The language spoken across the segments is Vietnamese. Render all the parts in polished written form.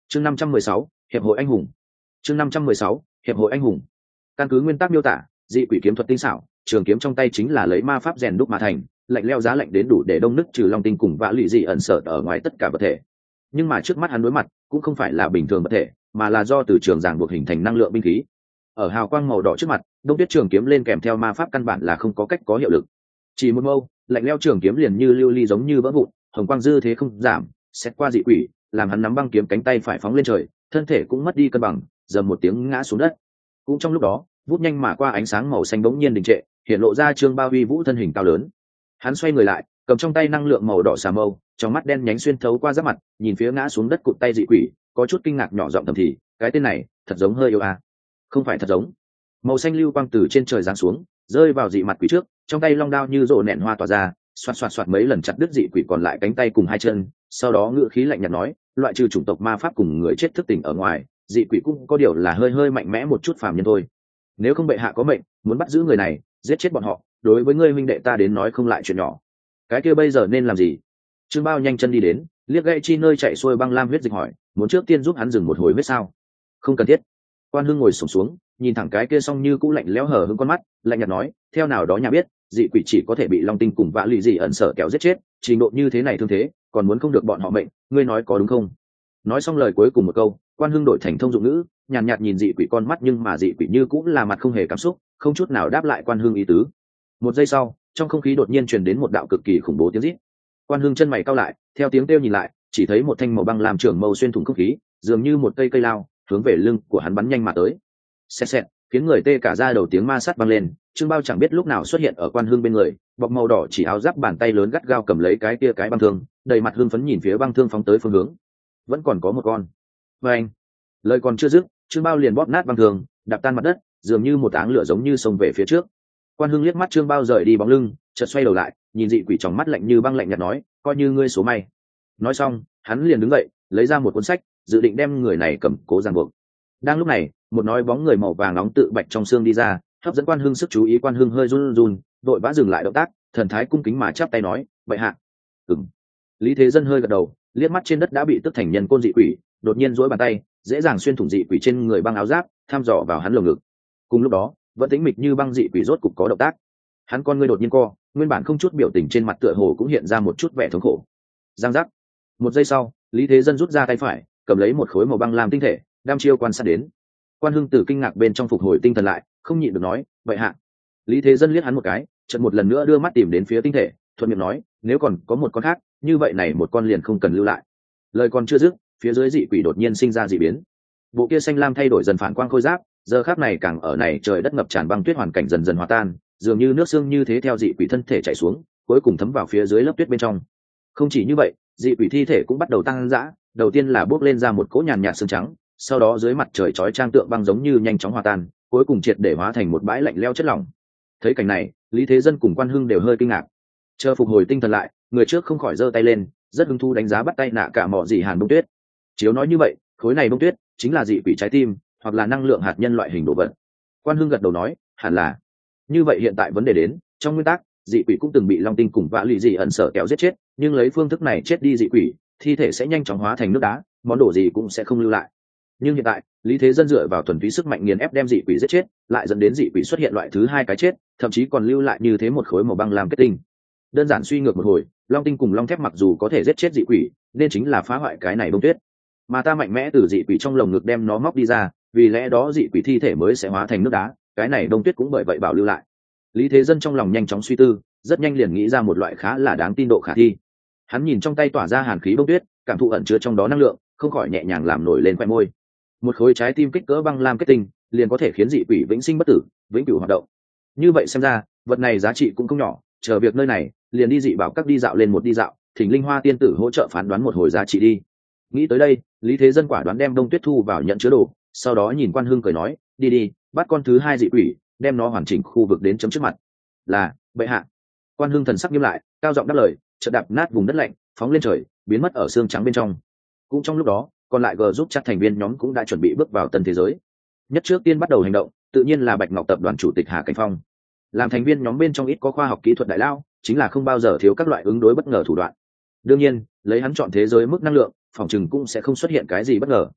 chương 516, hiệp hội anh hùng. chương 516, hiệp hội anh hùng. Căn cứ nguyên tắc miêu tả, dị quỷ kiếm thuật tinh xảo, trường kiếm trong tay chính là lấy ma pháp rèn đúc mà thành, lạnh leo giá lạnh đến đủ để đông nứt trừ long tinh cùng vạ lụy dị ẩn sở ở ngoài tất cả vật thể. Nhưng mà trước mắt hắn đối mặt cũng không phải là bình thường vật thể, mà là do từ trường giảng buộc hình thành năng lượng binh khí. Ở hào quang màu đỏ trước mặt, đông tuyết trường kiếm lên kèm theo ma pháp căn bản là không có cách có hiệu lực. Chỉ một mâu, lạnh leo trường kiếm liền như lưu ly giống như vỡ vụn, hồng quang dư thế không giảm, xét qua dị quỷ, làm hắn nắm băng kiếm cánh tay phải phóng lên trời, thân thể cũng mất đi cân bằng, dầm một tiếng ngã xuống đất. Cũng trong lúc đó, vút nhanh mà qua ánh sáng màu xanh bỗng nhiên đình trệ, hiện lộ ra Trương Bao Huy vũ thân hình cao lớn. Hắn xoay người lại, cầm trong tay năng lượng màu đỏ xà mâu, trong mắt đen nhánh xuyên thấu qua giáp mặt, nhìn phía ngã xuống đất cụt tay dị quỷ, có chút kinh ngạc nhỏ giọng thầm thì, cái tên này thật giống hơi yêu à? Không phải thật giống. Màu xanh lưu quang từ trên trời giáng xuống, rơi vào dị mặt quỷ trước, trong tay long đao như rộ nện hoa tỏa ra, xoạt xoạt xoạt mấy lần chặt đứt dị quỷ còn lại cánh tay cùng hai chân, sau đó ngữ khí lạnh nhạt nói, loại trừ chủng tộc ma pháp cùng người chết thức tỉnh ở ngoài, dị quỷ cũng có điều là hơi hơi mạnh mẽ một chút phàm nhân thôi. Nếu không bệ hạ có mệnh, muốn bắt giữ người này, giết chết bọn họ, đối với ngươi huynh đệ ta đến nói không lại chuyện nhỏ. Cái kia bây giờ nên làm gì? Trương Bao nhanh chân đi đến, liếc gãy chi nơi chạy xuôi băng lam huyết dịch hỏi, muốn trước tiên giúp hắn dừng một hồi huyết sao? Không cần thiết. Quan Hưng ngồi xổm xuống, nhìn thẳng cái kia song như cũ lạnh lẽo hở hững con mắt, lạnh nhạt nói, theo nào đó nhà biết, dị quỷ chỉ có thể bị long tinh cùng vạ lụy dị ẩn sở kéo giết chết, trình độ như thế này thương thế, còn muốn không được bọn họ mệnh, ngươi nói có đúng không? Nói xong lời cuối cùng một câu, Quan Hưng đổi thành thông dụng ngữ, nhàn nhạt nhìn dị quỷ con mắt, nhưng mà dị quỷ như cũng là mặt không hề cảm xúc, không chút nào đáp lại Quan Hưng ý tứ. Một giây sau, trong không khí đột nhiên truyền đến một đạo cực kỳ khủng bố tiếng rít. Quan Hưng chân mày cau lại, theo tiếng kêu nhìn lại, chỉ thấy một thanh màu băng làm trường mâu xuyên thủng không khí, dường như một cây lao, hướng về lưng của hắn bắn nhanh mà tới. Xẹt xẹt, khiến người tê cả da đầu, tiếng ma sát vang lên. Trương Bao chẳng biết lúc nào xuất hiện ở Quan Hưng bên người, bọc màu đỏ chỉ áo giáp, bàn tay lớn gắt gao cầm lấy cái kia cái băng thương, đầy mặt hưng phấn nhìn phía băng thương phóng tới phương hướng. Vẫn còn có một con. Và anh, lời còn chưa dứt, Trương Bao liền bóp nát băng thương, đạp tan mặt đất, dường như một áng lửa giống như xông về phía trước. Quan Hưng liếc mắt Trương Bao rời đi bóng lưng, chợt xoay đầu lại, nhìn dị quỷ trong mắt lạnh như băng, lạnh nhạt nói, coi như ngươi số may. Nói xong, hắn liền đứng dậy, lấy ra một cuốn sách, dự định đem người này cầm cố ràng buộc. Đang lúc này, một nói bóng người màu vàng nóng tự bạch trong xương đi ra, hấp dẫn Quan Hưng sức chú ý. Quan Hưng hơi run run, vội vã dừng lại động tác, thần thái cung kính mà chắp tay nói, bệ hạ. Ừm. Lý Thế Dân hơi gật đầu, liếc mắt trên đất đã bị tức thành nhân côn dị quỷ, đột nhiên duỗi bàn tay, dễ dàng xuyên thủng dị quỷ trên người băng áo giáp, thăm dò vào hắn lồng ngực. Cùng lúc đó, vẫn tĩnh mịch như băng dị quỷ rốt cục có động tác. Hắn con ngươi đột nhiên co, nguyên bản không chút biểu tình trên mặt tựa hồ cũng hiện ra một chút vẻ thống khổ. Giang giác. Một giây sau, Lý Thế Dân rút ra tay phải, cầm lấy một khối màu băng lam tinh thể, đăm chiêu quan sát đến. Quan Hưng từ kinh ngạc bên trong phục hồi tinh thần lại, không nhịn được nói, vậy hạ. Lý Thế Dân liếc hắn một cái, chợt một lần nữa đưa mắt tìm đến phía tinh thể, thuận miệng nói, nếu còn có một con khác, như vậy này một con liền không cần lưu lại. Lời còn chưa dứt, phía dưới dị quỷ đột nhiên sinh ra dị biến. Bộ kia xanh lam thay đổi dần phản quang khôi giáp, giờ khắc này càng ở này trời đất ngập tràn băng tuyết hoàn cảnh dần dần hòa tan, dường như nước sương như thế theo dị quỷ thân thể chảy xuống, cuối cùng thấm vào phía dưới lớp tuyết bên trong. Không chỉ như vậy, dị quỷ thi thể cũng bắt đầu tăng dã, đầu tiên là bốc lên ra một cỗ nhàn nhạt sương trắng, sau đó dưới mặt trời chói trang tượng băng giống như nhanh chóng hòa tan, cuối cùng triệt để hóa thành một bãi lạnh leo chất lỏng. Thấy cảnh này, Lý Thế Dân cùng Quan Hưng đều hơi kinh ngạc. Chờ phục hồi tinh thần lại, người trước không khỏi giơ tay lên, rất hứng thú đánh giá bắt tay nạ cả mọ dị hàn bông tuyết. Chiếu nói như vậy, khối này bông tuyết chính là dị quỷ trái tim, hoặc là năng lượng hạt nhân loại hình đồ vật. Quan Hưng gật đầu nói, hẳn là. Như vậy hiện tại vấn đề đến, trong nguyên tắc, dị quỷ cũng từng bị long tinh cùng vạ lụy dị ẩn sở kéo giết chết, nhưng lấy phương thức này chết đi dị quỷ, thi thể sẽ nhanh chóng hóa thành nước đá, món đồ gì cũng sẽ không lưu lại. Nhưng hiện tại, Lý Thế Dân dựa vào thuần túy sức mạnh nghiền ép đem dị quỷ giết chết, lại dẫn đến dị quỷ xuất hiện loại thứ hai cái chết, thậm chí còn lưu lại như thế một khối màu băng làm kết tinh. Đơn giản suy ngược một hồi, long tinh cùng long thép mặc dù có thể giết chết dị quỷ, nên chính là phá hoại cái này bông tuyết, mà ta mạnh mẽ từ dị quỷ trong lồng ngực đem nó móc đi ra, vì lẽ đó dị quỷ thi thể mới sẽ hóa thành nước đá, cái này bông tuyết cũng bởi vậy bảo lưu lại. Lý Thế Dân trong lòng nhanh chóng suy tư, rất nhanh liền nghĩ ra một loại khá là đáng tin độ khả thi. Hắn nhìn trong tay tỏa ra hàn khí bông tuyết, cảm thụ ẩn chứa trong đó năng lượng, không khỏi nhẹ nhàng làm nổi lên khoe môi. Một khối trái tim kích cỡ băng lam kết tinh, liền có thể khiến dị quỷ vĩnh sinh bất tử, vĩnh cửu hoạt động. Như vậy xem ra, vật này giá trị cũng không nhỏ. Chờ việc nơi này, liền đi dị bảo các đi dạo lên một đi dạo, thỉnh Linh Hoa tiên tử hỗ trợ phán đoán một hồi giá trị đi. Nghĩ tới đây, Lý Thế Dân quả đoán đem đông tuyết thu vào nhận chứa đồ, sau đó nhìn Quan Hưng cười nói, đi đi, bắt con thứ hai dị quỷ, đem nó hoàn chỉnh khu vực đến chấm trước mặt. Là, bệ hạ. Quan Hưng thần sắc nghiêm lại, cao giọng đáp lời, chợt đạp nát vùng đất lạnh, phóng lên trời, biến mất ở xương trắng bên trong. Cũng trong lúc đó, còn lại G giúp chắc thành viên nhóm cũng đã chuẩn bị bước vào tân thế giới. Nhất trước tiên bắt đầu hành động, tự nhiên là Bạch Ngọc tập đoàn chủ tịch Hà Cảnh Phong. Làm thành viên nhóm bên trong ít có khoa học kỹ thuật đại lao, chính là không bao giờ thiếu các loại ứng đối bất ngờ thủ đoạn. Đương nhiên, lấy hắn chọn thế giới mức năng lượng, phòng chừng cũng sẽ không xuất hiện cái gì bất ngờ,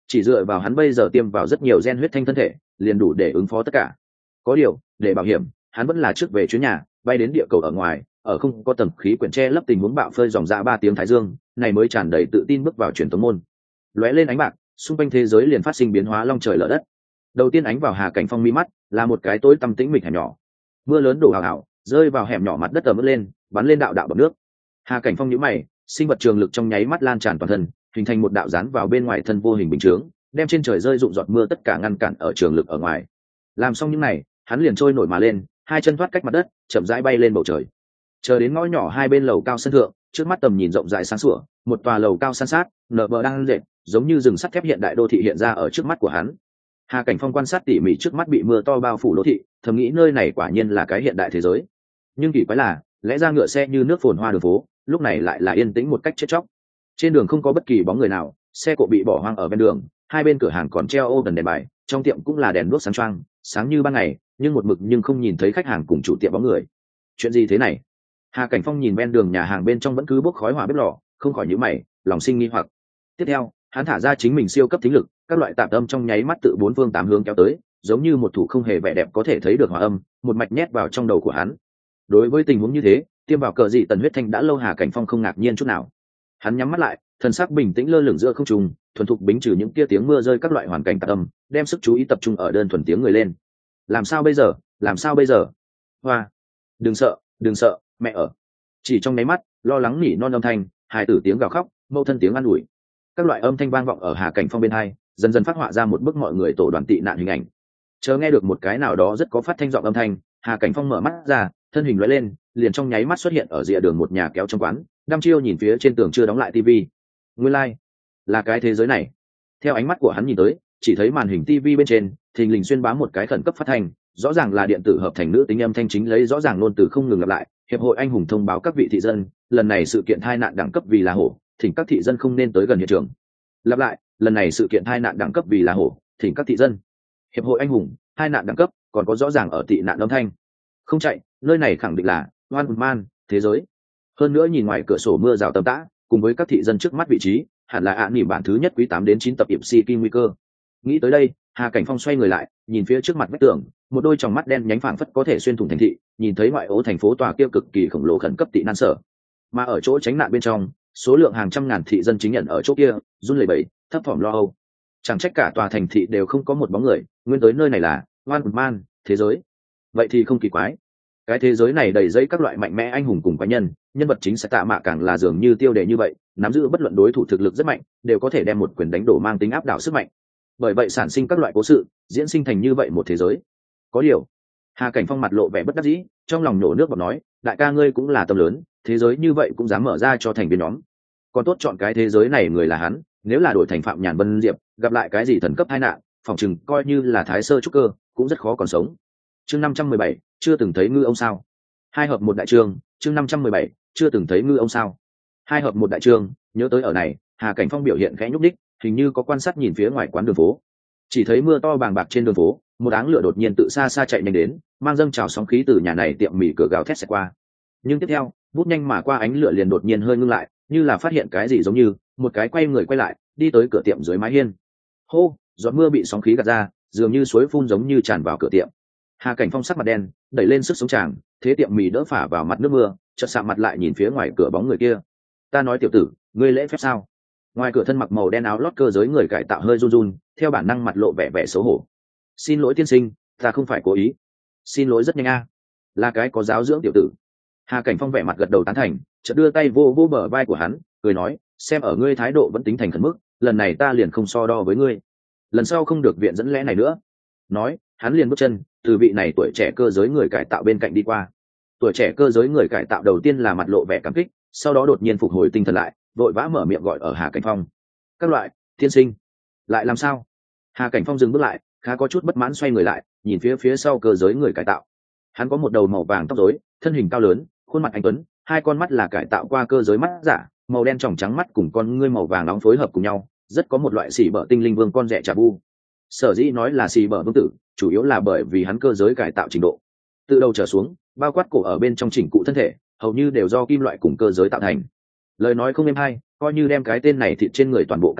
chỉ dựa vào hắn bây giờ tiêm vào rất nhiều gen huyết thanh thân thể liền đủ để ứng phó tất cả. Có điều để bảo hiểm, hắn vẫn là trước về chuyến nhà, bay đến địa cầu ở ngoài, ở không có tầng khí quyển che lấp tình huống bạo phơi dòng ra 3 tiếng thái dương này mới tràn đầy tự tin bước vào truyền tống môn. Lóe lên ánh bạc, xung quanh thế giới liền phát sinh biến hóa long trời lở đất. Đầu tiên ánh vào Hà Cảnh Phong mi mắt là một cái tối tăm tĩnh mịch hẻm nhỏ. Mưa lớn đổ hào hào rơi vào hẻm nhỏ, mặt đất ẩm ướt lên, bắn lên đạo đạo bọt nước. Hà Cảnh Phong nhíu mày, sinh vật trường lực trong nháy mắt lan tràn toàn thân, hình thành một đạo dán vào bên ngoài thân vô hình bình chướng, đem trên trời rơi rụng giọt mưa tất cả ngăn cản ở trường lực ở ngoài. Làm xong những này, hắn liền trôi nổi mà lên, hai chân thoát cách mặt đất, chậm rãi bay lên bầu trời. Chờ đến ngõ nhỏ hai bên lầu cao sân thượng, trước mắt tầm nhìn rộng rãi sáng sủa, một tòa lầu cao san sát, nở bờ đang dệt, giống như rừng sắt thép hiện đại đô thị hiện ra ở trước mắt của hắn. Hà Cảnh Phong quan sát tỉ mỉ trước mắt bị mưa to bao phủ đô thị, thầm nghĩ nơi này quả nhiên là cái hiện đại thế giới. Nhưng kỳ quái là, lẽ ra ngựa xe như nước phồn hoa đường phố, lúc này lại là yên tĩnh một cách chết chóc. Trên đường không có bất kỳ bóng người nào, xe cộ bị bỏ hoang ở ven đường, hai bên cửa hàng còn treo ô đèn đèn bài, trong tiệm cũng là đèn đuốc sáng choang, sáng như ban ngày, nhưng một mực nhưng không nhìn thấy khách hàng cùng chủ tiệm bóng người. Chuyện gì thế này? Hà Cảnh Phong nhìn ven đường nhà hàng bên trong vẫn cứ bốc khói hỏa bếp lò, không khỏi nhíu mày, lòng sinh nghi hoặc. Tiếp theo, hắn thả ra chính mình siêu cấp thính lực, các loại tạp âm trong nháy mắt tự bốn phương tám hướng kéo tới, giống như một thủ không hề vẻ đẹp có thể thấy được hòa âm, một mạch nhét vào trong đầu của hắn. Đối với tình huống như thế, tiêm vào cờ dị tần huyết thanh đã lâu, Hà Cảnh Phong không ngạc nhiên chút nào. Hắn nhắm mắt lại, thần sắc bình tĩnh lơ lửng giữa không trung, thuần thục bính trừ những kia tiếng mưa rơi các loại hoàn cảnh tạp âm, đem sức chú ý tập trung ở đơn thuần tiếng người lên. Làm sao bây giờ? Làm sao bây giờ? Hoa, đừng sợ, mẹ ở. Chỉ trong nháy mắt, lo lắng nỉ non âm thanh, hài tử tiếng gào khóc, mâu thân tiếng an ủi, các loại âm thanh vang vọng ở Hà Cảnh Phong bên hai, dần dần phát họa ra một bức mọi người tổ đoàn tị nạn hình ảnh. Chờ nghe được một cái nào đó rất có phát thanh giọng âm thanh, Hà Cảnh Phong mở mắt ra, thân hình lóe lên, liền trong nháy mắt xuất hiện ở rìa đường một nhà kéo trong quán, đăm chiêu nhìn phía trên tường chưa đóng lại tivi. Nguyên lai, là cái thế giới này. Theo ánh mắt của hắn nhìn tới, chỉ thấy màn hình tivi bên trên thình lình xuyên bá một cái khẩn cấp phát thanh, rõ ràng là điện tử hợp thành nữ tính âm thanh chính lấy rõ ràng ngôn từ không ngừng lặp lại. Hiệp hội anh hùng thông báo các vị thị dân, lần này sự kiện tai nạn đẳng cấp vì là hổ, thỉnh các thị dân không nên tới gần hiện trường. Lặp lại, lần này sự kiện tai nạn đẳng cấp vì là hổ, thỉnh các thị dân. Hiệp hội anh hùng, tai nạn đẳng cấp, còn có rõ ràng ở tị nạn âm thanh. Không chạy, nơi này khẳng định là One Man thế giới. Hơn nữa nhìn ngoài cửa sổ mưa rào tầm tã, cùng với các thị dân trước mắt vị trí, hẳn là ạ nỉm bản thứ nhất quý 8 đến 9 tập ịp si kim nguy cơ. Nghĩ tới đây, Hà Cảnh Phong xoay người lại, nhìn phía trước mặt vách tường, một đôi tròng mắt đen nhánh phảng phất có thể xuyên thủng thành thị, nhìn thấy ngoại ô thành phố tòa kia cực kỳ khổng lồ khẩn cấp tị nạn sở. Mà ở chỗ tránh nạn bên trong, số lượng hàng trăm ngàn thị dân chính nhận ở chỗ kia, run lẩy bẩy, thấp thỏm lo âu. Chẳng trách cả tòa thành thị đều không có một bóng người, nguyên tới nơi này là One Man thế giới. Vậy thì không kỳ quái. Cái thế giới này đầy dẫy các loại mạnh mẽ anh hùng cùng cá nhân, nhân vật chính sẽ tạ mạ càng là dường như tiêu đề như vậy, nắm giữ bất luận đối thủ thực lực rất mạnh, đều có thể đem một quyền đánh đổ mang tính áp đảo sức mạnh. Bởi vậy sản sinh các loại cố sự, diễn sinh thành như vậy một thế giới. Có điều, Hà Cảnh Phong mặt lộ vẻ bất đắc dĩ, trong lòng nhổ nước bọt nói, đại ca ngươi cũng là tâm lớn, thế giới như vậy cũng dám mở ra cho thành viên nhóm. Còn tốt chọn cái thế giới này người là hắn, nếu là đổi thành Phạm Nhàn Vân Diệp, gặp lại cái gì thần cấp tai nạn, phòng chừng coi như là thái sơ trúc cơ, cũng rất khó còn sống. Chương 517, chưa từng thấy ngư ông sao? Hai hợp một đại chương, chương 517, chưa từng thấy ngư ông sao? Hai hợp một đại chương, nhớ tới ở này, Hà Cảnh Phong biểu hiện khẽ nhúc đích, hình như có quan sát nhìn phía ngoài quán đường phố. Chỉ thấy mưa to bàng bạc trên đường phố, một áng lửa đột nhiên tự xa xa chạy nhanh đến, mang dâng trào sóng khí từ nhà này tiệm mì cửa gào thét xẹt qua. Nhưng tiếp theo, bút nhanh mà qua ánh lửa liền đột nhiên hơi ngưng lại, như là phát hiện cái gì giống như, một cái quay người quay lại, đi tới cửa tiệm dưới mái hiên. Hô, giọt mưa bị sóng khí gạt ra, dường như suối phun giống như tràn vào cửa tiệm. Hà Cảnh Phong sắc mặt đen, đẩy lên sức sống chàng, thế tiệm mì đỡ phả vào mặt nước mưa, chợt sạm mặt lại nhìn phía ngoài cửa bóng người kia. Ta nói tiểu tử, ngươi lễ phép sao? Ngoài cửa thân mặc màu đen áo lót cơ giới người cải tạo hơi run run, theo bản năng mặt lộ vẻ vẻ xấu hổ. Xin lỗi tiên sinh, ta không phải cố ý. Xin lỗi rất nhanh a, là cái có giáo dưỡng tiểu tử. Hà Cảnh Phong vẻ mặt gật đầu tán thành, chợt đưa tay vô vô bờ vai của hắn, cười nói, xem ở ngươi thái độ vẫn tính thành khẩn mức, lần này ta liền không so đo với ngươi, lần sau không được viện dẫn lẽ này nữa. Nói, hắn liền bước chân từ vị này tuổi trẻ cơ giới người cải tạo bên cạnh đi qua. Tuổi trẻ cơ giới người cải tạo đầu tiên là mặt lộ vẻ cảm kích, sau đó đột nhiên phục hồi tinh thần lại, vội vã mở miệng gọi ở Hà Cảnh Phong. Các loại, tiên sinh, lại làm sao? Hà Cảnh Phong dừng bước lại, khá có chút bất mãn xoay người lại, nhìn phía sau cơ giới người cải tạo. Hắn có một đầu màu vàng tóc rối, thân hình cao lớn, khuôn mặt anh tuấn, hai con mắt là cải tạo qua cơ giới mắt giả, màu đen tròng trắng mắt cùng con ngươi màu vàng nóng phối hợp cùng nhau, rất có một loại xỉ bở tinh linh vương con rẻ trà bu. Sở dĩ nói là xỉ bở vương tử, chủ yếu là bởi vì hắn cơ giới cải tạo trình độ từ đầu trở xuống, bao quát cổ ở bên trong chỉnh cụ thân thể, hầu như đều do kim loại cùng cơ giới tạo thành. Lời nói không êm hay, coi như đem cái tên này thịt trên người toàn bộ cắt đi,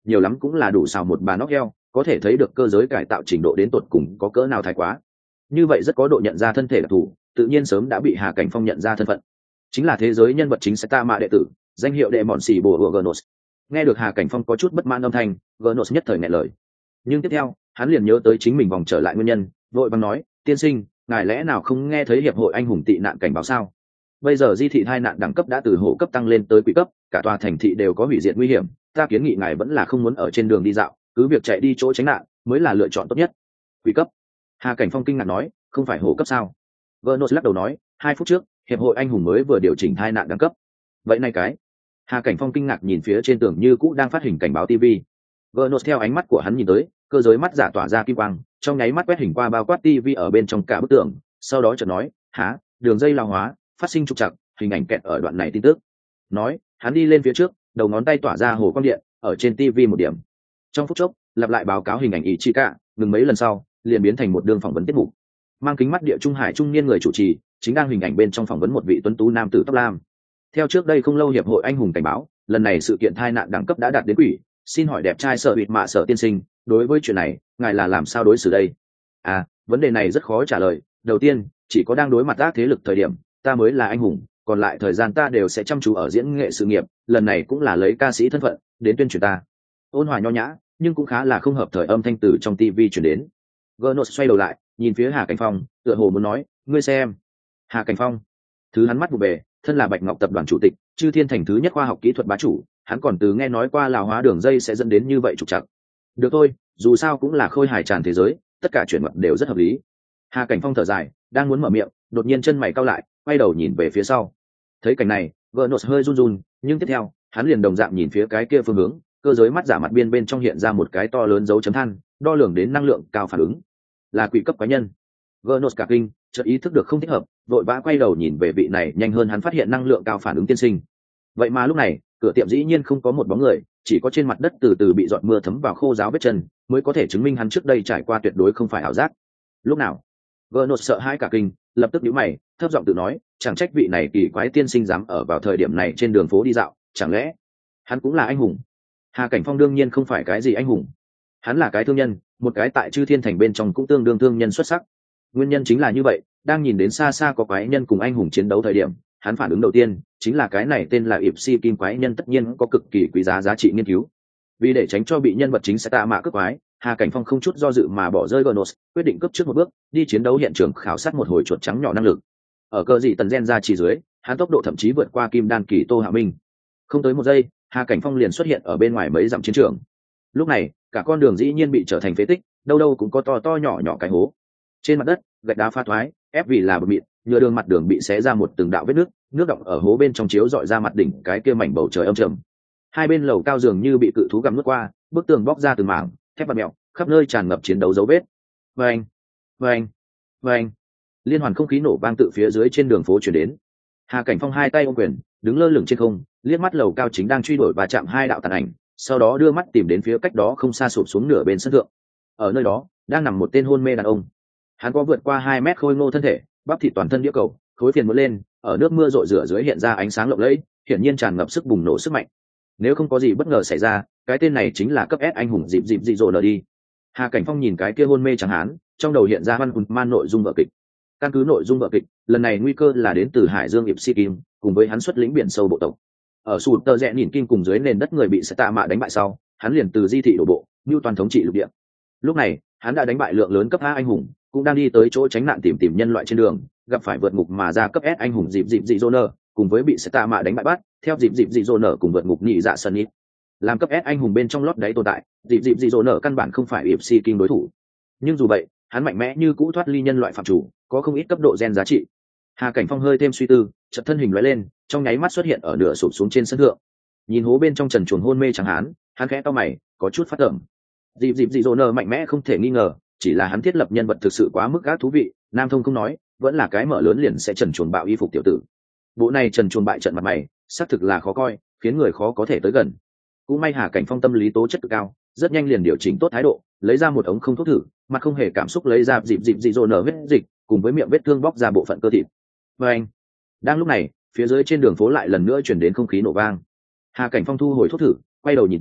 nhiều lắm cũng là đủ xào một bà nóc heo, có thể thấy được cơ giới cải tạo trình độ đến tột cùng có cỡ nào thái quá. Như vậy rất có độ nhận ra thân thể đặc thù, tự nhiên sớm đã bị Hà Cảnh Phong nhận ra thân phận, chính là thế giới nhân vật chính Saitama đệ tử, danh hiệu đệ mọn xì bồ của Genos. Nghe được Hà Cảnh Phong có chút bất mãn âm thanh, Genos nhất thời nghẹn lời. Nhưng tiếp theo hắn liền nhớ tới chính mình vòng trở lại nguyên nhân, vội vàng nói: tiên sinh, ngài lẽ nào không nghe thấy hiệp hội anh hùng tị nạn cảnh báo sao? Bây giờ di thị tai nạn đẳng cấp đã từ hổ cấp tăng lên tới quỷ cấp, cả tòa thành thị đều có hủy diệt nguy hiểm, ta kiến nghị ngài vẫn là không muốn ở trên đường đi dạo, cứ việc chạy đi chỗ tránh nạn mới là lựa chọn tốt nhất. Quỷ cấp? Hà Cảnh Phong kinh ngạc nói: không phải hổ cấp sao? Vernos lắc đầu nói: 2 phút trước hiệp hội anh hùng mới vừa điều chỉnh tai nạn đẳng cấp. Vậy này cái? Hà Cảnh Phong kinh ngạc nhìn phía trên tường như cũ đang phát hình cảnh báo TV. Vernos theo ánh mắt của hắn nhìn tới, cơ giới mắt giả tỏa ra kim quang, trong nháy mắt quét hình qua bao quát TV ở bên trong cả bức tường, sau đó chợt nói: há, đường dây lao hóa, phát sinh trục trặc, hình ảnh kẹt ở đoạn này tin tức. Nói, hắn đi lên phía trước, đầu ngón tay tỏa ra hồ quang điện, ở trên TV một điểm. Trong phút chốc, lặp lại báo cáo hình ảnh ý chi cả, ngừng mấy lần sau, liền biến thành một đường phỏng vấn tiết mục. Mang kính mắt địa trung hải trung niên người chủ trì, chính đang hình ảnh bên trong phỏng vấn một vị tuấn tú nam tử tóc lam. Theo trước đây không lâu hiệp hội anh hùng cảnh báo, lần này sự kiện tai nạn đẳng cấp đã đạt đến quỷ, xin hỏi đẹp trai Sở Bịt Mạ Sở tiên sinh, đối với chuyện này, ngài là làm sao đối xử đây? À, vấn đề này rất khó trả lời. Đầu tiên, chỉ có đang đối mặt ác thế lực thời điểm, ta mới là anh hùng, còn lại thời gian ta đều sẽ chăm chú ở diễn nghệ sự nghiệp, lần này cũng là lấy ca sĩ thân phận đến tuyên truyền ta. Ôn hòa nho nhã, nhưng cũng khá là không hợp thời âm thanh từ trong TV truyền đến. Genos xoay đầu lại, nhìn phía Hà Cảnh Phong, tựa hồ muốn nói: ngươi xem. Hà Cảnh Phong, thứ hắn mắt vụ về, thân là Bạch Ngọc tập đoàn chủ tịch, Chư Thiên thành thứ nhất khoa học kỹ thuật bá chủ, hắn còn từ nghe nói qua lào hóa đường dây sẽ dẫn đến như vậy trục trặc. Được thôi, dù sao cũng là khôi hài tràn thế giới, tất cả chuyện vật đều rất hợp lý. Hà Cảnh Phong thở dài, đang muốn mở miệng, đột nhiên chân mày cau lại, quay đầu nhìn về phía sau. Thấy cảnh này, Genos hơi run run, nhưng tiếp theo, hắn liền đồng dạng nhìn phía cái kia phương hướng, cơ giới mắt giả mặt biên bên trong hiện ra một cái to lớn dấu chấm than, đo lường đến năng lượng cao phản ứng. Là quỷ cấp quái nhân. Genos cả kinh, chợt ý thức được không thích hợp, vội vã quay đầu nhìn về vị này, nhanh hơn hắn phát hiện năng lượng cao phản ứng tiên sinh. Vậy mà lúc này, cửa tiệm dĩ nhiên không có một bóng người, chỉ có trên mặt đất từ từ bị giọt mưa thấm vào khô ráo vết chân, mới có thể chứng minh hắn trước đây trải qua tuyệt đối không phải ảo giác. Lúc nào? Genos sợ hãi cả kinh, lập tức nhíu mày, thấp giọng tự nói: chẳng trách vị này kỳ quái tiên sinh dám ở vào thời điểm này trên đường phố đi dạo, chẳng lẽ hắn cũng là anh hùng? Hà Cảnh Phong đương nhiên không phải cái gì anh hùng, hắn là cái thương nhân, một cái tại Chư Thiên thành bên trong cũng tương đương thương nhân xuất sắc. Nguyên nhân chính là như vậy, đang nhìn đến xa xa có quái nhân cùng anh hùng chiến đấu thời điểm, hắn phản ứng đầu tiên chính là cái này tên là Yệp Si Kim quái nhân tất nhiên có cực kỳ quý giá trị nghiên cứu. Vì để tránh cho bị nhân vật chính Saitama cướp quái, Hà Cảnh Phong không chút do dự mà bỏ rơi Genos, quyết định cướp trước một bước, đi chiến đấu hiện trường khảo sát một hồi chuột trắng nhỏ năng lực. Ở cơ dị tần gen ra chỉ dưới, hắn tốc độ thậm chí vượt qua Kim Đan kỳ Tô Hạ Minh. Không tới một giây, Hà Cảnh Phong liền xuất hiện ở bên ngoài mấy dặm chiến trường. Lúc này, cả con đường dĩ nhiên bị trở thành phế tích, đâu đâu cũng có to to nhỏ nhỏ cái hố. Trên mặt đất, gạch đá pha thoái, ép vì là bờ mịn, nhựa đường mặt đường bị xé ra một từng đạo vết nước, nước đọng ở hố bên trong chiếu rọi ra mặt đỉnh cái kia mảnh bầu trời âm trầm. Hai bên lầu cao dường như bị cự thú gặm nuốt qua, bức tường bóc ra từng mảng, thép vặn mèo, khắp nơi tràn ngập chiến đấu dấu vết. Vâng, vâng, vâng. Liên hoàn không khí nổ vang tự phía dưới trên đường phố truyền đến. Hà Cảnh Phong hai tay ôm quyền, đứng lơ lửng trên không, liếc mắt lầu cao chính đang truy đuổi và chạm hai đạo tàn ảnh, sau đó đưa mắt tìm đến phía cách đó không xa sụp xuống nửa bên sân thượng. Ở nơi đó, đang nằm một tên hôn mê đàn ông. Hắn có vượt qua 2 mét khôi ngô thân thể, bắp thịt toàn thân đĩa cầu, khối phiền muốn lên, ở nước mưa rội rửa dưới hiện ra ánh sáng lộng lẫy, hiển nhiên tràn ngập sức bùng nổ sức mạnh. Nếu không có gì bất ngờ xảy ra, cái tên này chính là cấp S anh hùng dịp dị dỗ nở đi. Hà Cảnh Phong nhìn cái kia hôn mê chẳng hán, trong đầu hiện ra văn hùng man nội dung vở kịch. Căn cứ nội dung vở kịch, lần này nguy cơ là đến từ Hải Dương Yệp Si Kim, cùng với hắn xuất lĩnh biển sâu bộ tộc. Ở sụt tơ rẽ nhìn kim cùng dưới nền đất người bị Saitama đánh bại sau, hắn liền từ di thị đổ bộ, như toàn thống trị lục địa. Lúc này, hắn đã đánh bại lượng lớn cấp A anh hùng, cũng đang đi tới chỗ tránh nạn tìm nhân loại trên đường, gặp phải vượt ngục mà ra cấp S anh hùng dịp dị dỗ nở, cùng với bị Saitama đánh bại bắt, theo dịp dị dỗ nở cùng vượt ngục nhị dạ sân ít. Làm cấp S anh hùng bên trong lót đáy tồn tại, dịp dị dỗ nở căn bản không phải Yệp Si Kim đối thủ. Nhưng dù vậy, hắn mạnh mẽ như cũ thoát ly nhân loại phạm chủ, có không ít cấp độ gen giá trị. Hà Cảnh Phong hơi thêm suy tư, chợt thân hình lóe lên, trong nháy mắt xuất hiện ở nửa sụp xuống trên sân thượng. Nhìn hố bên trong trần truồng hôn mê chẳng hắn khẽ cau mày, có chút phát tưởng. Dịp dị dỗ nở mạnh mẽ không thể nghi ngờ, chỉ là hắn thiết lập nhân vật thực sự quá mức gác thú vị, nam thông không nói, vẫn là cái mở lớn liền sẽ trần truồng bạo y phục tiểu tử. Bộ này trần truồng bại trận mặt mày, xác thực là khó coi, khiến người khó có thể tới gần. Cũng may Hà Cảnh Phong tâm lý tố chất cực cao, rất nhanh liền điều chỉnh tốt thái độ, lấy ra một ống không thuốc thử, mặt không hề cảm xúc lấy ra dịp dị dỗ nở vết dịch, cùng với miệng vết thương bóc ra bộ phận cơ thịt. Và anh, đang lúc này, phía dưới trên đường phố lại lần nữa chuyển đến không khí nổ vang. Hà Cảnh Phong thu hồi thuốc thử, quay đầu nhìn tới,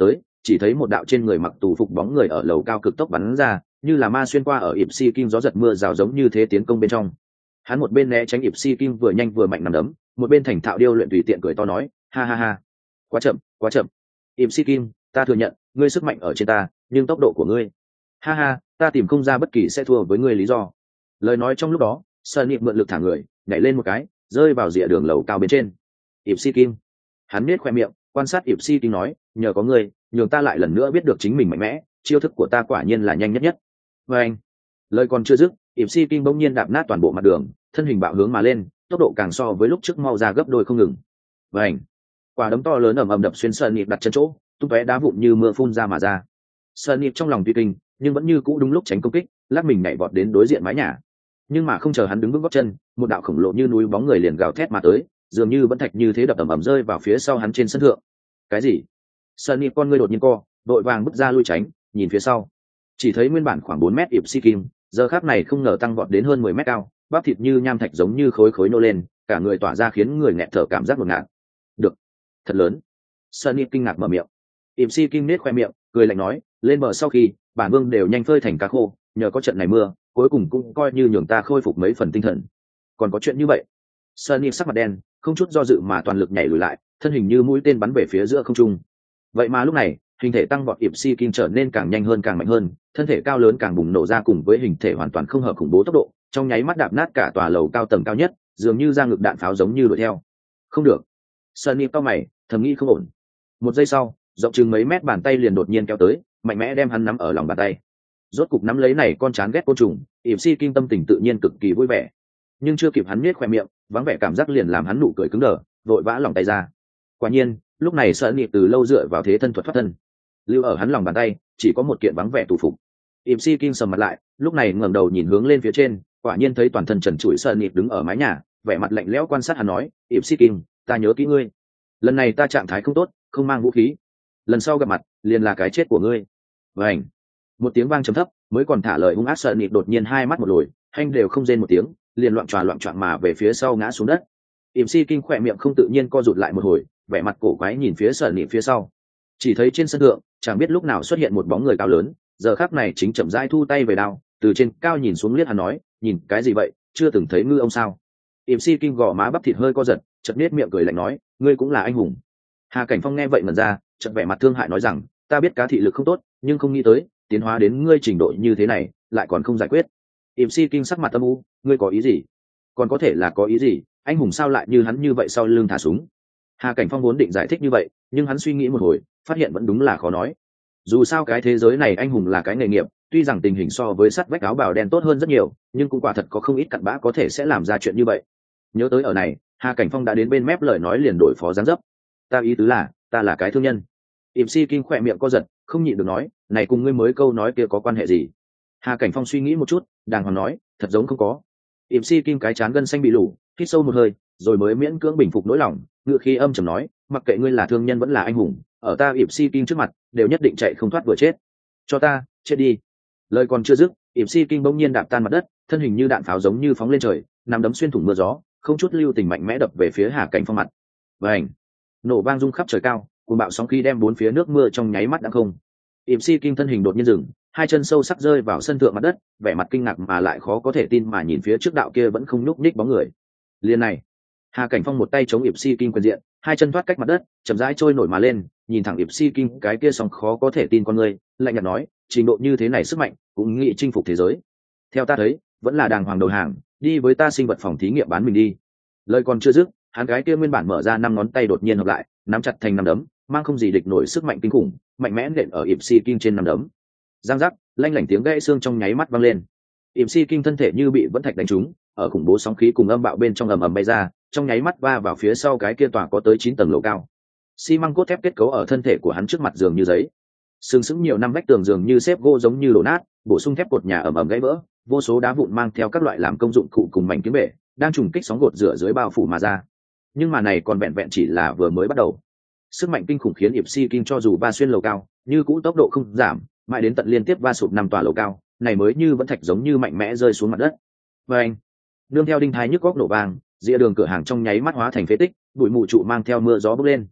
chỉ thấy một đạo trên người mặc tù phục bóng người ở lầu cao cực tốc bắn ra, như là ma xuyên qua ở ịp si kim gió giật mưa rào giống như thế tiến công bên trong. Hắn một bên né tránh ịp si kim vừa nhanh vừa mạnh nằm đấm, một bên thành thạo điêu luyện tùy tiện cười to nói, ha ha ha, quá chậm quá chậm. ịp si kim, ta thừa nhận ngươi sức mạnh ở trên ta, nhưng tốc độ của ngươi, ha ha, ta tìm không ra bất kỳ sẽ thua với ngươi lý do. Lời nói trong lúc đó, Sunny mượn lực thả người nhảy lên một cái, rơi vào rìa đường lầu cao bên trên. ịp si kim, hắn nết khoe miệng quan sát ịp si kim nói, nhờ có ngươi nhường ta lại lần nữa biết được chính mình mạnh mẽ, chiêu thức của ta quả nhiên là nhanh nhất nhất. Và anh, lời còn chưa dứt, ịp si kim bỗng nhiên đạp nát toàn bộ mặt đường, thân hình bạo hướng mà lên, tốc độ càng so với lúc trước mau ra gấp đôi không ngừng. Và anh, quả đấm to lớn ầm ầm đập xuyên Sunny đặt chân chỗ, tung tóe đá vụn như mưa phun ra mà ra. Sunny trong lòng tuy kinh, nhưng vẫn như cũ đúng lúc tránh công kích, lắc mình nhảy vọt đến đối diện mái nhà. Nhưng mà không chờ hắn đứng vững gót chân, một đạo khổng lồ như núi bóng người liền gào thét mà tới, dường như vẫn thạch như thế đập ầm ầm rơi vào phía sau hắn trên sân thượng. Cái gì? Sunny con ngươi đột nhiên co, đội vàng bước ra lui tránh, nhìn phía sau, chỉ thấy nguyên bản khoảng 4 mét ịp si kim, giờ khắc này không ngờ tăng vọt đến hơn 10 mét cao, bắp thịt như nham thạch giống như khối khối nô lên, cả người tỏa ra khiến người nghẹt thở cảm giác ngột ngạt. Được, thật lớn. Sunny kinh ngạc mở miệng. ịp si kim nết khoe miệng, cười lạnh nói, lên bờ sau khi bản vương đều nhanh phơi thành cá khô, nhờ có trận này mưa, cuối cùng cũng coi như nhường ta khôi phục mấy phần tinh thần. Còn có chuyện như vậy? Sunny sắc mặt đen, không chút do dự mà toàn lực nhảy lùi lại, thân hình như mũi tên bắn về phía giữa không trung. Vậy mà lúc này, hình thể tăng vọt ịp si kim trở nên càng nhanh hơn càng mạnh hơn, thân thể cao lớn càng bùng nổ ra cùng với hình thể hoàn toàn không hợp khủng bố tốc độ, trong nháy mắt đạp nát cả tòa lầu cao tầng cao nhất, dường như ra ngực đạn pháo giống như đuổi theo. Không được. Sunny cau mày, thầm nghĩ không ổn. Một giây sau, rộng chừng mấy mét bàn tay liền đột nhiên kéo tới, mạnh mẽ đem hắn nắm ở lòng bàn tay. Rốt cục nắm lấy này con chán ghét côn trùng, ịp si kim tâm tình tự nhiên cực kỳ vui vẻ. Nhưng chưa kịp hắn nhếch khoe miệng, vắng vẻ cảm giác liền làm hắn nụ cười cứng đờ, vội vã lòng tay ra. Quả nhiên, lúc này Sunny từ lâu dựa vào thế thân thuật thoát thân, lưu ở hắn lòng bàn tay chỉ có một kiện vắng vẻ tù phục. ịp si kim sầm mặt lại, lúc này ngẩng đầu nhìn hướng lên phía trên, quả nhiên thấy toàn thân trần trụi Sunny đứng ở mái nhà, vẻ mặt lạnh lẽo quan sát hắn nói, ịp si kim, ta nhớ kỹ ngươi, lần này ta trạng thái không tốt, không mang vũ khí, lần sau gặp mặt liền là cái chết của ngươi. Vảnh, một tiếng vang trầm thấp, mới còn thả lời hung ác Sunny đột nhiên hai mắt một lồi, hành đều không rên một tiếng, liền loạn choạng mà về phía sau ngã xuống đất. ịp si kim khỏe miệng không tự nhiên co rụt lại một hồi, vẻ mặt cổ quái nhìn phía Sunny phía sau, chỉ thấy trên sân thượng chẳng biết lúc nào xuất hiện một bóng người cao lớn, giờ khắc này chính chậm rãi thu tay về đao, từ trên cao nhìn xuống liếc hắn nói, nhìn cái gì vậy, chưa từng thấy ngư ông sao? ịp si kim gò má bắp thịt hơi co giật, chợt nết miệng cười lạnh nói, ngươi cũng là anh hùng. Hà Cảnh Phong nghe vậy mẩn ra, chợt vẻ mặt thương hại nói rằng, ta biết cá thị lực không tốt, nhưng không nghĩ tới tiến hóa đến ngươi trình độ như thế này lại còn không giải quyết. ịp si kim sắc mặt âm u, ngươi có ý gì? Còn có thể là có ý gì? Anh hùng sao lại như hắn như vậy sau lưng thả súng? Hà Cảnh Phong vốn định giải thích như vậy, nhưng hắn suy nghĩ một hồi, phát hiện vẫn đúng là khó nói. Dù sao cái thế giới này anh hùng là cái nghề nghiệp, tuy rằng tình hình so với sắt vách áo bào đen tốt hơn rất nhiều, nhưng cũng quả thật có không ít cặn bã có thể sẽ làm ra chuyện như vậy. Nhớ tới ở này, Hà Cảnh Phong đã đến bên mép lời nói liền đổi phó dáng dấp. Ta ý tứ là, ta là cái thương nhân. ịp si kim khỏe miệng co giật, không nhịn được nói, này cùng ngươi mới câu nói kia có quan hệ gì? Hà Cảnh Phong suy nghĩ một chút, đàng hoàng nói, thật giống không có. ịp si kim cái chán gân xanh bị lủ, hít sâu một hơi, rồi mới miễn cưỡng bình phục nỗi lòng, ngựa khi âm trầm nói, mặc kệ ngươi là thương nhân vẫn là anh hùng, ở ta ịp si kim trước mặt đều nhất định chạy không thoát vừa chết. Cho ta chết đi. Lời còn chưa dứt, ịp si kim bỗng nhiên đạp tan mặt đất, thân hình như đạn pháo giống như phóng lên trời, nắm đấm xuyên thủng mưa gió, không chút lưu tình mạnh mẽ đập về phía Hà Cảnh Phong mặt. Vành, nổ vang rung khắp trời cao, cuồng bạo sóng khí đem bốn phía nước mưa trong nháy mắt đã không. ịp si kim thân hình đột nhiên dừng, hai chân sâu sắc rơi vào sân thượng mặt đất, vẻ mặt kinh ngạc mà lại khó có thể tin mà nhìn phía trước đạo kia vẫn không nhúc nhích bóng người. Liền này, Hà Cảnh Phong một tay chống ịp si kim quyền diện, hai chân thoát cách mặt đất, chậm rãi trôi nổi mà lên, nhìn thẳng ịp si kim cái kia song khó có thể tin con người, lạnh nhạt nói, trình độ như thế này sức mạnh cũng nghĩ chinh phục thế giới. Theo ta thấy, vẫn là đàng hoàng đầu hàng, đi với ta sinh vật phòng thí nghiệm bán mình đi. Lời còn chưa dứt, hắn cái kia nguyên bản mở ra 5 ngón tay đột nhiên hợp lại, nắm chặt thành 5 đấm, mang không gì địch nổi sức mạnh kinh khủng, mạnh mẽ nện ở ịp si kim trên 5 đấm. Giang giác, lanh lảnh tiếng gãy xương trong nháy mắt vang lên. ịp si kim thân thể như bị vẫn thạch đánh trúng, ở khủng bố sóng khí cùng âm bạo bên trong ầm ầm bay ra, trong nháy mắt va vào phía sau cái kia tòa có tới 9 tầng lầu cao. Xi măng cốt thép kết cấu ở thân thể của hắn trước mặt giường như giấy, sừng sững nhiều năm vách tường giường như xếp gỗ giống như đổ nát, bổ sung thép cột nhà ầm ầm gãy vỡ, vô số đá vụn mang theo các loại làm công dụng cụ cùng mảnh kiếm bể, đang trùng kích sóng gột rửa dưới bao phủ mà ra. Nhưng mà này còn vẹn vẹn chỉ là vừa mới bắt đầu. Sức mạnh kinh khủng khiến ịp si kim cho dù va xuyên lầu cao, như cũ tốc độ không giảm, mãi đến tận liên tiếp va sụp 5 tòa lầu cao, này mới như vẫn thạch giống như mạnh mẽ rơi xuống mặt đất. Và anh, nương theo đinh thái nhức góc nổ vang, rìa đường cửa hàng trong nháy mắt hóa thành phế tích, bụi mù trụ mang theo mưa gió bốc lên.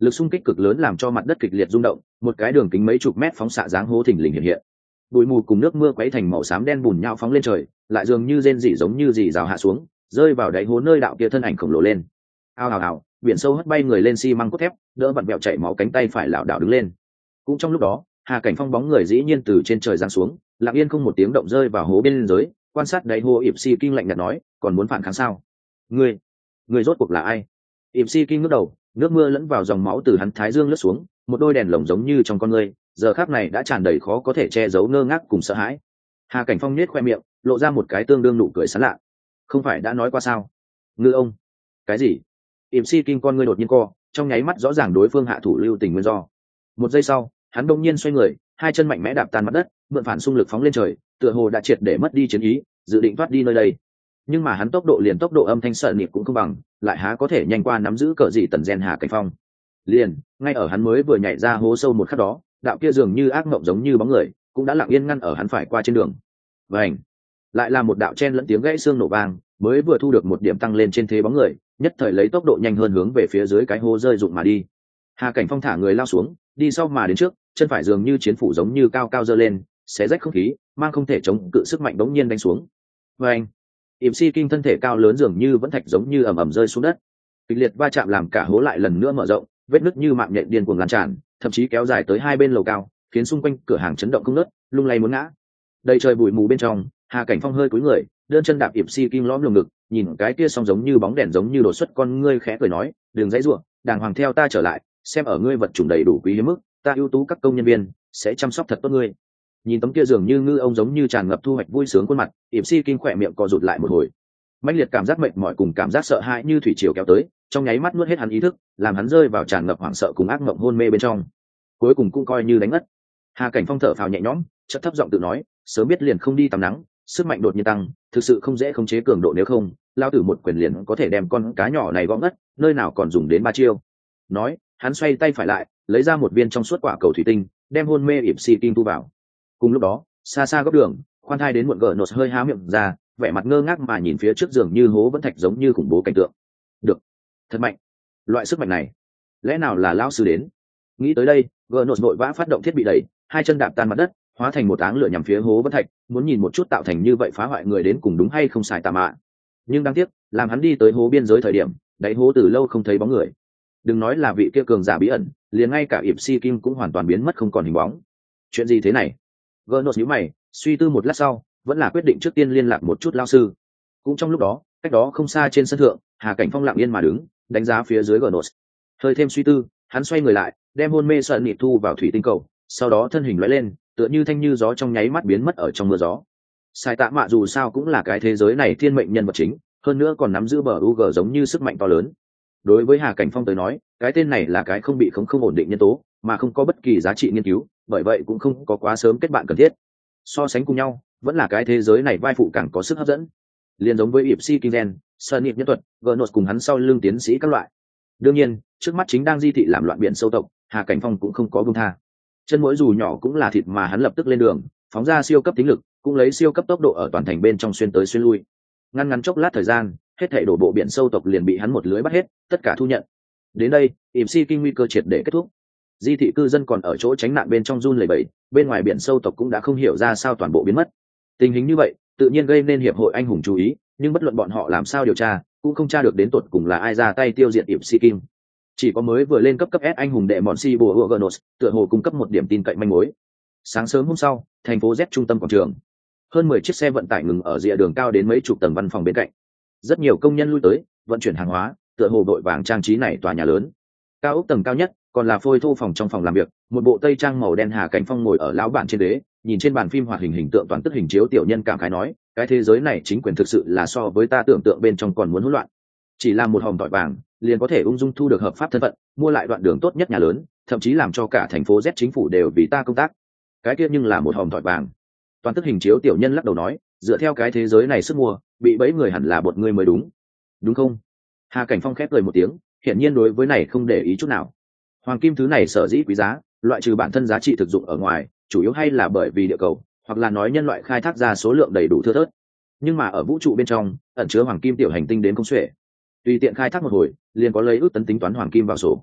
lực xung kích cực lớn làm cho mặt đất kịch liệt rung động, một cái đường kính mấy chục mét phóng xạ dáng hố thình lình hiện hiện. Bụi mù cùng nước mưa quấy thành màu xám đen bùn nhão phóng lên trời, lại dường như rên rỉ giống như rỉ rào hạ xuống, rơi vào đáy hố nơi đạo kia thân ảnh khổng lồ lên. Ao ào ào, biển sâu hất bay người lên xi măng cốt thép, đỡ vặn vẹo chảy máu cánh tay phải lảo đảo đứng lên. Cũng trong lúc đó, Hà Cảnh Phong bóng người dĩ nhiên từ trên trời giáng xuống, lặng yên không một tiếng động rơi vào hố bên dưới, quan sát đáy hố ịp si kinh lạnh nhạt nói, còn muốn phản kháng sao? Ngươi rốt cuộc là ai? ịp si kinh ngước đầu, nước mưa lẫn vào dòng máu từ hắn thái dương lướt xuống, một đôi đèn lồng giống như trong con ngươi, giờ khắc này đã tràn đầy khó có thể che giấu ngơ ngác cùng sợ hãi. Hà Cảnh Phong nhếch khoe miệng, lộ ra một cái tương đương nụ cười sảng lạ. Không phải đã nói qua sao? Ngư ông? Cái gì? ịp si kinh con ngươi đột nhiên co, trong nháy mắt rõ ràng đối phương hạ thủ lưu tình nguyên do. Một giây sau, hắn đông nhiên xoay người, hai chân mạnh mẽ đạp tan mặt đất, mượn phản xung lực phóng lên trời, tựa hồ đã triệt để mất đi chiến ý, dự định thoát đi nơi đây. Nhưng mà hắn tốc độ liền tốc độ âm thanh sợ nịp cũng không bằng, lại há có thể nhanh qua nắm giữ cờ gì tần gen Hà Cảnh Phong. Liền, ngay ở hắn mới vừa nhảy ra hố sâu một khắc đó, đạo kia dường như ác mộng giống như bóng người, cũng đã lặng yên ngăn ở hắn phải qua trên đường. Vành, lại là một đạo chen lẫn tiếng gãy xương nổ vang, mới vừa thu được một điểm tăng lên trên thế bóng người, nhất thời lấy tốc độ nhanh hơn hướng về phía dưới cái hố rơi rụng mà đi. Hà Cảnh Phong thả người lao xuống, đi sau mà đến trước, chân phải dường như chiến phủ giống như cao cao giơ lên, xé rách không khí, mang không thể chống cự sức mạnh đống nhiên đánh xuống. Vành, ịp si kinh thân thể cao lớn dường như vẫn thạch giống như ầm ầm rơi xuống đất, kịch liệt va chạm làm cả hố lại lần nữa mở rộng, vết nứt như mạng nhện điên cuồng lan tràn, thậm chí kéo dài tới hai bên lầu cao, khiến xung quanh cửa hàng chấn động không ngớt, lung lay muốn ngã. Đầy trời bụi mù bên trong, Hà Cảnh Phong hơi cúi người, đơn chân đạp ịp si kinh lõm lồng ngực, nhìn cái kia song giống như bóng đèn giống như đột xuất con ngươi khẽ cười nói, đừng dãy rủa, đàng hoàng theo ta trở lại, xem ở ngươi vật chủng đầy đủ quý hiếm mức, ta ưu tú các công nhân viên sẽ chăm sóc thật tốt ngươi. Nhìn tấm kia dường như ngư ông giống như tràn ngập thu hoạch vui sướng khuôn mặt, ịp si kinh khỏe miệng co rụt lại một hồi. Mãnh liệt cảm giác mệt mỏi cùng cảm giác sợ hãi như thủy triều kéo tới, trong nháy mắt nuốt hết hắn ý thức, làm hắn rơi vào tràn ngập hoảng sợ cùng ác mộng hôn mê bên trong. Cuối cùng cũng coi như đánh ngất. Hà Cảnh Phong thở phào nhẹ nhõm, chợt thấp giọng tự nói, sớm biết liền không đi tắm nắng, sức mạnh đột nhiên tăng, thực sự không dễ khống chế cường độ, nếu không, lao tử một quyền liền có thể đem con cá nhỏ này gõ ngất, nơi nào còn dùng đến ba chiêu. Nói, hắn xoay tay phải lại, lấy ra một viên trong suốt quả cầu thủy tinh, đem hôn mê ịp si kinh tu vào. Cùng lúc đó, xa xa góc đường, khoan thai đến muộn gờ nốt hơi há miệng ra, vẻ mặt ngơ ngác mà nhìn phía trước giường như hố vẫn thạch giống như khủng bố cảnh tượng. Được, thật mạnh, loại sức mạnh này, lẽ nào là lão sư đến? Nghĩ tới đây, gờ nốt vội vã phát động thiết bị đẩy, hai chân đạp tan mặt đất, hóa thành một áng lửa nhằm phía hố vẫn thạch, muốn nhìn một chút tạo thành như vậy phá hoại người đến cùng đúng hay không xài tà mạ. Nhưng đáng tiếc, làm hắn đi tới hố biên giới thời điểm, đáy hố từ lâu không thấy bóng người. Đừng nói là vị kia cường giả bí ẩn, liền ngay cả ịp si kim cũng hoàn toàn biến mất không còn hình bóng. Chuyện gì thế này? Gờ nốt nhíu mày, suy tư một lát sau, vẫn là quyết định trước tiên liên lạc một chút lao sư. Cũng trong lúc đó, cách đó không xa trên sân thượng, Hà Cảnh Phong lặng yên mà đứng, đánh giá phía dưới Gnos. Hơi thêm suy tư, hắn xoay người lại, đem hôn mê sợ nịp thu vào thủy tinh cầu, sau đó thân hình lóe lên, tựa như thanh như gió trong nháy mắt biến mất ở trong mưa gió. Sai tạ mạ dù sao cũng là cái thế giới này thiên mệnh nhân vật chính, hơn nữa còn nắm giữ bờ UG giống như sức mạnh to lớn. Đối với Hà Cảnh Phong tới nói, cái tên này là cái không bị không ổn định nhân tố, mà không có bất kỳ giá trị nghiên cứu, bởi vậy cũng không có quá sớm kết bạn cần thiết. So sánh cùng nhau, vẫn là cái thế giới này vai phụ càng có sức hấp dẫn. Liên giống với ịp si kinh gen, sơn ịp nhân thuật, Gnos cùng hắn sau lưng tiến sĩ các loại. Đương nhiên, trước mắt chính đang di thị làm loạn biển sâu tộc, Hà Cảnh Phong cũng không có buông tha. Chân mũi dù nhỏ cũng là thịt mà hắn lập tức lên đường, phóng ra siêu cấp tính lực, cũng lấy siêu cấp tốc độ ở toàn thành bên trong xuyên tới xuyên lui. Ngắn chốc lát thời gian, hết thảy đổ bộ biển sâu tộc liền bị hắn một lưới bắt hết, tất cả thu nhận. Đến đây, ịp si kinh nguy cơ triệt để kết thúc. Di thị cư dân còn ở chỗ tránh nạn bên trong run lẩy bẩy, bên ngoài biển sâu tộc cũng đã không hiểu ra sao toàn bộ biến mất. Tình hình như vậy, tự nhiên gây nên hiệp hội anh hùng chú ý, nhưng bất luận bọn họ làm sao điều tra, cũng không tra được đến tột cùng là ai ra tay tiêu diệt ịp si kim. Chỉ có mới vừa lên cấp S anh hùng đệ mọn si bùa Uganos, tựa hồ cung cấp một điểm tin cậy manh mối. Sáng sớm hôm sau, thành phố Z trung tâm quảng trường, hơn 10 chiếc xe vận tải ngừng ở rìa đường cao đến mấy chục tầng văn phòng bên cạnh. Rất nhiều công nhân lui tới, vận chuyển hàng hóa, tựa hồ đội vàng trang trí này tòa nhà lớn. Cao ốc tầng cao nhất, còn là phôi thô phòng trong phòng làm việc, một bộ tây trang màu đen Hà Cảnh Phong ngồi ở lão bản trên ghế, nhìn trên bàn phim hoạt hình hình tượng toàn tức hình chiếu tiểu nhân cảm khái nói, cái thế giới này chính quyền thực sự là so với ta tưởng tượng bên trong còn muốn hỗn loạn. Chỉ làm một hòm tỏi vàng, liền có thể ung dung thu được hợp pháp thân phận, mua lại đoạn đường tốt nhất nhà lớn, thậm chí làm cho cả thành phố Z chính phủ đều vì ta công tác. Cái kia nhưng là một hòm tỏi vàng. Toàn tức hình chiếu tiểu nhân lắc đầu nói, dựa theo cái thế giới này sức mua, bị bẫy người hẳn là bột ngươi mới đúng. Đúng không? Hà Cảnh Phong khép cười một tiếng, hiển nhiên đối với này không để ý chút nào. Hoàng kim thứ này sở dĩ quý giá, loại trừ bản thân giá trị thực dụng ở ngoài, chủ yếu hay là bởi vì địa cầu, hoặc là nói nhân loại khai thác ra số lượng đầy đủ thưa thớt. Nhưng mà ở vũ trụ bên trong, ẩn chứa hoàng kim tiểu hành tinh đến không xuể. Tùy tiện khai thác một hồi, liền có lấy ước tấn tính toán hoàng kim vào sổ.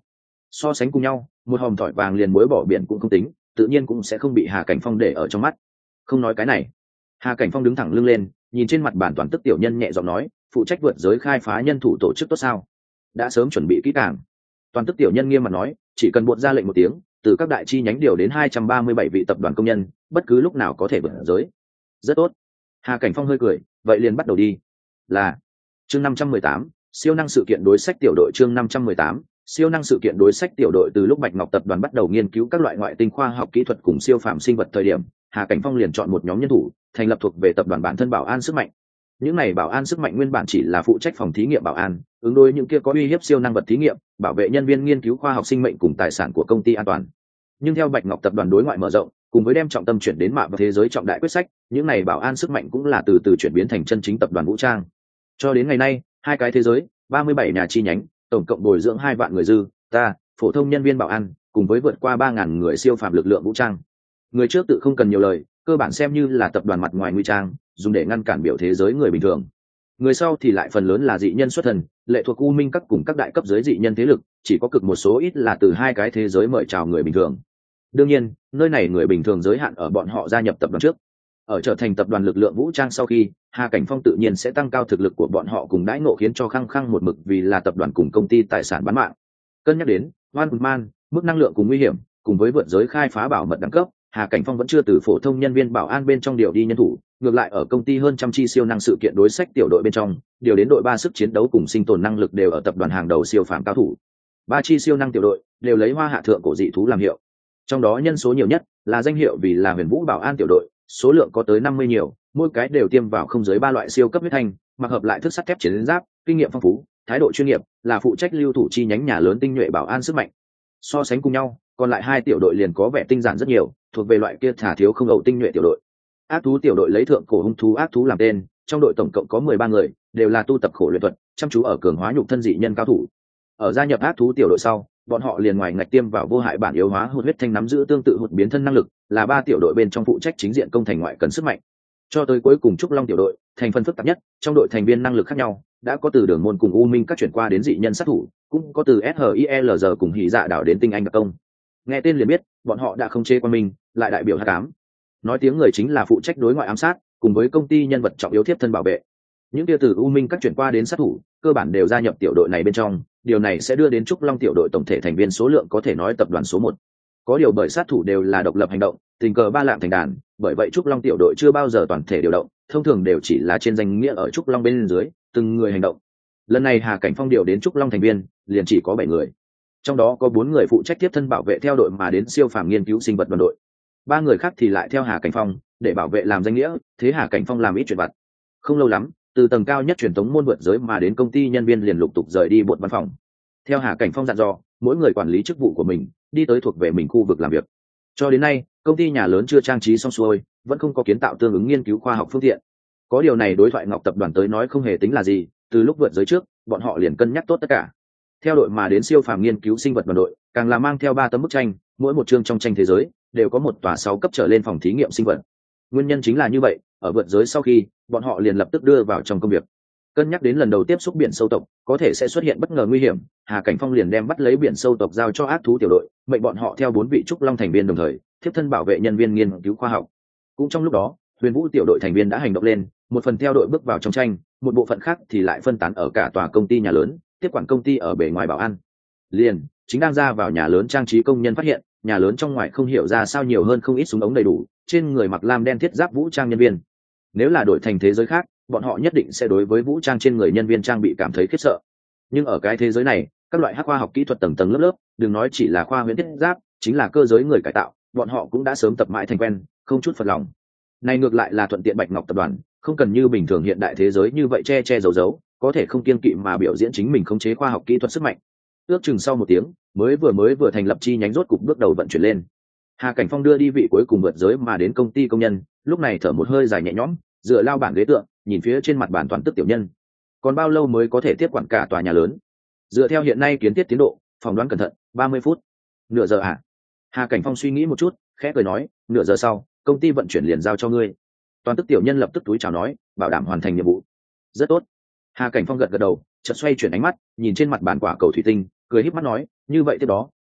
So sánh cùng nhau, một hòm thỏi vàng liền muối bỏ biển cũng không tính, tự nhiên cũng sẽ không bị Hà Cảnh Phong để ở trong mắt. Không nói cái này, Hà Cảnh Phong đứng thẳng lưng lên, nhìn trên mặt bản toàn tức tiểu nhân nhẹ giọng nói, phụ trách vượt giới khai phá nhân thủ tổ chức tốt sao? Đã sớm chuẩn bị kỹ càng. Toàn tức tiểu nhân nghiêm mặt nói, chỉ cần buộc ra lệnh một tiếng, từ các đại chi nhánh điều đến 237 vị tập đoàn công nhân, bất cứ lúc nào có thể vượt giới. Rất tốt. Hà Cảnh Phong hơi cười, vậy liền bắt đầu đi. Là chương 518, siêu năng sự kiện đối sách tiểu đội. Chương 518, siêu năng sự kiện đối sách tiểu đội. Từ lúc Bạch Ngọc tập đoàn bắt đầu nghiên cứu các loại ngoại tinh khoa học kỹ thuật cùng siêu phàm sinh vật thời điểm, Hà Cảnh Phong liền chọn một nhóm nhân thủ, thành lập thuộc về tập đoàn bản thân bảo an sức mạnh. Những này bảo an sức mạnh nguyên bản chỉ là phụ trách phòng thí nghiệm bảo an, ứng đối những kia có uy hiếp siêu năng vật thí nghiệm, bảo vệ nhân viên nghiên cứu khoa học sinh mệnh cùng tài sản của công ty an toàn. Nhưng theo Bạch Ngọc tập đoàn đối ngoại mở rộng, cùng với đem trọng tâm chuyển đến mạng và thế giới trọng đại quyết sách, những này bảo an sức mạnh cũng là từ từ chuyển biến thành chân chính tập đoàn vũ trang. Cho đến ngày nay, hai cái thế giới, 37 nhà chi nhánh, tổng cộng bồi dưỡng 2 vạn người dư, phổ thông nhân viên bảo an, cùng với vượt qua 3.000 người siêu phàm lực lượng vũ trang. Người trước tự không cần nhiều lời, cơ bản xem như là tập đoàn mặt ngoài nguy trang, dùng để ngăn cản biểu thế giới người bình thường. Người sau thì lại phần lớn là dị nhân xuất thần, lệ thuộc U Minh các cùng các đại cấp giới dị nhân thế lực, chỉ có cực một số ít là từ hai cái thế giới mời chào người bình thường. Đương nhiên, nơi này người bình thường giới hạn ở bọn họ gia nhập tập đoàn trước. Ở trở thành tập đoàn lực lượng vũ trang sau khi, Hà Cảnh Phong tự nhiên sẽ tăng cao thực lực của bọn họ cùng đãi ngộ, khiến cho khăng khăng một mực vì là tập đoàn cùng công ty tài sản bán mạng. Cân nhắc đến One Man, mức năng lượng cùng nguy hiểm, cùng với vượt giới khai phá bảo mật đẳng cấp, Hà Cảnh Phong vẫn chưa từ phổ thông nhân viên bảo an bên trong điều đi nhân thủ, ngược lại ở công ty hơn trăm chi siêu năng sự kiện đối sách tiểu đội bên trong, điều đến đội 3 sức chiến đấu cùng sinh tồn năng lực đều ở tập đoàn hàng đầu siêu phàm cao thủ. 3 chi siêu năng tiểu đội đều lấy hoa hạ thượng cổ dị thú làm hiệu. Trong đó nhân số nhiều nhất là danh hiệu vì là Huyền Vũ Bảo An tiểu đội, số lượng có tới 50 nhiều, mỗi cái đều tiêm vào không dưới 3 loại siêu cấp huyết thanh, mặc hợp lại thức sắt thép chiến giáp, kinh nghiệm phong phú, thái độ chuyên nghiệp, là phụ trách lưu thủ chi nhánh nhà lớn tinh nhuệ bảo an sức mạnh. So sánh cùng nhau, còn lại 2 tiểu đội liền có vẻ tinh giản rất nhiều, thuộc về loại kia thả thiếu không ẩu tinh nhuệ tiểu đội. Ác thú tiểu đội lấy thượng cổ hung thú ác thú làm tên, trong đội tổng cộng có 13 người, đều là tu tập khổ luyện thuật, chăm chú ở cường hóa nhục thân dị nhân cao thủ. Ở gia nhập ác thú tiểu đội sau, bọn họ liền ngoài ngạch tiêm vào vô hại bản yếu hóa hụt huyết thanh, nắm giữ tương tự hụt biến thân năng lực, là 3 tiểu đội bên trong phụ trách chính diện công thành ngoại cần sức mạnh. Cho tới cuối cùng Trúc Long tiểu đội, thành phần phức tạp nhất, trong đội thành viên năng lực khác nhau, đã có từ Đường Môn cùng U Minh các chuyển qua đến dị nhân sát thủ, cũng có từ SHILG cùng Hỉ Dạ đảo đến tinh anh đặc công. Nghe tên liền biết, bọn họ đã không chế qua mình, lại đại biểu hắc ám. Nói tiếng người chính là phụ trách đối ngoại ám sát, cùng với công ty nhân vật trọng yếu tiếp thân bảo vệ. Những kia từ U Minh các chuyển qua đến sát thủ, cơ bản đều gia nhập tiểu đội này bên trong, điều này sẽ đưa đến Trúc Long tiểu đội tổng thể thành viên số lượng có thể nói tập đoàn số 1. Có điều bởi sát thủ đều là độc lập hành động, tình cờ ba lạng thành đàn, bởi vậy Trúc Long tiểu đội chưa bao giờ toàn thể điều động, thông thường đều chỉ là trên danh nghĩa ở Trúc Long bên dưới, từng người hành động. Lần này Hà Cảnh Phong điều đến Trúc Long thành viên, liền chỉ có 7 người. Trong đó có 4 người phụ trách tiếp thân bảo vệ theo đội mà đến siêu phàm nghiên cứu sinh vật đoàn đội. 3 người khác thì lại theo Hà Cảnh Phong, để bảo vệ làm danh nghĩa, thế Hà Cảnh Phong làm ít chuyện vặt. Không lâu lắm, từ tầng cao nhất truyền thống môn vượt giới mà đến công ty nhân viên liền lục tục rời đi bột văn phòng. Theo Hà Cảnh Phong dặn dò, mỗi người quản lý chức vụ của mình, đi tới thuộc về mình khu vực làm việc. Cho đến nay, công ty nhà lớn chưa trang trí xong xuôi, vẫn không có kiến tạo tương ứng nghiên cứu khoa học phương tiện. Có điều này đối thoại Ngọc tập đoàn tới nói không hề tính là gì, từ lúc vượt giới trước, bọn họ liền cân nhắc tốt tất cả. Theo đội mà đến siêu phàm nghiên cứu sinh vật đoàn đội, càng là mang theo 3 tấm bức tranh, mỗi một chương trong tranh thế giới đều có một tòa 6 cấp trở lên phòng thí nghiệm sinh vật. Nguyên nhân chính là như vậy, ở vượt giới sau khi, bọn họ liền lập tức đưa vào trong công việc. Cân nhắc đến lần đầu tiếp xúc biển sâu tộc có thể sẽ xuất hiện bất ngờ nguy hiểm, Hà Cảnh Phong liền đem bắt lấy biển sâu tộc giao cho ác thú tiểu đội, mệnh bọn họ theo 4 vị Trúc Long thành viên đồng thời tiếp thân bảo vệ nhân viên nghiên cứu khoa học. Cũng trong lúc đó, Huyền Vũ tiểu đội thành viên đã hành động lên, một phần theo đội bước vào trong tranh, một bộ phận khác thì lại phân tán ở cả tòa công ty nhà lớn, tiếp quản công ty ở bề ngoài bảo an. Liền chính đang ra vào nhà lớn trang trí công nhân phát hiện, nhà lớn trong ngoài không hiểu ra sao nhiều hơn không ít súng ống đầy đủ, trên người mặc lam đen thiết giáp vũ trang nhân viên. Nếu là đổi thành thế giới khác, bọn họ nhất định sẽ đối với vũ trang trên người nhân viên trang bị cảm thấy khiếp sợ. Nhưng ở cái thế giới này, các loại hắc khoa học kỹ thuật tầng tầng lớp lớp, đừng nói chỉ là khoa huyễn thiết giáp, chính là cơ giới người cải tạo, bọn họ cũng đã sớm tập mãi thành quen, không chút phật lòng. Này ngược lại là thuận tiện Bạch Ngọc tập đoàn, không cần như bình thường hiện đại thế giới như vậy che che giấu giấu, có thể không kiêng kỵ mà biểu diễn chính mình khống chế khoa học kỹ thuật sức mạnh. Ước chừng sau 1 tiếng, mới vừa thành lập chi nhánh rốt cục bước đầu vận chuyển lên. Hà Cảnh Phong đưa đi vị cuối cùng vượt giới mà đến công ty công nhân, lúc này thở một hơi dài nhẹ nhõm, dựa lao bảng ghế tựa, nhìn phía trên mặt bàn toàn tức tiểu nhân. Còn bao lâu mới có thể tiếp quản cả tòa nhà lớn? Dựa theo hiện nay kiến thiết tiến độ, phỏng đoán cẩn thận, 30 phút. Nửa giờ à? Hà Cảnh Phong suy nghĩ một chút, khẽ cười nói, nửa giờ sau, công ty vận chuyển liền giao cho ngươi. Toàn tức tiểu nhân lập tức túi chào nói, bảo đảm hoàn thành nhiệm vụ. Rất tốt. Hà Cảnh Phong gật gật đầu, chợt xoay chuyển ánh mắt, nhìn trên mặt bàn quả cầu thủy tinh, cười híp mắt nói, như vậy tiếp đó,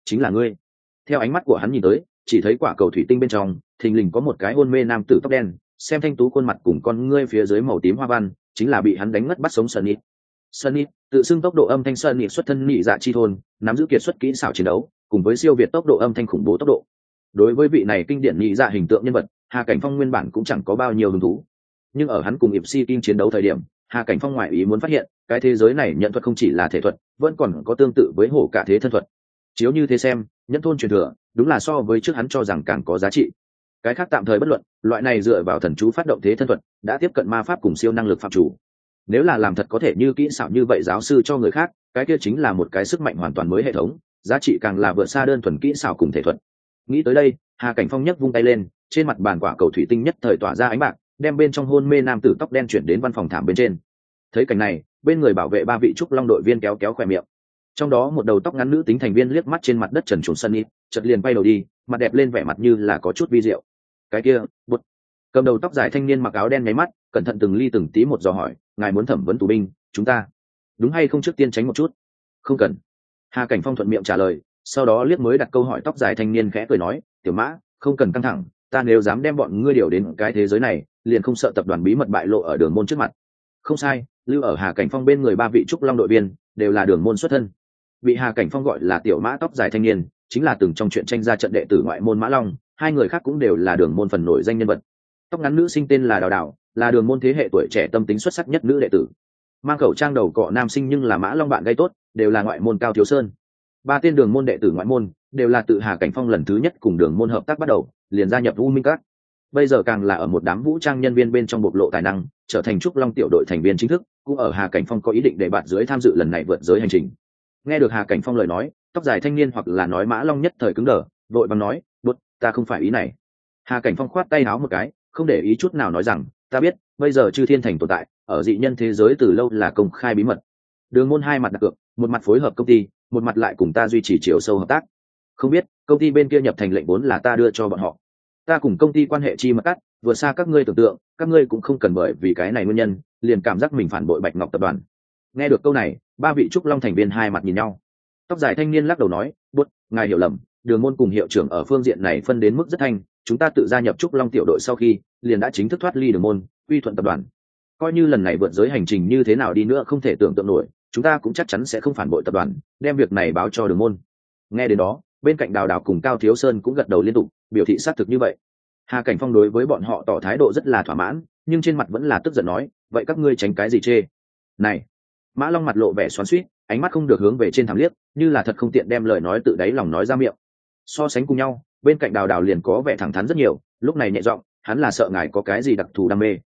chính là ngươi. Theo ánh mắt của hắn nhìn tới, chỉ thấy quả cầu thủy tinh bên trong thình lình có một cái hôn mê nam tử tóc đen, xem thanh tú khuôn mặt cùng con ngươi phía dưới màu tím hoa văn, chính là bị hắn đánh ngất bắt sống Sunny. Sunny tự xưng tốc độ âm thanh Sunny xuất thân nhị dạ chi thôn, nắm giữ kiệt xuất kỹ xảo chiến đấu cùng với siêu việt tốc độ âm thanh khủng bố tốc độ. Đối với vị này kinh điển nhị dạ hình tượng nhân vật, Hà Cảnh Phong nguyên bản cũng chẳng có bao nhiêu hứng thú, nhưng ở hắn cùng Ip Si Kim chiến đấu thời điểm, Hà Cảnh Phong ngoại ý muốn phát hiện cái thế giới này nhận thuật không chỉ là thể thuật, vẫn còn có tương tự với hổ cả thế thân thuật. Chiếu như thế xem, nhân thôn truyền thừa đúng là so với trước hắn cho rằng càng có giá trị. Cái khác tạm thời bất luận, loại này dựa vào thần chú phát động thế thân thuật đã tiếp cận ma pháp cùng siêu năng lực phạm chủ. Nếu là làm thật có thể như kỹ xảo như vậy giáo sư cho người khác, cái kia chính là một cái sức mạnh hoàn toàn mới hệ thống, giá trị càng là vượt xa đơn thuần kỹ xảo cùng thể thuật. Nghĩ tới đây, Hà Cảnh Phong nhấc vung tay lên, trên mặt bàn quả cầu thủy tinh nhất thời tỏa ra ánh bạc, đem bên trong hôn mê nam tử tóc đen chuyển đến văn phòng thảm bên trên. Thấy cảnh này, bên người bảo vệ ba vị trúc long đội viên kéo kéo khỏe miệng. Trong đó một đầu tóc ngắn nữ tính thành viên liếc mắt trên mặt đất trần truồng Sunny, chợt liền bay đầu đi, mặt đẹp lên vẻ mặt như là có chút vi diệu. Cái kia, bụt. Cầm đầu tóc dài thanh niên mặc áo đen nháy mắt, cẩn thận từng ly từng tí một dò hỏi, ngài muốn thẩm vấn tù binh, chúng ta đúng hay không trước tiên tránh một chút? Không cần. Hà Cảnh Phong thuận miệng trả lời, sau đó liếc mới đặt câu hỏi tóc dài thanh niên khẽ cười nói, tiểu mã, không cần căng thẳng, ta nếu dám đem bọn ngươi điều đến cái thế giới này, liền không sợ tập đoàn bí mật bại lộ ở đường môn trước mặt. Không sai, lưu ở Hà Cảnh Phong bên người ba vị trúc long đội viên đều là đường môn xuất thân. Bị Hà Cảnh Phong gọi là tiểu mã tóc dài thanh niên, chính là từng trong chuyện tranh ra trận đệ tử ngoại môn Mã Long, hai người khác cũng đều là đường môn phần nổi danh nhân vật. Tóc ngắn nữ sinh tên là Đào Đào, là đường môn thế hệ tuổi trẻ tâm tính xuất sắc nhất nữ đệ tử. Mang khẩu trang đầu cọ nam sinh nhưng là Mã Long bạn gây tốt, đều là ngoại môn Cao Thiếu Sơn. Ba tên đường môn đệ tử ngoại môn đều là tự Hà Cảnh Phong lần thứ nhất cùng đường môn hợp tác bắt đầu, liền gia nhập U Minh Các. Bây giờ càng là ở một đám vũ trang nhân viên bên trong bộc lộ tài năng, trở thành trúc long tiểu đội thành viên chính thức, cũng ở Hà Cảnh Phong có ý định để bạn dưới tham dự lần này vượt giới hành trình. Nghe được Hà Cảnh Phong lời nói, tóc dài thanh niên hoặc là nói Mã Long nhất thời cứng đờ, vội vàng nói, "Bụt, ta không phải ý này." Hà Cảnh Phong khoát tay áo một cái, không để ý chút nào nói rằng, "Ta biết, bây giờ Chư Thiên Thành tồn tại, ở dị nhân thế giới từ lâu là công khai bí mật. Đường môn hai mặt đặt cược, một mặt phối hợp công ty, một mặt lại cùng ta duy trì chiều sâu hợp tác. Không biết, công ty bên kia nhập thành lệnh vốn là ta đưa cho bọn họ. Ta cùng công ty quan hệ chi mật cắt, vừa xa các ngươi tưởng tượng, các ngươi cũng không cần bởi vì cái này nguyên nhân, liền cảm giác mình phản bội Bạch Ngọc tập đoàn." Nghe được câu này, ba vị trúc long thành viên hai mặt nhìn nhau. Tóc dài thanh niên lắc đầu nói, "Bút, ngài hiểu lầm, đường môn cùng hiệu trưởng ở phương diện này phân đến mức rất thanh, chúng ta tự gia nhập trúc long tiểu đội sau khi, liền đã chính thức thoát ly đường môn, uy thuận tập đoàn. Coi như lần này vượt giới hành trình như thế nào đi nữa không thể tưởng tượng nổi, chúng ta cũng chắc chắn sẽ không phản bội tập đoàn, đem việc này báo cho đường môn." Nghe đến đó, bên cạnh Đào Đào cùng Cao Thiếu Sơn cũng gật đầu liên tục, biểu thị xác thực như vậy. Hà Cảnh Phong đối với bọn họ tỏ thái độ rất là thỏa mãn, nhưng trên mặt vẫn là tức giận nói, "Vậy các ngươi tránh cái gì chê?" Này, Mã Long mặt lộ vẻ xoắn xuýt, ánh mắt không được hướng về trên thảm liếc, như là thật không tiện đem lời nói tự đáy lòng nói ra miệng. So sánh cùng nhau, bên cạnh Đào Đào liền có vẻ thẳng thắn rất nhiều, lúc này nhẹ giọng, "Hắn là sợ ngài có cái gì đặc thù đam mê."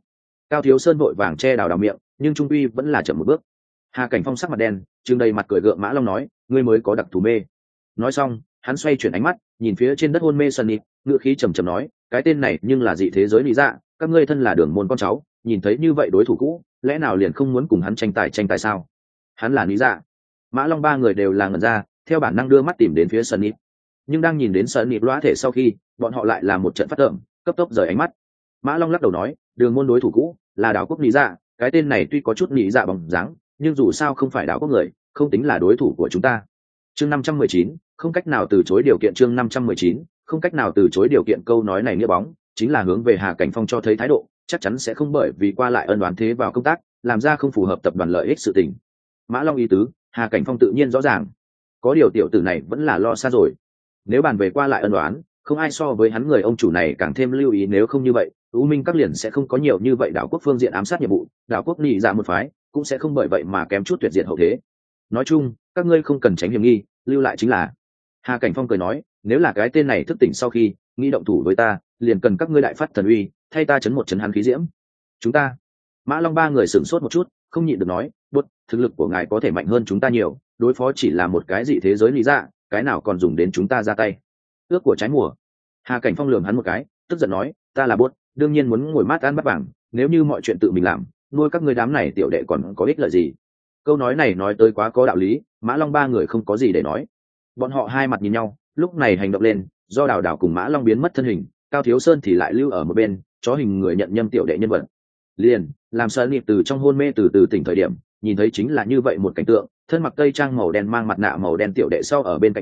Cao Thiếu Sơn vội vàng che Đào Đào miệng, nhưng trung uy vẫn là chậm một bước. Hà Cảnh Phong sắc mặt đen, trừng đầy mặt cười gượng Mã Long nói, "Ngươi mới có đặc thù mê." Nói xong, hắn xoay chuyển ánh mắt, nhìn phía trên đất hôn mê Sunny, ngữ khí trầm trầm nói, "Cái tên này nhưng là dị thế giới lý dạ, các ngươi thân là đường môn con cháu, nhìn thấy như vậy đối thủ cũ, lẽ nào liền không muốn cùng hắn tranh tài sao?" Hắn là lý dạ. Mã Long ba người đều là ngẩn ra, theo bản năng đưa mắt tìm đến phía Sunny. Nhưng đang nhìn đến Sunny lõa thể sau khi, bọn họ lại là một trận phát tởm, cấp tốc rời ánh mắt. Mã Long lắc đầu nói, "Đường môn đối thủ cũ là đảo quốc lý dạ, cái tên này tuy có chút lý dạ bóng dáng, nhưng dù sao không phải đảo quốc người, không tính là đối thủ của chúng ta." Chương 519, không cách nào từ chối điều kiện. Chương 519, không cách nào từ chối điều kiện. Câu nói này nghĩa bóng chính là hướng về Hà Cảnh Phong cho thấy thái độ, chắc chắn sẽ không bởi vì qua lại ân oán thế vào công tác, làm ra không phù hợp tập đoàn lợi ích sự tình. Mã Long ý tứ, Hà Cảnh Phong tự nhiên rõ ràng. Có điều tiểu tử này vẫn là lo xa rồi. Nếu bàn về qua lại ân oán, không ai so với hắn người ông chủ này càng thêm lưu ý, nếu không như vậy, U Minh các liền sẽ không có nhiều như vậy đảo quốc phương diện ám sát nhiệm vụ, đảo quốc nhị dạ một phái cũng sẽ không bởi vậy mà kém chút tuyệt diệt hậu thế. Nói chung, các ngươi không cần tránh hiểm nghi, lưu lại chính là. Hà Cảnh Phong cười nói, "Nếu là cái tên này thức tỉnh sau khi nghĩ động thủ với ta, liền cần các ngươi đại phát thần uy, thay ta chấn một chấn hắn khí diễm." Chúng ta? Mã Long ba người sửng sốt một chút, không nhịn được nói, "Bút, thực lực của ngài có thể mạnh hơn chúng ta nhiều, đối phó chỉ là một cái dị thế giới lý dạ, cái nào còn dùng đến chúng ta ra tay?" Ước của trái mùa. Hà Cảnh Phong lườm hắn một cái, tức giận nói, "Ta là Bút, đương nhiên muốn ngồi mát ăn bát vàng, nếu như mọi chuyện tự mình làm, nuôi các ngươi đám này tiểu đệ còn có ích lợi gì?" Câu nói này nói tới quá có đạo lý, Mã Long ba người không có gì để nói. Bọn họ hai mặt nhìn nhau, lúc này hành động lên, do Đào Đào cùng Mã Long biến mất thân hình, Cao Thiếu Sơn thì lại lưu ở một bên, chó hình người nhận nhâm tiểu đệ nhân vật. Liền làm Sơn Nịp từ trong hôn mê từ từ tỉnh thời điểm, nhìn thấy chính là như vậy một cảnh tượng, thân mặc tây trang màu đen mang mặt nạ màu đen tiểu đệ sau ở bên cạnh bàn,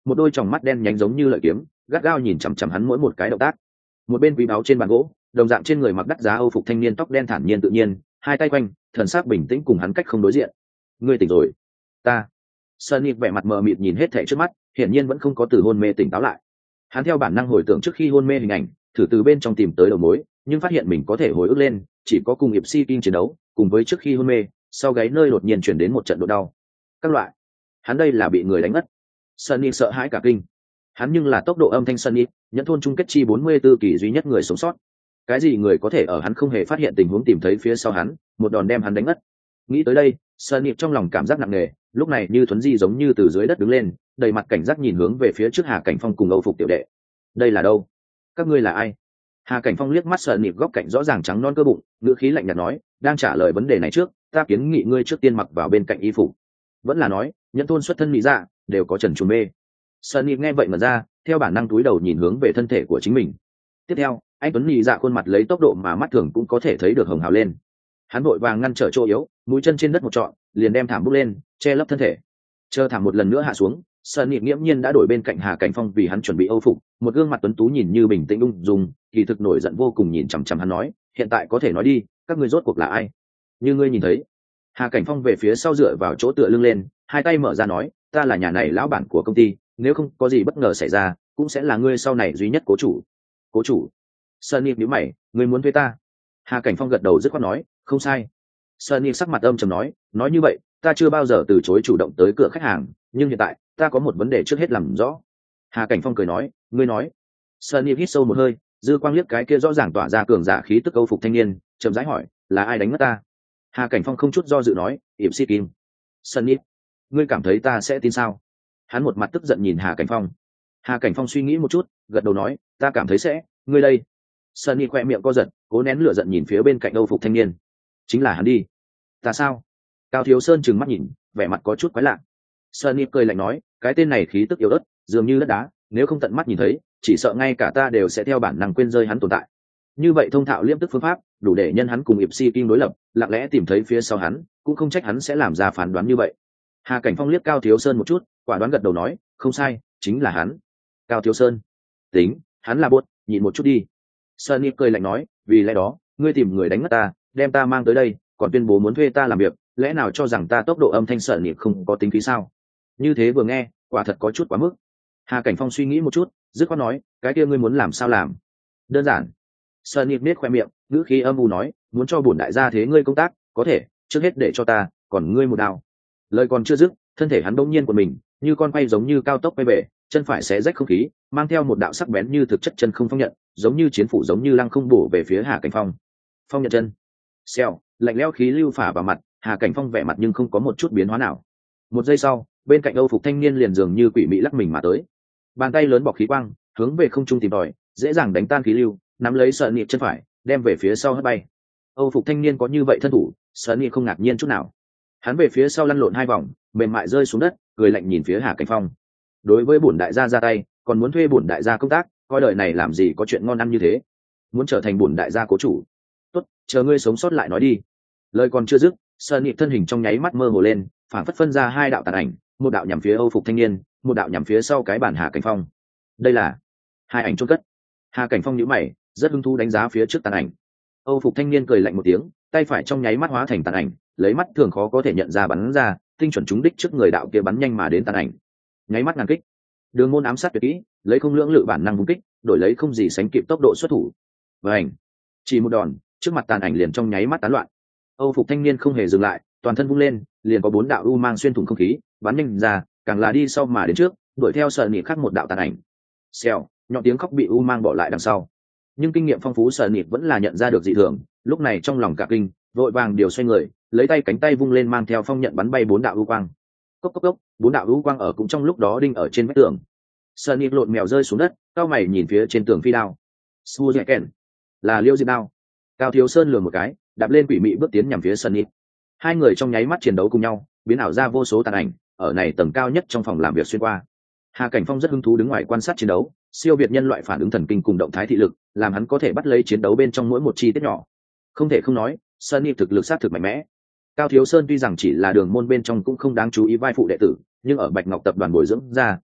một đôi tròng mắt đen nhánh giống như lợi kiếm gắt gao nhìn chằm chằm hắn mỗi một cái động tác. Một bên quý báu trên bàn gỗ, đồng dạng trên người mặc đắt giá âu phục thanh niên tóc đen thản nhiên tự nhiên, hai tay quanh, thần sắc bình tĩnh cùng hắn cách không đối diện. Ngươi tỉnh rồi. Ta. Sunny vẻ mặt mờ mịt nhìn hết thảy trước mắt, hiển nhiên vẫn không có từ hôn mê tỉnh táo lại. Hắn theo bản năng hồi tưởng trước khi hôn mê hình ảnh, thử từ bên trong tìm tới đầu mối, nhưng phát hiện mình có thể hồi ức lên, chỉ có cùng Ip Si King chiến đấu, cùng với trước khi hôn mê, sau gáy nơi đột nhiên chuyển đến một trận độ đau. Các loại. Hắn đây là bị người đánh ngất. Sunny sợ hãi cả kinh. Hắn nhưng là tốc độ âm thanh Sunny, nhẫn thôn chung kết chi 44 kỳ duy nhất người sống sót. Cái gì người có thể ở hắn không hề phát hiện tình huống tìm thấy phía sau hắn, một đòn đem hắn đánh ngất. Nghĩ tới đây, Sunny trong lòng cảm giác nặng nề, lúc này như thuấn di giống như từ dưới đất đứng lên, đầy mặt cảnh giác nhìn hướng về phía trước Hà Cảnh Phong cùng Âu Phục tiểu đệ. Đây là đâu? Các ngươi là ai? Hà Cảnh Phong liếc mắt Sunny góc cạnh rõ ràng trắng non cơ bụng, ngữ khí lạnh nhạt nói, đang trả lời vấn đề này trước, ta kiến nghị ngươi trước tiên mặc vào bên cạnh y phục. Vẫn là nói, nhẫn thôn xuất thân mỹ dạ, đều có trần trùm mê. Sunny nghe vậy mà ra, theo bản năng túi đầu nhìn hướng về thân thể của chính mình. Tiếp theo, anh tuấn nhị dạ khuôn mặt lấy tốc độ mà mắt thường cũng có thể thấy được hồng hào lên. Hắn vội vàng ngăn trở chỗ yếu, mũi chân trên đất một trọn, liền đem thảm bút lên, che lấp thân thể. Chờ thảm một lần nữa hạ xuống, Sunny nghiễm nhiên đã đổi bên cạnh Hà Cảnh Phong vì hắn chuẩn bị âu phục, một gương mặt tuấn tú nhìn như bình tĩnh ung dung, kỳ thực nổi giận vô cùng nhìn chằm chằm hắn nói, hiện tại có thể nói đi, các ngươi rốt cuộc là ai? Như ngươi nhìn thấy. Hà Cảnh Phong về phía sau dựa vào chỗ tựa lưng lên, hai tay mở ra nói, ta là nhà này lão bản của công ty, nếu không có gì bất ngờ xảy ra, cũng sẽ là ngươi sau này duy nhất cố chủ. Cố chủ? Sunny nhíu mày, ngươi muốn thuê ta? Hà Cảnh Phong gật đầu dứt khoát nói, không sai. Sunny sắc mặt âm trầm nói như vậy, ta chưa bao giờ từ chối chủ động tới cửa khách hàng, nhưng hiện tại, ta có một vấn đề trước hết làm rõ. Hà Cảnh Phong cười nói, ngươi nói. Sunny hít sâu một hơi, dư quang liếc cái kia rõ ràng tỏa ra cường giả khí tức âu phục thanh niên, chậm rãi hỏi, là ai đánh ngất ta? Hà Cảnh Phong không chút do dự nói, Ip Si Kim. Sunny, ngươi cảm thấy ta sẽ tin sao? Hắn một mặt tức giận nhìn Hà Cảnh Phong. Hà Cảnh Phong suy nghĩ một chút, gật đầu nói, ta cảm thấy sẽ, ngươi đây. Sunny khoe miệng co giật, cố nén lửa giận nhìn phía bên cạnh âu phục thanh niên. Chính là hắn đi. Ta sao? Cao Thiếu Sơn trừng mắt nhìn, vẻ mặt có chút quái lạ. Sunny cười lạnh nói, cái tên này khí tức yếu ớt, dường như đất đá, nếu không tận mắt nhìn thấy, chỉ sợ ngay cả ta đều sẽ theo bản năng quên rơi hắn tồn tại. Như vậy thông thạo liêm tức phương pháp, đủ để nhân hắn cùng Ip Si King đối lập, lặng lẽ tìm thấy phía sau hắn, cũng không trách hắn sẽ làm ra phán đoán như vậy. Hà Cảnh Phong liếc Cao Thiếu Sơn một chút, quả đoán gật đầu nói, không sai, chính là hắn. Cao Thiếu Sơn, tính, hắn là bốt, nhịn một chút đi. Sunny cười lạnh nói, vì lẽ đó, ngươi tìm người đánh ngất ta, đem ta mang tới đây, còn tuyên bố muốn thuê ta làm việc, lẽ nào cho rằng ta tốc độ âm thanh sợ niệm không có tính khí sao? Như thế vừa nghe, quả thật có chút quá mức. Hà Cảnh Phong suy nghĩ một chút, dứt khoát nói, cái kia ngươi muốn làm sao làm? Đơn giản. Sunny biết khoe miệng, ngữ khí âm u nói, muốn cho bổn đại gia thế ngươi công tác, có thể, trước hết để cho ta, còn ngươi một đao. Lời còn chưa dứt, thân thể hắn bỗng nhiên của mình, như con quay giống như cao tốc quay về, chân phải xé rách không khí, mang theo một đạo sắc bén như thực chất chân không phong nhận, giống như chiến phủ giống như lăng không bổ về phía Hà Cảnh Phong. Phong nhận chân. Xèo, lạnh lẽo khí lưu phả vào mặt, Hà Cảnh Phong vẻ mặt nhưng không có một chút biến hóa nào. Một giây sau, bên cạnh âu phục thanh niên liền dường như quỷ mị lắc mình mà tới. Bàn tay lớn bọc khí quang, hướng về không trung tìm tòi, dễ dàng đánh tan khí lưu, nắm lấy sợ niệm chân phải, đem về phía sau hất bay. Âu phục thanh niên có như vậy thân thủ, sợ niệm không ngạc nhiên chút nào. Hắn về phía sau lăn lộn hai vòng, mềm mại rơi xuống đất, cười lạnh nhìn phía Hà Cảnh Phong. Đối với bổn đại gia ra tay, còn muốn thuê bổn đại gia công tác, coi đời này làm gì có chuyện ngon ăn như thế. Muốn trở thành bổn đại gia cố chủ, tốt, chờ ngươi sống sót lại nói đi. Lời còn chưa dứt, Sơn Nhịp thân hình trong nháy mắt mơ hồ lên, phản phất phân ra hai đạo tàn ảnh, một đạo nhằm phía Âu phục thanh niên, một đạo nhằm phía sau cái bản Hà Cảnh Phong. Đây là hai ảnh chôn cất. Hà Cảnh Phong nhíu mày, rất hứng thú đánh giá phía trước tàn ảnh. Âu phục thanh niên cười lạnh một tiếng, tay phải trong nháy mắt hóa thành tàn ảnh, lấy mắt thường khó có thể nhận ra bắn ra, tinh chuẩn trúng đích trước người đạo kia bắn nhanh mà đến tàn ảnh. Nháy mắt ngàn kích. Đường môn ám sát tuyệt kỹ, lấy không lưỡng lự bản năng vung kích, đổi lấy không gì sánh kịp tốc độ xuất thủ. Vành. Chỉ một đòn, trước mặt tàn ảnh liền trong nháy mắt tán loạn. Âu phục thanh niên không hề dừng lại, toàn thân vung lên, liền có bốn đạo u mang xuyên thủng không khí, bắn nhanh ra, càng là đi sau mà đến trước, đuổi theo sợ nịp khác một đạo tàn ảnh. Xèo, nhọn tiếng khóc bị u mang bỏ lại đằng sau. Nhưng kinh nghiệm phong phú sợ nịp vẫn là nhận ra được dị thường, lúc này trong lòng cả kinh, vội vàng điều xoay người, lấy tay cánh tay vung lên mang theo phong nhận bắn bay bốn đạo u quang. Cốc cốc cốc, bốn đạo u quang ở cũng trong lúc đó đinh ở trên vách tường. Sợ nịp lộn mèo rơi xuống đất, cao mày nhìn phía trên tường phi đao. Suzuken, là Liêu Diệp đao. Cao Thiếu Sơn lườm một cái, đạp lên quỷ mị bước tiến nhằm phía Sunny. Hai người trong nháy mắt chiến đấu cùng nhau, biến ảo ra vô số tàn ảnh, ở này tầng cao nhất trong phòng làm việc xuyên qua. Hà Cảnh Phong rất hứng thú đứng ngoài quan sát chiến đấu, siêu việt nhân loại phản ứng thần kinh cùng động thái thị lực, làm hắn có thể bắt lấy chiến đấu bên trong mỗi một chi tiết nhỏ. Không thể không nói, Sunny thực lực sát thực mạnh mẽ. Cao Thiếu Sơn tuy rằng chỉ là đường môn bên trong cũng không đáng chú ý vai phụ đệ tử, nhưng ở Bạch Ngọc tập đoàn bồi dưỡng ra,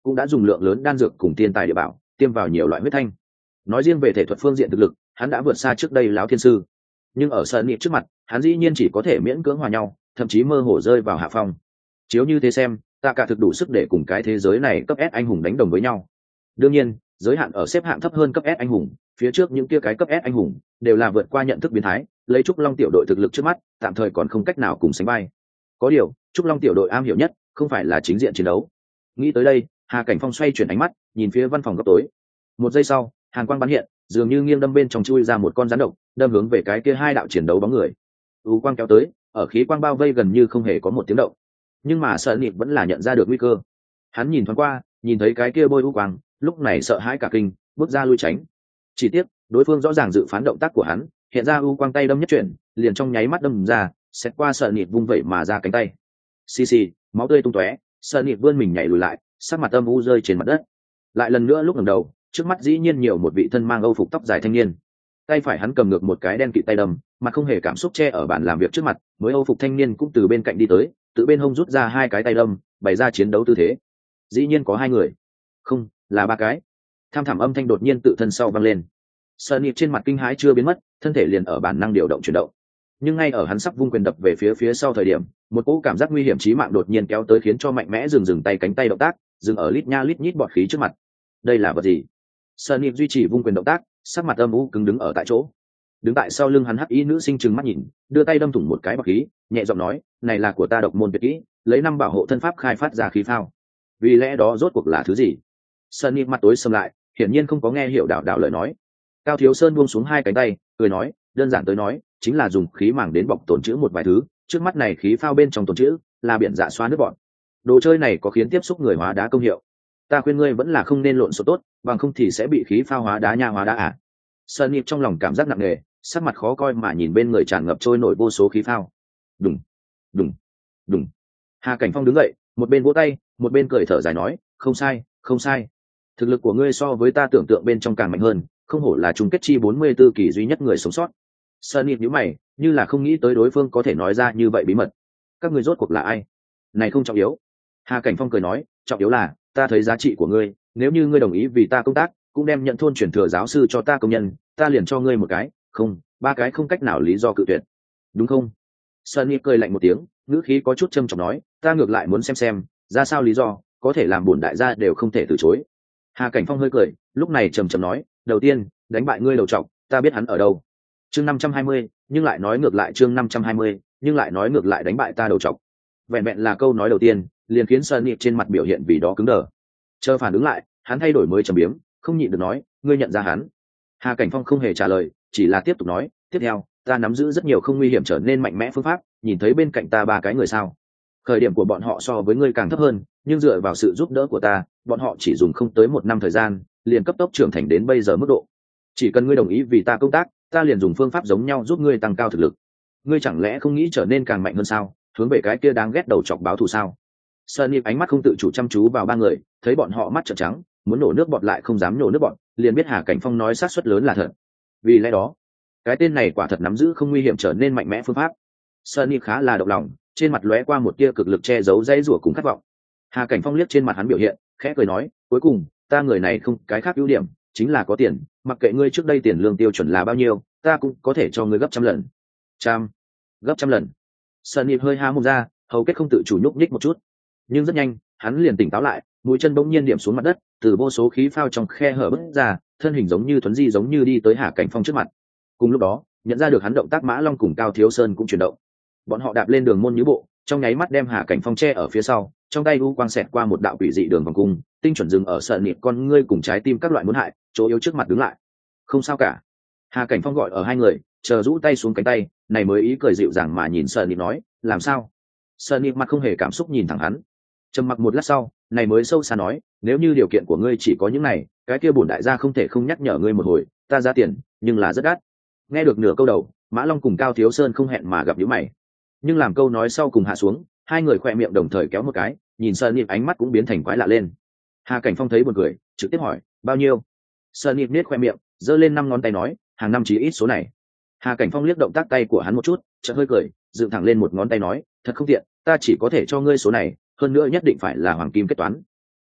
cũng đã dùng lượng lớn đan dược cùng tiên tài địa bảo tiêm vào nhiều loại huyết thanh. Nói riêng về thể thuật phương diện thực lực, hắn đã vượt xa trước đây lão thiên sư, nhưng ở sợ nịp trước mặt hắn dĩ nhiên chỉ có thể miễn cưỡng hòa nhau, thậm chí mơ hồ rơi vào hạ phong. Chiếu như thế xem, ta cả thực đủ sức để cùng cái thế giới này cấp S anh hùng đánh đồng với nhau. Đương nhiên, giới hạn ở xếp hạng thấp hơn cấp S anh hùng, phía trước những kia cái cấp S anh hùng đều là vượt qua nhận thức biến thái, lấy Trúc Long tiểu đội thực lực trước mắt, tạm thời còn không cách nào cùng sánh vai. Có điều, Trúc Long tiểu đội am hiểu nhất không phải là chính diện chiến đấu. Nghĩ tới đây, Hà Cảnh Phong xoay chuyển ánh mắt, nhìn phía văn phòng góc tối. Một giây sau, hàn quang bắn hiện, dường như nghiêng đâm bên trong chui ra một con rắn độc, đâm hướng về cái kia hai đạo chiến đấu bóng người. U quang kéo tới, ở khí quang bao vây gần như không hề có một tiếng động. Nhưng mà sợ nịp vẫn là nhận ra được nguy cơ. Hắn nhìn thoáng qua, nhìn thấy cái kia bôi u quang, lúc này sợ hãi cả kinh, bước ra lui tránh. Chỉ tiếc, đối phương rõ ràng dự phán động tác của hắn, hiện ra u quang tay đâm nhất chuyển, liền trong nháy mắt đâm ra, xét qua sợ nịp vung vẩy mà ra cánh tay. Xì xì, máu tươi tung tóe, sợ nịp vươn mình nhảy lùi lại, sắc mặt âm u rơi trên mặt đất. Lại lần nữa lúc ngẩng đầu, trước mắt dĩ nhiên nhiều một vị thân mang âu phục tóc dài thanh niên. Tay phải hắn cầm ngược một cái đen kịt tay đâm, mặt không hề cảm xúc che ở bàn làm việc trước mặt, mới âu phục thanh niên cũng từ bên cạnh đi tới, tự bên hông rút ra hai cái tay đâm, bày ra chiến đấu tư thế. Dĩ nhiên có hai người, không, là ba cái. Tham thảm âm thanh đột nhiên tự thân sau vang lên. Sunny trên mặt kinh hãi chưa biến mất, thân thể liền ở bản năng điều động chuyển động. Nhưng ngay ở hắn sắp vung quyền đập về phía sau thời điểm, một cỗ cảm giác nguy hiểm chí mạng đột nhiên kéo tới, khiến cho mạnh mẽ dừng tay cánh tay động tác, dừng ở lít nha lít nhít bọt khí trước mặt. Đây là vật gì? Sunny duy trì vung quyền động tác, sắc mặt âm u cứng đứng ở tại chỗ. Đứng tại sau lưng hắn hắc y nữ sinh trừng mắt nhìn, đưa tay đâm thủng một cái bọt khí, nhẹ giọng nói, này là của ta độc môn tuyệt kỹ, lấy năm bảo hộ thân pháp khai phát ra khí phao. Vì lẽ đó rốt cuộc là thứ gì? Sunny mặt tối sầm lại, hiển nhiên không có nghe hiểu đạo lời nói. Cao Thiếu Sơn buông xuống hai cánh tay, cười nói, đơn giản tới nói, chính là dùng khí màng đến bọc tồn trữ một vài thứ, trước mắt này khí phao bên trong tồn trữ là biển dạ xoa nước bọn. Đồ chơi này có khiến tiếp xúc người hóa đá công hiệu. Ta khuyên ngươi vẫn là không nên lộn xộn tốt, bằng không thì sẽ bị khí phao hóa đá nha hóa đá à. Sunny trong lòng cảm giác nặng nề, sắc mặt khó coi mà nhìn bên người tràn ngập trôi nổi vô số khí phao. Đùng, đùng, đùng. Hà Cảnh Phong đứng dậy, một bên vỗ tay, một bên cười thở dài nói, không sai, không sai. Thực lực của ngươi so với ta tưởng tượng bên trong càng mạnh hơn, không hổ là chung kết chi 44 kỳ duy nhất người sống sót. Sunny nhíu mày, như là không nghĩ tới đối phương có thể nói ra như vậy bí mật. Các ngươi rốt cuộc là ai? Này không trọng yếu. Hà Cảnh Phong cười nói, trọng yếu là ta thấy giá trị của ngươi, nếu như ngươi đồng ý vì ta công tác, cũng đem nhận thôn chuyển thừa giáo sư cho ta công nhân, ta liền cho ngươi một cái, không, ba cái không cách nào lý do cự tuyệt. Đúng không? Sunny cười lạnh một tiếng, ngữ khí có chút châm chọc nói, ta ngược lại muốn xem ra sao lý do có thể làm bổn đại gia đều không thể từ chối. Hà Cảnh Phong hơi cười, lúc này trầm trầm nói, đầu tiên, đánh bại ngươi đầu trọc, ta biết hắn ở đâu. Chương 520, nhưng lại nói ngược lại chương 520, nhưng lại nói ngược lại đánh bại ta đầu trọc. Vẹn vẹn là câu nói đầu tiên, liền khiến Sunny trên mặt biểu hiện vì đó cứng đờ. Chờ phản ứng lại, hắn thay đổi mới trầm biếm, không nhịn được nói, ngươi nhận ra hắn. Hà Cảnh Phong không hề trả lời, chỉ là tiếp tục nói, tiếp theo, ta nắm giữ rất nhiều không nguy hiểm trở nên mạnh mẽ phương pháp, nhìn thấy bên cạnh ta ba cái người sao? Khởi điểm của bọn họ so với ngươi càng thấp hơn, nhưng dựa vào sự giúp đỡ của ta, bọn họ chỉ dùng không tới 1 năm thời gian, liền cấp tốc trưởng thành đến bây giờ mức độ. Chỉ cần ngươi đồng ý vì ta công tác, ta liền dùng phương pháp giống nhau giúp ngươi tăng cao thực lực. Ngươi chẳng lẽ không nghĩ trở nên càng mạnh hơn sao? Hướng về cái kia đáng ghét đầu chọc báo thù sao? Sunny ánh mắt không tự chủ chăm chú vào ba người, thấy bọn họ mắt trợn trắng, muốn nổ nước bọt lại không dám nổ nước bọt, liền biết Hà Cảnh Phong nói xác suất lớn là thật. Vì lẽ đó, cái tên này quả thật nắm giữ không nguy hiểm trở nên mạnh mẽ phương pháp. Sunny khá là động lòng, trên mặt lóe qua một tia cực lực che giấu dây rủa cùng khát vọng. Hà Cảnh Phong liếc trên mặt hắn biểu hiện, khẽ cười nói, cuối cùng, ta người này không cái khác ưu điểm, chính là có tiền, mặc kệ ngươi trước đây tiền lương tiêu chuẩn là bao nhiêu, ta cũng có thể cho ngươi gấp trăm lần. Gấp trăm lần. Sunny hơi há mồm ra, hầu kết không tự chủ nhúc nhích một chút. Nhưng rất nhanh, hắn liền tỉnh táo lại, mũi chân bỗng nhiên điểm xuống mặt đất, từ vô số khí phao trong khe hở bứt ra, thân hình giống như thuấn di giống như đi tới Hà Cảnh Phong trước mặt. Cùng lúc đó, nhận ra được hắn động tác, Mã Long cùng Cao Thiếu Sơn cũng chuyển động. Bọn họ đạp lên đường môn nhứ bộ, trong nháy mắt đem Hà Cảnh Phong che ở phía sau, trong tay u quang xẹt qua một đạo quỷ dị đường vòng cung, tinh chuẩn dừng ở sợ nịp con ngươi cùng trái tim các loại muốn hại, chỗ yếu trước mặt đứng lại. Không sao cả. Hà Cảnh Phong gọi ở hai người, chờ rũ tay xuống cánh tay, này mới ý cười dịu dàng mà nhìn sợ nịp nói, làm sao? Sợ nịp mặt không hề cảm xúc nhìn thẳng hắn. Trầm mặc một lát sau, này mới sâu xa nói, nếu như điều kiện của ngươi chỉ có những này, cái kia bổn đại gia không thể không nhắc nhở ngươi một hồi, ta ra tiền, nhưng là rất đắt. Nghe được nửa câu đầu, Mã Long cùng Cao Thiếu Sơn không hẹn mà gặp nhíu mày. Nhưng làm câu nói sau cùng hạ xuống, hai người khoe miệng đồng thời kéo một cái, nhìn Sơn Nịp ánh mắt cũng biến thành quái lạ lên. Hà Cảnh Phong thấy buồn cười, trực tiếp hỏi, bao nhiêu? Sơn Nịp nết khoe miệng, giơ lên 5 ngón tay nói, hàng năm chỉ ít số này. Hà Cảnh Phong liếc động tác tay của hắn một chút, chợt hơi cười, dựng thẳng lên một ngón tay nói, thật không tiện, ta chỉ có thể cho ngươi số này, hơn nữa nhất định phải là hoàng kim kết toán.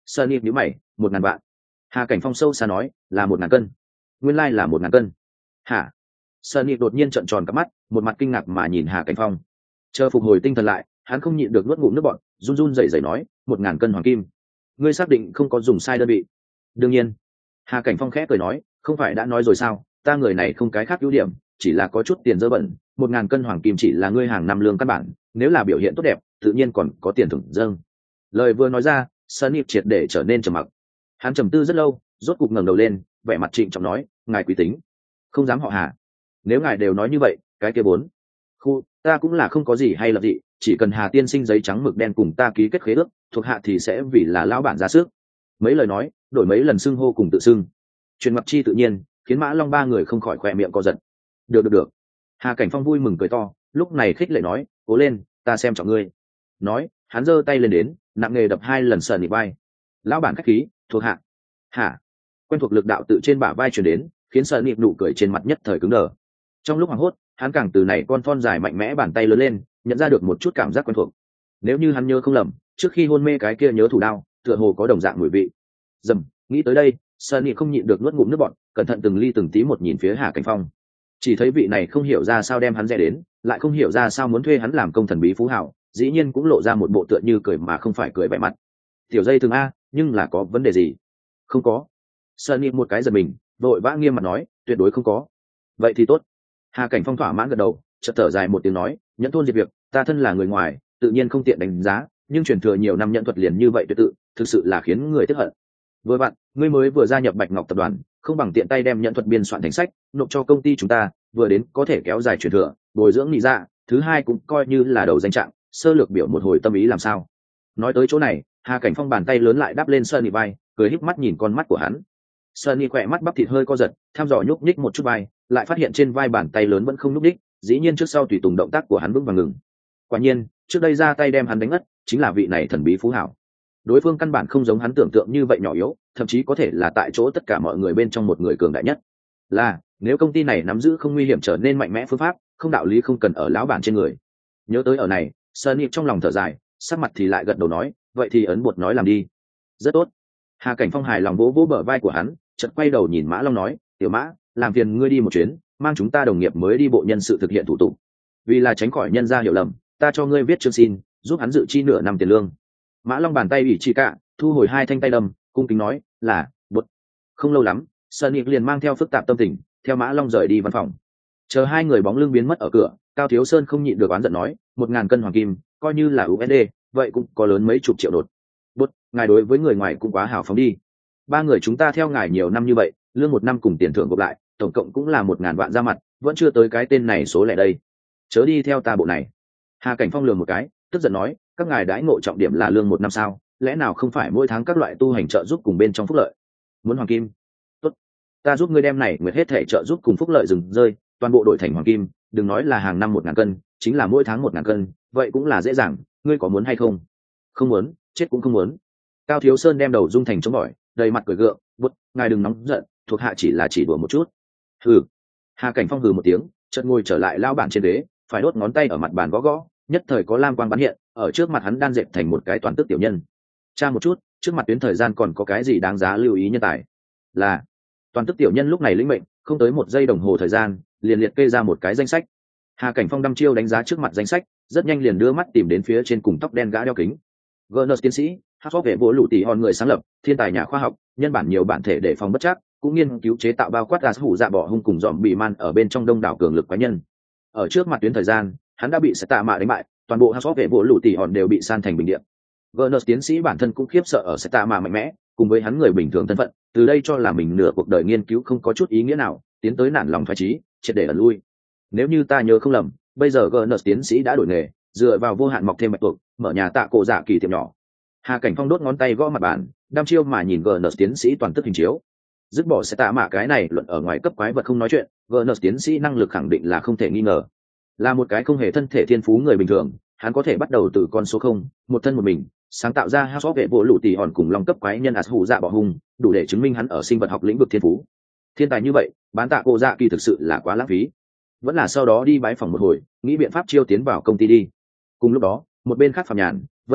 Sunny nhíu mày, 1.000 vạn. Hà Cảnh Phong sâu xa nói, là 1.000 cân. Nguyên lai là 1.000 cân. Hả? Sunny đột nhiên trợn tròn cả mắt, một mặt kinh ngạc mà nhìn Hà Cảnh Phong. Chờ phục hồi tinh thần lại, hắn không nhịn được nuốt ngụm nước bọt, run run rẩy rẩy nói, 1.000 cân hoàng kim. Ngươi xác định không có dùng sai đơn vị? Đương nhiên. Hà Cảnh Phong khẽ cười nói, không phải đã nói rồi sao, ta người này không cái khác ưu điểm, chỉ là có chút tiền dơ bẩn. 1.000 cân hoàng kim chỉ là ngươi hàng năm lương căn bản, nếu là biểu hiện tốt đẹp, tự nhiên còn có tiền thưởng dâng. Lời vừa nói ra, Sunny triệt để trở nên trầm mặc. Hắn trầm tư rất lâu, rốt cục ngẩng đầu lên, vẻ mặt trịnh trọng nói, ngài quý tính, không dám họ Hà. Nếu ngài đều nói như vậy, cái kia bốn, khu, ta cũng là không có gì hay là gì, chỉ cần Hà tiên sinh giấy trắng mực đen cùng ta ký kết khế ước, thuộc hạ thì sẽ vì là lão bản ra sức. Mấy lời nói, đổi mấy lần xưng hô cùng tự xưng, truyền mặc chi tự nhiên, khiến Mã Long ba người không khỏi khỏe miệng co giật. Được. Hà Cảnh Phong vui mừng cười to, lúc này khích lệ nói, cố lên, ta xem trọng ngươi. Nói, hắn giơ tay lên đến, nặng nghề đập 2 lần sờn vai. Lão bản khách khí, thuộc hạ. Hả? Quen thuộc lực đạo tự trên bả vai truyền đến, khiến sờn nụ cười trên mặt nhất thời cứng đờ. Trong lúc hoảng hốt, hắn càng từ này con thon dài mạnh mẽ bàn tay lớn lên, nhận ra được một chút cảm giác quen thuộc. Nếu như hắn nhớ không lầm, trước khi hôn mê cái kia nhớ thủ đao, tựa hồ có đồng dạng mùi vị. Dầm, nghĩ tới đây, Sunny không nhịn được nuốt ngụm nước bọt, cẩn thận từng ly từng tí một nhìn phía Hà Cảnh Phong. Chỉ thấy vị này không hiểu ra sao đem hắn dè đến, lại không hiểu ra sao muốn thuê hắn làm công thần bí phú hảo, dĩ nhiên cũng lộ ra một bộ tựa như cười mà không phải cười vẻ mặt. Tiểu dây thường a, nhưng là có vấn đề gì? Không có. Sunny một cái giật mình, vội vã nghiêm mặt nói, tuyệt đối không có. Vậy thì tốt. Hà Cảnh Phong thỏa mãn gật đầu, chợt thở dài một tiếng nói, nhẫn thôn diệt việc, ta thân là người ngoài, tự nhiên không tiện đánh giá, nhưng truyền thừa nhiều năm nhẫn thuật liền như vậy tuyệt tự, thực sự là khiến người tức hận. Vừa bạn, ngươi mới vừa gia nhập Bạch Ngọc tập đoàn, không bằng tiện tay đem nhẫn thuật biên soạn thành sách, nộp cho công ty chúng ta, vừa đến có thể kéo dài truyền thừa, bồi dưỡng nghị ra, thứ hai cũng coi như là đầu danh trạng, sơ lược biểu một hồi tâm ý làm sao. Nói tới chỗ này, Hà Cảnh Phong bàn tay lớn lại đắp lên Sunny vai, cười híp mắt nhìn con mắt của hắn. Sunny khỏe mắt bắp thịt hơi co giật, thăm dò nhúc nhích một chút vai, lại phát hiện trên vai bàn tay lớn vẫn không nhúc nhích, dĩ nhiên trước sau tùy tùng động tác của hắn vững vàng ngừng. Quả nhiên, trước đây ra tay đem hắn đánh ngất, chính là vị này thần bí phú hảo. Đối phương căn bản không giống hắn tưởng tượng như vậy nhỏ yếu, thậm chí có thể là tại chỗ tất cả mọi người bên trong một người cường đại nhất. Là, nếu công ty này nắm giữ không nguy hiểm trở nên mạnh mẽ phương pháp, không đạo lý không cần ở lão bản trên người. Nhớ tới ở này, Sunny trong lòng thở dài, sắc mặt thì lại gật đầu nói, vậy thì ấn bột nói làm đi. Rất tốt. Hà Cảnh Phong hài lòng vỗ vỗ bờ vai của hắn, chợt quay đầu nhìn Mã Long nói, tiểu Mã, làm phiền ngươi đi một chuyến, mang chúng ta đồng nghiệp mới đi bộ nhân sự thực hiện thủ tục. Vì là tránh khỏi nhân ra hiểu lầm, ta cho ngươi viết chương xin, giúp hắn dự chi nửa năm tiền lương. Mã Long bàn tay ủy chi cả, thu hồi 2 thanh tay đầm, cung kính nói, là, bột. Không lâu lắm, Sunny liền mang theo phức tạp tâm tình, theo Mã Long rời đi văn phòng. Chờ hai người bóng lưng biến mất ở cửa, Cao Thiếu Sơn không nhịn được oán giận nói, 1.000 cân hoàng kim, coi như là USD, vậy cũng có lớn mấy chục triệu đột. Bột, ngài đối với người ngoài cũng quá hào phóng đi. Ba người chúng ta theo ngài nhiều năm như vậy, lương một năm cùng tiền thưởng gộp lại, tổng cộng cũng là 1.000 vạn ra mặt, vẫn chưa tới cái tên này số lẻ đây. Chớ đi theo ta bộ này. Hà Cảnh Phong lườm một cái, tức giận nói, các ngài đãi ngộ trọng điểm là lương 1 năm sao, lẽ nào không phải mỗi tháng các loại tu hành trợ giúp cùng bên trong phúc lợi? Muốn hoàng kim? Tốt, ta giúp ngươi đem này nguyệt hết thể trợ giúp cùng phúc lợi dừng rơi, toàn bộ đổi thành hoàng kim, đừng nói là hàng năm 1.000 cân, chính là mỗi tháng 1.000 cân, vậy cũng là dễ dàng, ngươi có muốn hay không? Không muốn, chết cũng không muốn. Cao Thiếu Sơn đem đầu rung thành chống bỏi, đầy mặt cười gượng, bút, ngài đừng nóng giận, thuộc hạ chỉ là chỉ đùa một chút. Hừ. Hà Cảnh Phong hừ một tiếng, chợt ngồi trở lại lao bản trên ghế, phải đốt ngón tay ở mặt bàn gõ gõ, nhất thời có lam quang bắn hiện, ở trước mặt hắn đan dệt thành một cái toàn tức tiểu nhân. Tra một chút, trước mặt tuyến thời gian còn có cái gì đáng giá lưu ý nhân tài? Là toàn tức tiểu nhân lúc này lĩnh mệnh, không tới 1 giây đồng hồ thời gian, liền liệt kê ra một cái danh sách. Hà Cảnh Phong đăm chiêu đánh giá trước mặt danh sách, rất nhanh liền đưa mắt tìm đến phía trên cùng tóc đen gã đeo kính. Gerners tiến sĩ, hát vệ bộ lũ tỷ hòn người sáng lập, thiên tài nhà khoa học, nhân bản nhiều bản thể để phòng bất chắc, cũng nghiên cứu chế tạo bao quát gas hủ dạ bỏ hung cùng dòm bị man ở bên trong đông đảo cường lực quái nhân. Ở trước mặt tuyến thời gian, hắn đã bị sẽ tạ mạ đánh bại, toàn bộ hát vệ bộ lũ tỷ hòn đều bị san thành bình địa. Gerners tiến sĩ bản thân cũng khiếp sợ ở sẽ tạ mạ mạnh mẽ, cùng với hắn người bình thường thân phận, từ đây cho là mình nửa cuộc đời nghiên cứu không có chút ý nghĩa nào, tiến tới nản lòng thoái chí, triệt để ẩn lui. Nếu như ta nhớ không lầm, bây giờ Gerners tiến sĩ đã đổi nghề, dựa vào vô hạn mọc thêm mạch tuộc, mở nhà tạ cổ dạ kỳ tiệm nhỏ. Hà Cảnh Phong đốt ngón tay gõ mặt bàn, đăm chiêu mà nhìn Gerners tiến sĩ toàn tức hình chiếu. Dứt bỏ sẽ tạ mạ cái này luận ở ngoài cấp quái vật không nói chuyện, Gerners tiến sĩ năng lực khẳng định là không thể nghi ngờ. Là một cái không hề thân thể thiên phú người bình thường, hắn có thể bắt đầu từ con số 0, một thân một mình, sáng tạo ra hắc vệ bộ lũ tỷ hòn cùng long cấp quái nhân hủ dạ bỏ hung, đủ để chứng minh hắn ở sinh vật học lĩnh vực thiên phú. Thiên tài như vậy, bán tạ cổ dạ kỳ thực sự là quá lãng phí. Vẫn là sau đó đi bái phòng một hồi, nghĩ biện pháp chiêu tiến vào công ty đi. Cùng lúc đó, một bên khác Phạm Nhàn, Vân Diệp,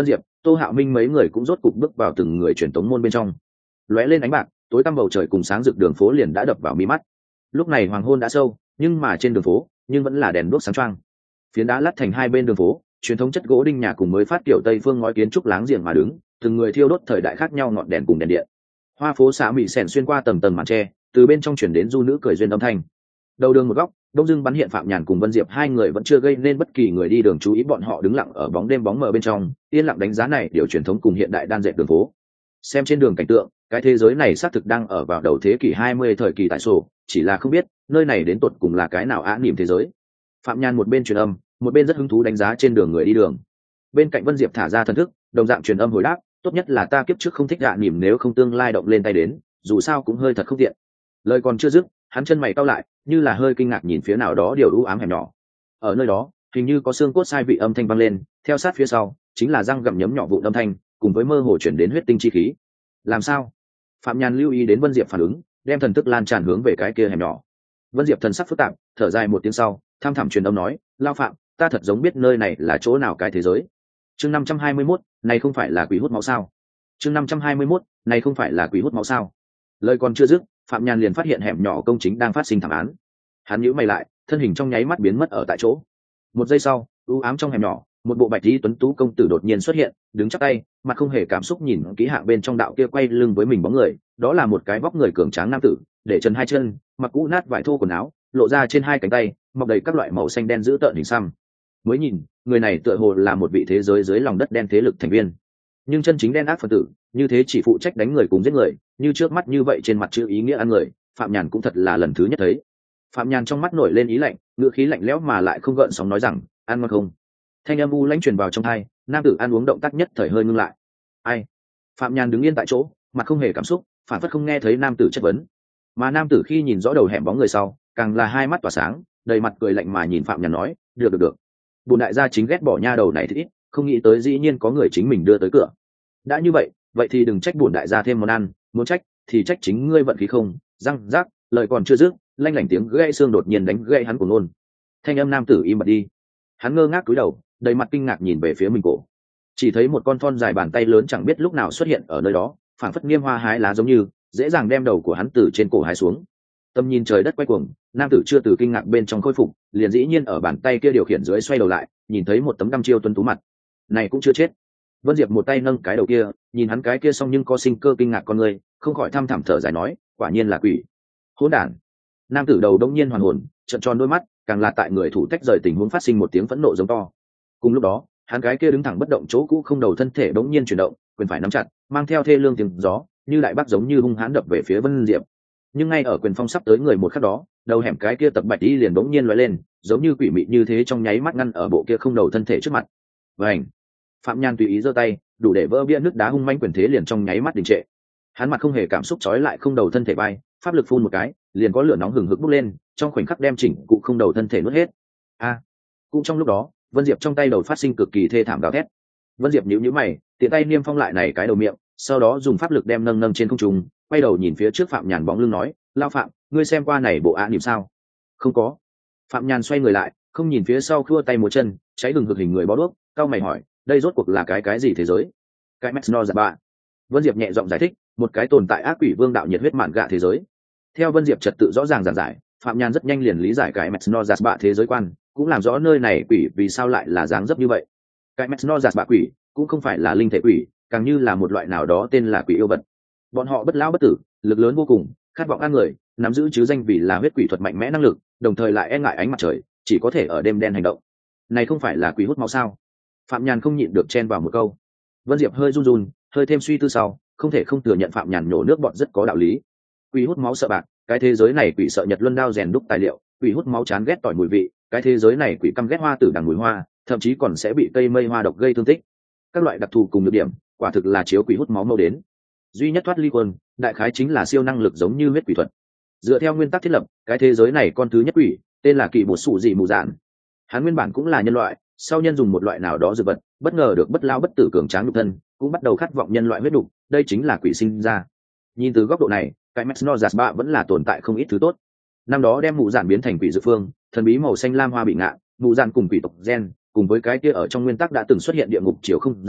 Tô Hạo Minh mấy người cũng rốt cục bước vào từng người truyền tống môn bên trong. Lóe lên ánh bạc, tối tăm bầu trời cùng sáng rực đường phố liền đã đập vào mi mắt. Lúc này hoàng hôn đã sâu, nhưng mà trên đường phố nhưng vẫn là đèn đuốc sáng choang. Phiến đá lát thành hai bên đường phố, truyền thống chất gỗ đinh nhà cùng mới phát kiểu Tây phương ngói kiến trúc láng giềng mà đứng, từng người thiêu đốt thời đại khác nhau ngọn đèn cùng đèn điện. Hoa phố xã mỹ sèn xuyên qua tầng tầng màn tre, từ bên trong chuyển đến du nữ cười duyên âm thanh. Đầu đường một góc, đông dưng bắn hiện Phạm Nhàn cùng Vân Diệp hai người vẫn chưa gây nên bất kỳ người đi đường chú ý, bọn họ đứng lặng ở bóng đêm bóng mờ bên trong, yên lặng đánh giá này điều truyền thống cùng hiện đại đan dệt đường phố. Xem trên đường cảnh tượng, cái thế giới này xác thực đang ở vào đầu thế kỷ 20 thời kỳ tại sổ, chỉ là không biết nơi này đến tột cùng là cái nào ả niệm thế giới. Phạm Nhàn một bên truyền âm, một bên rất hứng thú đánh giá trên đường người đi đường. Bên cạnh Vân Diệp thả ra thần thức, đồng dạng truyền âm hồi đáp, tốt nhất là ta kiếp trước không thích ả niệm, nếu không tương lai động lên tay đến, dù sao cũng hơi thật không tiện. Lời còn chưa dứt, hắn chân mày cau lại, như là hơi kinh ngạc nhìn phía nào đó điều u ám hẻm nhỏ. Ở nơi đó hình như có xương cốt sai vị âm thanh vang lên, theo sát phía sau chính là răng gặm nhấm nhỏ vụ âm thanh, cùng với mơ hồ chuyển đến huyết tinh chi khí. Làm sao? Phạm Nhàn lưu ý đến Vân Diệp phản ứng, đem thần thức lan tràn hướng về cái kia hẻm nhỏ. Vân Diệp thần sắc phức tạp, thở dài một tiếng sau, tham thẳm truyền âm nói, lao Phạm, ta thật giống biết nơi này là chỗ nào cái thế giới. Chương 521, này không phải là quỷ hút máu sao? Chương 521, này không phải là quỷ hút máu sao? Lời còn chưa dứt, Phạm Nhàn liền phát hiện hẻm nhỏ công chính đang phát sinh thảm án. Hắn nhíu mày lại, thân hình trong nháy mắt biến mất ở tại chỗ. Một giây sau, u ám trong hẻm nhỏ, một bộ bạch y tuấn tú công tử đột nhiên xuất hiện, đứng chắp tay, mặt không hề cảm xúc nhìn kỹ hạng bên trong đạo kia quay lưng với mình bóng người, đó là một cái vóc người cường tráng nam tử, để chân hai chân, mặc cũ nát vải thô quần áo, lộ ra trên hai cánh tay mọc đầy các loại màu xanh đen dữ tợn hình xăm. Mới nhìn, người này tựa hồ là một vị thế giới dưới lòng đất đen thế lực thành viên, nhưng chân chính đen ác phân tử, như thế chỉ phụ trách đánh người cùng giết người, như trước mắt như vậy trên mặt chữ ý nghĩa ăn người, Phạm Nhàn cũng thật là lần thứ nhất thấy. Phạm Nhàn trong mắt nổi lên ý lạnh, ngựa khí lạnh lẽo mà lại không gợn sóng nói rằng, ăn ngon không? Thanh âm u lãnh truyền vào trong tai, nam tử ăn uống động tác nhất thời hơi ngưng lại. Ai? Phạm Nhàn đứng yên tại chỗ, mặt không hề cảm xúc, phản phất không nghe thấy nam tử chất vấn. Mà nam tử khi nhìn rõ đầu hẻm bóng người sau, càng là hai mắt tỏa sáng, đầy mặt cười lạnh mà nhìn Phạm Nhàn nói, được. Bùn đại gia chính ghét bỏ nha đầu này thì ít, không nghĩ tới dĩ nhiên có người chính mình đưa tới cửa. Đã như vậy thì đừng trách bùn đại gia thêm món ăn, muốn trách thì trách chính ngươi vận khí không. Răng rác, lời còn chưa dứt, lanh lảnh tiếng gãy xương đột nhiên đánh gãy hắn của nôn. Thanh âm nam tử im bặt đi. Hắn ngơ ngác cúi đầu, đầy mặt kinh ngạc nhìn về phía mình cổ. Chỉ thấy một con thon dài bàn tay lớn chẳng biết lúc nào xuất hiện ở nơi đó, phảng phất nghiêm hoa hái lá giống như, dễ dàng đem đầu của hắn từ trên cổ hái xuống. Tâm nhìn trời đất quay cuồng, nam tử chưa từ kinh ngạc bên trong khôi phục, liền dĩ nhiên ở bàn tay kia điều khiển dưới xoay đầu lại, nhìn thấy một tấm đăm chiêu tuấn tú mặt. Này cũng chưa chết. Vân Diệp một tay nâng cái đầu kia, nhìn hắn cái kia xong nhưng có sinh cơ kinh ngạc con người, không khỏi thăm thẳm thở dài nói, quả nhiên là quỷ. Hỗn đản. Nam tử đầu đông nhiên hoàn hồn, trợn tròn đôi mắt, càng là tại người thủ tách rời tình huống phát sinh một tiếng phẫn nộ giống to. Cùng lúc đó, hắn cái kia đứng thẳng bất động chỗ cũ không đầu thân thể đống nhiên chuyển động, quyền phải nắm chặt, mang theo thê lương tiếng gió, như đại bác giống như hung hãn đập về phía Vân Diệp. Nhưng ngay ở quyền phong sắp tới người một khắc đó, đầu hẻm cái kia tập bạch đi liền đống nhiên lóe lên, giống như quỷ mị như thế trong nháy mắt ngăn ở bộ kia không đầu thân thể trước mặt. Vành. Phạm Nhan tùy ý giơ tay, đủ để vỡ bia nước đá hung manh quyền thế liền trong nháy mắt đình trệ. Hắn mặt không hề cảm xúc trói lại không đầu thân thể bay, pháp lực phun một cái, liền có lửa nóng hừng hực bốc lên, trong khoảnh khắc đem chỉnh cụ không đầu thân thể nuốt hết. Cũng trong lúc đó, Vân Diệp trong tay đầu phát sinh cực kỳ thê thảm gào thét. Vân Diệp nhíu mày, tiện tay niêm phong lại này cái đầu miệng, sau đó dùng pháp lực đem nâng trên không trung, quay đầu nhìn phía trước Phạm Nhàn bóng lưng nói, lao Phạm, ngươi xem qua này bộ ạ niệm sao? Không có. Phạm Nhàn xoay người lại, không nhìn phía sau, khua tay một chân, cháy hừng hực hình người bó đuốc, cao mày hỏi, đây rốt cuộc là cái gì thế giới? Cái Mesno giả bạ. Vân Diệp nhẹ giọng giải thích, một cái tồn tại ác quỷ vương đạo nhiệt huyết mạn gạ thế giới. Theo Vân Diệp trật tự rõ ràng giảng giải, Phạm Nhàn rất nhanh liền lý giải cái Mesno giả bạ thế giới quan, cũng làm rõ nơi này quỷ vì sao lại là dáng dấp như vậy. Cái Mesno giả bạ quỷ cũng không phải là linh thể quỷ, càng như là một loại nào đó tên là quỷ yêu vật. Bọn họ bất lão bất tử, lực lớn vô cùng, khát vọng ăn người, nắm giữ chứ danh vì là huyết quỷ thuật mạnh mẽ năng lực, đồng thời lại e ngại ánh mặt trời, chỉ có thể ở đêm đen hành động. Này không phải là quỷ hút máu sao? Phạm Nhàn không nhịn được chen vào một câu. Vân Diệp hơi run run, hơi thêm suy tư sau, không thể không thừa nhận Phạm Nhàn nhổ nước bọt rất có đạo lý. Quỷ hút máu sợ bạc, cái thế giới này quỷ sợ nhật luân đao rèn đúc tài liệu, quỷ hút máu chán ghét tỏi mùi vị, cái thế giới này quỷ căm ghét hoa tử đằng mùi hoa, thậm chí còn sẽ bị cây mây hoa độc gây thương tích. Các loại đặc thù cùng nhược điểm, quả thực là chiếu quỷ hút máu mâu đến. Duy nhất thoát ly quân, đại khái chính là siêu năng lực giống như huyết quỷ thuật. Dựa theo nguyên tắc thiết lập, cái thế giới này con thứ nhất quỷ, tên là Kỵ Bột Sủ Dị Mù Dạn. Hắn nguyên bản cũng là nhân loại, sau nhân dùng một loại nào đó dược vật, bất ngờ được bất lao bất tử cường tráng nhục thân, cũng bắt đầu khát vọng nhân loại huyết đục, đây chính là quỷ sinh ra. Nhìn từ góc độ này, cái Mesno Jaspa vẫn là tồn tại không ít thứ tốt. Năm đó đem mụ dạn biến thành quỷ dược phương, thần bí màu xanh lam hoa bị ngạn, mụ dạn cùng quỷ tộc gen, cùng với cái kia ở trong nguyên tắc đã từng xuất hiện địa ngục chiều không gian,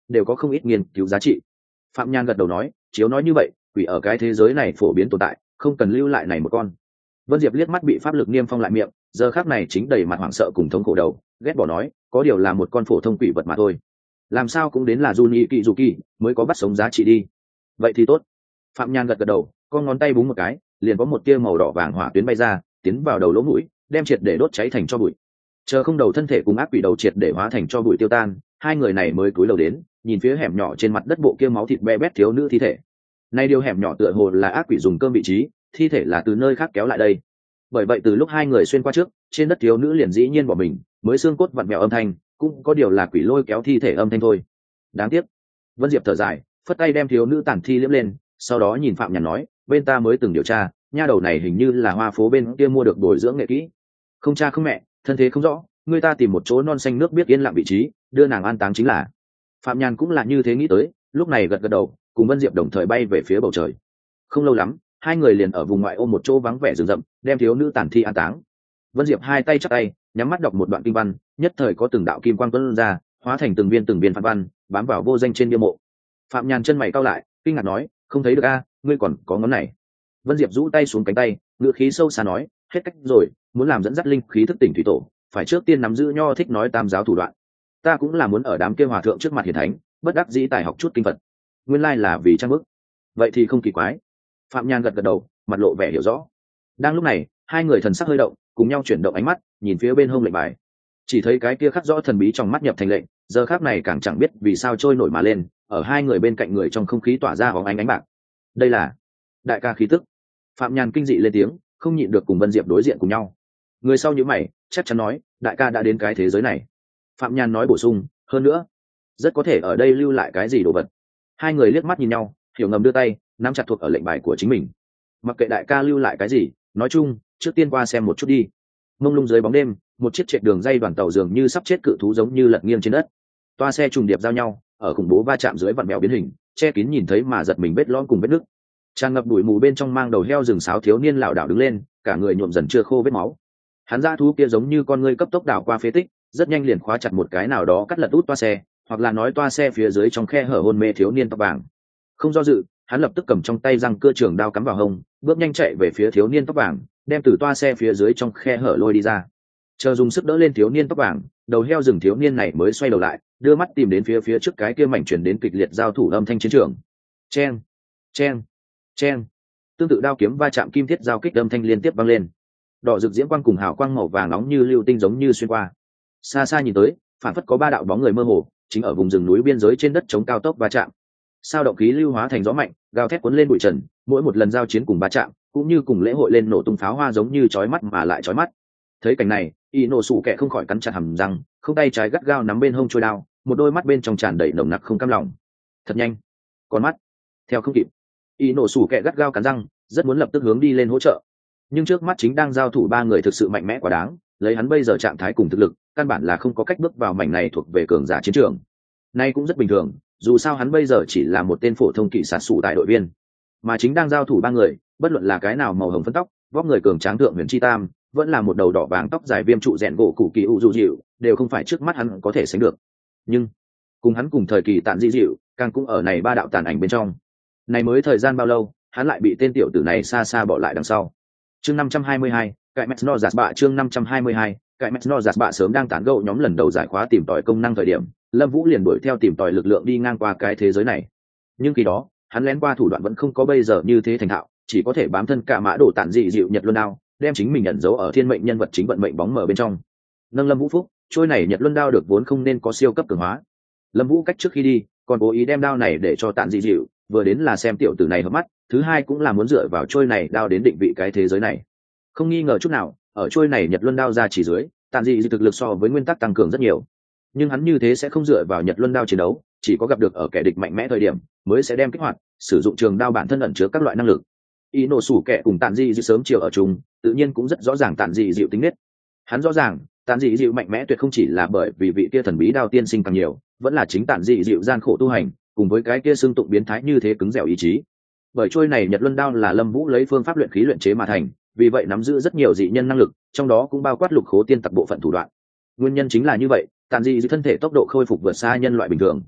đều có không ít nghiên cứu giá trị. Phạm Nhan gật đầu nói, chiếu nói như vậy, quỷ ở cái thế giới này phổ biến tồn tại, không cần lưu lại này một con. Vân Diệp liếc mắt bị pháp lực niêm phong lại miệng, giờ khắc này chính đầy mặt hoảng sợ cùng thống khổ đầu, ghét bỏ nói, có điều là một con phổ thông quỷ vật mà thôi, làm sao cũng đến là Juni Kizuki mới có bắt sống giá trị đi. Vậy thì tốt. Phạm Nhan gật gật đầu, con ngón tay búng một cái, liền có một tia màu đỏ vàng hỏa tuyến bay ra, tiến vào đầu lỗ mũi, đem triệt để đốt cháy thành tro bụi. Chờ không đầu thân thể cùng ác quỷ đầu triệt để hóa thành tro bụi tiêu tan, hai người này mới cúi đầu đến, nhìn phía hẻm nhỏ trên mặt đất bộ kia máu thịt be bét thiếu nữ thi thể. Nay điều hẻm nhỏ tựa hồ là ác quỷ dùng cơm vị trí, thi thể là từ nơi khác kéo lại đây. Bởi vậy từ lúc hai người xuyên qua trước, trên đất thiếu nữ liền dĩ nhiên bỏ mình, mới xương cốt vặn vẹo âm thanh, cũng có điều là quỷ lôi kéo thi thể âm thanh thôi. Đáng tiếc. Vân Diệp thở dài, phất tay đem thiếu nữ tàn thi liếm lên, sau đó nhìn Phạm Nhàn nói, bên ta mới từng điều tra, nha đầu này hình như là Hoa phố bên kia mua được bồi dưỡng nghệ kỹ. Không cha không mẹ, thân thế không rõ, người ta tìm một chỗ non xanh nước biết yên lặng vị trí, đưa nàng an táng chính là. Phạm Nhàn cũng là như thế nghĩ tới, lúc này gật gật đầu, cùng Vân Diệp đồng thời bay về phía bầu trời. Không lâu lắm, hai người liền ở vùng ngoại ô một chỗ vắng vẻ rừng rậm, đem thiếu nữ tàn thi an táng. Vân Diệp hai tay chắp tay, nhắm mắt đọc một đoạn kinh văn, nhất thời có từng đạo kim quang tuôn ra, hóa thành từng viên phản văn, bám vào vô danh trên bia mộ. Phạm Nhàn chân mày cau lại, kinh ngạc nói, không thấy được a, ngươi còn có ngón này. Vân Diệp rũ tay xuống cánh tay, ngựa khí sâu xa nói, hết cách rồi, muốn làm dẫn dắt linh khí thức tỉnh thủy tổ, phải trước tiên nắm giữ nho thích nói tam giáo thủ đoạn. Ta cũng là muốn ở đám kia hòa thượng trước mặt hiển thánh, bất đắc dĩ tài học chút kinh Phật. Nguyên lai là vì trang bức. Vậy thì không kỳ quái. Phạm Nhàn gật gật đầu, mặt lộ vẻ hiểu rõ. Đang lúc này, hai người thần sắc hơi động, cùng nhau chuyển động ánh mắt, nhìn phía bên hông lệnh bài. Chỉ thấy cái kia khắc rõ thần bí trong mắt nhập thành lệnh, giờ khắc này càng chẳng biết vì sao trôi nổi mà lên, ở hai người bên cạnh người trong không khí tỏa ra bóng ánh bạc. Đây là đại ca khí tức. Phạm Nhàn kinh dị lên tiếng, không nhịn được cùng Vân Diệp đối diện cùng nhau. Người sau nhíu mày, chắc chắn nói, đại ca đã đến cái thế giới này. Phạm Nhàn nói bổ sung, hơn nữa, rất có thể ở đây lưu lại cái gì đồ vật. Hai người liếc mắt nhìn nhau, hiểu ngầm đưa tay, nắm chặt thuộc ở lệnh bài của chính mình. Mặc kệ đại ca lưu lại cái gì, nói chung, trước tiên qua xem một chút đi. Mông lung dưới bóng đêm, một chiếc trệt đường dây đoàn tàu dường như sắp chết cự thú giống như lật nghiêng trên đất. Toa xe trùng điệp giao nhau, ở khủng bố va chạm dưới vặn mèo biến hình, che kín nhìn thấy mà giật mình vết lõm cùng vết nứt. Tràn ngập bụi mù bên trong mang đầu heo rừng sáo thiếu niên lảo đảo đứng lên, cả người nhuộm dần chưa khô vết máu. Hắn dã thú kia giống như con ngươi cấp tốc đảo qua phế tích, rất nhanh liền khóa chặt một cái nào đó cắt lật út toa xe, hoặc là nói toa xe phía dưới trong khe hở hôn mê thiếu niên tóc vàng. Không do dự, hắn lập tức cầm trong tay răng cưa trường đao cắm vào hông, bước nhanh chạy về phía thiếu niên tóc vàng, đem từ toa xe phía dưới trong khe hở lôi đi ra. Chờ dùng sức đỡ lên thiếu niên tóc vàng, đầu heo rừng thiếu niên này mới xoay đầu lại, đưa mắt tìm đến phía trước cái kia mảnh truyền đến kịch liệt giao thủ âm thanh chiến trường. Chen, chen, chen. Tương tự đao kiếm va chạm kim thiết giao kích âm thanh liên tiếp vang lên. Đỏ rực diễm quang cùng hào quang màu vàng nóng như lưu tinh giống như xuyên qua. Xa xa nhìn tới, phản phất có ba đạo bóng người mơ hồ, chính ở vùng rừng núi biên giới trên đất chống cao tốc va chạm. Sao động khí lưu hóa thành gió mạnh, gào thét cuốn lên bụi trần, mỗi một lần giao chiến cùng va chạm, cũng như cùng lễ hội lên nổ tung pháo hoa giống như chói mắt mà lại chói mắt. Thấy cảnh này, y nổ sủ kẻ không khỏi cắn chặt hàm răng, không tay trái gắt gao nắm bên hông trôi đao, một đôi mắt bên trong tràn đầy nồng nặc không cam lòng. Thật nhanh, con mắt theo không kịp. Y nổ sủ kẻ gắt gao cắn răng, rất muốn lập tức hướng đi lên hỗ trợ, nhưng trước mắt chính đang giao thủ ba người thực sự mạnh mẽ quá đáng, lấy hắn bây giờ trạng thái cùng thực lực, căn bản là không có cách bước vào mảnh này thuộc về cường giả chiến trường. Nay cũng rất bình thường, dù sao hắn bây giờ chỉ là một tên phổ thông kỵ sát sủ tại đội viên, mà chính đang giao thủ ba người, bất luận là cái nào màu hồng phấn tóc, vóc người cường tráng thượng huyền chi tam, vẫn là một đầu đỏ vàng tóc dài viêm trụ rèn gỗ cụ kỳ u dù dịu, đều không phải trước mắt hắn có thể sánh được. Nhưng cùng hắn cùng thời kỳ tàn di dịu, càng cũng ở này ba đạo tàn ảnh bên trong. Này mới thời gian bao lâu, hắn lại bị tên tiểu tử này xa xa bỏ lại đằng sau. Chương 522, cải Mesno giạt bạ chương 522, cải Mesno giạt bạ sớm đang tán gẫu nhóm lần đầu giải khóa tìm tòi công năng thời điểm, Lâm Vũ liền đuổi theo tìm tòi lực lượng đi ngang qua cái thế giới này. Nhưng khi đó, hắn lén qua thủ đoạn vẫn không có bây giờ như thế thành thạo, chỉ có thể bám thân cả mã đổ tản dị dịu Nhật Luân đao, đem chính mình ẩn giấu ở thiên mệnh nhân vật chính vận mệnh bóng mờ bên trong. Nâng Lâm Vũ phúc, trôi này Nhật Luân đao được vốn không nên có siêu cấp cường hóa. Lâm Vũ cách trước khi đi, còn cố ý đem đao này để cho tản dị dịu, vừa đến là xem tiểu tử này hợp mắt, thứ hai cũng là muốn dựa vào trôi này đao đến định vị cái thế giới này. Không nghi ngờ chút nào, ở trôi này Nhật Luân đao ra chỉ dưới, tản dị dịu thực lực so với nguyên tắc tăng cường rất nhiều. Nhưng hắn như thế sẽ không dựa vào Nhật Luân đao chiến đấu, chỉ có gặp được ở kẻ địch mạnh mẽ thời điểm, mới sẽ đem kích hoạt, sử dụng trường đao bản thân ẩn chứa các loại năng lực. Ý nổ sủ kẻ cùng tản dị dịu sớm chiều ở chung, tự nhiên cũng rất rõ ràng tản dị dịu tính nết. Hắn rõ ràng, tản dị dịu mạnh mẽ tuyệt không chỉ là bởi vì vị kia thần bí đao tiên sinh càng nhiều, vẫn là chính tản dị dịu gian khổ tu hành, cùng với cái kia xương tụng biến thái như thế cứng dẻo ý chí. Bởi trôi này Nhật Luân đao là Lâm Vũ lấy phương pháp luyện khí luyện chế mà thành, vì vậy nắm giữ rất nhiều dị nhân năng lực, trong đó cũng bao quát lục khố tiên tặc bộ phận thủ đoạn. Nguyên nhân chính là như vậy, tản dị dịu thân thể tốc độ khôi phục vượt xa nhân loại bình thường.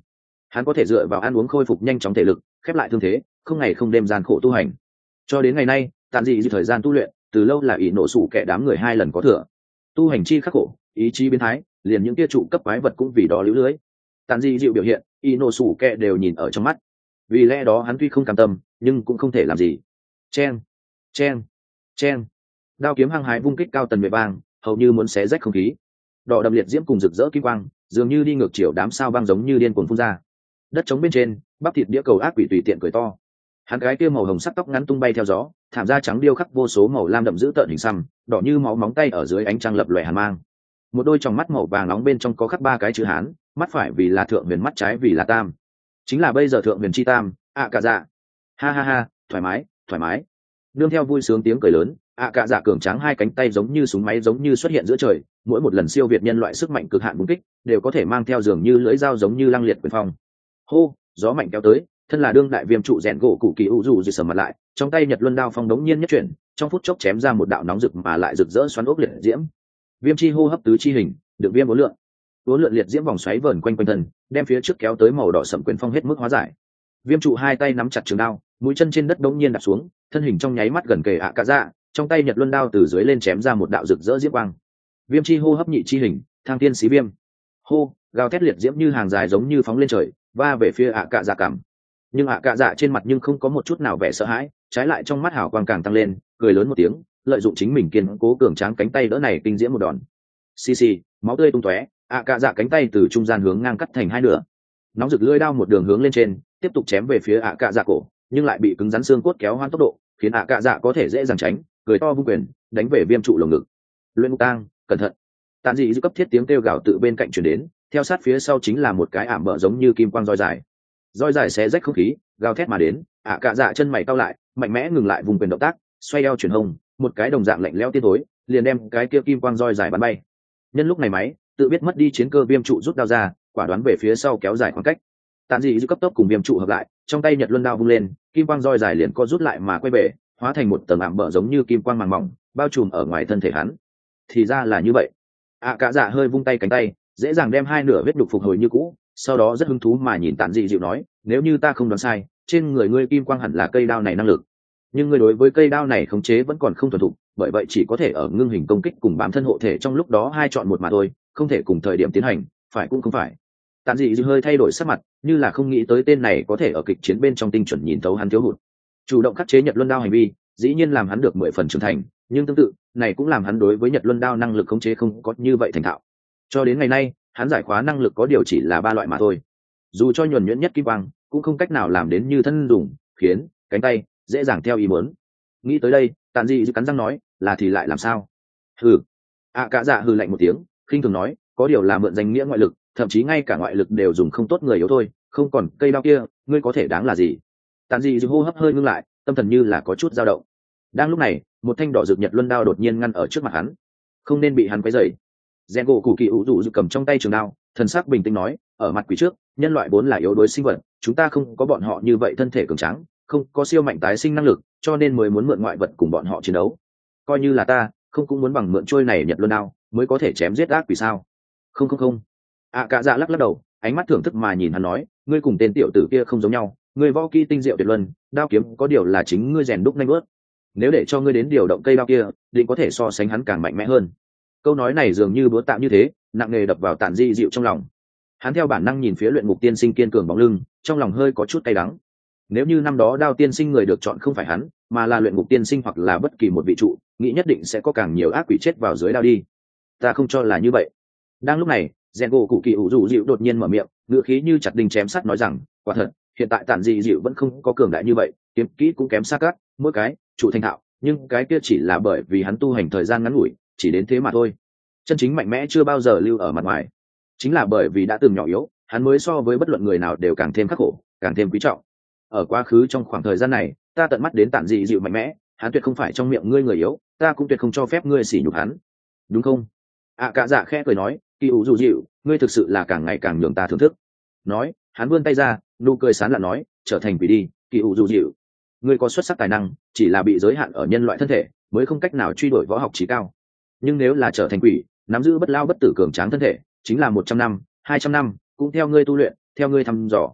hắn có thể dựa vào ăn uống khôi phục nhanh chóng thể lực, khép lại thương thế, không ngày không đêm gian khổ tu hành. Cho đến ngày nay, tàn dị thời gian tu luyện từ lâu là ỷ nổ sủ kẻ đám người 2 lần có thừa. Tu hành chi khắc khổ, ý chí biến thái, liền những kia trụ cấp quái vật cũng vì đó liễu lưới. Tàn dị dịu biểu hiện, ỷ nổ sủ kẻ đều nhìn ở trong mắt. Vì lẽ đó hắn tuy không cam tâm, nhưng cũng không thể làm gì. Chen, chen, chen. Đao kiếm hăng hái vung kích cao tần bệ bang, hầu như muốn xé rách không khí. Đỏ đậm liệt diễm cùng rực rỡ kim quang, dường như đi ngược chiều đám sao băng giống như điên cuồng phun ra. Đất trống bên trên, bắp thịt đĩa cầu ác quỷ tùy tiện cười to. Hắn gái kia màu hồng sắc tóc ngắn tung bay theo gió, thảm da trắng điêu khắc vô số màu lam đậm dữ tợn hình xăm, đỏ như máu móng tay ở dưới ánh trăng lập lòe hàn mang. Một đôi tròng mắt màu vàng nóng bên trong có khắc 3 cái chữ Hán, mắt phải vì là thượng huyền, mắt trái vì là tam. Chính là bây giờ thượng huyền chi tam, cả dạ. Ha ha ha, thoải mái, thoải mái. Nương theo vui sướng tiếng cười lớn, cả dạ cường tráng 2 cánh tay giống như súng máy giống như xuất hiện giữa trời, mỗi một lần siêu việt nhân loại sức mạnh cực hạn bùng kích, đều có thể mang theo dường như lưỡi dao giống như lăng liệt quyền phong. Hô, gió mạnh kéo tới, thân là đương đại viêm trụ rèn gỗ cụ kỳ u dù dì sầm mặt lại, trong tay nhật luân đao phong đống nhiên nhất chuyển, trong phút chốc chém ra một đạo nóng rực mà lại rực rỡ xoắn ốc liệt diễm. Viêm chi hô hấp tứ chi hình, được viêm uốn lượn liệt diễm vòng xoáy vờn quanh quanh thân, đem phía trước kéo tới màu đỏ sẫm quyền phong hết mức hóa giải. Viêm trụ 2 tay nắm chặt trường đao, mũi chân trên đất đống nhiên đạp xuống, thân hình trong nháy mắt gần kề cả dạ, trong tay nhật luân đao từ dưới lên chém ra một đạo rực rỡ diễm quang. Viêm chi hô hấp nhị chi hình, thang tiên xí viêm. Hô, gào thét liệt diễm như hàng dài giống như phóng lên trời, va về phía cả dạ cảm. Nhưng cả dạ trên mặt nhưng không có một chút nào vẻ sợ hãi, trái lại trong mắt hào quang càng tăng lên, cười lớn một tiếng, lợi dụng chính mình kiên cố cường tráng cánh tay đỡ này kinh diễm một đòn. Xì xì, máu tươi tung tóe, cả dạ cánh tay từ trung gian hướng ngang cắt thành 2 nửa. Nóng rực lưỡi đao một đường hướng lên trên, tiếp tục chém về phía cả dạ cổ, nhưng lại bị cứng rắn xương cốt kéo hoãn tốc độ, khiến cả dạ có thể dễ dàng tránh, cười to vung quyền, đánh về viêm trụ lồng ngực. Luyện ngục tang, cẩn thận. Tàn dị dư cấp thiết tiếng kêu gào tự bên cạnh truyền đến, theo sát phía sau chính là một cái ảm bợ giống như kim quang roi dài xé rách không khí, gào thét mà đến. Cả dạ chân mày cau lại, mạnh mẽ ngừng lại vùng quyền động tác, xoay eo chuyển hông, một cái đồng dạng lạnh lẽo tiên tối, liền đem cái kia kim quang roi dài bắn bay. Nhân lúc này máy tự biết mất đi chiến cơ, viêm trụ rút đao ra, quả đoán về phía sau kéo dài khoảng cách. Tàn dị dư cấp tốc cùng viêm trụ hợp lại, trong tay nhật luân đao vung lên, kim quang roi dài liền co rút lại mà quay về, hóa thành một tầng ảm bợ giống như kim quang màng mỏng, bao trùm ở ngoài thân thể hắn. Thì ra là như vậy. Cả dạ hơi vung tay cánh tay, dễ dàng đem 2 nửa vết đục phục hồi như cũ, sau đó rất hứng thú mà nhìn Tàn dị dịu nói, nếu như ta không đoán sai, trên người ngươi kim quang hẳn là cây đao này năng lực, nhưng ngươi đối với cây đao này khống chế vẫn còn không thuần thục, bởi vậy chỉ có thể ở ngưng hình công kích cùng bám thân hộ thể trong lúc đó 2 chọn một mà thôi, không thể cùng thời điểm tiến hành, phải cũng không phải. Tàn dị dịu hơi thay đổi sắc mặt, như là không nghĩ tới tên này có thể ở kịch chiến bên trong tinh chuẩn nhìn thấu hắn thiếu hụt. Chủ động khắc chế nhật luân đao hành vi, dĩ nhiên làm hắn được 10 phần trưởng thành, nhưng tương tự này cũng làm hắn đối với nhật luân đao năng lực khống chế không có như vậy thành thạo. Cho đến ngày nay, hắn giải khóa năng lực có điều chỉ là 3 loại mà thôi. Dù cho nhuần nhuyễn nhất kim quang, cũng không cách nào làm đến như thân dùng, khiến cánh tay dễ dàng theo ý muốn. Nghĩ tới đây, Tàn dị dịu cắn răng nói, là thì lại làm sao? Hừ. Cả dạ hừ lạnh một tiếng, khinh thường nói, có điều là mượn danh nghĩa ngoại lực, thậm chí ngay cả ngoại lực đều dùng không tốt người yếu thôi, không còn cây đao kia, ngươi có thể đáng là gì? Tàn dị dịu hô hấp hơi ngưng lại, tâm thần như là có chút dao động. Đang lúc này, một thanh đỏ rực nhật luân đao đột nhiên ngăn ở trước mặt hắn, không nên bị hắn quấy rầy. Rèn gỗ cụ kỳ ủ dụ cầm trong tay trường đao, thần sắc bình tĩnh nói, ở mặt quỷ trước, nhân loại vốn là yếu đuối sinh vật, chúng ta không có bọn họ như vậy thân thể cường tráng, không có siêu mạnh tái sinh năng lực, cho nên mới muốn mượn ngoại vật cùng bọn họ chiến đấu. Coi như là ta, không cũng muốn bằng mượn trôi này nhật luân đao mới có thể chém giết ác quỷ sao? Không. Cả dạ lắc đầu, ánh mắt thưởng thức mà nhìn hắn nói, ngươi cùng tên tiểu tử kia không giống nhau, ngươi võ kỹ tinh diệu tuyệt luân, đao kiếm có điều là chính ngươi rèn đúc nhanh bớt. Nếu để cho ngươi đến điều động cây đao kia, định có thể so sánh hắn càng mạnh mẽ hơn. Câu nói này dường như búa tạ như thế, nặng nề đập vào Tàn dị dịu trong lòng. Hắn theo bản năng nhìn phía luyện ngục tiên sinh kiên cường bóng lưng, trong lòng hơi có chút cay đắng. Nếu như năm đó đao tiên sinh người được chọn không phải hắn, mà là luyện ngục tiên sinh hoặc là bất kỳ một vị trụ, nghĩ nhất định sẽ có càng nhiều ác quỷ chết vào dưới đao đi. Ta không cho là như vậy. Đang lúc này, rèn gỗ cụ kỳ ủ rủ dịu đột nhiên mở miệng, ngữ khí như chặt đinh chém sắt nói rằng, quả thật, hiện tại Tàn dị dịu vẫn không có cường đại như vậy, kiếm kỹ cũng kém xa cát, mỗi cái trụ thành thạo, nhưng cái kia chỉ là bởi vì hắn tu hành thời gian ngắn ngủi, chỉ đến thế mà thôi. Chân chính mạnh mẽ chưa bao giờ lưu ở mặt ngoài, chính là bởi vì đã từng nhỏ yếu, hắn mới so với bất luận người nào đều càng thêm khắc khổ, càng thêm quý trọng. Ở quá khứ trong khoảng thời gian này, ta tận mắt đến Tàn dị dịu mạnh mẽ, hắn tuyệt không phải trong miệng ngươi người yếu, ta cũng tuyệt không cho phép ngươi sỉ nhục hắn, đúng không? Cả dạ khẽ cười nói, kỳ ủ dù dịu, ngươi thực sự là càng ngày càng nhường ta thưởng thức. Nói, hắn vươn tay ra, nụ cười sán lạn nói, trở thành quỷ đi, kỳ ủ dù dịu. Ngươi có xuất sắc tài năng, chỉ là bị giới hạn ở nhân loại thân thể, mới không cách nào truy đuổi võ học trí cao. Nhưng nếu là trở thành quỷ, nắm giữ bất lao bất tử cường tráng thân thể, chính là 100 năm, 200 năm, cũng theo ngươi tu luyện, theo ngươi thăm dò,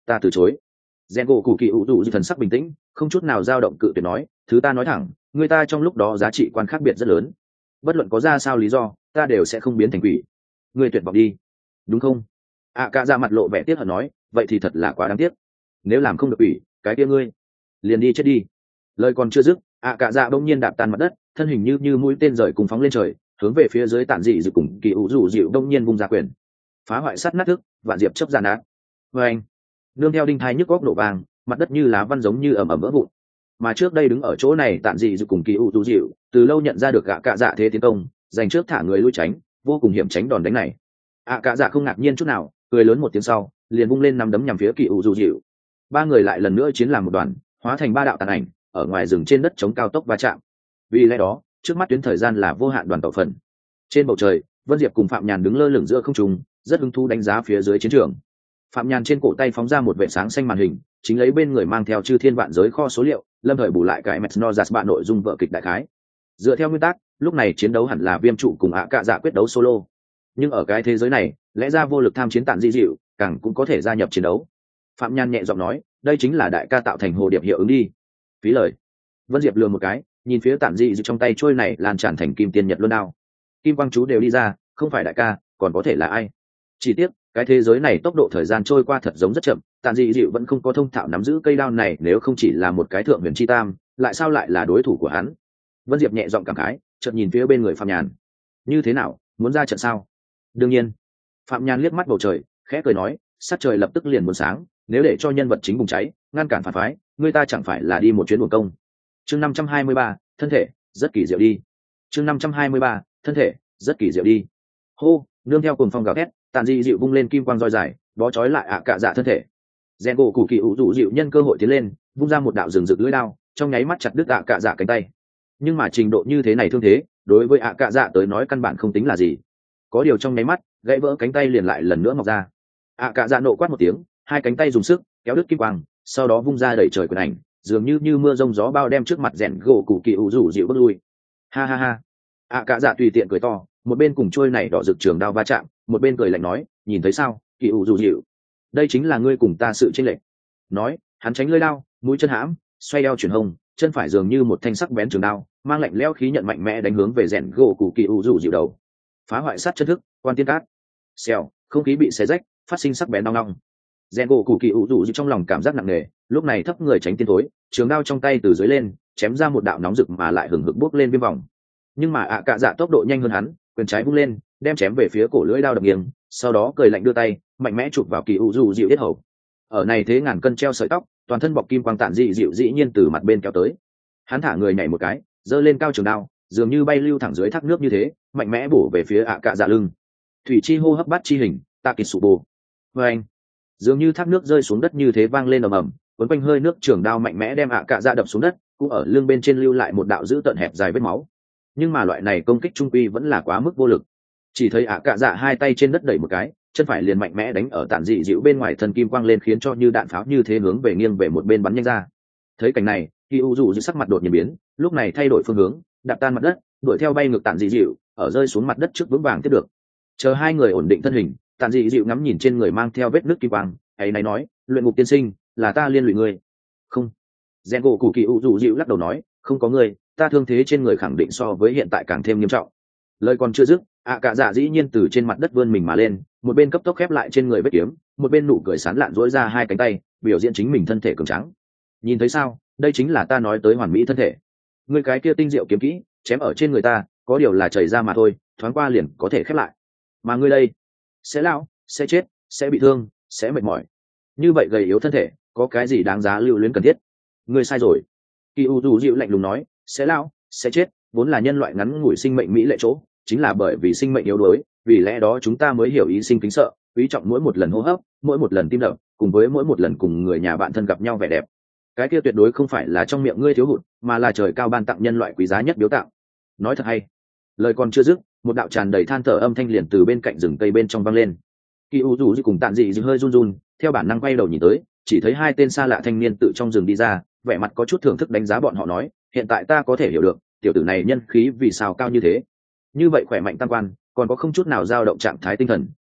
Ta từ chối. Rèn gỗ cụ kỳ ủ dù thần sắc bình tĩnh, không chút nào dao động cự tuyệt nói, thứ ta nói thẳng, người ta trong lúc đó giá trị quan khác biệt rất lớn, bất luận có ra sao lý do ta đều sẽ không biến thành quỷ. Ngươi tuyệt vọng đi, đúng không? Cả ra mặt lộ vẻ tiếc hận nói, vậy thì thật là quá đáng tiếc. Nếu làm không được quỷ, cái kia ngươi liền đi chết đi. Lời còn chưa dứt, cả dạ bỗng nhiên đạp tan mặt đất, thân hình như mũi tên rời cùng phóng lên trời, hướng về phía dưới tản dị dự cùng kỳ ủ rủ dịu đông nhiên vung ra quyền, phá hoại sắt nát thức, vạn diệp chấp giàn nát. Vê anh, nương theo đinh thai nhức góc nổ vàng, mặt đất như lá văn giống như ầm ầm vỡ vụn. Mà trước đây đứng ở chỗ này tản dị dự cùng kỳ ủ rủ dịu, từ lâu nhận ra được cả dạ thế tiến công, giành trước thả người lui tránh, vô cùng hiểm tránh đòn đánh này. Cả dạ không ngạc nhiên chút nào, cười lớn một tiếng sau, liền vung lên nắm đấm nhằm phía kỳ ủ rủ dịu. Ba người lại lần nữa chiến làm một đoàn, hóa thành ba đạo tàn ảnh, ở ngoài rừng trên đất chống cao tốc va chạm. Vì lẽ đó, trước mắt tuyến thời gian là vô hạn đoàn tàu phần. Trên bầu trời, Vân Diệp cùng Phạm Nhàn đứng lơ lửng giữa không trung, rất hứng thú đánh giá phía dưới chiến trường. Phạm Nhàn trên cổ tay phóng ra một vệt sáng xanh màn hình, chính lấy bên người mang theo chư thiên vạn giới kho số liệu, lâm thời bù lại cái Metsnozas bạn nội dung vở kịch đại khái. Dựa theo nguyên tắc, lúc này chiến đấu hẳn là Viêm trụ cùng cả dạ quyết đấu solo. Nhưng ở cái thế giới này, lẽ ra vô lực tham chiến tản di dịu, càng cũng có thể gia nhập chiến đấu. Phạm Nhàn nhẹ giọng nói, đây chính là đại ca tạo thành hồ điệp hiệu ứng đi. Phí lời. Vân Diệp lừa một cái, nhìn phía tản dị dịu trong tay trôi này lan tràn thành kim tiên nhật luân đao. Kim quang chú đều đi ra, không phải đại ca, còn có thể là ai? Chỉ tiếc, cái thế giới này tốc độ thời gian trôi qua thật giống rất chậm, tản dị dịu vẫn không có thông thạo nắm giữ cây đao này, nếu không chỉ là một cái thượng huyền chi tam, lại sao lại là đối thủ của hắn? Vân Diệp nhẹ giọng cảm khái, chợt nhìn phía bên người Phạm Nhàn. Như thế nào, muốn ra trận sao? Đương nhiên. Phạm Nhàn liếc mắt bầu trời, khẽ cười nói, sát trời lập tức liền muốn sáng, nếu để cho nhân vật chính bùng cháy, ngăn cản phản phái, người ta chẳng phải là đi một chuyến uổng công. Chương 523, thân thể rất kỳ diệu đi. Chương 523, thân thể rất kỳ diệu đi. Hô, nương theo cuồng phong gào thét, tàn dị dịu vung lên kim quang roi dài, bó trói lại cả dạ thân thể. Rèn gỗ cụ kỳ ủ rủ dịu nhân cơ hội tiến lên, vung ra một đạo rừng rực lưỡi đao, trong nháy mắt chặt đứt cả dạ cánh tay. Nhưng mà trình độ như thế này thương thế, đối với cả dạ tới nói căn bản không tính là gì. Có điều trong nháy mắt, gãy vỡ cánh tay liền lại lần nữa mọc ra. Cả dạ nộ quát một tiếng, hai cánh tay dùng sức kéo đứt kim quang, sau đó vung ra đẩy trời quyền ảnh, dường như mưa rông gió bao đem trước mặt rèn gỗ cụ kỳ ủ rủ dịu bước lui. Ha ha ha. Cả dạ tùy tiện cười to, một bên cùng trôi này đỏ rực trường đao va chạm, một bên cười lạnh nói, nhìn thấy sao, kỳ ủ rủ dịu, đây chính là ngươi cùng ta sự chênh lệch. Nói, hắn tránh lưỡi đao, mũi chân hãm, xoay eo chuyển hông, chân phải dường như một thanh sắc bén trường đao, mang lạnh lẽo khí nhận mạnh mẽ đánh hướng về rèn gỗ cụ kỳ ủ rủ dịu đầu. Phá hoại sát chân thức, quan tiên cát. Xèo, không khí bị xé rách, phát sinh sắc bén đau ngong. Rèn gỗ cụ kỳ ủ rủ dịu trong lòng cảm giác nặng nề, lúc này thấp người tránh tiên tối, trường đao trong tay từ dưới lên, chém ra một đạo nóng rực mà lại hừng hực bốc lên viêm vòng. Nhưng mà cả dạ tốc độ nhanh hơn hắn, quyền trái vung lên, đem chém về phía cổ lưỡi đao đập nghiêng, sau đó cười lạnh đưa tay, mạnh mẽ chụp vào kỳ ủ rủ dịu yết hầu. Ở này thế ngàn cân treo sợi tóc, toàn thân bọc kim quang tản dị dịu dĩ nhiên từ mặt bên kéo tới. Hắn thả người nhảy một cái, giơ lên cao trường đao, dường như bay lưu thẳng dưới thác nước như thế, mạnh mẽ bổ về phía cả dạ lưng. Thủy chi hô hấp bát chi hình, ta kịch sụ bồ. Và anh, dường như thác nước rơi xuống đất như thế vang lên ầm ầm, cuốn quanh hơi nước trường đao mạnh mẽ đem cả dạ đập xuống đất, cũng ở lưng bên trên lưu lại một đạo dữ tợn hẹp dài vết máu. Nhưng mà loại này công kích trung quy vẫn là quá mức vô lực. Chỉ thấy cả dạ hai tay trên đất đẩy một cái, chân phải liền mạnh mẽ đánh ở tản dị dịu bên ngoài thân kim quang lên, khiến cho như đạn pháo như thế hướng về nghiêng về một bên bắn nhanh ra. Thấy cảnh này, kỳ u dù sắc mặt đột nhiên biến, lúc này thay đổi phương hướng, đạp tan mặt đất, đuổi theo bay ngược tản dị dịu, ở rơi xuống mặt đất trước vững vàng tiếp được. Chờ hai người ổn định thân hình, tản dị dịu ngắm nhìn trên người mang theo vết nứt kim quang, ấy này nói, luyện ngục tiên sinh, là ta liên lụy ngươi. Không. Rèn gỗ cụ kỳ u dù dịu lắc đầu nói, không có ngươi, ta thương thế trên người khẳng định so với hiện tại càng thêm nghiêm trọng. Lời còn chưa dứt, cả dạ dĩ nhiên từ trên mặt đất vươn mình mà lên, một bên cấp tốc khép lại trên người vết kiếm, một bên nụ cười sán lạn dỗi ra hai cánh tay, biểu diễn chính mình thân thể cường tráng. Nhìn thấy sao, đây chính là ta nói tới hoàn mỹ thân thể. Ngươi cái kia tinh diệu kiếm kỹ, chém ở trên người ta, có điều là chảy ra mà thôi, thoáng qua liền có thể khép lại. Mà ngươi đây, sẽ lão, sẽ chết, sẽ bị thương, sẽ mệt mỏi. Như vậy gầy yếu thân thể, có cái gì đáng giá lưu luyến cần thiết? Ngươi sai rồi. Kỳ u dù dịu lạnh lùng nói, sẽ lão, sẽ chết, vốn là nhân loại ngắn ngủi sinh mệnh mỹ lệ chỗ, chính là bởi vì sinh mệnh yếu đuối, vì lẽ đó chúng ta mới hiểu ý sinh kính sợ, quý trọng mỗi một lần hô hấp, mỗi một lần tim đập, cùng với mỗi một lần cùng người nhà bạn thân gặp nhau vẻ đẹp. Cái kia tuyệt đối không phải là trong miệng ngươi thiếu hụt, mà là trời cao ban tặng nhân loại quý giá nhất biếu tặng. Nói thật hay. Lời còn chưa dứt, một đạo tràn đầy than thở âm thanh liền từ bên cạnh rừng cây bên trong vang lên. Kỳ u dù cùng tản dị hơi run run, theo bản năng quay đầu nhìn tới, chỉ thấy hai tên xa lạ thanh niên tự trong rừng đi ra, vẻ mặt có chút thưởng thức đánh giá bọn họ nói, hiện tại ta có thể hiểu được, tiểu tử này nhân khí vì sao cao như thế. Như vậy khỏe mạnh tam quan, còn có không chút nào dao động trạng thái tinh thần,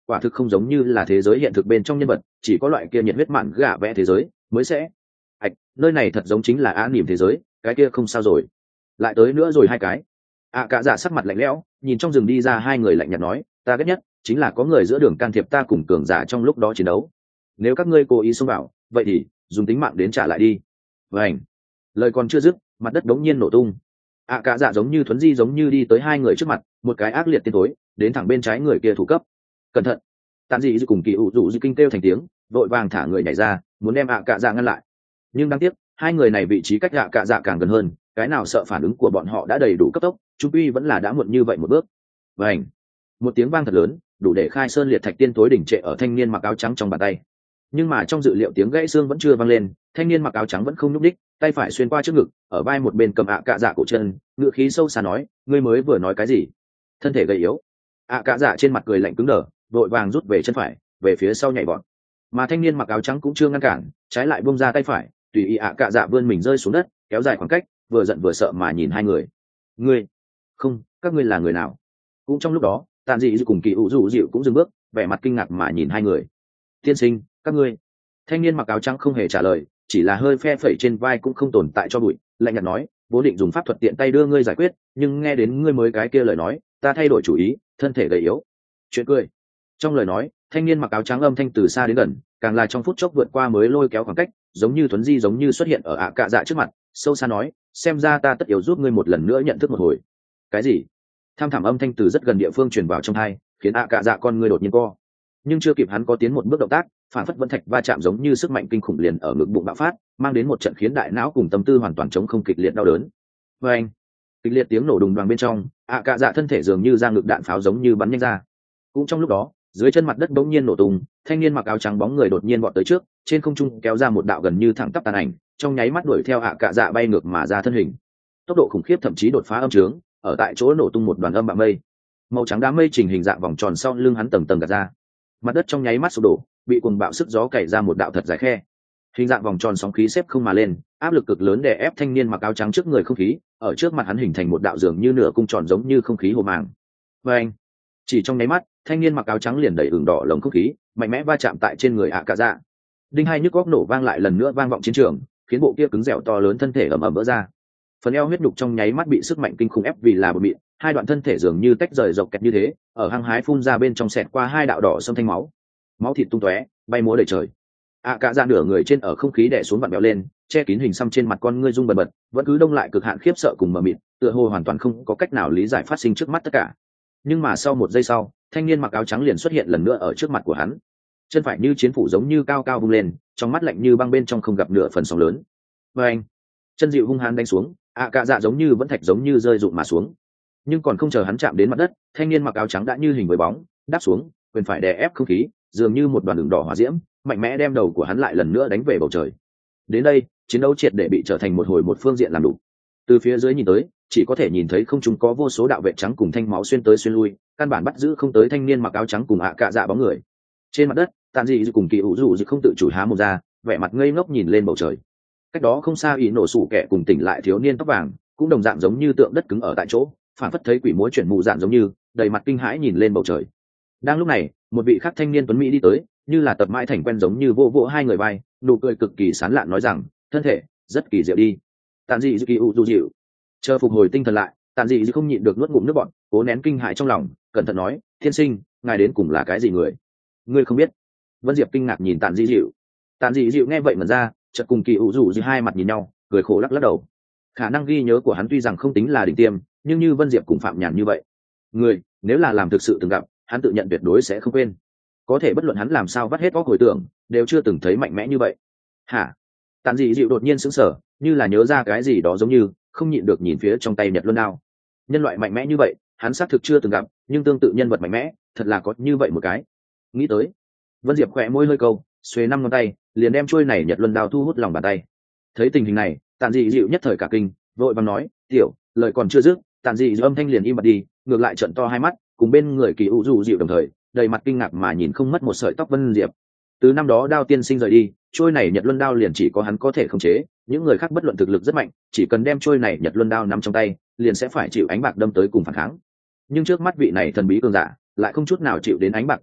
quả thực không giống như là thế giới hiện thực bên trong nhân vật, chỉ có loại kia nhiệt huyết mạn gạ vẽ thế giới mới sẽ nơi này thật giống chính là á nỉm thế giới, cái kia không sao rồi. Lại tới nữa rồi hai cái. Cả dạ sắc mặt lạnh lẽo, nhìn trong rừng đi ra hai người lạnh nhạt nói, ta ghét nhất chính là có người giữa đường can thiệp ta cùng cường giả trong lúc đó chiến đấu. Nếu các ngươi cố ý xông vào, vậy thì dùng tính mạng đến trả lại đi. Vảnh. Lời còn chưa dứt, mặt đất đống nhiên nổ tung. Cả dạ giống như thuấn di giống như đi tới hai người trước mặt, một cái ác liệt tiên tối đến thẳng bên trái người kia thủ cấp. Cẩn thận. Tàn dị cùng kỳ ủ dụ kinh kêu thành tiếng, vội vàng thả người nhảy ra, muốn đem cả dạ ngăn lại. Nhưng đáng tiếc, hai người này vị trí cách cả dạ càng gần hơn, cái nào sợ phản ứng của bọn họ đã đầy đủ cấp tốc, trung quy vẫn là đã muộn như vậy một bước. Vảnh. Một tiếng vang thật lớn, đủ để khai sơn liệt thạch tiên tối đỉnh trệ ở thanh niên mặc áo trắng trong bàn tay. Nhưng mà trong dự liệu tiếng gãy xương vẫn chưa vang lên, thanh niên mặc áo trắng vẫn không nhúc đích, tay phải xuyên qua trước ngực, ở vai một bên cầm cả dạ cổ chân, ngựa khí sâu xa nói, ngươi mới vừa nói cái gì? Thân thể gầy yếu. Cả dạ trên mặt cười lạnh cứng đờ, vội vàng rút về chân phải, về phía sau nhảy vọt. Mà thanh niên mặc áo trắng cũng chưa ngăn cản, trái lại buông ra tay phải, tùy ý cả dạ vươn mình rơi xuống đất, kéo dài khoảng cách, vừa giận vừa sợ mà nhìn hai người. Ngươi, không, các ngươi là người nào? Cũng trong lúc đó, Tàn dị cùng kỳ ủ dụ dịu cũng dừng bước, vẻ mặt kinh ngạc mà nhìn hai người. Tiên sinh, các ngươi. Thanh niên mặc áo trắng không hề trả lời, chỉ là hơi phe phẩy trên vai cũng không tồn tại cho bụi, lạnh nhạt nói, vốn định dùng pháp thuật tiện tay đưa ngươi giải quyết, nhưng nghe đến ngươi mới cái kia lời nói, ta thay đổi chủ ý, thân thể gầy yếu. Chuyện cười. Trong lời nói, thanh niên mặc áo trắng âm thanh từ xa đến gần, càng là trong phút chốc vượt qua mới lôi kéo khoảng cách, giống như thuấn di giống như xuất hiện ở cả dạ trước mặt, sâu xa nói, xem ra ta tất yếu giúp ngươi một lần nữa nhận thức một hồi. Cái gì? Tham thảm âm thanh từ rất gần địa phương truyền vào trong tai, khiến cả dạ con ngươi đột nhiên co. Nhưng chưa kịp hắn có tiến một bước động tác, phản phất vẫn thạch va chạm giống như sức mạnh kinh khủng liền ở ngực bụng bạo phát, mang đến một trận khiến đại não cùng tâm tư hoàn toàn chống không kịch liệt đau đớn. Và anh, kịch liệt tiếng nổ đùng đoàng bên trong, cả dạ thân thể dường như ra ngực đạn pháo giống như bắn nhanh ra. Cũng trong lúc đó, dưới chân mặt đất bỗng nhiên nổ tung, thanh niên mặc áo trắng bóng người đột nhiên vọt tới trước, trên không trung kéo ra một đạo gần như thẳng tắp tàn ảnh, trong nháy mắt đuổi theo cả dạ bay ngược mà ra thân hình. Tốc độ khủng khiếp thậm chí đột phá âm trướng, ở tại chỗ nổ tung một đoàn âm bạo mây. Màu trắng đám mây trình hình dạng vòng tròn sau lưng hắn tầng tầng gạt ra. Mặt đất trong nháy mắt sụp đổ, bị cuồng bạo sức gió cày ra một đạo thật dài khe. Hình dạng vòng tròn sóng khí xếp không mà lên, áp lực cực lớn đè ép thanh niên mặc áo trắng trước người không khí, ở trước mặt hắn hình thành một đạo dường như nửa cung tròn giống như không khí hồ màng. Và anh, chỉ trong nháy mắt, thanh niên mặc áo trắng liền đẩy ửng đỏ lồng không khí, mạnh mẽ va chạm tại trên người cả dạ. Đinh hai nhức góc nổ vang lại lần nữa vang vọng chiến trường, khiến bộ kia cứng dẻo to lớn thân thể ầm ầm vỡ ra. Phần eo huyết nhục trong nháy mắt bị sức mạnh kinh khủng ép vì là bột mịn, hai đoạn thân thể dường như tách rời dọc kẹt như thế, ở hăng hái phun ra bên trong xẹt qua hai đạo đỏ sâm thanh máu, máu thịt tung tóe, bay múa đầy trời. Cả dạ nửa người trên ở không khí đè xuống vặn bẹo lên, che kín hình xăm trên mặt con ngươi rung bần bật, vẫn cứ đông lại cực hạn khiếp sợ cùng mờ mịt, tựa hồ hoàn toàn không có cách nào lý giải phát sinh trước mắt tất cả. Nhưng mà sau một giây sau, thanh niên mặc áo trắng liền xuất hiện lần nữa ở trước mặt của hắn, chân phải như chiến phủ giống như cao cao vung lên, trong mắt lạnh như băng bên trong không gặp nửa phần sóng lớn. Và anh, chân dịu hung hăng đánh xuống, cả dạ giống như vẫn thạch giống như rơi rụng mà xuống. Nhưng còn không chờ hắn chạm đến mặt đất, thanh niên mặc áo trắng đã như hình với bóng đáp xuống, quyền phải đè ép không khí, dường như một đoàn đường đỏ hỏa diễm, mạnh mẽ đem đầu của hắn lại lần nữa đánh về bầu trời. Đến đây, chiến đấu triệt để bị trở thành một hồi một phương diện làm đủ. Từ phía dưới nhìn tới, chỉ có thể nhìn thấy không trung có vô số đạo vệ trắng cùng thanh máu xuyên tới xuyên lui, căn bản bắt giữ không tới thanh niên mặc áo trắng cùng cả dạ bóng người. Trên mặt đất, Tàn dị cùng kỳ ủ rủ không tự chủ há mồm ra, vẻ mặt ngây ngốc nhìn lên bầu trời. Cách đó không xa ý nổ sủ kẻ cùng tỉnh lại thiếu niên tóc vàng, cũng đồng dạng giống như tượng đất cứng ở tại chỗ, phản phất thấy quỷ múa chuyển mù dạng giống như, đầy mặt kinh hãi nhìn lên bầu trời. Đang lúc này, một vị khác thanh niên tuấn mỹ đi tới, như là tập mãi thành quen giống như vô vỗ hai người vai, nụ cười cực kỳ sán lạn nói rằng, thân thể rất kỳ diệu đi. Tàn dị kỳ ủ rủ dịu chờ phục hồi tinh thần lại, Tàn dị không nhịn được nuốt ngụm nước bọt, cố nén kinh hãi trong lòng, cẩn thận nói, thiên sinh, ngài đến cùng là cái gì người? Ngươi không biết? Vân Diệp kinh ngạc nhìn Tàn dị dịu. Tàn dị dịu nghe vậy mà ra, chợt cùng kỳ ủ rủ dịu hai mặt nhìn nhau, cười khổ lắc lắc đầu. Khả năng ghi nhớ của hắn tuy rằng không tính là đỉnh tiêm, nhưng như Vân Diệp cùng Phạm Nhàn như vậy, người nếu là làm thực sự từng gặp, hắn tự nhận tuyệt đối sẽ không quên. Có thể bất luận hắn làm sao vắt hết óc hồi tưởng, đều chưa từng thấy mạnh mẽ như vậy. Hả? Tàn dị dịu đột nhiên sững sờ, như là nhớ ra cái gì đó giống như, không nhịn được nhìn phía trong tay Nhật Luân đao. Nhân loại mạnh mẽ như vậy, hắn xác thực chưa từng gặp, nhưng tương tự nhân vật mạnh mẽ, thật là có như vậy một cái. Nghĩ tới, Vân Diệp khẽ môi hơi câu, xuề năm ngón tay, liền đem chuôi này Nhật Luân đao thu hút lòng bàn tay. Thấy tình hình này, Tàn dị dịu nhất thời cả kinh, vội vàng nói, "Tiểu, lời còn chưa dứt." Tàn dị dịu âm thanh liền im bặt đi, ngược lại trợn to hai mắt, cùng bên người kỳ ủ rủ dịu đồng thời, đầy mặt kinh ngạc mà nhìn không mất một sợi tóc Vân Diệp. Từ năm đó đao tiên sinh rời đi, trôi này Nhật Luân đao liền chỉ có hắn có thể khống chế, những người khác bất luận thực lực rất mạnh, chỉ cần đem trôi này Nhật Luân đao nắm trong tay, liền sẽ phải chịu ánh bạc đâm tới cùng phản kháng. Nhưng trước mắt vị này thần bí cường giả, lại không chút nào chịu đến ánh bạc công kích,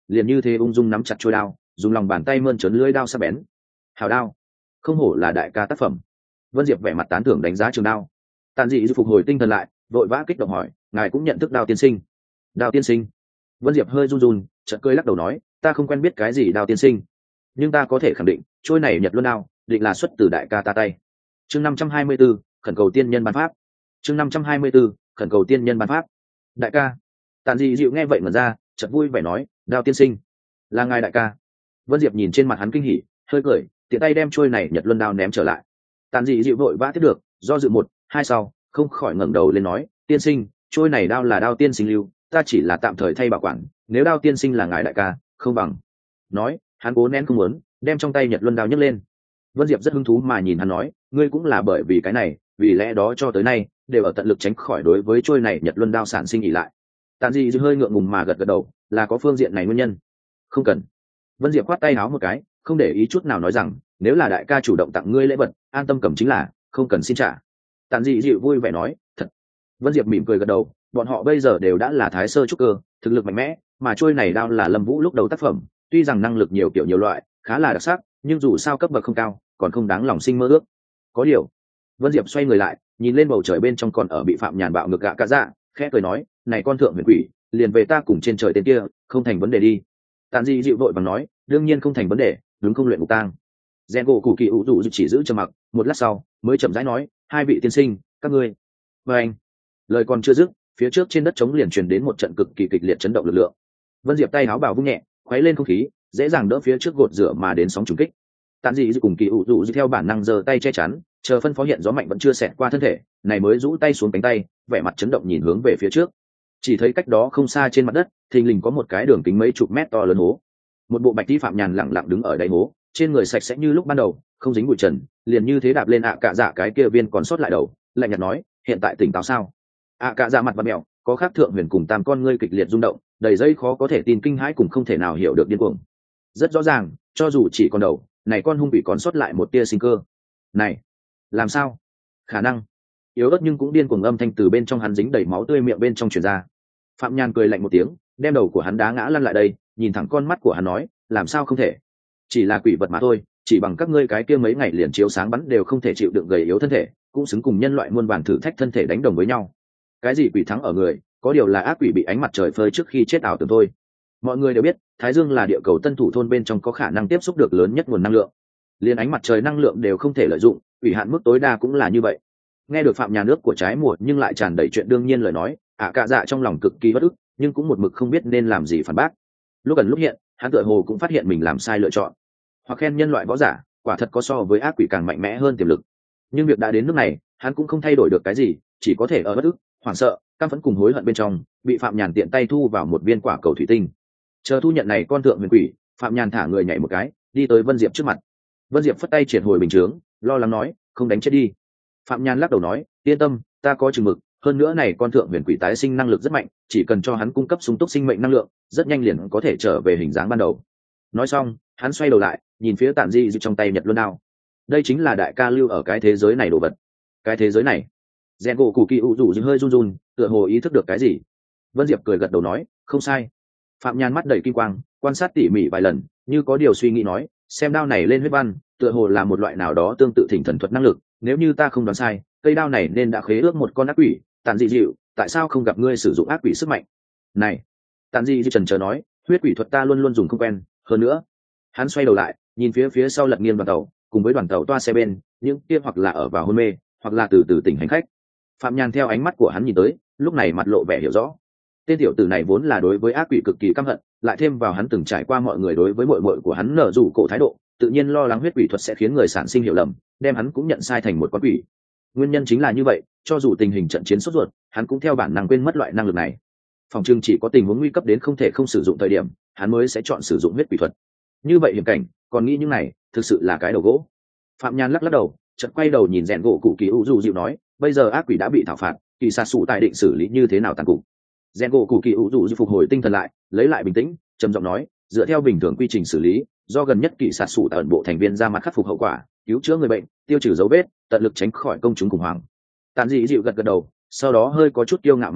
liền như thế ung dung nắm chặt chuôi đao, dùng lòng bàn tay mơn trớn lưỡi đao sắc bén. Hào đao, không hổ là đại ca tác phẩm. Vân Diệp vẻ mặt tán thưởng đánh giá trường đao. Tàn dị phục hồi tinh thần lại, vội vã kích động hỏi, ngài cũng nhận thức đao tiên sinh? Đao tiên sinh? Vân Diệp hơi run run, chợt cười lắc đầu nói, ta không quen biết cái gì đao tiên sinh, nhưng ta có thể khẳng định trôi này Nhật Luân đao định là xuất từ đại ca ta tay. Chương 524, khẩn cầu tiên nhân ban pháp. Chương 524, khẩn cầu tiên nhân ban pháp. Đại ca. Tàn dị dịu nghe vậy ngẩn ra, chợt vui vẻ nói, đao tiên sinh là ngài đại ca. Vân Diệp nhìn trên mặt hắn kinh hỉ, hơi cười, tiện tay đem trôi này Nhật Luân đao ném trở lại. Tàn dị dịu vội vã tiếp được, do dự một hai sau không khỏi ngẩng đầu lên nói, tiên sinh, trôi này đao là đao tiên sinh lưu, ta chỉ là tạm thời thay bảo quản, nếu đao tiên sinh là ngài đại ca, không bằng. Nói, hắn cố nén không muốn, đem trong tay Nhật Luân đao nhấc lên. Vân Diệp rất hứng thú mà nhìn hắn nói, ngươi cũng là bởi vì cái này, vì lẽ đó cho tới nay đều ở tận lực tránh khỏi đối với trôi này Nhật Luân đao sản sinh ỉ lại. Tàn dị dịu hơi ngượng ngùng mà gật gật đầu, là có phương diện này nguyên nhân. Không cần. Vân Diệp khoát tay áo một cái, không để ý chút nào nói rằng, nếu là đại ca chủ động tặng ngươi lễ vật, an tâm cầm chính là, không cần xin trả. Tàn dị dịu vui vẻ nói, thật. Vân Diệp mỉm cười gật đầu, bọn họ bây giờ đều đã là thái sơ trúc cơ, thực lực mạnh mẽ, mà trôi này đao là Lâm Vũ lúc đầu tác phẩm, tuy rằng năng lực nhiều kiểu nhiều loại, khá là đặc sắc, nhưng dù sao cấp bậc không cao, còn không đáng lòng sinh mơ ước. Có điều, Vân Diệp xoay người lại, nhìn lên bầu trời bên trong còn ở bị Phạm Nhàn bạo ngược gạ cả dạ, khẽ cười nói, này con thượng huyền quỷ, liền về ta cùng trên trời tên kia, không thành vấn đề đi. Tàn dị dịu vội vàng nói, đương nhiên không thành vấn đề, đúng không luyện ngục tang. Rèn gỗ cụ kỳ ủ dụ chỉ giữ trầm mặc, một lát sau mới chậm rãi nói, hai vị tiên sinh, các ngươi. Và anh, lời còn chưa dứt, phía trước trên đất trống liền truyền đến một trận cực kỳ kịch liệt chấn động lực lượng. Vân Diệp tay áo bào vung nhẹ, khuấy lên không khí, dễ dàng đỡ phía trước gột rửa mà đến sóng trùng kích. Tàn dị cùng kỳ ủ dụ theo bản năng giơ tay che chắn, chờ phân phó hiện gió mạnh vẫn chưa xẹt qua thân thể, này mới rũ tay xuống cánh tay, vẻ mặt chấn động nhìn hướng về phía trước. Chỉ thấy cách đó không xa trên mặt đất, thình lình có một cái đường kính mấy chục mét to lớn hố. Một bộ bạch y Phạm Nhàn lặng lặng đứng ở đáy hố, trên người sạch sẽ như lúc ban đầu, không dính bụi trần, liền như thế đạp lên cả dạ cái kia viên còn sót lại đầu, lạnh nhạt nói, hiện tại tỉnh táo sao? Cả dạ mặt và mèo, có khác thượng huyền cùng tam con ngươi kịch liệt rung động, đầy dây khó có thể tin kinh hãi cùng không thể nào hiểu được điên cuồng. Rất rõ ràng, cho dù chỉ còn đầu, này con hung bị còn sót lại một tia sinh cơ. Này, làm sao? Khả năng yếu ớt nhưng cũng điên cuồng âm thanh từ bên trong hắn dính đầy máu tươi miệng bên trong truyền ra. Phạm Nhàn cười lạnh một tiếng, đem đầu của hắn đá ngã lăn lại đây, nhìn thẳng con mắt của hắn nói, làm sao không thể? Chỉ là quỷ vật mà thôi, chỉ bằng các ngươi cái kia mấy ngày liền chiếu sáng bắn đều không thể chịu đựng gầy yếu thân thể, cũng xứng cùng nhân loại muôn vàn thử thách thân thể đánh đồng với nhau. Cái gì quỷ thắng ở người, có điều là ác quỷ bị ánh mặt trời phơi trước khi chết ảo tưởng thôi. Mọi người đều biết, Thái Dương là địa cầu tân thủ thôn bên trong có khả năng tiếp xúc được lớn nhất nguồn năng lượng. Liên ánh mặt trời năng lượng đều không thể lợi dụng, quỷ hạn mức tối đa cũng là như vậy. Nghe được Phạm Nhàn nước của trái mùa nhưng lại tràn đầy chuyện đương nhiên lời nói, cả dạ trong lòng cực kỳ bất ức, nhưng cũng một mực không biết nên làm gì phản bác. Lúc gần lúc hiện, hắn tựa hồ cũng phát hiện mình làm sai lựa chọn, hoặc khen nhân loại võ giả quả thật có so với ác quỷ càng mạnh mẽ hơn tiềm lực. Nhưng việc đã đến nước này, hắn cũng không thay đổi được cái gì, chỉ có thể ở bất ức, hoảng sợ, căm phẫn cùng hối hận bên trong, bị Phạm Nhàn tiện tay thu vào một viên quả cầu thủy tinh. Chờ thu nhận này con thượng huyền quỷ, Phạm Nhàn thả người nhảy một cái, đi tới Vân Diệp trước mặt. Vân Diệp phất tay triệt hồi bình chướng, lo lắng nói, không đánh chết đi. Phạm Nhàn lắc đầu nói, yên tâm, ta có chừng mực, hơn nữa này con thượng huyền quỷ tái sinh năng lực rất mạnh, chỉ cần cho hắn cung cấp sung túc sinh mệnh năng lượng, rất nhanh liền có thể trở về hình dáng ban đầu. Nói xong, hắn xoay đầu lại, nhìn phía Tản Di trong tay Nhật Luân đao. Đây chính là đại ca lưu ở cái thế giới này đồ vật. Cái thế giới này? Rèn gỗ cụ kỳ ủ rủ hơi run run, tựa hồ ý thức được cái gì. Vân Diệp cười gật đầu nói, không sai. Phạm Nhàn mắt đầy kim quang, quan sát tỉ mỉ vài lần, như có điều suy nghĩ nói, xem đao này lên huyết văn, tựa hồ là một loại nào đó tương tự thỉnh thần thuật năng lực. Nếu như ta không đoán sai, cây đao này nên đã khế ước một con ác quỷ. Tản Dị dịu, tại sao không gặp ngươi sử dụng ác quỷ sức mạnh? Này, Tản Dị chần chờ nói, huyết quỷ thuật ta luôn luôn dùng không quen, hơn nữa. Hắn xoay đầu lại, nhìn phía sau lật nghiêng đoàn tàu, cùng với đoàn tàu toa xe bên, những kia hoặc là ở vào hôn mê, hoặc là từ từ tỉnh hành khách. Phạm Nhàn theo ánh mắt của hắn nhìn tới, lúc này mặt lộ vẻ hiểu rõ. Tên tiểu tử này vốn là đối với ác quỷ cực kỳ căm hận, lại thêm vào hắn từng trải qua mọi người đối với muội muội của hắn nở rủ cổ thái độ, tự nhiên lo lắng huyết quỷ thuật sẽ khiến người sản sinh hiểu lầm, đem hắn cũng nhận sai thành một con quỷ. Nguyên nhân chính là như vậy, cho dù tình hình trận chiến sốt ruột, hắn cũng theo bản năng quên mất loại năng lực này. Phòng trưng chỉ có tình huống nguy cấp đến không thể không sử dụng thời điểm, hắn mới sẽ chọn sử dụng huyết quỷ thuật. Như vậy hiểm cảnh, còn nghĩ những này, thực sự là cái đầu gỗ. Phạm Nhàn lắc đầu, chợt quay đầu nhìn rèn gỗ cụ kỳ u dịu nói, bây giờ ác quỷ đã bị thảo phạt, kỳ xạ sủ tại định xử lý như thế nào tàn cục. Rèn gỗ cụ kỳ u dịu phục hồi tinh thần lại, lấy lại bình tĩnh, trầm giọng nói, dựa theo bình thường quy trình xử lý, do gần nhất kỳ xạ sủ tại ẩn bộ thành viên ra mặt khắc phục hậu quả, cứu chữa người bệnh, tiêu trừ dấu vết, tận lực tránh khỏi công chúng khủng hoảng. Tàn Dị dịu gật đầu, sau đó hơi có chút kiêu ngạo mà nói,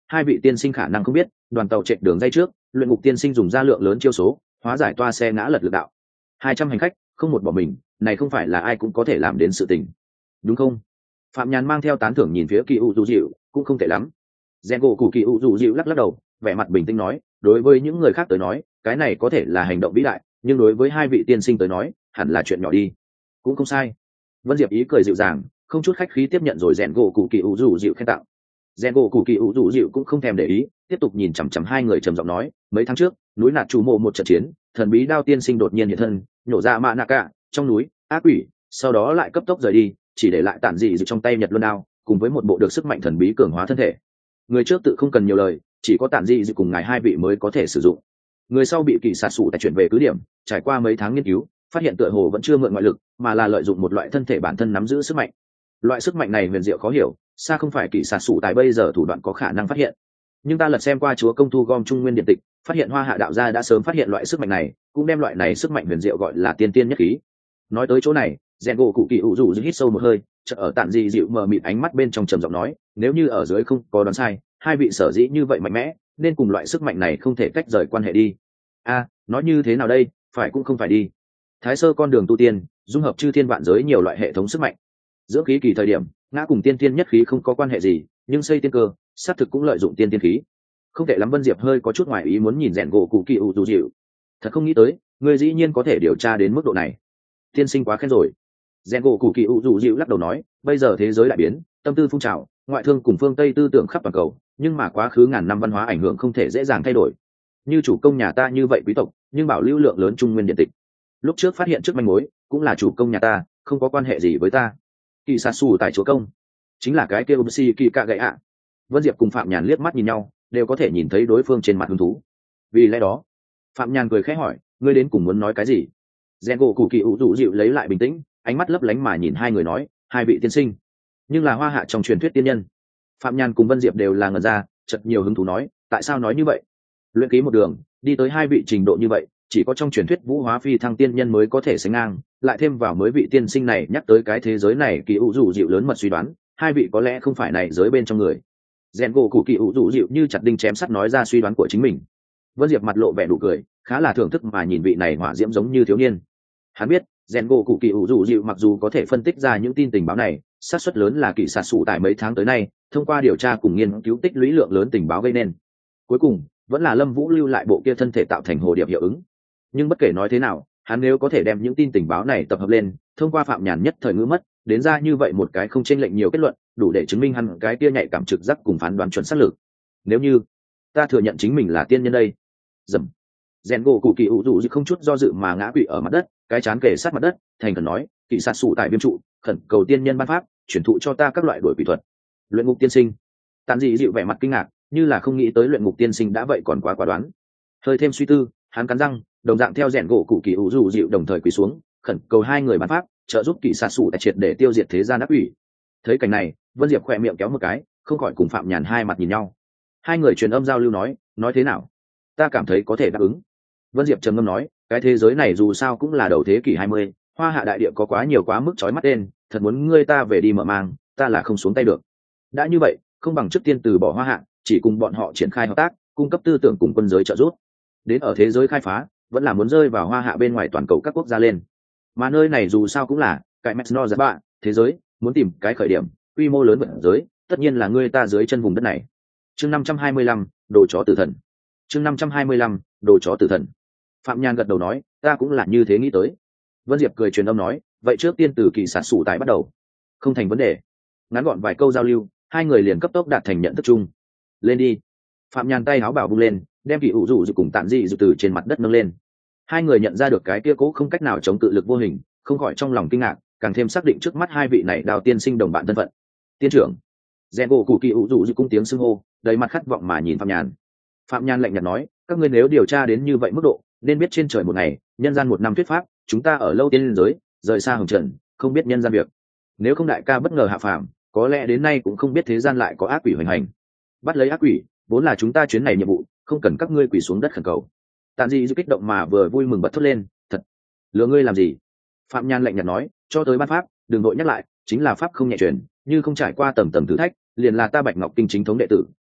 hai vị tiên sinh khả năng không biết đoàn tàu chạy đường dây trước luyện ngục tiên sinh dùng ra lượng lớn chiêu số hóa giải toa xe ngã lật lực đạo 200 hành khách không một bỏ mình, này không phải là ai cũng có thể làm đến sự tình, đúng không? Phạm Nhàn mang theo tán thưởng nhìn phía Kỳ U Du Dịu, cũng không tệ lắm. Rèn gỗ cụ Kỳ U Du Dịu lắc lắc đầu, vẻ mặt bình tĩnh nói, đối với những người khác tới nói, cái này có thể là hành động vĩ đại, nhưng đối với hai vị tiên sinh tới nói, hẳn là chuyện nhỏ đi. Cũng không sai. Vân Diệp ý cười dịu dàng, không chút khách khí tiếp nhận rồi rèn gỗ cụ Kỳ U Du Dịu khen tặng. Rèn gỗ cụ Kỳ U Du Dịu cũng không thèm để ý, tiếp tục nhìn chằm chằm hai người trầm giọng nói, mấy tháng trước, núi nạt chủ mộ một trận chiến, thần bí đao tiên sinh đột nhiên hiện thân, nhổ ra mạ nạ cả trong núi ác quỷ, sau đó lại cấp tốc rời đi, chỉ để lại tản dị dự trong tay Nhật Luân đao cùng với một bộ được sức mạnh thần bí cường hóa thân thể. Người trước tự không cần nhiều lời, chỉ có tản dị dự cùng ngài hai vị mới có thể sử dụng. Người sau bị kỳ sát sủ tại chuyển về cứ điểm, trải qua mấy tháng nghiên cứu, phát hiện tựa hồ vẫn chưa mượn ngoại lực, mà là lợi dụng một loại thân thể bản thân nắm giữ sức mạnh. Loại sức mạnh này huyền diệu khó hiểu, xa không phải kỳ sát sủ tại bây giờ thủ đoạn có khả năng phát hiện. Nhưng ta lật xem qua chúa công thu gom trung nguyên điện tịch, phát hiện Hoa Hạ đạo gia đã sớm phát hiện loại sức mạnh này, cũng đem loại này sức mạnh huyền diệu gọi là tiên tiên nhất khí. Nói tới chỗ này, rèn gỗ cụ Kỳ ủ rủ hít sâu một hơi, chợt ở tản dị dịu mờ mịt ánh mắt bên trong trầm giọng nói, nếu như ở dưới không có đoán sai, hai vị sở dĩ như vậy mạnh mẽ, nên cùng loại sức mạnh này không thể tách rời quan hệ đi. Nói như thế nào đây, phải cũng không phải đi. Thái sơ con đường tu tiên, dung hợp chư thiên vạn giới nhiều loại hệ thống sức mạnh. Giữa khí kỳ thời điểm, ngã cùng tiên tiên nhất khí không có quan hệ gì, nhưng xây tiên cơ, sát thực cũng lợi dụng tiên tiên khí. Không thể lắm. Vân Diệp hơi có chút ngoài ý muốn nhìn rèn gỗ cụ Kỳ ủ rủ dịu. Thật không nghĩ tới, người dĩ nhiên có thể điều tra đến mức độ này. Tiên sinh quá khen rồi. Rèn gỗ cụ Kỳ ủ rủ dịu lắc đầu nói, bây giờ thế giới đại biến, tâm tư phun trào, ngoại thương cùng phương Tây tư tưởng khắp toàn cầu, nhưng mà quá khứ ngàn năm văn hóa ảnh hưởng không thể dễ dàng thay đổi. Như chủ công nhà ta như vậy quý tộc, nhưng bảo lưu lượng lớn trung nguyên điện tịch. Lúc trước phát hiện trước manh mối, cũng là chủ công nhà ta, không có quan hệ gì với ta. Kỳ sát sủ tại chúa công, chính là cái kia Ubushi Kỳ Cạ gậy ạ. Vân Diệp cùng Phạm Nhàn liếc mắt nhìn nhau, đều có thể nhìn thấy đối phương trên mặt hứng thú. Vì lẽ đó, Phạm Nhàn cười khẽ hỏi, ngươi đến cùng muốn nói cái gì? Rèn gỗ cụ Kỳ ủ rủ dịu lấy lại bình tĩnh, ánh mắt lấp lánh mà nhìn hai người nói, hai vị tiên sinh, nhưng là Hoa Hạ trong truyền thuyết tiên nhân. Phạm Nhàn cùng Vân Diệp đều là ngẩn ra, chợt nhiều hứng thú nói, tại sao nói như vậy? Luyện ký một đường, đi tới hai vị trình độ như vậy, chỉ có trong truyền thuyết vũ hóa phi thăng tiên nhân mới có thể sánh ngang, lại thêm vào mới vị tiên sinh này nhắc tới cái thế giới này Kỳ ủ rủ dịu lớn mật suy đoán, hai vị có lẽ không phải này giới bên trong người. Rèn gỗ cụ Kỳ ủ rủ dịu như chặt đinh chém sắt nói ra suy đoán của chính mình. Vân Diệp mặt lộ vẻ nụ cười, khá là thưởng thức mà nhìn vị này hỏa diễm giống như thiếu niên. Hắn biết, rèn gỗ cụ Kỳ ủ rủ dịu mặc dù có thể phân tích ra những tin tình báo này, xác suất lớn là kỳ sát sủ tại mấy tháng tới nay, thông qua điều tra cùng nghiên cứu tích lũy lượng lớn tình báo gây nên. Cuối cùng, vẫn là Lâm Vũ lưu lại bộ kia thân thể tạo thành hồ điệp hiệu ứng. Nhưng bất kể nói thế nào, hắn nếu có thể đem những tin tình báo này tập hợp lên, thông qua Phạm Nhàn nhất thời ngữ mất, đến ra như vậy một cái không chênh lệch nhiều kết luận, đủ để chứng minh hắn cái kia nhạy cảm trực giác cùng phán đoán chuẩn xác lực. Nếu như ta thừa nhận chính mình là tiên nhân đây. Dầm. Rèn gỗ cụ Kỳ ủ rủ không chút do dự mà ngã quỵ ở mặt đất, cái chán kề sát mặt đất, thành khẩn nói, Kỵ sát sủ tại viêm trụ, khẩn cầu tiên nhân ban pháp, chuyển thụ cho ta các loại đuổi quỷ thuật. Luyện ngục tiên sinh. Tản dị dịu vẻ mặt kinh ngạc, như là không nghĩ tới luyện ngục tiên sinh đã vậy còn quá quả đoán. Hơi thêm suy tư, hắn cắn răng, đồng dạng theo rèn gỗ cụ Kỳ ủ rủ dịu đồng thời quỳ xuống, khẩn cầu hai người ban pháp, trợ giúp Kỵ sát sủ tại triệt để tiêu diệt thế gian ác quỷ. Thấy cảnh này, Vân Diệp khỏe miệng kéo một cái, không khỏi cùng Phạm Nhàn hai mặt nhìn nhau. Hai người truyền âm giao lưu nói thế nào? Ta cảm thấy có thể đáp ứng. Vân Diệp trầm ngâm nói, cái thế giới này dù sao cũng là đầu thế kỷ 20, Hoa Hạ đại địa có quá nhiều quá mức chói mắt tên, thật muốn ngươi ta về đi mở mang, ta là không xuống tay được. Đã như vậy, không bằng trước tiên từ bỏ Hoa Hạ, chỉ cùng bọn họ triển khai hợp tác, cung cấp tư tưởng cùng quân giới trợ giúp. Đến ở thế giới khai phá, vẫn là muốn rơi vào Hoa Hạ bên ngoài toàn cầu các quốc gia lên. Mà nơi này dù sao cũng là cái Mesno giáp bạ, thế giới, muốn tìm cái khởi điểm, quy mô lớn vận giới, tất nhiên là ngươi ta dưới chân vùng đất này. Chương 525, đồ chó tử thần. Chương 525, đồ chó tử thần. Phạm Nhàn gật đầu nói, ta cũng là như thế nghĩ tới. Vân Diệp cười truyền âm nói, vậy trước tiên từ kỳ sát sủ tại bắt đầu. Không thành vấn đề. Ngắn gọn vài câu giao lưu, hai người liền cấp tốc đạt thành nhận thức chung. Lên đi. Phạm Nhàn tay áo bảo vung lên, đem Kỳ ủ rủ cùng Tản dị dịu từ trên mặt đất nâng lên. Hai người nhận ra được cái kia cố không cách nào chống cự lực vô hình, không khỏi trong lòng kinh ngạc, càng thêm xác định trước mắt hai vị này đào tiên sinh đồng bạn thân phận. Tiên trưởng. Rèn gỗ cụ Kỳ ủ rủ cung tiếng xưng hô, đầy mặt khát vọng mà nhìn Phạm Nhàn. Phạm Nhàn lạnh nhạt nói, các ngươi nếu điều tra đến như vậy mức độ, nên biết trên trời một ngày, nhân gian một năm thuyết pháp, chúng ta ở lâu tiên giới, rời xa hồng trần, không biết nhân gian việc. Nếu không đại ca bất ngờ hạ phàm, có lẽ đến nay cũng không biết thế gian lại có ác quỷ hoành hành. Bắt lấy ác quỷ, vốn là chúng ta chuyến này nhiệm vụ, không cần các ngươi quỳ xuống đất khẩn cầu. Tản dị dịu kích động mà vừa vui mừng bật thốt lên, thật, lừa ngươi làm gì? Phạm Nhàn lạnh nhạt nói, cho tới ban pháp, đừng vội nhắc lại, chính là pháp không nhẹ truyền, như không trải qua tầng tầng thử thách, liền là ta Bạch Ngọc Kinh chính thống đệ tử,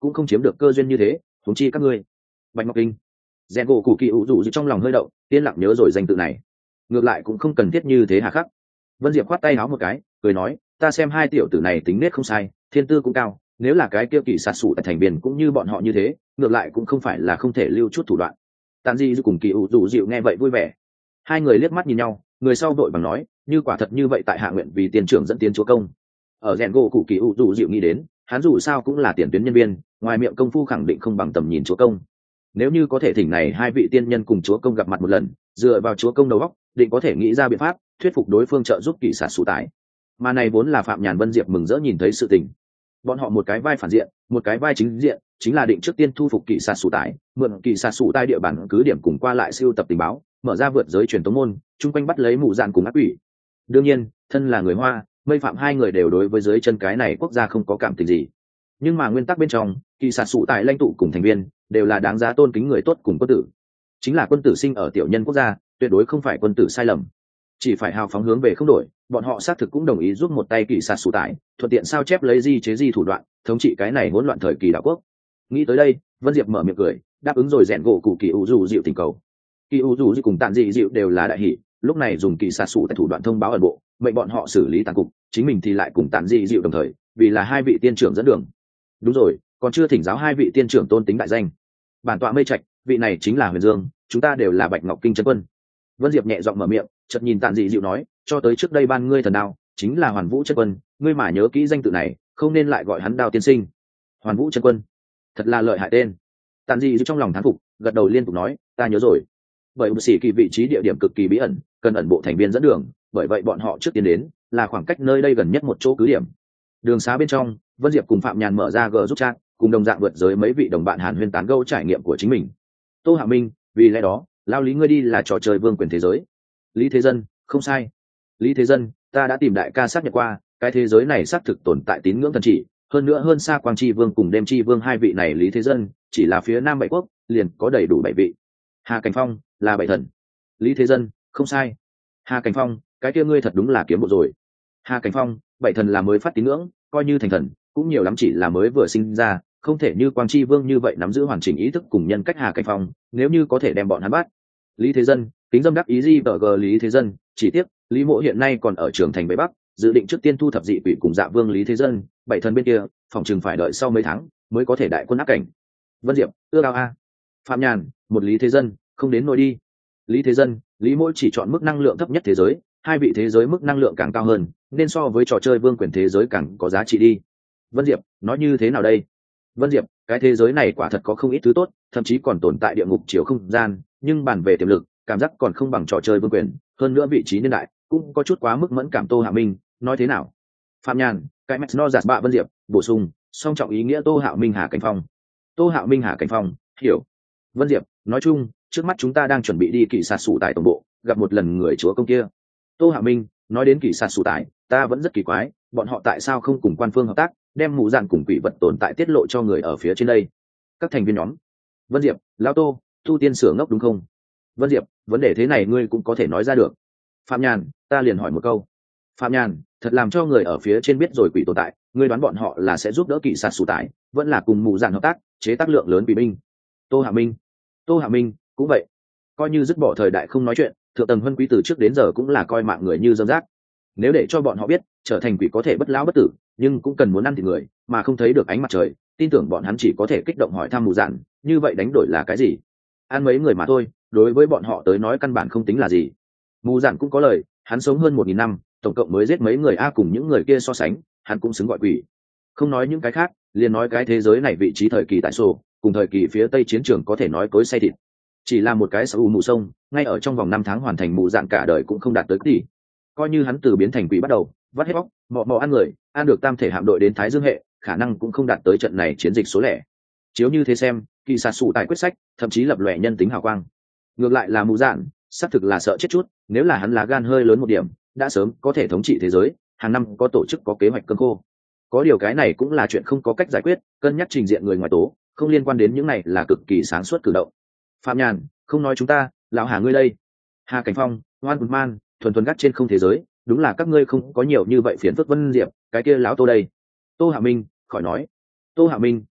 cũng không chiếm được cơ duyên như thế, huống chi các ngươi. Bạch Ngọc Kinh, rèn gỗ cụ kỳ ủ rủ trong lòng hơi động, yên lặng nhớ rồi danh tự này. Ngược lại cũng không cần thiết như thế hà khắc. Vân Diệp khoát tay áo một cái, cười nói, ta xem hai tiểu tử này tính nết không sai, thiên tư cũng cao, nếu là cái kia kỳ sát sủ tại thành viên cũng như bọn họ như thế, ngược lại cũng không phải là không thể lưu chút thủ đoạn. Tàn Di cùng kỳ ủ rủ dịu nghe vậy vui vẻ. Hai người liếc mắt nhìn nhau, người sau đội bằng nói, như quả thật như vậy tại hạ nguyện vì tiền trưởng dẫn tiến chúa công. Ở rèn gỗ cụ kỳ ủ rủ dịu nghĩ đến, hắn dù sao cũng là tiền tuyến nhân viên, ngoài miệng công phu khẳng định không bằng tầm nhìn chúa công. Nếu như có thể thỉnh này hai vị tiên nhân cùng chúa công gặp mặt một lần, dựa vào chúa công đầu óc, định có thể nghĩ ra biện pháp thuyết phục đối phương trợ giúp kỳ sát sủ tải. Mà này vốn là Phạm Nhàn Vân Diệp mừng rỡ nhìn thấy sự tình. Bọn họ một cái vai phản diện, một cái vai chính diện, chính là định trước tiên thu phục kỳ sát sủ tải, mượn kỳ sát sủ tai địa bàn cứ điểm cùng qua lại siêu tập tình báo, mở ra vượt giới truyền tống môn, chung quanh bắt lấy mụ dạn cùng ác quỷ. Đương nhiên, thân là người Hoa, Mây Phạm hai người đều đối với dưới chân cái này quốc gia không có cảm tình gì. Nhưng mà nguyên tắc bên trong, kỳ sát sủ tải lãnh tụ cùng thành viên đều là đáng giá tôn kính người tốt cùng quân tử. Chính là quân tử sinh ở tiểu nhân quốc gia, tuyệt đối không phải quân tử sai lầm. Chỉ phải hào phóng hướng về không đổi, bọn họ xác thực cũng đồng ý giúp một tay kỳ sát sủ tải, thuận tiện sao chép lấy di chế di thủ đoạn, thống trị cái này hỗn loạn thời kỳ đảo quốc. Nghĩ tới đây, Vân Diệp mở miệng cười, đáp ứng rồi rèn gỗ cụ kỳ u dù dịu tình cầu. Kỳ u dù dịu cùng Tản Dị dịu đều là đại hỷ, lúc này dùng kỳ sát sủ tại thủ đoạn thông báo ẩn bộ, mệnh bọn họ xử lý tàn cục, chính mình thì lại cùng Tản Dị dịu đồng thời, vì là hai vị tiên trưởng dẫn đường. Đúng rồi, còn chưa thỉnh giáo hai vị tiên trưởng tôn tính đại danh. Bản tọa Mây Trạch, vị này chính là Huyền Dương, chúng ta đều là Bạch Ngọc Kinh chân quân. Vân Diệp nhẹ giọng mở miệng, chợt nhìn Tản Dị dịu nói, cho tới trước đây ban ngươi thần đao, chính là Hoàn Vũ chân quân, ngươi mà nhớ kỹ danh tự này, không nên lại gọi hắn Đao tiên sinh. Hoàn Vũ chân quân, thật là lợi hại tên. Tản Dị dịu trong lòng thán phục, gật đầu liên tục nói, ta nhớ rồi. Bởi một sĩ kỳ vị trí địa điểm cực kỳ bí ẩn, cần ẩn bộ thành viên dẫn đường, bởi vậy bọn họ trước tiên đến, là khoảng cách nơi đây gần nhất một chỗ cứ điểm. Đường xá bên trong, Vân Diệp cùng Phạm Nhàn mở ra gờ giúp chat, cùng đồng dạng vượt giới mấy vị đồng bạn hàn huyên tán gẫu trải nghiệm của chính mình. Tô Hạ Minh, vì lẽ đó, lao lý ngươi đi là trò chơi vương quyền thế giới. Lý Thế Dân, không sai. Lý Thế Dân, ta đã tìm đại ca xác nhận qua, cái thế giới này xác thực tồn tại tín ngưỡng thần chỉ, hơn nữa hơn xa Quang Chi Vương cùng Đêm Chi Vương hai vị này Lý Thế Dân, chỉ là phía Nam Bảy Quốc, liền có đầy đủ 7 vị. Hà Cảnh Phong, là 7 thần. Lý Thế Dân, không sai. Hà Cảnh Phong, cái kia ngươi thật đúng là kiếm bộ rồi. Hà Cảnh Phong, 7 thần là mới phát tín ngưỡng, coi như thành thần, cũng nhiều lắm chỉ là mới vừa sinh ra, không thể như Quang Chi Vương như vậy nắm giữ hoàn chỉnh ý thức cùng nhân cách Hà Cảnh Phong, nếu như có thể đem bọn hắn bắt. Lý Thế Dân, kính dâm đắc ý gì tờ g Lý Thế Dân, chỉ tiếc, Lý Mộ hiện nay còn ở trường thành Bắc Bắc, dự định trước tiên thu thập dị quỷ cùng Dạ Vương Lý Thế Dân, 7 thần bên kia, phòng chừng phải đợi sau mấy tháng mới có thể đại quân áp cảnh. Vân Diệp, ưa cao a. Phạm Nhàn, một Lý Thế Dân, không đến nỗi đi. Lý Thế Dân, Lý Mộ chỉ chọn mức năng lượng thấp nhất thế giới, hai vị thế giới mức năng lượng càng cao hơn, nên so với trò chơi vương quyền thế giới càng có giá trị đi. Vân Diệp, nói như thế nào đây? Vân Diệp, cái thế giới này quả thật có không ít thứ tốt, thậm chí còn tồn tại địa ngục chiều không gian, nhưng bàn về tiềm lực, cảm giác còn không bằng trò chơi vương quyền, hơn nữa vị trí niên đại cũng có chút quá mức mẫn cảm. Tô Hạ Minh, nói thế nào? Phạm Nhàn, cái mạch no giạt bạ Vân Diệp, bổ sung, song trọng ý nghĩa Tô Hạo Minh Hà Cảnh Phong. Tô Hạo Minh Hà Cảnh Phong, hiểu. Vân Diệp, nói chung, trước mắt chúng ta đang chuẩn bị đi kỵ sạt sủ tại tổng bộ, gặp một lần người chúa công kia. Tô Hạo Minh, nói đến kỵ sạt sủ tại, ta vẫn rất kỳ quái, bọn họ tại sao không cùng quan phương hợp tác, đem mụ dạn cùng quỷ vật tồn tại tiết lộ cho người ở phía trên đây. Các thành viên nhóm. Vân Diệp, lão Tô, tu tiên sửa ngốc đúng không? Vân Diệp, vấn đề thế này ngươi cũng có thể nói ra được. Phạm Nhàn, ta liền hỏi một câu. Phạm Nhàn, thật làm cho người ở phía trên biết rồi quỷ tồn tại, ngươi đoán bọn họ là sẽ giúp đỡ kỵ sạt sủ tải, vẫn là cùng mụ dạn hợp tác, chế tác lượng lớn quỷ binh. Tô Hạ Minh, Tô Hạ Minh, cũng vậy. Coi như dứt bỏ thời đại không nói chuyện, thượng tầng huân quý từ trước đến giờ cũng là coi mạng người như dâm rác. Nếu để cho bọn họ biết, trở thành quỷ có thể bất lão bất tử, nhưng cũng cần muốn ăn thịt người, mà không thấy được ánh mặt trời, tin tưởng bọn hắn chỉ có thể kích động hỏi thăm mù dạn, như vậy đánh đổi là cái gì? Ăn mấy người mà thôi, đối với bọn họ tới nói căn bản không tính là gì. Mù dạn cũng có lời, hắn sống hơn 1000 năm, tổng cộng mới giết mấy người a, cùng những người kia so sánh, hắn cũng xứng gọi quỷ. Không nói những cái khác, liền nói cái thế giới này vị trí thời kỳ tại sổ, cùng thời kỳ phía tây chiến trường có thể nói cối xay thịt. Chỉ là một cái u mù sông, ngay ở trong vòng 5 tháng hoàn thành mù dạn cả đời cũng không đạt tới gì. Coi như hắn từ biến thành quỷ bắt đầu, vắt hết bóc, mò ăn người, ăn được tam thể hạm đội đến Thái Dương hệ, khả năng cũng không đạt tới trận này chiến dịch số lẻ. Chiếu như thế xem, kỳ sạt sụ tại quyết sách, thậm chí lập lòe nhân tính hào quang. Ngược lại là mù dạn, xác thực là sợ chết chút, nếu là hắn lá gan hơi lớn một điểm, đã sớm có thể thống trị thế giới, hàng năm có tổ chức có kế hoạch cơm khô. Có điều cái này cũng là chuyện không có cách giải quyết, cân nhắc trình diện người ngoài tố, không liên quan đến những này là cực kỳ sáng suốt cử động. Phạm Nhàn, không nói chúng ta, lão Hà ngươi đây. Hà Cảnh Phong, Hoan Bùn Man, thuần thuần gắt trên không thế giới, đúng là các ngươi không có nhiều như vậy phiền phức. Vân Diệp, cái kia lão Tô đây. Tô Hạ Minh, khỏi nói. Tô Hạ Minh,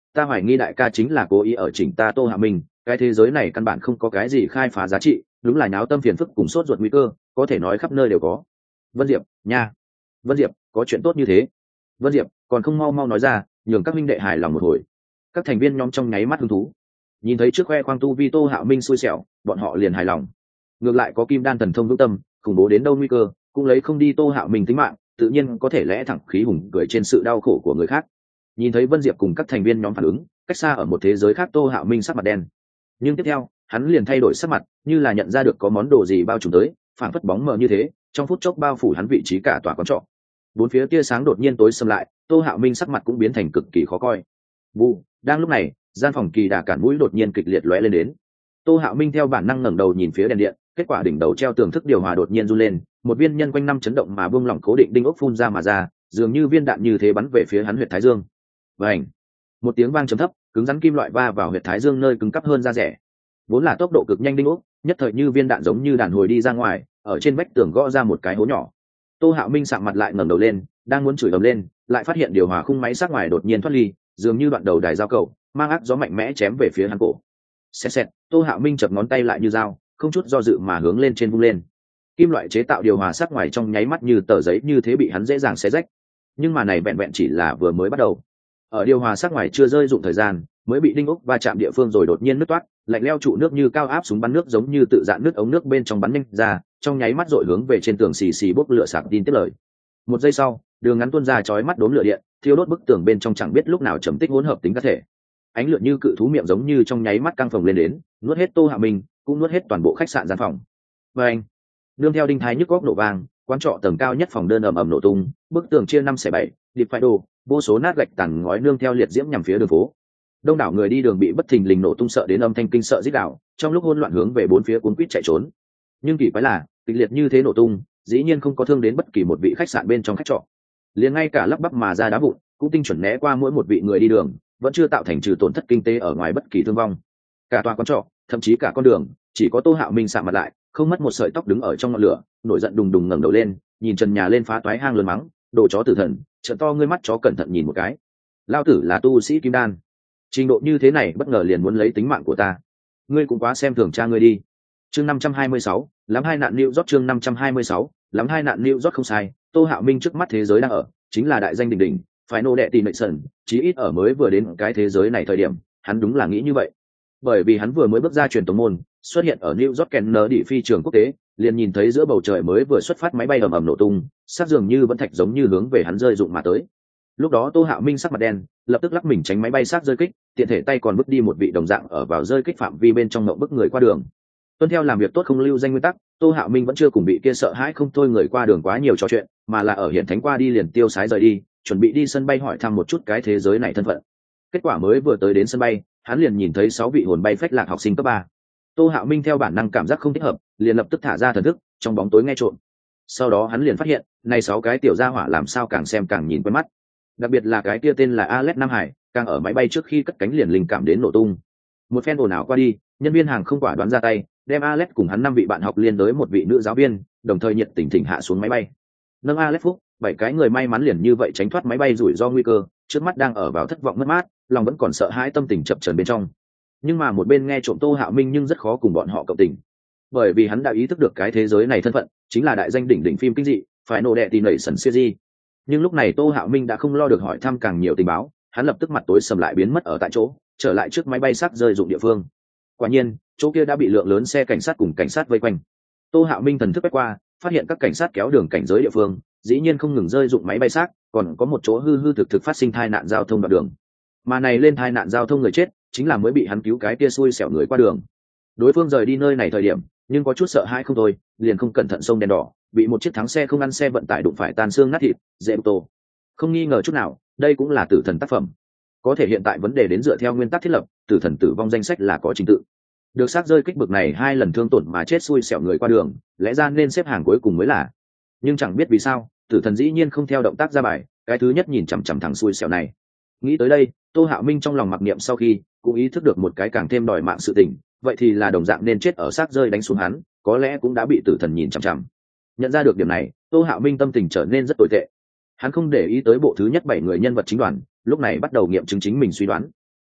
ta hoài nghi đại ca chính là cố ý ở chỉnh ta Tô Hạ Minh, cái thế giới này căn bản không có cái gì khai phá giá trị, đúng là nháo tâm phiền phức cùng sốt ruột nguy cơ, có thể nói khắp nơi đều có. Vân Diệp nha, Vân Diệp có chuyện tốt như thế, Vân Diệp còn không mau mau nói ra, nhường các minh đệ hài lòng một hồi. Các thành viên nhóm trong nháy mắt hứng thú, nhìn thấy trước khoe khoang tu vi Tô Hạo Minh xui xẻo, bọn họ liền hài lòng. Ngược lại có kim đan thần thông vững tâm, khủng bố đến đâu nguy cơ cũng lấy không đi Tô Hạo Minh tính mạng, tự nhiên có thể lẽ thẳng khí hùng cười trên sự đau khổ của người khác. Nhìn thấy Vân Diệp cùng các thành viên nhóm phản ứng, cách xa ở một thế giới khác Tô Hạo Minh sắc mặt đen. Nhưng tiếp theo, hắn liền thay đổi sắc mặt, như là nhận ra được có món đồ gì bao trùm tới, phảng phất bóng mờ như thế, trong phút chốc bao phủ hắn vị trí cả tòa quán trọ. Bốn phía tia sáng đột nhiên tối sầm lại, Tô Hạo Minh sắc mặt cũng biến thành cực kỳ khó coi. Vụ, đang lúc này, gian phòng kỳ đà cản mũi đột nhiên kịch liệt lóe lên đến. Tô Hạo Minh theo bản năng ngẩng đầu nhìn phía đèn điện, kết quả đỉnh đầu treo tường thức điều hòa đột nhiên run lên, một viên nhân quanh năm chấn động mà buông lỏng cố định đinh ốc phun ra mà ra, dường như viên đạn như thế bắn về phía hắn huyệt thái dương. Vành, một tiếng vang trầm thấp, cứng rắn kim loại va vào huyệt thái dương nơi cứng cắp hơn da rẻ. Vốn là tốc độ cực nhanh đinh ốc, nhất thời như viên đạn giống như đạn hồi đi ra ngoài, ở trên vách tường gõ ra một cái hố nhỏ. Tô Hạo Minh sạm mặt lại ngẩng đầu lên, đang muốn chửi ầm lên, lại phát hiện điều hòa khung máy sát ngoài đột nhiên thoát ly, dường như đoạn đầu đài dao cầu, mang ác gió mạnh mẽ chém về phía hắn cổ. Xẹt xẹt, Tô Hạo Minh chập ngón tay lại như dao, không chút do dự mà hướng lên trên vung lên. Kim loại chế tạo điều hòa sát ngoài trong nháy mắt như tờ giấy như thế bị hắn dễ dàng xé rách. Nhưng mà này vẹn vẹn chỉ là vừa mới bắt đầu. Ở điều hòa sát ngoài chưa rơi dụng thời gian, mới bị đinh ốc va chạm địa phương rồi đột nhiên nứt toát, lạnh leo trụ nước như cao áp súng bắn nước giống như tự dạn nước ống nước bên trong bắn nhanh ra, trong nháy mắt dội hướng về trên tường xì xì bốc lửa sạc tin tiếp lời. Một giây sau, đường ngắn tuôn ra chói mắt đốm lửa điện, thiêu đốt bức tường bên trong chẳng biết lúc nào trầm tích hỗn hợp tính các thể. Ánh lửa như cự thú miệng giống như trong nháy mắt căng phồng lên đến, nuốt hết Tô Hạo Minh, cũng nuốt hết toàn bộ khách sạn gian phòng. Và anh, nương theo đinh thái nhức góc nổ vang, quán trọ tầng cao nhất phòng đơn ầm ầm nổ tung, bức tường chia 5/7, điệp phải đồ, vô số nát gạch tàn ngói nương theo liệt diễm nhằm phía đường phố. Đông đảo người đi đường bị bất thình lình nổ tung sợ đến âm thanh kinh sợ rít gào, trong lúc hỗn loạn hướng về bốn phía cuốn quýt chạy trốn. Nhưng kỳ quái là, kịch liệt như thế nổ tung, dĩ nhiên không có thương đến bất kỳ một vị khách sạn bên trong khách trọ. Liền ngay cả lắp bắp mà ra đá vụn, cũng tinh chuẩn né qua mỗi một vị người đi đường, vẫn chưa tạo thành trừ tổn thất kinh tế ở ngoài bất kỳ thương vong. Cả tòa quán trọ, thậm chí cả con đường, chỉ có Tô Hạo Minh sạm mặt lại, không mất một sợi tóc đứng ở trong ngọn lửa, nổi giận đùng đùng ngẩng đầu lên, nhìn trần nhà lên phá toái hang lớn mắng, đồ chó tử thần, trợn to ngươi mắt chó cẩn thận nhìn một cái. Lao tử là tu sĩ kim đan, trình độ như thế này bất ngờ liền muốn lấy tính mạng của ta, ngươi cũng quá xem thường cha ngươi đi. Chương 526, lắm hai nạn New York. Chương 526, lắm hai nạn New York không sai. Tô Hạo Minh trước mắt thế giới đang ở, chính là đại danh đỉnh đỉnh, phải nô đệ tỷ nội sần, chí ít ở mới vừa đến cái thế giới này thời điểm, hắn đúng là nghĩ như vậy. Bởi vì hắn vừa mới bước ra truyền tống môn, xuất hiện ở New York Kennedy phi trường quốc tế, liền nhìn thấy giữa bầu trời mới vừa xuất phát máy bay ầm ầm nổ tung, sát dường như vẫn thạch giống như hướng về hắn rơi rụng mà tới. Lúc đó Tô Hạo Minh sắc mặt đen, lập tức lắc mình tránh máy bay sát rơi kích, tiện thể tay còn bước đi một vị đồng dạng ở vào rơi kích phạm vi bên trong ngậm bức người qua đường. Tuân theo làm việc tốt không lưu danh nguyên tắc, Tô Hạo Minh vẫn chưa cùng bị kia sợ hãi không thôi người qua đường quá nhiều trò chuyện, mà là ở hiện thánh qua đi liền tiêu sái rời đi, chuẩn bị đi sân bay hỏi thăm một chút cái thế giới này thân phận. Kết quả mới vừa tới đến sân bay, hắn liền nhìn thấy 6 vị hồn bay phách lạc học sinh cấp 3. Tô Hạo Minh theo bản năng cảm giác không thích hợp, liền lập tức thả ra thần thức, trong bóng tối nghe trộm. Sau đó hắn liền phát hiện, này 6 cái tiểu gia hỏa làm sao càng xem càng nhìn quen mắt. Đặc biệt là cái kia tên là Alex Nam Hải, càng ở máy bay trước khi cất cánh liền linh cảm đến nổ tung. Một phen ồn ào qua đi, nhân viên hàng không quả đoán ra tay, đem Alex cùng hắn 5 vị bạn học liên đối một vị nữ giáo viên, đồng thời nhiệt tình thỉnh hạ xuống máy bay. Nâng Alex phúc, 7 cái người may mắn liền như vậy tránh thoát máy bay rủi ro nguy cơ, trước mắt đang ở vào thất vọng mất mát, lòng vẫn còn sợ hãi tâm tình chập chờn bên trong. Nhưng mà một bên nghe trộm Tô Hạo Minh nhưng rất khó cùng bọn họ cộng tình, bởi vì hắn đã ý thức được cái thế giới này thân phận chính là đại danh đỉnh đỉnh phim kinh dị, phải nổ đệ tỷ nảy sần series. Nhưng lúc này Tô Hạo Minh đã không lo được hỏi thăm càng nhiều tình báo, hắn lập tức mặt tối sầm lại biến mất ở tại chỗ, trở lại trước máy bay sắp rơi dụng địa phương. Quả nhiên, chỗ kia đã bị lượng lớn xe cảnh sát cùng cảnh sát vây quanh. Tô Hạo Minh thần thức quét qua, phát hiện các cảnh sát kéo đường cảnh giới địa phương, dĩ nhiên không ngừng rơi dụng máy bay xác, còn có một chỗ hư hư thực thực phát sinh tai nạn giao thông đoạn đường. Mà này lên tai nạn giao thông người chết, chính là mới bị hắn cứu cái kia xui xẻo người qua đường. Đối phương rời đi nơi này thời điểm, nhưng có chút sợ hãi không thôi, liền không cẩn thận xông đèn đỏ, bị một chiếc thắng xe không ăn xe vận tải đụng phải tan xương nát thịt, dễ tô. Không nghi ngờ chút nào, đây cũng là tử thần tác phẩm. Có thể hiện tại vấn đề đến dựa theo nguyên tắc thiết lập, tử thần tử vong danh sách là có trình tự. Được xác rơi kích bực này 2 lần thương tổn mà chết xui xẻo người qua đường, lẽ ra nên xếp hàng cuối cùng mới là. Nhưng chẳng biết vì sao, tử thần dĩ nhiên không theo động tác ra bài, cái thứ nhất nhìn chằm chằm thằng xui xẻo này. Nghĩ tới đây, Tô Hạo Minh trong lòng mặc niệm sau khi, cũng ý thức được một cái càng thêm đòi mạng sự tình, vậy thì là đồng dạng nên chết ở xác rơi đánh xuống hắn, có lẽ cũng đã bị tử thần nhìn chằm chằm. Nhận ra được điểm này, Tô Hạo Minh tâm tình trở nên rất tồi tệ. Hắn không để ý tới bộ thứ nhất 7 người nhân vật chính đoàn, lúc này bắt đầu nghiệm chứng chính mình suy đoán.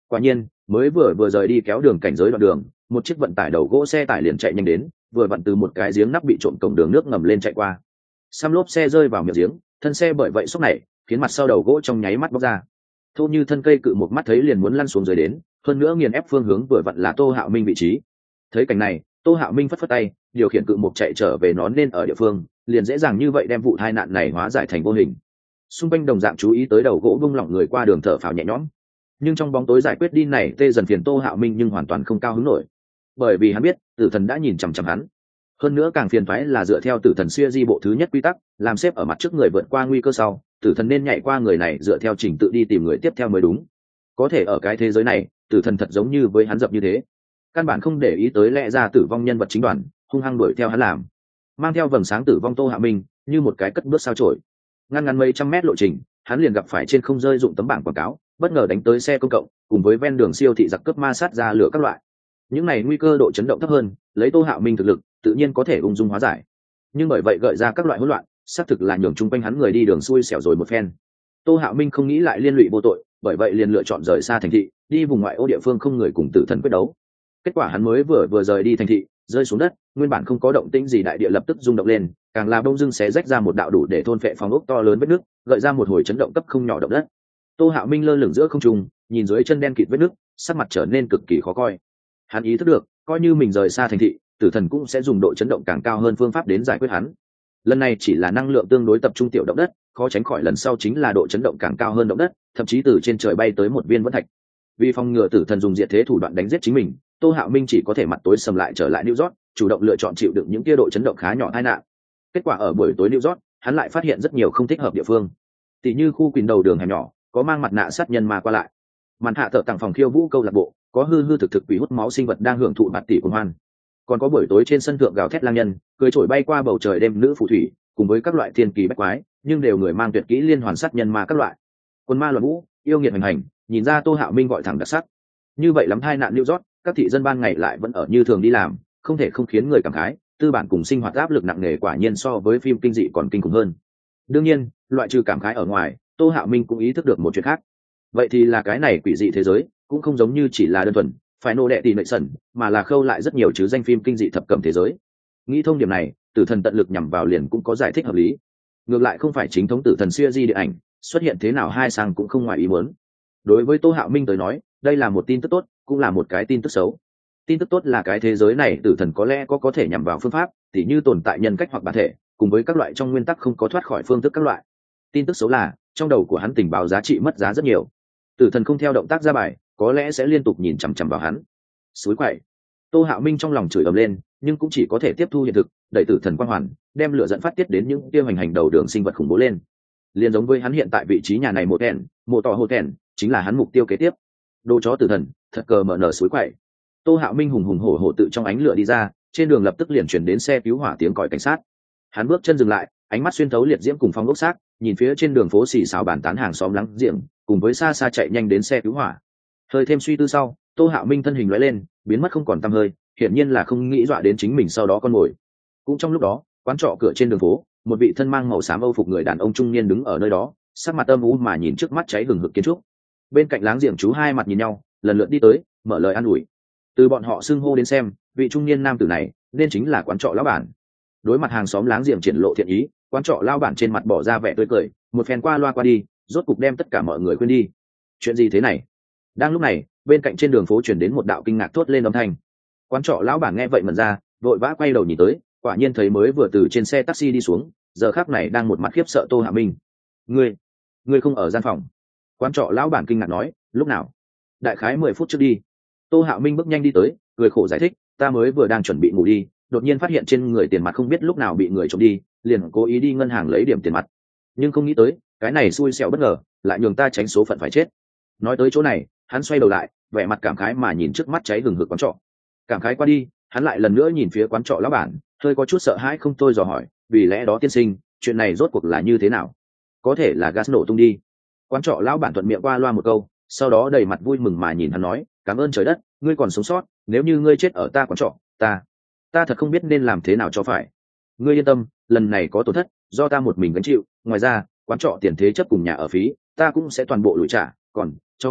Quả nhiên mới vừa rời đi kéo đường cảnh giới đoạn đường, một chiếc vận tải đầu gỗ xe tải liền chạy nhanh đến, vừa vặn từ một cái giếng nắp bị trộm cổng đường nước ngầm lên chạy qua. Xăm lốp xe rơi vào miệng giếng, thân xe bởi vậy sốc này khiến mặt sau đầu gỗ trong nháy mắt bóc ra. Thô như thân cây cự một mắt thấy liền muốn lăn xuống dưới đến, hơn nữa nghiền ép phương hướng vừa vặn là Tô Hạo Minh vị trí. Thấy cảnh này, Tô Hạo Minh phất phất tay, điều khiển cự một chạy trở về nó nên ở địa phương, liền dễ dàng như vậy đem vụ tai nạn này hóa giải thành vô hình. Xung quanh đồng dạng chú ý tới đầu gỗ bung lỏng người qua đường thở phào nhẹ nhõm, nhưng trong bóng tối giải quyết đi này tê dần phiền Tô Hạo Minh nhưng hoàn toàn không cao hứng nổi, bởi vì hắn biết tử thần đã nhìn chằm chằm hắn. Hơn nữa càng phiền toái là dựa theo tử thần xưa di bộ thứ nhất quy tắc, làm xếp ở mặt trước người vượt qua nguy cơ sau, tử thần nên nhảy qua người này dựa theo trình tự đi tìm người tiếp theo mới đúng. Có thể ở cái thế giới này, tử thần thật giống như với hắn dập như thế, căn bản không để ý tới lẽ ra tử vong nhân vật chính đoàn, hung hăng đuổi theo hắn làm, mang theo vầng sáng tử vong Tô Hạo Minh như một cái cất bước sao chổi. Ngăn mấy trăm mét lộ trình, hắn liền gặp phải trên không rơi dụng tấm bảng quảng cáo, bất ngờ đánh tới xe công cộng, cùng với ven đường siêu thị giặc cướp ma sát ra lửa các loại. Những này nguy cơ độ chấn động thấp hơn, lấy Tô Hạo Minh thực lực, tự nhiên có thể ung dung hóa giải. Nhưng bởi vậy gợi ra các loại hỗn loạn, xác thực là nhường chung quanh hắn người đi đường xui xẻo rồi một phen. Tô Hạo Minh không nghĩ lại liên lụy vô tội, bởi vậy liền lựa chọn rời xa thành thị, đi vùng ngoại ô địa phương không người cùng tử thần quyết đấu. Kết quả hắn mới vừa rời đi thành thị, rơi xuống đất, nguyên bản không có động tĩnh gì đại địa lập tức rung động lên, càng là bông dưng xé rách ra một đạo đủ để thôn phệ phòng ốc to lớn vết nứt, gợi ra một hồi chấn động cấp không nhỏ động đất. Tô Hạo Minh lơ lửng giữa không trung, nhìn dưới chân đen kịt vết nứt, sắc mặt trở nên cực kỳ khó coi. Hắn ý thức được, coi như mình rời xa thành thị, tử thần cũng sẽ dùng độ chấn động càng cao hơn phương pháp đến giải quyết hắn. Lần này chỉ là năng lượng tương đối tập trung tiểu động đất, khó tránh khỏi lần sau chính là độ chấn động càng cao hơn động đất, thậm chí từ trên trời bay tới một viên vẫn thạch. Vì phòng ngừa tử thần dùng diệt thế thủ đoạn đánh giết chính mình, Tô Hạo Minh chỉ có thể mặt tối sầm lại trở lại New York, chủ động lựa chọn chịu đựng những kia độ chấn động khá nhỏ tai nạn. Kết quả ở buổi tối New York, hắn lại phát hiện rất nhiều không thích hợp địa phương. Tỷ như khu quỳnh đầu đường hẻm nhỏ, có mang mặt nạ sát nhân ma qua lại. Màn hạ thợ tặng phòng khiêu vũ câu lạc bộ, có hư thực quỷ hút máu sinh vật đang hưởng thụ bạt tỷ cuồng hoan. Còn có buổi tối trên sân thượng gào thét lang nhân, cười trổi bay qua bầu trời đêm nữ phù thủy, cùng với các loại thiên kỳ bách quái, nhưng đều người mang tuyệt kỹ liên hoàn sát nhân ma các loại. Quân ma loạn vũ, yêu nghiệt hành hành, nhìn ra Tô Hạo Minh gọi thẳng đặc sắc. Như vậy lắm tai nạn New York, các thị dân ban ngày lại vẫn ở như thường đi làm, không thể không khiến người cảm khái, tư bản cùng sinh hoạt áp lực nặng nề quả nhiên so với phim kinh dị còn kinh khủng hơn. Đương nhiên, loại trừ cảm khái ở ngoài, Tô Hạo Minh cũng ý thức được một chuyện khác. Vậy thì là cái này quỷ dị thế giới, cũng không giống như chỉ là đơn thuần phải nô đệ tỷ nội sẩn, mà là khâu lại rất nhiều chứ danh phim kinh dị thập cẩm thế giới. Nghĩ thông điểm này, tử thần tận lực nhằm vào liền cũng có giải thích hợp lý. Ngược lại không phải chính thống tử thần xưa di điện ảnh, xuất hiện thế nào hai sang cũng không ngoài ý muốn. Đối với Tô Hạo Minh tới nói, đây là một tin tức tốt, cũng là một cái tin tức xấu. Tin tức tốt là cái thế giới này tử thần có lẽ có thể nhằm vào phương pháp, tỉ như tồn tại nhân cách hoặc bản thể, cùng với các loại trong nguyên tắc không có thoát khỏi phương thức các loại. Tin tức xấu là trong đầu của hắn tình báo giá trị mất giá rất nhiều. Tử thần không theo động tác ra bài, có lẽ sẽ liên tục nhìn chằm chằm vào hắn. Suối quậy. Tô Hạo Minh trong lòng chửi ầm lên, nhưng cũng chỉ có thể tiếp thu hiện thực, đẩy tử thần quang hoàn, đem lửa dẫn phát tiết đến những tiêu hành hành đầu đường sinh vật khủng bố lên. Liên giống với hắn hiện tại vị trí nhà này một thẹn, mộ tỏ hồ thẹn, chính là hắn mục tiêu kế tiếp. Đồ chó tử thần, thật cờ mở nở suối quậy. Tô Hạo Minh hùng hùng hổ hổ tự trong ánh lửa đi ra, trên đường lập tức liền chuyển đến xe cứu hỏa tiếng còi cảnh sát. Hắn bước chân dừng lại, ánh mắt xuyên thấu liệt diễm cùng phong ốc xác, nhìn phía trên đường phố xì xào bàn tán hàng xóm láng giềng, cùng với xa xa chạy nhanh đến xe cứu hỏa. Hơi thêm suy tư sau, Tô Hạo Minh thân hình lóe lên, biến mất không còn tăm hơi, hiển nhiên là không nghĩ dọa đến chính mình sau đó con mồi. Cũng trong lúc đó, quán trọ cửa trên đường phố, một vị thân mang màu xám âu phục người đàn ông trung niên đứng ở nơi đó, sắc mặt âm u mà nhìn trước mắt cháy hừng hực kiến trúc. Bên cạnh láng giềng chú hai mặt nhìn nhau, lần lượt đi tới, mở lời an ủi. Từ bọn họ xưng hô đến xem, vị trung niên nam tử này nên chính là quán trọ lão bản. Đối mặt hàng xóm láng giềng triển lộ thiện ý, quán trọ lão bản trên mặt bỏ ra vẻ tươi cười, một phen qua loa qua đi, rốt cục đem tất cả mọi người quên đi. Chuyện gì thế này? Đang lúc này, bên cạnh trên đường phố truyền đến một đạo kinh ngạc thốt lên âm thanh. Quán trọ lão bản nghe vậy mẩn ra, vội vã quay đầu nhìn tới, quả nhiên thấy mới vừa từ trên xe taxi đi xuống, giờ khắc này đang một mặt khiếp sợ Tô Hạ Minh. Ngươi không ở gian phòng? Quán trọ lão bản kinh ngạc nói, lúc nào? Đại khái 10 phút trước đi. Tô Hạo Minh bước nhanh đi tới, cười khổ giải thích, ta mới vừa đang chuẩn bị ngủ đi, đột nhiên phát hiện trên người tiền mặt không biết lúc nào bị người trộm đi, liền cố ý đi ngân hàng lấy điểm tiền mặt. Nhưng không nghĩ tới, cái này xui xẻo bất ngờ, lại nhường ta tránh số phận phải chết. Nói tới chỗ này, hắn xoay đầu lại, vẻ mặt cảm khái mà nhìn trước mắt cháy hừng hực quán trọ. Cảm khái qua đi, hắn lại lần nữa nhìn phía quán trọ lão bản, hơi có chút sợ hãi không thôi dò hỏi, vì lẽ đó tiên sinh, chuyện này rốt cuộc là như thế nào? Có thể là gas nổ tung đi. Quán trọ lão bản thuận miệng qua loa một câu, sau đó đầy mặt vui mừng mà nhìn hắn nói, cảm ơn trời đất, ngươi còn sống sót, nếu như ngươi chết ở ta quán trọ, ta thật không biết nên làm thế nào cho phải. Ngươi yên tâm, lần này có tổn thất, do ta một mình gánh chịu, ngoài ra, quán trọ tiền thế chấp cùng nhà ở phí, ta cũng sẽ toàn bộ lùi trả, còn cho ngươi,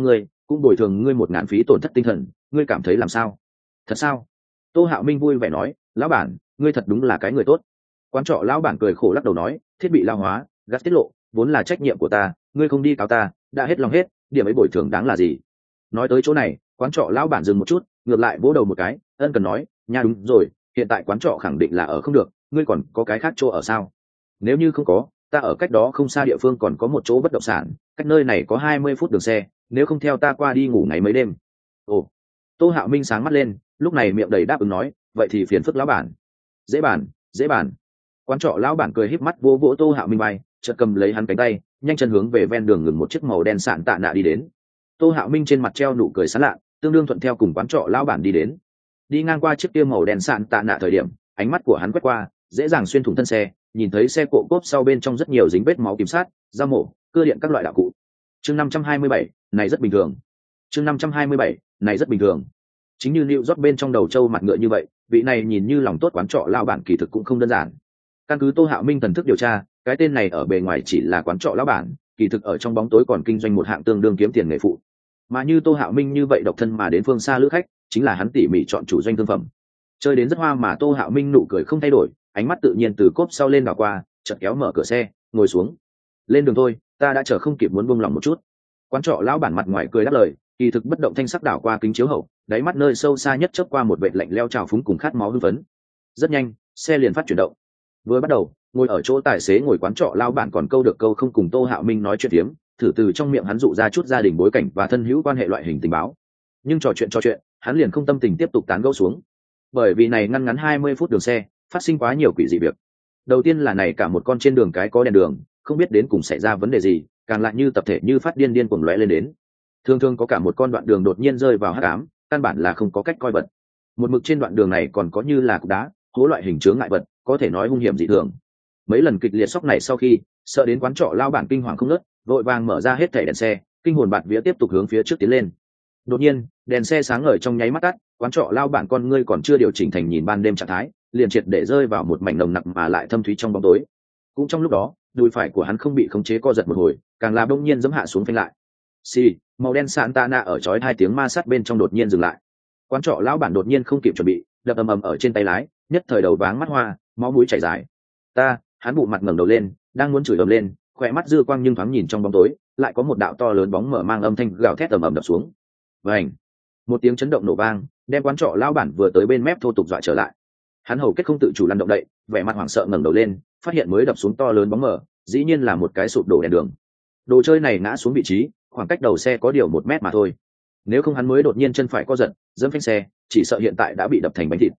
cũng bồi thường ngươi 1.000 phí tổn thất tinh thần, ngươi cảm thấy làm sao? Thật sao? Tô Hạo Minh vui vẻ nói, lão bản, ngươi thật đúng là cái người tốt. Quán trọ lão bản cười khổ lắc đầu nói, thiết bị lao hóa, gas tiết lộ, vốn là trách nhiệm của ta, ngươi không đi cáo ta, đã hết lòng hết, điểm ấy bồi thường đáng là gì? Nói tới chỗ này, quán trọ lão bản dừng một chút, ngược lại vỗ đầu một cái, ân cần nói, nha đúng rồi, hiện tại quán trọ khẳng định là ở không được, ngươi còn có cái khác chỗ ở sao? Nếu như không có, ta ở cách đó không xa địa phương còn có một chỗ bất động sản, cách nơi này có 20 phút đường xe, nếu không theo ta qua đi ngủ ngày mấy đêm. Ồ. Tô Hạo Minh sáng mắt lên, lúc này miệng đầy đáp ứng nói, vậy thì phiền phức lão bản. Dễ bàn, dễ bàn. Quán trọ lão bản cười híp mắt vỗ vỗ Tô Hạo Minh bay, chợt cầm lấy hắn cánh tay, nhanh chân hướng về ven đường ngừng một chiếc màu đen sạn tạ nạ đi đến. Tô Hạo Minh trên mặt treo nụ cười sán lạ, tương đương thuận theo cùng quán trọ lão bản đi đến. Đi ngang qua chiếc kia màu đen sạn tạ nạ thời điểm, ánh mắt của hắn quét qua, dễ dàng xuyên thủng thân xe, nhìn thấy xe cộ cốp sau bên trong rất nhiều dính vết máu kiểm sát, dao mổ, cưa điện các loại đạo cụ. Chương 527, này rất bình thường. Chương 527, này rất bình thường. Chính như Lưu rót bên trong đầu trâu mặt ngựa như vậy, vị này nhìn như lòng tốt quán trọ lão bản kỳ thực cũng không đơn giản. Căn cứ Tô Hạo Minh thần thức điều tra, cái tên này ở bề ngoài chỉ là quán trọ lão bản, kỳ thực ở trong bóng tối còn kinh doanh một hạng tương đương kiếm tiền nghề phụ. Mà như Tô Hạo Minh như vậy độc thân mà đến phương xa lữ khách, chính là hắn tỉ mỉ chọn chủ doanh thương phẩm. Chơi đến rất hoa mà Tô Hạo Minh nụ cười không thay đổi, ánh mắt tự nhiên từ cốp sau lên đảo qua, chợt kéo mở cửa xe, ngồi xuống. Lên đường thôi, ta đã chờ không kịp muốn buông lòng một chút. Quán trọ lão bản mặt ngoài cười đáp lời, kỳ thực bất động thanh sắc đảo qua kính chiếu hậu, đáy mắt nơi sâu xa nhất chớp qua một vệt lạnh leo trào phúng cùng khát máu hưng phấn. Rất nhanh, xe liền phát chuyển động. Vừa bắt đầu, ngồi ở chỗ tài xế ngồi quán trọ lão bản còn câu được câu không cùng Tô Hạo Minh nói chuyện tiếm, thử từ trong miệng hắn dụ ra chút gia đình bối cảnh và thân hữu quan hệ loại hình tình báo. Nhưng trò chuyện, hắn liền không tâm tình tiếp tục tán gẫu xuống. Bởi vì này ngắn 20 phút đường xe, phát sinh quá nhiều quỷ dị việc. Đầu tiên là này cả một con trên đường cái có đèn đường, không biết đến cùng xảy ra vấn đề gì, càng lại như tập thể như phát điên cuồng lóe lên đến. Thường có cả một con đoạn đường đột nhiên rơi vào hắc ám, căn bản là không có cách coi vật. Một mực trên đoạn đường này còn có như là cục đá, hố loại hình chướng ngại vật, có thể nói hung hiểm dị thường. Mấy lần kịch liệt sốc này sau khi, sợ đến quán trọ lao bản kinh hoàng không ngớt, vội vàng mở ra hết thảy đèn xe, kinh hồn bạt vía tiếp tục hướng phía trước tiến lên. Đột nhiên, đèn xe sáng ngời trong nháy mắt tắt, quán trọ lao bản con ngươi còn chưa điều chỉnh thành nhìn ban đêm trạng thái, liền triệt để rơi vào một mảnh nồng nặc mà lại thâm thúy trong bóng tối. Cũng trong lúc đó, đùi phải của hắn không bị khống chế co giật một hồi, càng là bỗng nhiên giẫm hạ xuống phanh lại. Xì, màu đen Santana ở chói hai tiếng ma sát bên trong đột nhiên dừng lại. Quán trọ lão bản đột nhiên không kịp chuẩn bị, đập ầm ầm ở trên tay lái, nhất thời đầu váng mắt hoa, máu mũi chảy dài. Hắn bụ mặt ngẩng đầu lên, đang muốn chửi ầm lên, khỏe mắt dư quang nhưng thoáng nhìn trong bóng tối, lại có một đạo to lớn bóng mở mang âm thanh gào thét ầm ầm đập xuống. Vành, một tiếng chấn động nổ vang, đem quán trọ lão bản vừa tới bên mép thô tục dọa trở lại. Hắn hầu kết không tự chủ lăn động đậy, vẻ mặt hoảng sợ ngẩng đầu lên, phát hiện mới đập xuống to lớn bóng mở, dĩ nhiên là một cái sụp đổ đèn đường. Đồ chơi này ngã xuống vị trí, khoảng cách đầu xe có điều 1 mét mà thôi. Nếu không hắn mới đột nhiên chân phải co giật, dẫm phanh xe, chỉ sợ hiện tại đã bị đập thành bánh thịt.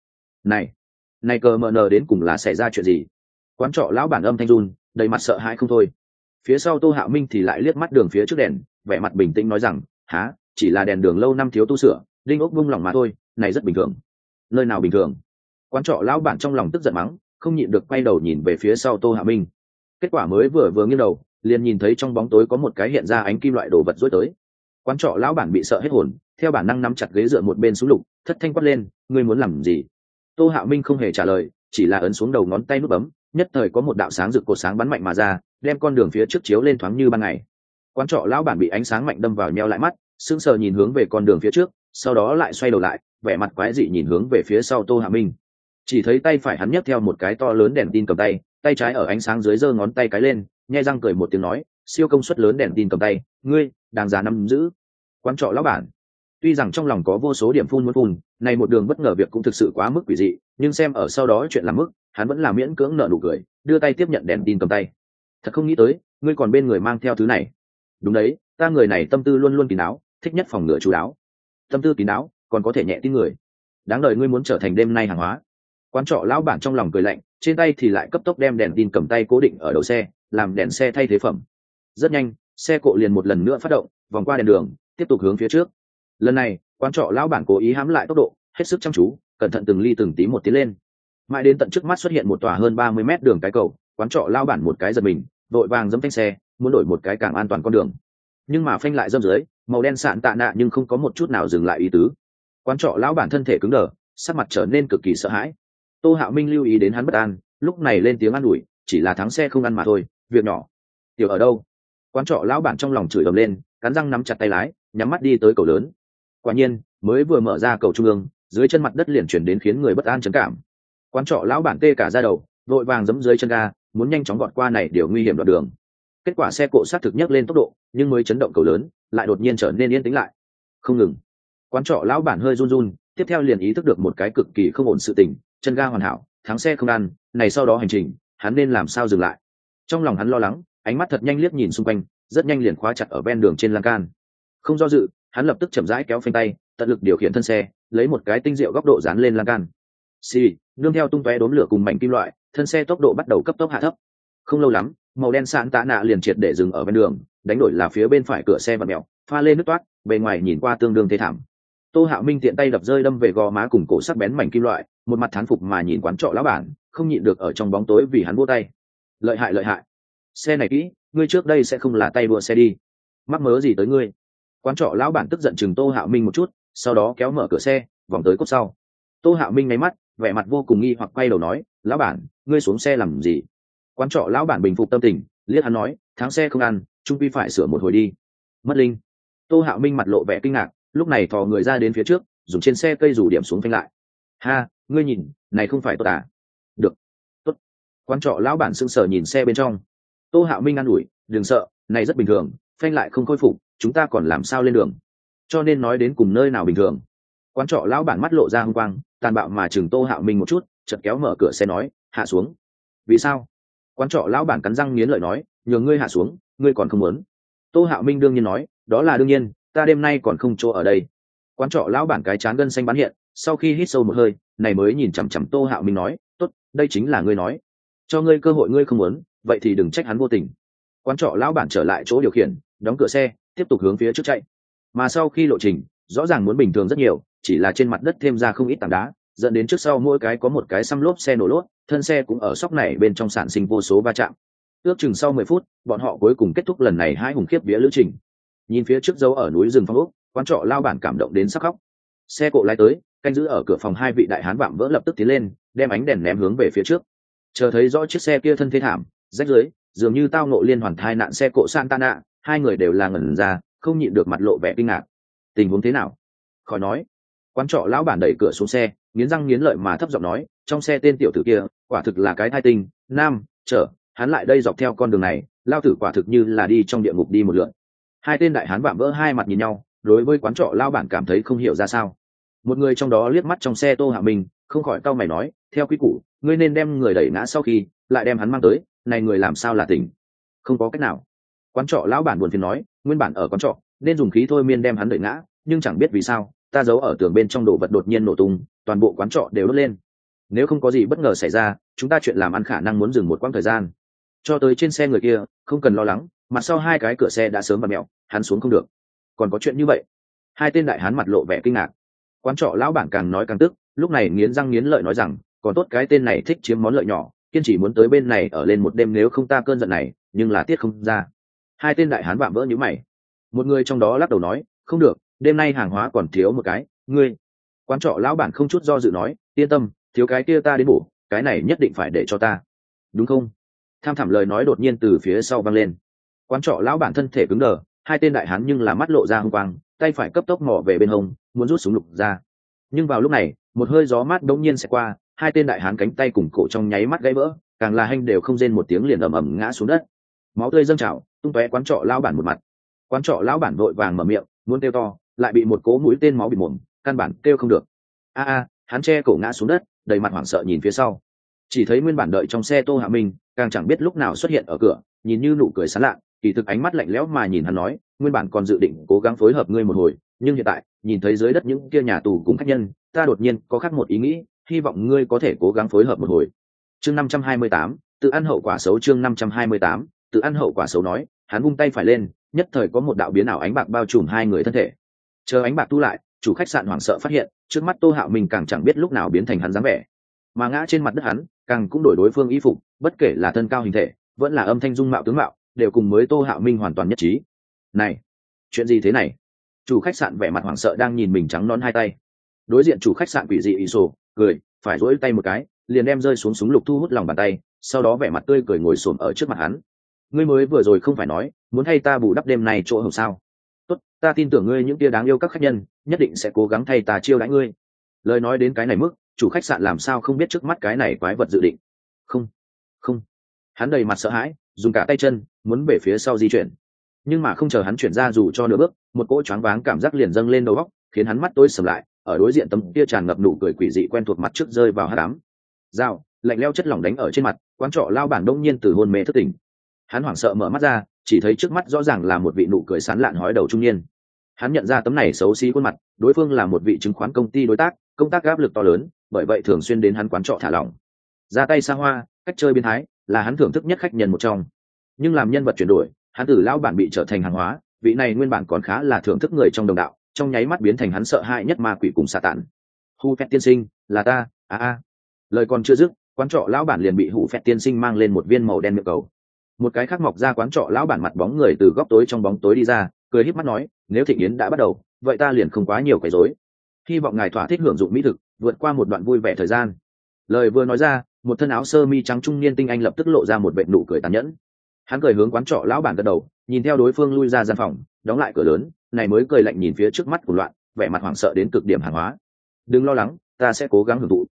Này cờ mờ nờ đến cùng là xảy ra chuyện gì? Quán trọ lão bản âm thanh run, đầy mặt sợ hãi không thôi. Phía sau Tô Hạo Minh thì lại liếc mắt đường phía trước đèn, vẻ mặt bình tĩnh nói rằng, há, chỉ là đèn đường lâu năm thiếu tu sửa, đinh ốc bung lỏng mà thôi, này rất bình thường. Nơi nào bình thường? Quán trọ lão bản trong lòng tức giận mắng, không nhịn được quay đầu nhìn về phía sau Tô Hạo Minh. Kết quả mới vừa nghiêng đầu, liền nhìn thấy trong bóng tối có một cái hiện ra ánh kim loại đồ vật rối tới. Quán trọ lão bản bị sợ hết hồn, theo bản năng nắm chặt ghế dựa một bên xuống lục, thất thanh quát lên, ngươi muốn làm gì? Tô Hạo Minh không hề trả lời, chỉ là ấn xuống đầu ngón tay nút bấm, nhất thời có một đạo sáng rực cột sáng bắn mạnh mà ra, đem con đường phía trước chiếu lên thoáng như ban ngày. Quán trọ lão bản bị ánh sáng mạnh đâm vào nheo lại mắt, sững sờ nhìn hướng về con đường phía trước, sau đó lại xoay đầu lại, vẻ mặt quái dị nhìn hướng về phía sau Tô Hạo Minh. Chỉ thấy tay phải hắn nhấc theo một cái to lớn đèn tin cầm tay, tay trái ở ánh sáng dưới giơ ngón tay cái lên, nhe răng cười một tiếng nói, siêu công suất lớn đèn tin cầm tay, ngươi đáng giá nắm giữ. Quán trọ lão bản tuy rằng trong lòng có vô số điểm phun muốn phun, này một đường bất ngờ việc cũng thực sự quá mức quỷ dị, nhưng xem ở sau đó chuyện làm mức, hắn vẫn là miễn cưỡng nở nụ cười, đưa tay tiếp nhận đèn tin cầm tay. Thật không nghĩ tới, ngươi còn bên người mang theo thứ này. Đúng đấy, ta người này tâm tư luôn luôn kín đáo, thích nhất phòng ngừa chú đáo. Tâm tư kín đáo, còn có thể nhẹ tin người. Đáng đời ngươi muốn trở thành đêm nay hàng hóa. Quán trọ lão bản trong lòng cười lạnh, trên tay thì lại cấp tốc đem đèn tin cầm tay cố định ở đầu xe, làm đèn xe thay thế phẩm. Rất nhanh, xe cộ liền một lần nữa phát động, vòng qua đèn đường, tiếp tục hướng phía trước. Lần này, quán trọ lão bản cố ý hãm lại tốc độ, hết sức chăm chú, cẩn thận từng ly từng tí một tiến lên. Mãi đến tận trước mắt xuất hiện một tòa hơn 30 mét đường cái cầu, quán trọ lão bản một cái giật mình, vội vàng giẫm phanh xe, muốn đổi một cái càng an toàn con đường. Nhưng mà phanh lại dâm dưới, màu đen sạn tạ nạ nhưng không có một chút nào dừng lại ý tứ. Quán trọ lão bản thân thể cứng đờ, sắc mặt trở nên cực kỳ sợ hãi. Tô Hạo Minh lưu ý đến hắn bất an, lúc này lên tiếng an ủi, chỉ là thắng xe không ăn mà thôi, việc nhỏ. Tiểu ở đâu? Quán trọ lão bản trong lòng chửi ầm lên, cắn răng nắm chặt tay lái, nhắm mắt đi tới cầu lớn. Quả nhiên mới vừa mở ra cầu trung ương, dưới chân mặt đất liền chuyển đến khiến người bất an trấn cảm. Quán trọ lão bản tê cả ra đầu, vội vàng giẫm dưới chân ga, muốn nhanh chóng vọt qua này điều nguy hiểm đoạn đường. Kết quả xe cộ sát thực nhấc lên tốc độ, nhưng mới chấn động cầu lớn lại đột nhiên trở nên yên tĩnh lại, không ngừng. Quán trọ lão bản hơi run run, tiếp theo liền ý thức được một cái cực kỳ không ổn sự tình, chân ga hoàn hảo, thắng xe không ăn, này sau đó hành trình hắn nên làm sao dừng lại. Trong lòng hắn lo lắng, ánh mắt thật nhanh liếc nhìn xung quanh, rất nhanh liền khóa chặt ở ven đường trên lan can. Không do dự, hắn lập tức chậm rãi kéo phanh tay, tận lực điều khiển thân xe, lấy một cái tinh diệu góc độ dán lên lan can. Xì, nương theo tung tóe đốm lửa cùng mảnh kim loại, thân xe tốc độ bắt đầu cấp tốc hạ thấp. Không lâu lắm, màu đen sạn tạ nạ liền triệt để dừng ở ven đường, đánh đổi là phía bên phải cửa xe vặn mèo, pha lê nứt toát, bề ngoài nhìn qua tương đương thê thảm. Tô Hạo Minh tiện tay đập rơi đâm về gò má cùng cổ sắc bén mảnh kim loại, một mặt thán phục mà nhìn quán trọ lão bản, không nhịn được ở trong bóng tối vì hắn vỗ tay. Lợi hại lợi hại, xe này kỹ, ngươi trước đây sẽ không là tay đua xe đi, mắc mớ gì tới ngươi. Quán trọ lão bản tức giận chừng Tô Hạo Minh một chút, sau đó kéo mở cửa xe, vòng tới cốt sau. Tô Hạo Minh nháy mắt, vẻ mặt vô cùng nghi hoặc quay đầu nói, lão bản, ngươi xuống xe làm gì? Quán trọ lão bản bình phục tâm tình, liếc hắn nói, thắng xe không ăn, trung quy phải sửa một hồi đi. Mất linh. Tô Hạo Minh mặt lộ vẻ kinh ngạc, lúc này thò người ra đến phía trước, dùng trên xe cây rủ điểm xuống phanh lại. Ha, ngươi nhìn, này không phải tốt à? Được, tốt. Quán trọ lão bản sững sờ nhìn xe bên trong. Tô Hạo Minh an ủi, đừng sợ, này rất bình thường, phanh lại không khôi phục, chúng ta còn làm sao lên đường? Cho nên nói đến cùng nơi nào bình thường. Quán trọ lão bản mắt lộ ra hung quang, tàn bạo mà chừng Tô Hạo Minh một chút, chợt kéo mở cửa xe nói, hạ xuống. Vì sao? Quán trọ lão bản cắn răng nghiến lợi nói, nhường ngươi hạ xuống, ngươi còn không muốn. Tô Hạo Minh đương nhiên nói, đó là đương nhiên, ta đêm nay còn không chỗ ở đây. Quán trọ lão bản cái chán gân xanh bắn hiện, sau khi hít sâu một hơi, này mới nhìn chằm chằm Tô Hạo Minh nói, tốt, đây chính là ngươi nói, cho ngươi cơ hội ngươi không muốn, vậy thì đừng trách hắn vô tình. Quán trọ lão bản trở lại chỗ điều khiển, đóng cửa xe, tiếp tục hướng phía trước chạy. Mà sau khi lộ trình rõ ràng muốn bình thường rất nhiều, chỉ là trên mặt đất thêm ra không ít tảng đá, dẫn đến trước sau mỗi cái có một cái xăm lốp xe nổ lốp, thân xe cũng ở sóc này bên trong sản sinh vô số va chạm. Ước chừng sau 10 phút, bọn họ cuối cùng kết thúc lần này hai hùng khiếp vía lữ trình. Nhìn phía trước dấu ở núi rừng phong ốc, quán trọ lao bản cảm động đến sắp khóc. Xe cộ lái tới, canh giữ ở cửa phòng hai vị đại hán vạm vỡ lập tức tiến lên, đem ánh đèn ném hướng về phía trước. Chờ thấy rõ chiếc xe kia thân thế thảm, rách rưới, dường như tao ngộ liên hoàn thai nạn xe cộ Santana, hai người đều là ngẩn ra, không nhịn được mặt lộ vẻ kinh ngạc. Tình huống thế nào? Khỏi nói. Quán trọ lão bản đẩy cửa xuống xe, nghiến răng nghiến lợi mà thấp giọng nói, trong xe tên tiểu tử kia, quả thực là cái thai tinh, nam, chở, hắn lại đây dọc theo con đường này, lao tử quả thực như là đi trong địa ngục đi một lượt. Hai tên đại hán vạm vỡ hai mặt nhìn nhau, đối với quán trọ lao bản cảm thấy không hiểu ra sao. Một người trong đó liếc mắt trong xe Tô Hạ Minh, không khỏi cau mày nói, theo quy củ, ngươi nên đem người đẩy ngã sau khi lại đem hắn mang tới, này người làm sao là tỉnh? Không có cách nào. Quán trọ lão bản buồn phiền nói, nguyên bản ở quán trọ nên dùng khí thôi miên đem hắn đẩy ngã, nhưng chẳng biết vì sao ta giấu ở tường bên trong đồ vật đột nhiên nổ tung, toàn bộ quán trọ đều đốt lên. Nếu không có gì bất ngờ xảy ra, chúng ta chuyện làm ăn khả năng muốn dừng một quãng thời gian. Cho tới trên xe người kia, không cần lo lắng, mặt sau hai cái cửa xe đã sớm vặn mẹo, hắn xuống không được. Còn có chuyện như vậy? Hai tên đại hán mặt lộ vẻ kinh ngạc. Quán trọ lão bản càng nói càng tức, lúc này nghiến răng nghiến lợi nói rằng, còn tốt cái tên này thích chiếm món lợi nhỏ, kiên chỉ muốn tới bên này ở lên một đêm, nếu không ta cơn giận này, nhưng là tiết không ra. Hai tên đại hán vạm vỡ nhíu mày. Một người trong đó lắc đầu nói, không được, đêm nay hàng hóa còn thiếu một cái, ngươi. Quán trọ lão bản không chút do dự nói, yên tâm, thiếu cái kia ta đến bổ, cái này nhất định phải để cho ta, đúng không? Tham thẳm lời nói đột nhiên từ phía sau vang lên. Quán trọ lão bản thân thể cứng đờ, hai tên đại hán nhưng là mắt lộ ra hung quang, tay phải cấp tốc mò về bên hông, muốn rút súng lục ra. Nhưng vào lúc này, một hơi gió mát đột nhiên sẽ qua, hai tên đại hán cánh tay cùng cổ trong nháy mắt gãy vỡ, càng là hanh đều không rên một tiếng liền ầm ầm ngã xuống đất. Máu tươi dâng trào, tung tóe quán trọ lão bản một mặt. Quán trọ lão bản vội vàng mở miệng, muốn kêu to, lại bị một cỗ mũi tên máu bịt mồm, căn bản kêu không được. Hắn che cổ ngã xuống đất, đầy mặt hoảng sợ nhìn phía sau. Chỉ thấy nguyên bản đợi trong xe Tô Hạ Minh, càng chẳng biết lúc nào xuất hiện ở cửa, nhìn như nụ cười sán lạ, kỳ thực ánh mắt lạnh lẽo mà nhìn hắn nói, nguyên bản còn dự định cố gắng phối hợp ngươi một hồi, nhưng hiện tại, nhìn thấy dưới đất những kia nhà tù cùng khách nhân, ta đột nhiên có khác một ý nghĩ, hy vọng ngươi có thể cố gắng phối hợp một hồi. Chương 528, tự ăn hậu quả xấu. Chương 528, tự ăn hậu quả xấu nói, hắn vung tay phải lên, nhất thời có một đạo biến ảo ánh bạc bao trùm hai người thân thể. Chờ ánh bạc thu lại, chủ khách sạn hoảng sợ phát hiện, trước mắt Tô Hạo Minh càng chẳng biết lúc nào biến thành hắn dáng vẻ, mà ngã trên mặt đất hắn, càng cũng đổi đối phương y phục, bất kể là thân cao hình thể, vẫn là âm thanh dung mạo tướng mạo, đều cùng mới Tô Hạo Minh hoàn toàn nhất trí. Này, chuyện gì thế này? Chủ khách sạn vẻ mặt hoảng sợ đang nhìn mình trắng non hai tay. Đối diện chủ khách sạn quỷ dị ỷ sổ, cười, phải duỗi tay một cái, liền đem rơi xuống súng lục thu hút lòng bàn tay, sau đó vẻ mặt tươi cười ngồi xổm ở trước mặt hắn. Ngươi mới vừa rồi không phải nói muốn thay ta bù đắp đêm này chỗ hổng sao? tốt, ta tin tưởng ngươi những tia đáng yêu các khách nhân nhất định sẽ cố gắng thay ta chiêu đãi ngươi. Lời nói đến cái này mức, chủ khách sạn làm sao không biết trước mắt cái này quái vật dự định. Không, không. Hắn đầy mặt sợ hãi, dùng cả tay chân muốn về phía sau di chuyển, nhưng mà không chờ hắn chuyển ra dù cho nửa bước, một cỗ choáng váng cảm giác liền dâng lên đầu óc, khiến hắn mắt tối sầm lại. Ở đối diện tấm kia tràn ngập nụ cười quỷ dị quen thuộc mặt trước rơi vào hắc ám. Dao lạnh leo chất lỏng đánh ở trên mặt, quán trọ lao bản đông nhiên từ hôn mê thức tỉnh. Hắn hoảng sợ mở mắt ra, chỉ thấy trước mắt rõ ràng là một vị nụ cười sán lạn hói đầu trung niên. Hắn nhận ra tấm này xấu xí khuôn mặt, đối phương là một vị chứng khoán công ty đối tác, công tác áp lực to lớn, bởi vậy thường xuyên đến hắn quán trọ thả lỏng. Ra tay xa hoa, cách chơi biến thái, là hắn thưởng thức nhất khách nhân một trong. Nhưng làm nhân vật chuyển đổi, hắn từ lão bản bị trở thành hàng hóa, vị này nguyên bản còn khá là thưởng thức người trong đồng đạo, trong nháy mắt biến thành hắn sợ hãi nhất ma quỷ cùng sa tản. Hu Phẹt tiên sinh, là ta. Lời còn chưa dứt, quán trọ lão bản liền bị Hủ Phẹt tiên sinh mang lên một viên màu đen miệng cầu. Một cái khác mọc ra quán trọ lão bản mặt bóng người từ góc tối trong bóng tối đi ra, cười híp mắt nói, nếu thịnh yến đã bắt đầu, vậy ta liền không quá nhiều quấy rối. Hy vọng ngài thỏa thích hưởng dụng mỹ thực, vượt qua một đoạn vui vẻ thời gian. Lời vừa nói ra, một thân áo sơ mi trắng trung niên tinh anh lập tức lộ ra một vệt nụ cười tàn nhẫn. Hắn cười hướng quán trọ lão bản gật đầu, nhìn theo đối phương lui ra gian phòng, đóng lại cửa lớn, này mới cười lạnh nhìn phía trước mắt của loạn, vẻ mặt hoảng sợ đến cực điểm hàng hóa. Đừng lo lắng, ta sẽ cố gắng hưởng thụ.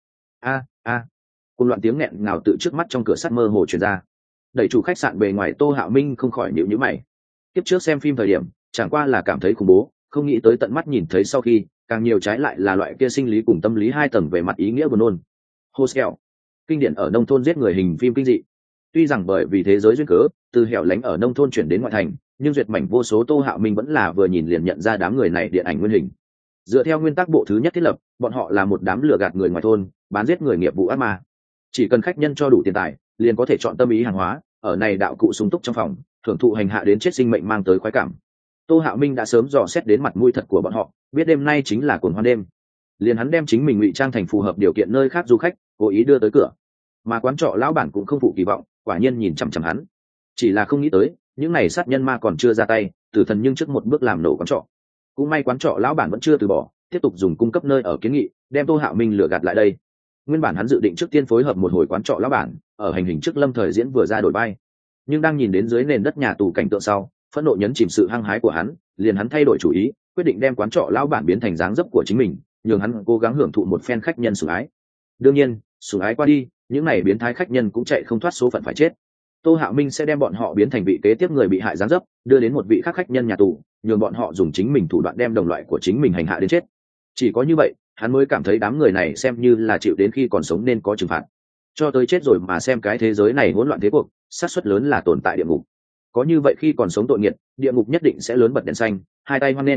Cùng loạn tiếng nghẹn ngào tự trước mắt trong cửa sắt mơ hồ truyền ra. Đẩy chủ khách sạn bề ngoài Tô Hạo Minh không khỏi nhíu nhíu mày. Tiếp trước xem phim thời điểm, chẳng qua là cảm thấy khủng bố, không nghĩ tới tận mắt nhìn thấy sau khi, càng nhiều trái lại là loại kia sinh lý cùng tâm lý hai tầng về mặt ý nghĩa buồn nôn. Hostel, kinh điển ở nông thôn giết người hình phim kinh dị. Tuy rằng bởi vì thế giới duyên cớ, từ hẻo lánh ở nông thôn chuyển đến ngoại thành, nhưng duyệt mảnh vô số Tô Hạo Minh vẫn là vừa nhìn liền nhận ra đám người này điện ảnh nguyên hình. Dựa theo nguyên tắc bộ thứ nhất thiết lập, bọn họ là một đám lừa gạt người ngoài thôn, bán giết người nghiệp vụ ác ma. Chỉ cần khách nhân cho đủ tiền tài, liền có thể chọn tâm ý hàng hóa, ở này đạo cụ sung túc trong phòng, thưởng thụ hành hạ đến chết sinh mệnh mang tới khoái cảm. Tô Hạo Minh đã sớm dò xét đến mặt mũi thật của bọn họ, biết đêm nay chính là cuồng hoan đêm. Liền hắn đem chính mình ngụy trang thành phù hợp điều kiện nơi khác du khách, cố ý đưa tới cửa. Mà quán trọ lão bản cũng không phụ kỳ vọng, quả nhiên nhìn chằm chằm hắn. Chỉ là không nghĩ tới, những này sát nhân ma còn chưa ra tay, tử thần nhưng trước một bước làm nổ quán trọ. Cũng may quán trọ lão bản vẫn chưa từ bỏ, tiếp tục dùng cung cấp nơi ở kiến nghị, đem Tô Hạo Minh lừa gạt lại đây. Nguyên bản hắn dự định trước tiên phối hợp một hồi quán trọ lão bản, ở hành hình trước lâm thời diễn vừa ra đổi bay. Nhưng đang nhìn đến dưới nền đất nhà tù cảnh tượng sau, phẫn nộ nhấn chìm sự hăng hái của hắn, liền hắn thay đổi chủ ý, quyết định đem quán trọ lão bản biến thành dáng dấp của chính mình, nhường hắn cố gắng hưởng thụ một phen khách nhân sủng ái. Đương nhiên, sủng ái qua đi, những này biến thái khách nhân cũng chạy không thoát số phận phải chết. Tô Hạo Minh sẽ đem bọn họ biến thành vị kế tiếp người bị hại dáng dấp, đưa đến một vị khác khách nhân nhà tù, nhường bọn họ dùng chính mình thủ đoạn đem đồng loại của chính mình hành hạ đến chết. Chỉ có như vậy, hắn mới cảm thấy đám người này xem như là chịu đến khi còn sống nên có trừng phạt. Cho tới chết rồi mà xem cái thế giới này hỗn loạn thế cuộc, xác suất lớn là tồn tại địa ngục. Có như vậy khi còn sống tội nghiệp, địa ngục nhất định sẽ lớn bật đèn xanh, hai tay hoan nghênh.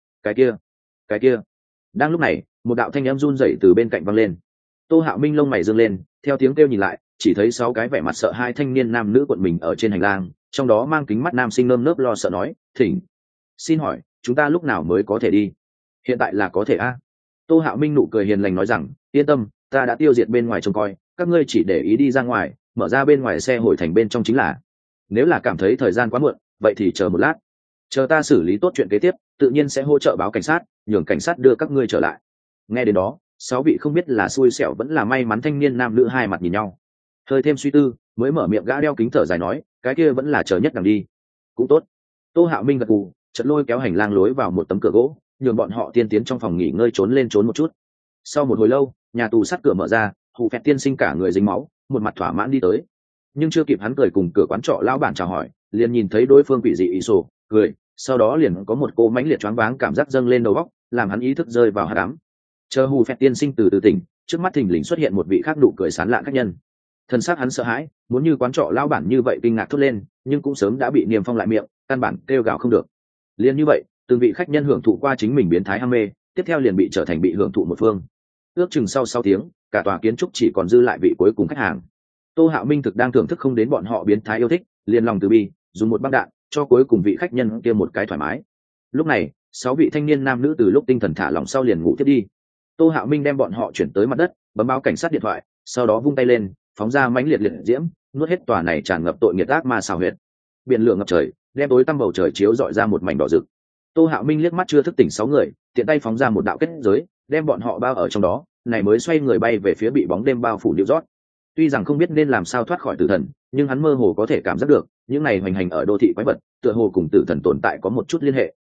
Cái kia. Đang lúc này, một đạo thanh âm run rẩy từ bên cạnh vang lên. Tô Hạo Minh lông mày dương lên, theo tiếng kêu nhìn lại, chỉ thấy 6 cái vẻ mặt sợ hai thanh niên nam nữ cuộn mình ở trên hành lang, trong đó mang kính mắt nam sinh nơm nớp lo sợ nói, "Thỉnh, xin hỏi, chúng ta lúc nào mới có thể đi?" "Hiện tại là có thể a." Tô Hạo Minh nụ cười hiền lành nói rằng, "Yên tâm, ta đã tiêu diệt bên ngoài trông coi, các ngươi chỉ để ý đi ra ngoài, mở ra bên ngoài xe hồi thành bên trong chính là. Nếu là cảm thấy thời gian quá muộn, vậy thì chờ một lát. Chờ ta xử lý tốt chuyện kế tiếp, tự nhiên sẽ hỗ trợ báo cảnh sát, nhường cảnh sát đưa các ngươi trở lại." Nghe đến đó, 6 vị không biết là xui xẻo vẫn là may mắn thanh niên nam nữ hai mặt nhìn nhau. Hơi thêm suy tư, mới mở miệng gã đeo kính thở dài nói, "Cái kia vẫn là chờ nhất đằng đi." "Cũng tốt." Tô Hạo Minh gật gù, chợt lôi kéo hành lang lối vào một tấm cửa gỗ, nhường bọn họ tiên tiến trong phòng nghỉ ngơi trốn lên trốn một chút. Sau một hồi lâu, nhà tù sắt cửa mở ra, Hủ Phẹt tiên sinh cả người dính máu, một mặt thỏa mãn đi tới. Nhưng chưa kịp hắn cười cùng cửa quán trọ lão bản chào hỏi, liền nhìn thấy đối phương quỷ dị ý sổ, cười, sau đó liền có một cô mãnh liệt choáng váng cảm giác dâng lên đầu óc, làm hắn ý thức rơi vào hắc ám. Chờ Hủ Phẹt tiên sinh từ từ tỉnh, trước mắt thình lình xuất hiện một vị khác nụ cười sán lạ khách nhân. Thân xác hắn sợ hãi, muốn như quán trọ lão bản như vậy kinh ngạc thốt lên, nhưng cũng sớm đã bị niêm phong lại miệng, căn bản kêu gào không được. Liền như vậy, từng vị khách nhân hưởng thụ qua chính mình biến thái ham mê, tiếp theo liền bị trở thành bị hưởng thụ một phương. Ước chừng sau 6 tiếng, cả tòa kiến trúc chỉ còn dư lại vị cuối cùng khách hàng. Tô Hạo Minh thực đang thưởng thức không đến bọn họ biến thái yêu thích, liền lòng từ bi, dùng một băng đạn cho cuối cùng vị khách nhân kia một cái thoải mái. Lúc này, 6 vị thanh niên nam nữ từ lúc tinh thần thả lỏng sau liền ngủ tiếp đi. Tô Hạo Minh đem bọn họ chuyển tới mặt đất, bấm báo cảnh sát điện thoại, sau đó vung tay lên, phóng ra mãnh liệt liệt diễm, nuốt hết tòa này tràn ngập tội nghiệt ác ma xào huyệt. Biển lửa ngập trời, đem tối tăm bầu trời chiếu rọi ra một mảnh đỏ rực. Tô Hạo Minh liếc mắt chưa thức tỉnh 6 người, tiện tay phóng ra một đạo kết giới, đem bọn họ bao ở trong đó, này mới xoay người bay về phía bị bóng đêm bao phủ New York. Tuy rằng không biết nên làm sao thoát khỏi tử thần, nhưng hắn mơ hồ có thể cảm giác được, những này hoành hành ở đô thị quái vật, tựa hồ cùng tử thần tồn tại có một chút liên hệ.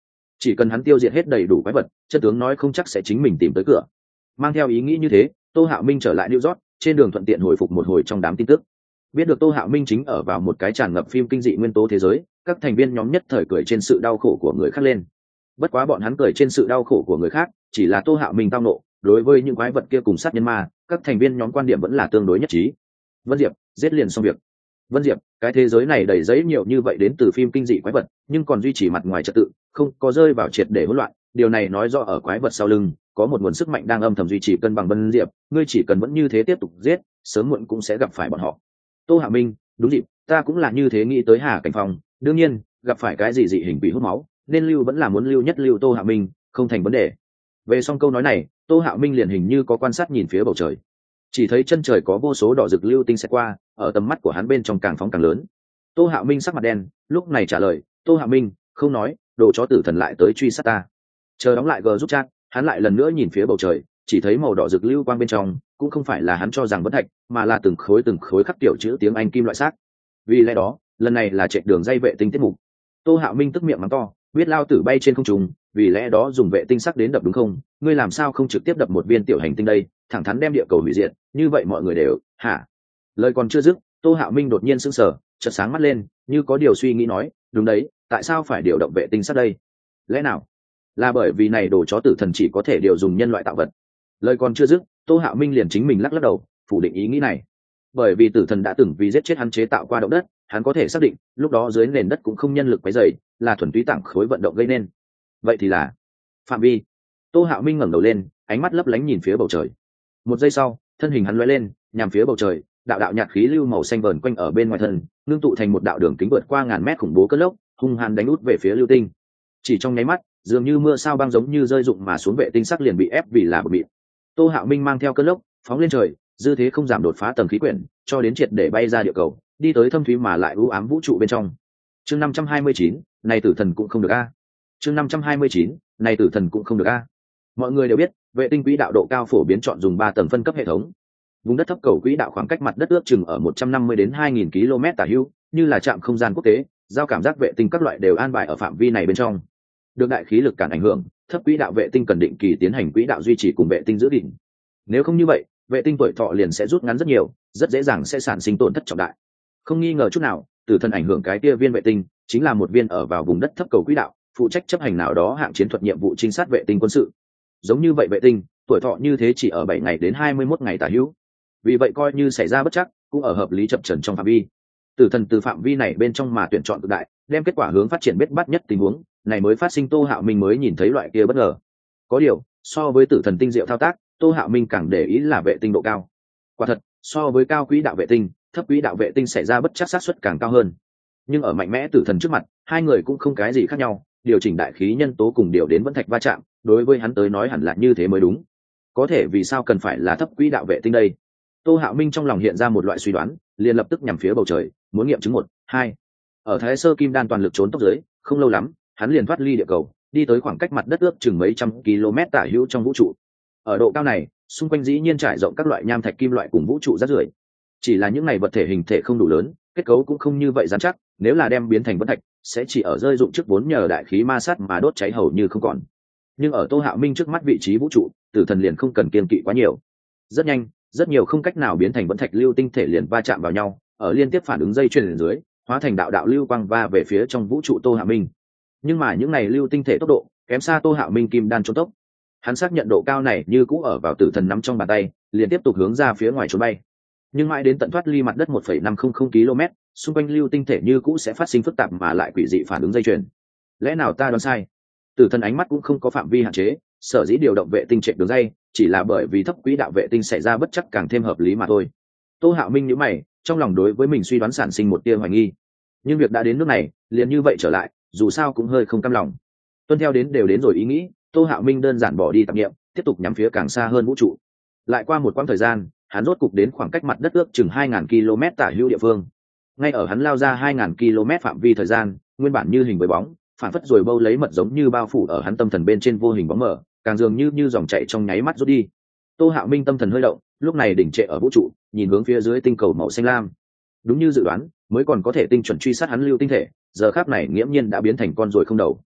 chỉ cần hắn tiêu diệt hết đầy đủ quái vật, chân tướng nói không chắc sẽ chính mình tìm tới cửa. Mang theo ý nghĩ như thế, Tô Hạo Minh trở lại New York, trên đường thuận tiện hồi phục một hồi trong đám tin tức. Biết được Tô Hạo Minh chính ở vào một cái tràn ngập phim kinh dị nguyên tố thế giới, các thành viên nhóm nhất thời cười trên sự đau khổ của người khác lên. Bất quá bọn hắn cười trên sự đau khổ của người khác, chỉ là Tô Hạo Minh tao nộ, đối với những quái vật kia cùng sát nhân ma, các thành viên nhóm quan điểm vẫn là tương đối nhất trí. Vân Diệp, giết liền xong việc. Vân Diệp, cái thế giới này đầy giấy nhiều như vậy đến từ phim kinh dị quái vật, nhưng còn duy trì mặt ngoài trật tự, không có rơi vào triệt để hỗn loạn, điều này nói rõ ở quái vật sau lưng có một nguồn sức mạnh đang âm thầm duy trì cân bằng. Vân Diệp, ngươi chỉ cần vẫn như thế tiếp tục giết, sớm muộn cũng sẽ gặp phải bọn họ. Tô Hạo Minh, đúng dịp, ta cũng là như thế nghĩ tới Hà Cảnh Phong, đương nhiên, gặp phải cái gì dị hình quỷ hút máu, nên lưu vẫn là muốn lưu nhất lưu. Tô Hạo Minh, không thành vấn đề. Về xong câu nói này, Tô Hạo Minh liền hình như có quan sát nhìn phía bầu trời, chỉ thấy chân trời có vô số đỏ rực lưu tinh xẹt qua, ở tầm mắt của hắn bên trong càng phóng càng lớn. Tô Hạo Minh sắc mặt đen, lúc này trả lời, Tô Hạo Minh, không nói, đồ chó tử thần lại tới truy sát ta. Chờ đóng lại g giúp chat, hắn lại lần nữa nhìn phía bầu trời, chỉ thấy màu đỏ rực lưu quang bên trong cũng không phải là hắn cho rằng vẫn thạch, mà là từng khối khắc tiểu chữ tiếng Anh kim loại xác. Vì lẽ đó, lần này là chạy đường dây vệ tinh tiết mục. Tô Hạo Minh tức miệng mắng to, biết lao tử bay trên không trung, vì lẽ đó dùng vệ tinh sắc đến đập đúng không? Ngươi làm sao không trực tiếp đập một viên tiểu hành tinh đây, thẳng thắn đem địa cầu hủy diệt, như vậy mọi người đều hả? Lời còn chưa dứt, Tô Hạo Minh đột nhiên sững sờ, chợt sáng mắt lên, như có điều suy nghĩ nói, đúng đấy, tại sao phải điều động vệ tinh sắc đây? Lẽ nào là bởi vì này đồ chó tử thần chỉ có thể điều dùng nhân loại tạo vật? Lời còn chưa dứt, Tô Hạo Minh liền chính mình lắc đầu, phủ định ý nghĩ này. Bởi vì tử thần đã từng vì giết chết hắn chế tạo qua động đất, hắn có thể xác định, lúc đó dưới nền đất cũng không nhân lực quấy rầy, là thuần túy tảng khối vận động gây nên. Vậy thì là phạm vi. Tô Hạo Minh ngẩng đầu lên, ánh mắt lấp lánh nhìn phía bầu trời. Một giây sau, thân hình hắn lóe lên, nhằm phía bầu trời, đạo đạo nhạt khí lưu màu xanh vờn quanh ở bên ngoài thân, ngưng tụ thành một đạo đường kính vượt qua ngàn mét khủng bố cơn lốc, hung hăng đánh út về phía lưu tinh. Chỉ trong nháy mắt, dường như mưa sao băng giống như rơi rụng mà xuống, vệ tinh sắc liền bị ép vì là bụi mịn. Tô Hạo Minh mang theo cơn lốc phóng lên trời, dư thế không giảm đột phá tầng khí quyển, cho đến triệt để bay ra địa cầu, đi tới thâm thúy mà lại u ám vũ trụ bên trong. Chương 529, này tử thần cũng không được a. Chương 529, này tử thần cũng không được a. Mọi người đều biết, vệ tinh quỹ đạo độ cao phổ biến chọn dùng 3 tầng phân cấp hệ thống. Vùng đất thấp cầu quỹ đạo khoảng cách mặt đất ước chừng ở 150 đến 2000 km tả hữu, như là trạm không gian quốc tế, giao cảm giác vệ tinh các loại đều an bài ở phạm vi này bên trong. Được đại khí lực cản ảnh hưởng, thấp quỹ đạo vệ tinh cần định kỳ tiến hành quỹ đạo duy trì cùng vệ tinh giữ gìn. Nếu không như vậy, vệ tinh tuổi thọ liền sẽ rút ngắn rất nhiều, rất dễ dàng sẽ sản sinh tổn thất trọng đại. Không nghi ngờ chút nào, tử thần ảnh hưởng cái kia viên vệ tinh chính là một viên ở vào vùng đất thấp cầu quỹ đạo, phụ trách chấp hành nào đó hạng chiến thuật nhiệm vụ trinh sát vệ tinh quân sự. Giống như vậy vệ tinh, tuổi thọ như thế chỉ ở 7 ngày đến 21 ngày tả hữu. Vì vậy coi như xảy ra bất chắc, cũng ở hợp lý chập chờn trong phạm vi. Tử thần từ phạm vi này bên trong mà tuyển chọn cực đại, đem kết quả hướng phát triển bết bát nhất tình huống, này mới phát sinh Tô Hạo Minh mới nhìn thấy loại kia bất ngờ. Có điều, so với tử thần tinh diệu thao tác, Tô Hạo Minh càng để ý là vệ tinh độ cao. Quả thật, so với cao quỹ đạo vệ tinh, thấp quỹ đạo vệ tinh xảy ra bất chắc xác suất càng cao hơn. Nhưng ở mạnh mẽ tử thần trước mặt, hai người cũng không cái gì khác nhau, điều chỉnh đại khí nhân tố cùng điều đến vẫn thạch va chạm, đối với hắn tới nói hẳn là như thế mới đúng. Có thể vì sao cần phải là thấp quỹ đạo vệ tinh đây? Tô Hạo Minh trong lòng hiện ra một loại suy đoán, liền lập tức nhằm phía bầu trời, muốn nghiệm chứng 1, 2. Ở Thái Sơ Kim Đan toàn lực trốn tốc dưới, không lâu lắm, hắn liền thoát ly địa cầu, đi tới khoảng cách mặt đất ước chừng mấy trăm km tả hữu trong vũ trụ. Ở độ cao này, xung quanh dĩ nhiên trải rộng các loại nham thạch kim loại cùng vũ trụ rác rưởi. Chỉ là những này vật thể hình thể không đủ lớn, kết cấu cũng không như vậy rắn chắc, nếu là đem biến thành vẫn thạch, sẽ chỉ ở rơi dụng trước vốn nhờ đại khí ma sát mà đốt cháy hầu như không còn. Nhưng ở Tô Hạo Minh trước mắt vị trí vũ trụ, tử thần liền không cần kiêng kỵ quá nhiều. Rất nhanh, rất nhiều không cách nào biến thành vẫn thạch lưu tinh thể liền va chạm vào nhau, ở liên tiếp phản ứng dây chuyền dưới, hóa thành đạo đạo lưu quang va về phía trong vũ trụ Tô Hạo Minh. Nhưng mà những này lưu tinh thể tốc độ kém xa Tô Hạo Minh kim đan trốn tốc. Hắn xác nhận độ cao này như cũ ở vào tử thần nắm trong bàn tay, liền tiếp tục hướng ra phía ngoài trốn bay. Nhưng mãi đến tận thoát ly mặt đất 1,500 km, xung quanh lưu tinh thể như cũ sẽ phát sinh phức tạp mà lại quỷ dị phản ứng dây chuyền. Lẽ nào ta đoán sai? Tử thần ánh mắt cũng không có phạm vi hạn chế, sở dĩ điều động vệ tinh chạy đường dây, chỉ là bởi vì thấp quỹ đạo vệ tinh xảy ra bất chắc càng thêm hợp lý mà thôi. Tô Hạo Minh nhíu mày, trong lòng đối với mình suy đoán sản sinh một tia hoài nghi. Nhưng việc đã đến nước này, liền như vậy trở lại, dù sao cũng hơi không cam lòng. Tuân theo đến đều đến rồi ý nghĩ, Tô Hạo Minh đơn giản bỏ đi tạp niệm, tiếp tục nhắm phía càng xa hơn vũ trụ. Lại qua một quãng thời gian, hắn rốt cục đến khoảng cách mặt đất ước chừng 2000 km tả hữu địa phương. Ngay ở hắn lao ra 2000 km phạm vi thời gian, nguyên bản như hình với bóng, phản phất rồi bâu lấy mật giống như bao phủ ở hắn tâm thần bên trên vô hình bóng mờ, càng dường như dòng chảy trong nháy mắt rút đi. Tô Hạo Minh tâm thần hơi động, lúc này đỉnh trệ ở vũ trụ, nhìn hướng phía dưới tinh cầu màu xanh lam. Đúng như dự đoán, mới còn có thể tinh chuẩn truy sát hắn lưu tinh thể, giờ khắc này nghiễm nhiên đã biến thành con ruồi không đầu.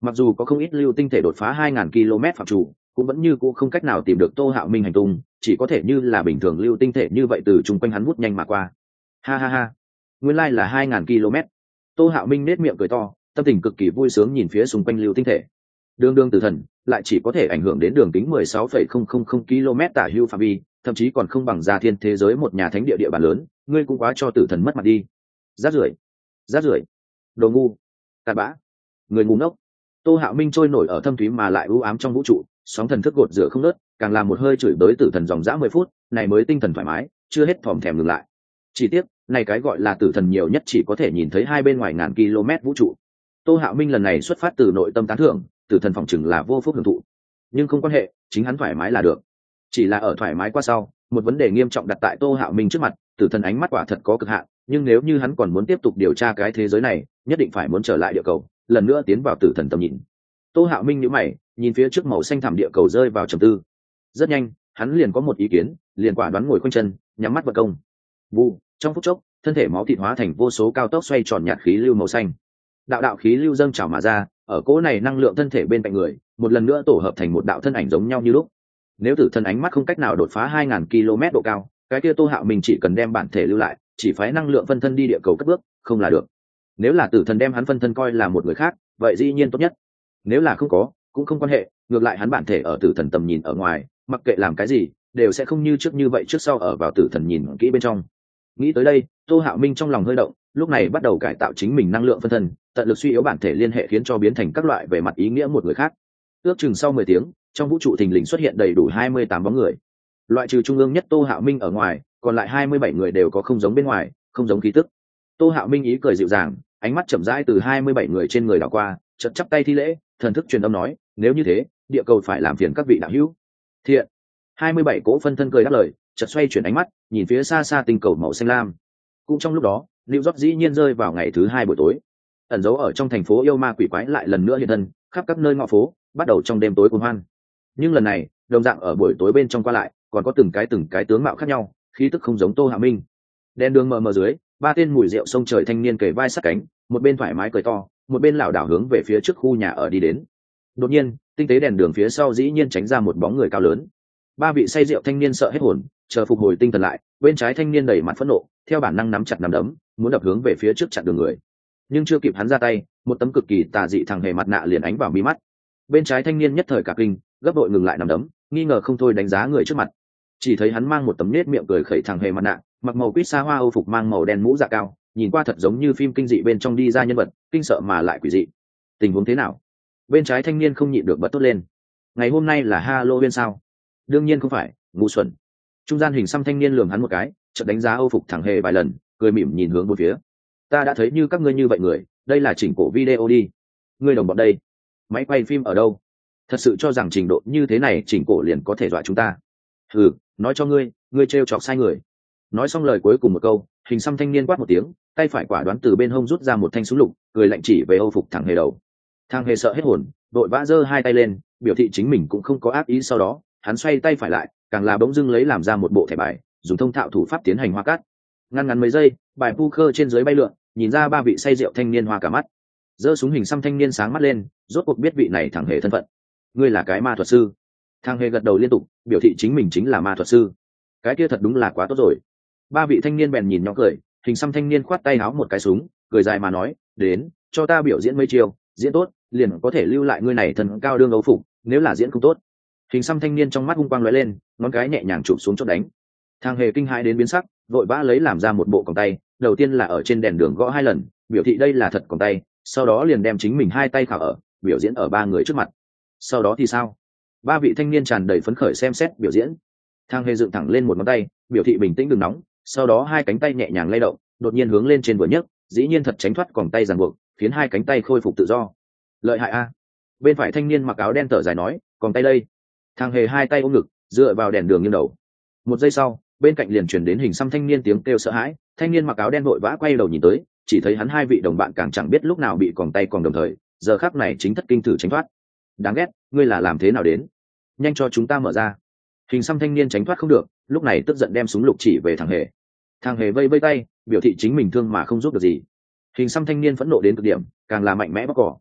Mặc dù có không ít lưu tinh thể đột phá 2.000 km phạm trù, cũng vẫn như cũ không cách nào tìm được Tô Hạo Minh hành tung, chỉ có thể như là bình thường lưu tinh thể như vậy từ chung quanh hắn vút nhanh mà qua. Ha ha ha, nguyên lai là 2.000 km. Tô Hạo Minh nết miệng cười to, tâm tình cực kỳ vui sướng nhìn phía xung quanh lưu tinh thể. Đường đường tử thần lại chỉ có thể ảnh hưởng đến đường kính 16,000 km tả hữu phạm vi, thậm chí còn không bằng Gia Thiên thế giới một nhà thánh địa địa bàn lớn, ngươi cũng quá cho tử thần mất mặt đi. Rác rưởi, rác rưởi, đồ ngu, cặn bã, người ngu ngốc. Tô Hạo Minh trôi nổi ở thâm thúy mà lại u ám trong vũ trụ, sóng thần thức gột rửa không ngớt, càng làm một hơi chửi bới tử thần dòng dã 10 phút, này mới tinh thần thoải mái, chưa hết thòm thèm ngừng lại. Chỉ tiếc, này cái gọi là tử thần nhiều nhất chỉ có thể nhìn thấy hai bên ngoài ngàn km vũ trụ. Tô Hạo Minh lần này xuất phát từ nội tâm tán thưởng, tử thần phòng chừng là vô phúc hưởng thụ, nhưng không quan hệ, chính hắn thoải mái là được. Chỉ là ở thoải mái qua sau, một vấn đề nghiêm trọng đặt tại Tô Hạo Minh trước mặt, tử thần ánh mắt quả thật có cực hạn, nhưng nếu như hắn còn muốn tiếp tục điều tra cái thế giới này, nhất định phải muốn trở lại địa cầu, lần nữa tiến vào tử thần tầm nhìn. Tô Hạo Minh nhíu mày, nhìn phía trước màu xanh thẳm địa cầu rơi vào trầm tư. Rất nhanh, hắn liền có một ý kiến, liền quả đoán ngồi khoanh chân, nhắm mắt vận công. Vụ, trong phút chốc, thân thể máu thịt hóa thành vô số cao tốc xoay tròn nhạt khí lưu màu xanh. Đạo đạo khí lưu dâng trào mà ra, ở cỗ này năng lượng thân thể bên cạnh người, một lần nữa tổ hợp thành một đạo thân ảnh giống nhau như lúc. Nếu tử thần ánh mắt không cách nào đột phá 2.000 km độ cao, cái kia Tô Hạo Minh chỉ cần đem bản thể lưu lại, chỉ phái năng lượng phân thân đi địa cầu cất bước, không là được. Nếu là tử thần đem hắn phân thân coi là một người khác, vậy dĩ nhiên tốt nhất. Nếu là không có, cũng không quan hệ, ngược lại hắn bản thể ở tử thần tầm nhìn ở ngoài, mặc kệ làm cái gì, đều sẽ không như trước như vậy trước sau ở vào tử thần nhìn kỹ bên trong. Nghĩ tới đây, Tô Hạo Minh trong lòng hơi động, lúc này bắt đầu cải tạo chính mình năng lượng phân thân, tận lực suy yếu bản thể liên hệ khiến cho biến thành các loại về mặt ý nghĩa một người khác. Ước chừng sau 10 tiếng, trong vũ trụ thình lình xuất hiện đầy đủ 28 bóng người. Loại trừ trung ương nhất Tô Hạo Minh ở ngoài, còn lại 27 người đều có không giống bên ngoài, không giống khí tức. Tô Hạo Minh ý cười dịu dàng, ánh mắt chậm rãi từ 27 người trên người đảo qua, chợt chắp tay thi lễ, thần thức truyền âm nói, nếu như thế, địa cầu phải làm phiền các vị đạo hữu. Thiện. 27 cỗ phân thân cười đáp lời, chợt xoay chuyển ánh mắt, nhìn phía xa xa tinh cầu màu xanh lam. Cũng trong lúc đó, New York dĩ nhiên rơi vào ngày thứ 2 buổi tối. Ẩn dấu ở trong thành phố yêu ma quỷ quái lại lần nữa hiện thân, khắp các nơi ngõ phố, bắt đầu trong đêm tối cuồng hoan. Nhưng lần này, đồng dạng ở buổi tối bên trong qua lại, còn có từng cái tướng mạo khác nhau, khí tức không giống Tô Hạo Minh. Đèn đường mờ mờ dưới, ba tên mùi rượu sông trời thanh niên kề vai sát cánh, một bên thoải mái cười to, một bên lảo đảo hướng về phía trước khu nhà ở đi đến. Đột nhiên, tinh tế đèn đường phía sau dĩ nhiên tránh ra một bóng người cao lớn. Ba vị say rượu thanh niên sợ hết hồn, chờ phục hồi tinh thần lại, bên trái thanh niên đầy mặt phẫn nộ, theo bản năng nắm chặt nắm đấm, muốn đập hướng về phía trước chặn đường người. Nhưng chưa kịp hắn ra tay, một tấm cực kỳ tà dị thằng hề mặt nạ liền ánh vào mi mắt. Bên trái thanh niên nhất thời cả kinh, gấp đội ngừng lại nắm đấm, nghi ngờ không thôi đánh giá người trước mặt. Chỉ thấy hắn mang một tấm nết miệng cười khẩy thằng hề mặt nạ, mặc màu quýt xa hoa âu phục mang màu đen mũ dạ cao, nhìn qua thật giống như phim kinh dị bên trong đi ra nhân vật, kinh sợ mà lại quỷ dị. Tình huống thế nào? Bên trái thanh niên không nhịn được bật tốt lên. Ngày hôm nay là Halloween sao? Đương nhiên không phải, ngu xuẩn. Trung gian hình xăm thanh niên lườm hắn một cái, chợt đánh giá âu phục thẳng hề vài lần, cười mỉm nhìn hướng bốn phía. Ta đã thấy như các ngươi như vậy người, đây là chỉnh cổ video đi. Ngươi đồng bọn đây, máy quay phim ở đâu? Thật sự cho rằng trình độ như thế này chỉnh cổ liền có thể dọa chúng ta? Ừ, nói cho ngươi trêu chọc sai người. Nói xong lời cuối cùng một câu, hình xăm thanh niên quát một tiếng, tay phải quả đoán từ bên hông rút ra một thanh súng lục, cười lạnh chỉ về âu phục thẳng hề đầu. Thằng hề sợ hết hồn, đội vã giơ hai tay lên, biểu thị chính mình cũng không có ác ý. Sau đó hắn xoay tay phải lại, càng là bỗng dưng lấy làm ra một bộ thẻ bài, dùng thông thạo thủ pháp tiến hành hoa cát. Ngăn mấy giây, bài poker trên dưới bay lượn, nhìn ra ba vị say rượu thanh niên hoa cả mắt. Giơ súng hình xăm thanh niên sáng mắt lên, rốt cuộc biết vị này thằng hề thân phận. Ngươi là cái ma thuật sư? Thằng hề gật đầu liên tục, biểu thị chính mình chính là ma thuật sư. Cái kia thật đúng là quá tốt rồi. Ba vị thanh niên bèn nhìn nhỏ cười, hình xăm thanh niên khoát tay háo một cái súng, cười dài mà nói, đến, cho ta biểu diễn mấy chiều, diễn tốt, liền có thể lưu lại ngươi này thần cao đương ấu phục, nếu là diễn không tốt. Hình xăm thanh niên trong mắt hung quang lóe lên, ngón cái nhẹ nhàng chụp xuống chốt đánh. Thằng hề kinh hãi đến biến sắc, vội vã lấy làm ra một bộ còng tay, đầu tiên là ở trên đèn đường gõ 2 lần, biểu thị đây là thật còng tay, sau đó liền đem chính mình 2 tay khảo ở, biểu diễn ở 3 người trước mặt. Sau đó thì sao? Ba vị thanh niên tràn đầy phấn khởi xem xét biểu diễn. Thằng hề dựng thẳng lên một ngón tay, biểu thị bình tĩnh đừng nóng, sau đó 2 cánh tay nhẹ nhàng lay động, đột nhiên hướng lên trên vừa nhấc, dĩ nhiên thật tránh thoát còng tay ràng buộc, khiến 2 cánh tay khôi phục tự do. Lợi hại a! Bên phải thanh niên mặc áo đen thở dài nói, còn tay đây. Thằng hề 2 tay ôm ngực, dựa vào đèn đường nghiêng đầu. Một giây sau, bên cạnh liền truyền đến hình xăm thanh niên tiếng kêu sợ hãi. Thanh niên mặc áo đen vội vã quay đầu nhìn tới, chỉ thấy hắn 2 vị đồng bạn càng chẳng biết lúc nào bị còng tay còn đồng thời, giờ khắc này chính thất kinh thử tránh thoát. Đáng ghét, ngươi là làm thế nào đến? Nhanh cho chúng ta mở ra. Hình xăm thanh niên tránh thoát không được, lúc này tức giận đem súng lục chỉ về thằng hề. Thằng hề vây vây tay, biểu thị chính mình thương mà không giúp được gì. Hình xăm thanh niên phẫn nộ đến cực điểm, càng là mạnh mẽ bóc cỏ.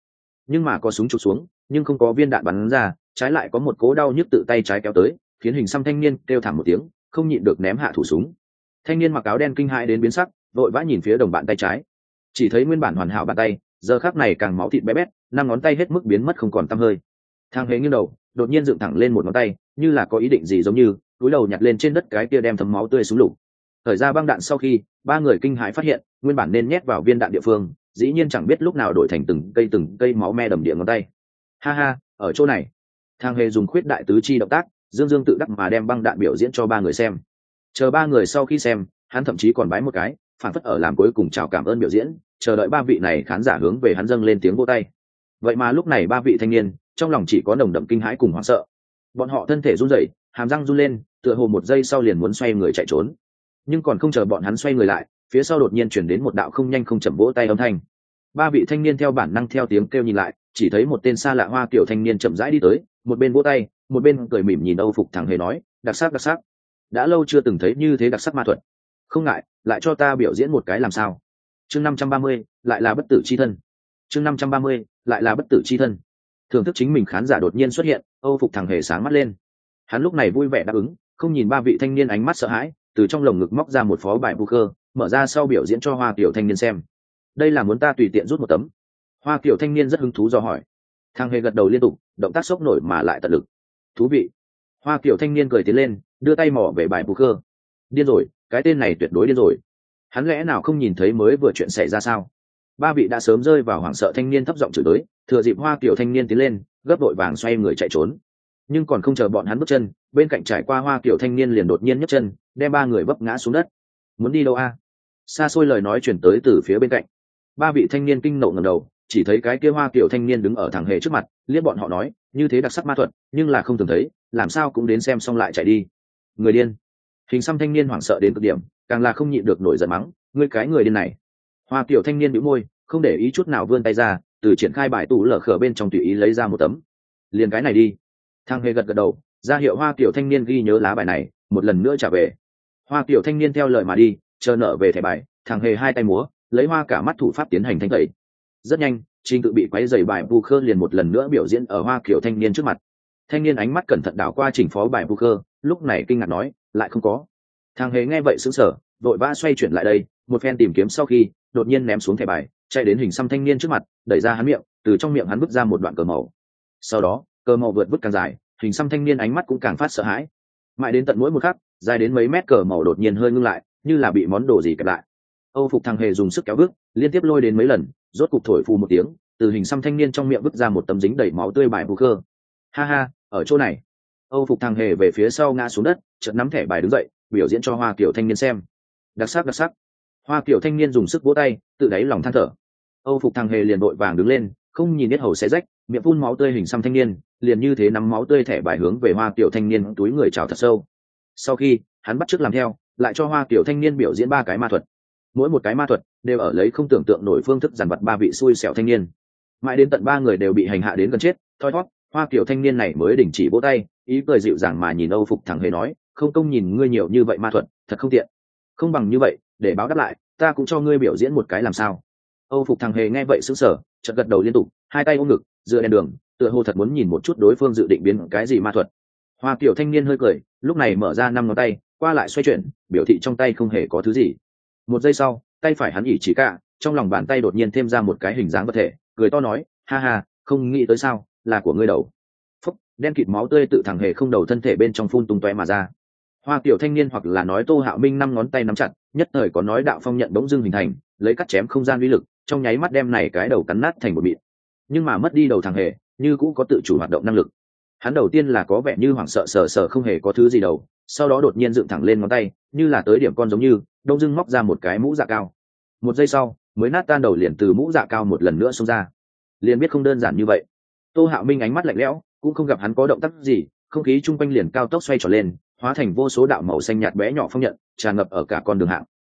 nhưng mà có súng chụp xuống nhưng không có viên đạn bắn ra, trái lại có một cố đau nhức tự tay trái kéo tới, khiến hình xăm thanh niên kêu thảm một tiếng, không nhịn được ném hạ thủ súng. Thanh niên mặc áo đen kinh hãi đến biến sắc, vội vã nhìn phía đồng bạn tay trái, chỉ thấy nguyên bản hoàn hảo bàn tay giờ khắc này càng máu thịt bé bét, năm ngón tay hết mức biến mất không còn tăm hơi. Thang Hề nghiêng đầu, đột nhiên dựng thẳng lên một ngón tay, như là có ý định gì giống như cúi đầu nhặt lên trên đất cái kia đem thấm máu tươi xuống lục. Thời ra băng đạn sau khi, ba người kinh hãi phát hiện nguyên bản nên nhét vào viên đạn địa phương dĩ nhiên chẳng biết lúc nào đổi thành từng cây máu me đầm địa ngón tay. Ha ha, ở chỗ này. Thang Hề dùng khuyết đại tứ chi động tác dương dương tự đắc mà đem băng đạn biểu diễn cho ba người xem. Chờ ba người sau khi xem, hắn thậm chí còn bái một cái, phản phất ở làm cuối cùng chào cảm ơn biểu diễn, chờ đợi ba vị này khán giả hướng về hắn dâng lên tiếng vỗ tay. Vậy mà lúc này ba vị thanh niên trong lòng chỉ có nồng đậm kinh hãi cùng hoảng sợ. Bọn họ thân thể run rẩy, hàm răng run lên, tựa hồ một giây sau liền muốn xoay người chạy trốn. Nhưng còn không chờ bọn hắn xoay người lại, phía sau đột nhiên chuyển đến một đạo không nhanh không chậm vỗ tay âm thanh. Ba vị thanh niên theo bản năng theo tiếng kêu nhìn lại, chỉ thấy một tên xa lạ hoa kiểu thanh niên chậm rãi đi tới, một bên vỗ tay, một bên cười mỉm nhìn Âu Phục Thằng Hề nói, đặc sắc đặc sắc, đã lâu chưa từng thấy như thế đặc sắc ma thuật. Không ngại, lại cho ta biểu diễn một cái làm sao. Chương 530, lại là bất tử chi thân. Chương 530, lại là bất tử chi thân. Thưởng thức chính mình khán giả đột nhiên xuất hiện, Âu Phục Thằng Hề sáng mắt lên. Hắn lúc này vui vẻ đáp ứng, không nhìn ba vị thanh niên ánh mắt sợ hãi, từ trong lồng ngực móc ra một phó bài poker, mở ra sau biểu diễn cho hoa kiểu thanh niên xem. Đây là muốn ta tùy tiện rút một tấm. Hoa kiểu thanh niên rất hứng thú do hỏi. Thằng Hề gật đầu liên tục, động tác sốc nổi mà lại tận lực. Thú vị. Hoa kiểu thanh niên cười tiến lên, đưa tay mò về bài poker. Điên rồi, cái tên này tuyệt đối điên rồi. Hắn lẽ nào không nhìn thấy mới vừa chuyện xảy ra sao? Ba vị đã sớm rơi vào hoảng sợ thanh niên thấp giọng chửi tới, thừa dịp hoa kiểu thanh niên tiến lên, gấp đội vàng xoay người chạy trốn. Nhưng còn không chờ bọn hắn bước chân, bên cạnh trải qua hoa kiểu thanh niên liền đột nhiên nhấc chân, đem ba người vấp ngã xuống đất. Muốn đi đâu a? Xa xôi lời nói chuyển tới từ phía bên cạnh. Ba vị thanh niên kinh nộ ngẩng đầu, chỉ thấy cái kia hoa kiểu thanh niên đứng ở Thằng Hề trước mặt, liếc bọn họ nói, như thế đặc sắc ma thuật, nhưng là không thường thấy, làm sao cũng đến xem xong lại chạy đi. Người điên. Hình xăm thanh niên hoảng sợ đến cực điểm, càng là không nhịn được nổi giận mắng, ngươi cái người điên này. Hoa kiểu thanh niên bĩu môi, không để ý chút nào vươn tay ra, từ triển khai bài tủ lở khở bên trong tùy ý lấy ra một tấm. Liền cái này đi. Thằng Hề gật gật đầu, ra hiệu hoa kiểu thanh niên ghi nhớ lá bài này, một lần nữa trả về. Hoa kiểu thanh niên theo lời mà đi, chờ nợ về thẻ bài. Thằng Hề hai tay múa, lấy hoa cả mắt thủ pháp tiến hành thanh tẩy. Rất nhanh, trình tự bị quấy rầy bài poker liền một lần nữa biểu diễn ở hoa kiểu thanh niên trước mặt. Thanh niên ánh mắt cẩn thận đảo qua chỉnh phó bài poker, lúc này kinh ngạc nói, lại không có. Thằng Hề nghe vậy sững sờ, vội vã xoay chuyển lại đây, một phen tìm kiếm sau khi, đột nhiên ném xuống thẻ bài, chạy đến hình xăm thanh niên trước mặt, đẩy ra hắn miệng, từ trong miệng hắn vứt ra một đoạn cờ màu. Sau đó, cờ màu vượt vứt càng dài, hình xăm thanh niên ánh mắt cũng càng phát sợ hãi. Mãi đến tận mỗi một khắc, dài đến mấy mét cờ màu đột nhiên hơi ngưng lại, như là bị món đồ gì kẹp lại. Âu Phục Thằng Hề dùng sức kéo bước, liên tiếp lôi đến mấy lần, rốt cục thổi phù một tiếng, từ hình xăm thanh niên trong miệng vứt ra một tấm dính đầy máu tươi bài poker. Ha ha, ở chỗ này. Âu Phục Thằng Hề về phía sau ngã xuống đất, chợt nắm thẻ bài đứng dậy, biểu diễn cho hoa kiểu thanh niên xem. Đặc sắc đặc sắc. Hoa kiểu thanh niên dùng sức vỗ tay, tự đáy lòng than thở. Âu Phục Thằng Hề liền đội vàng đứng lên, không nhìn biết hầu xé rách, miệng phun máu tươi hình xăm thanh niên, liền như thế nắm máu tươi thẻ bài hướng về hoa kiểu thanh niên túi người chào thật sâu. Sau khi hắn bắt chước làm theo, lại cho hoa kiểu thanh niên biểu diễn ba cái ma thuật. Mỗi một cái ma thuật đều ở lấy không tưởng tượng nổi phương thức giàn vật ba vị xui xẻo thanh niên. Mãi đến tận ba người đều bị hành hạ đến gần chết, thoi thót, hoa kiểu thanh niên này mới đình chỉ vỗ tay, ý cười dịu dàng mà nhìn Âu Phục Thằng Hề nói, không công nhìn ngươi nhiều như vậy ma thuật, thật không tiện. Không bằng như vậy, để báo đáp lại, ta cũng cho ngươi biểu diễn một cái làm sao. Âu Phục Thằng Hề nghe vậy sững sờ, chợt gật đầu liên tục, hai tay ôm ngực, dựa đèn đường, tựa hồ thật muốn nhìn một chút đối phương dự định biến cái gì ma thuật. Hoa kiểu thanh niên hơi cười, lúc này mở ra năm ngón tay, qua lại xoay chuyển, biểu thị trong tay không hề có thứ gì. Một giây sau, tay phải hắn ỉ chỉ cả, trong lòng bàn tay đột nhiên thêm ra một cái hình dáng vật thể, cười to nói, ha ha, không nghĩ tới sao, là của ngươi đầu. Phúc, đen kịt máu tươi tự Thằng Hề không đầu thân thể bên trong phun tung tóe mà ra. Hoa kiểu thanh niên hoặc là nói Tô Hạo Minh năm ngón tay nắm chặt, nhất thời có nói đạo phong nhận bỗng dưng hình thành, lấy cắt chém không gian uy lực, trong nháy mắt đem này cái đầu cắn nát thành một mịn. Nhưng mà mất đi đầu Thằng Hề, như cũ có tự chủ hoạt động năng lực. Hắn đầu tiên là có vẻ như hoảng sợ sờ không hề có thứ gì đầu, sau đó đột nhiên dựng thẳng lên ngón tay, như là tới điểm con giống như, đông dưng móc ra một cái mũ dạ cao. Một giây sau, mới nát tan đầu liền từ mũ dạ cao một lần nữa xông ra. Liền biết không đơn giản như vậy. Tô Hạo Minh ánh mắt lạnh lẽo, cũng không gặp hắn có động tác gì, không khí chung quanh liền cao tốc xoay tròn lên, hóa thành vô số đạo màu xanh nhạt bé nhỏ phong nhận, tràn ngập ở cả con đường hạng.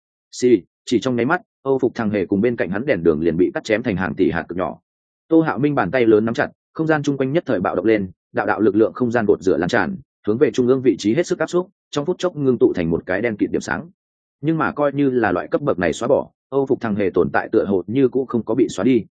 Chỉ trong nháy mắt, Âu Phục Thằng Hề cùng bên cạnh hắn đèn đường liền bị cắt chém thành hàng tỷ hạt cực nhỏ. Tô Hạo Minh bàn tay lớn nắm chặt, không gian chung quanh nhất thời bạo động lên, đạo lực lượng không gian gột rửa lan tràn, hướng về trung ương vị trí hết sức áp xúc, trong phút chốc ngưng tụ thành một cái đen kịt điểm sáng. Nhưng mà coi như là loại cấp bậc này xóa bỏ, Âu Phục Thằng Hề tồn tại tựa hồ như cũng không có bị xóa đi.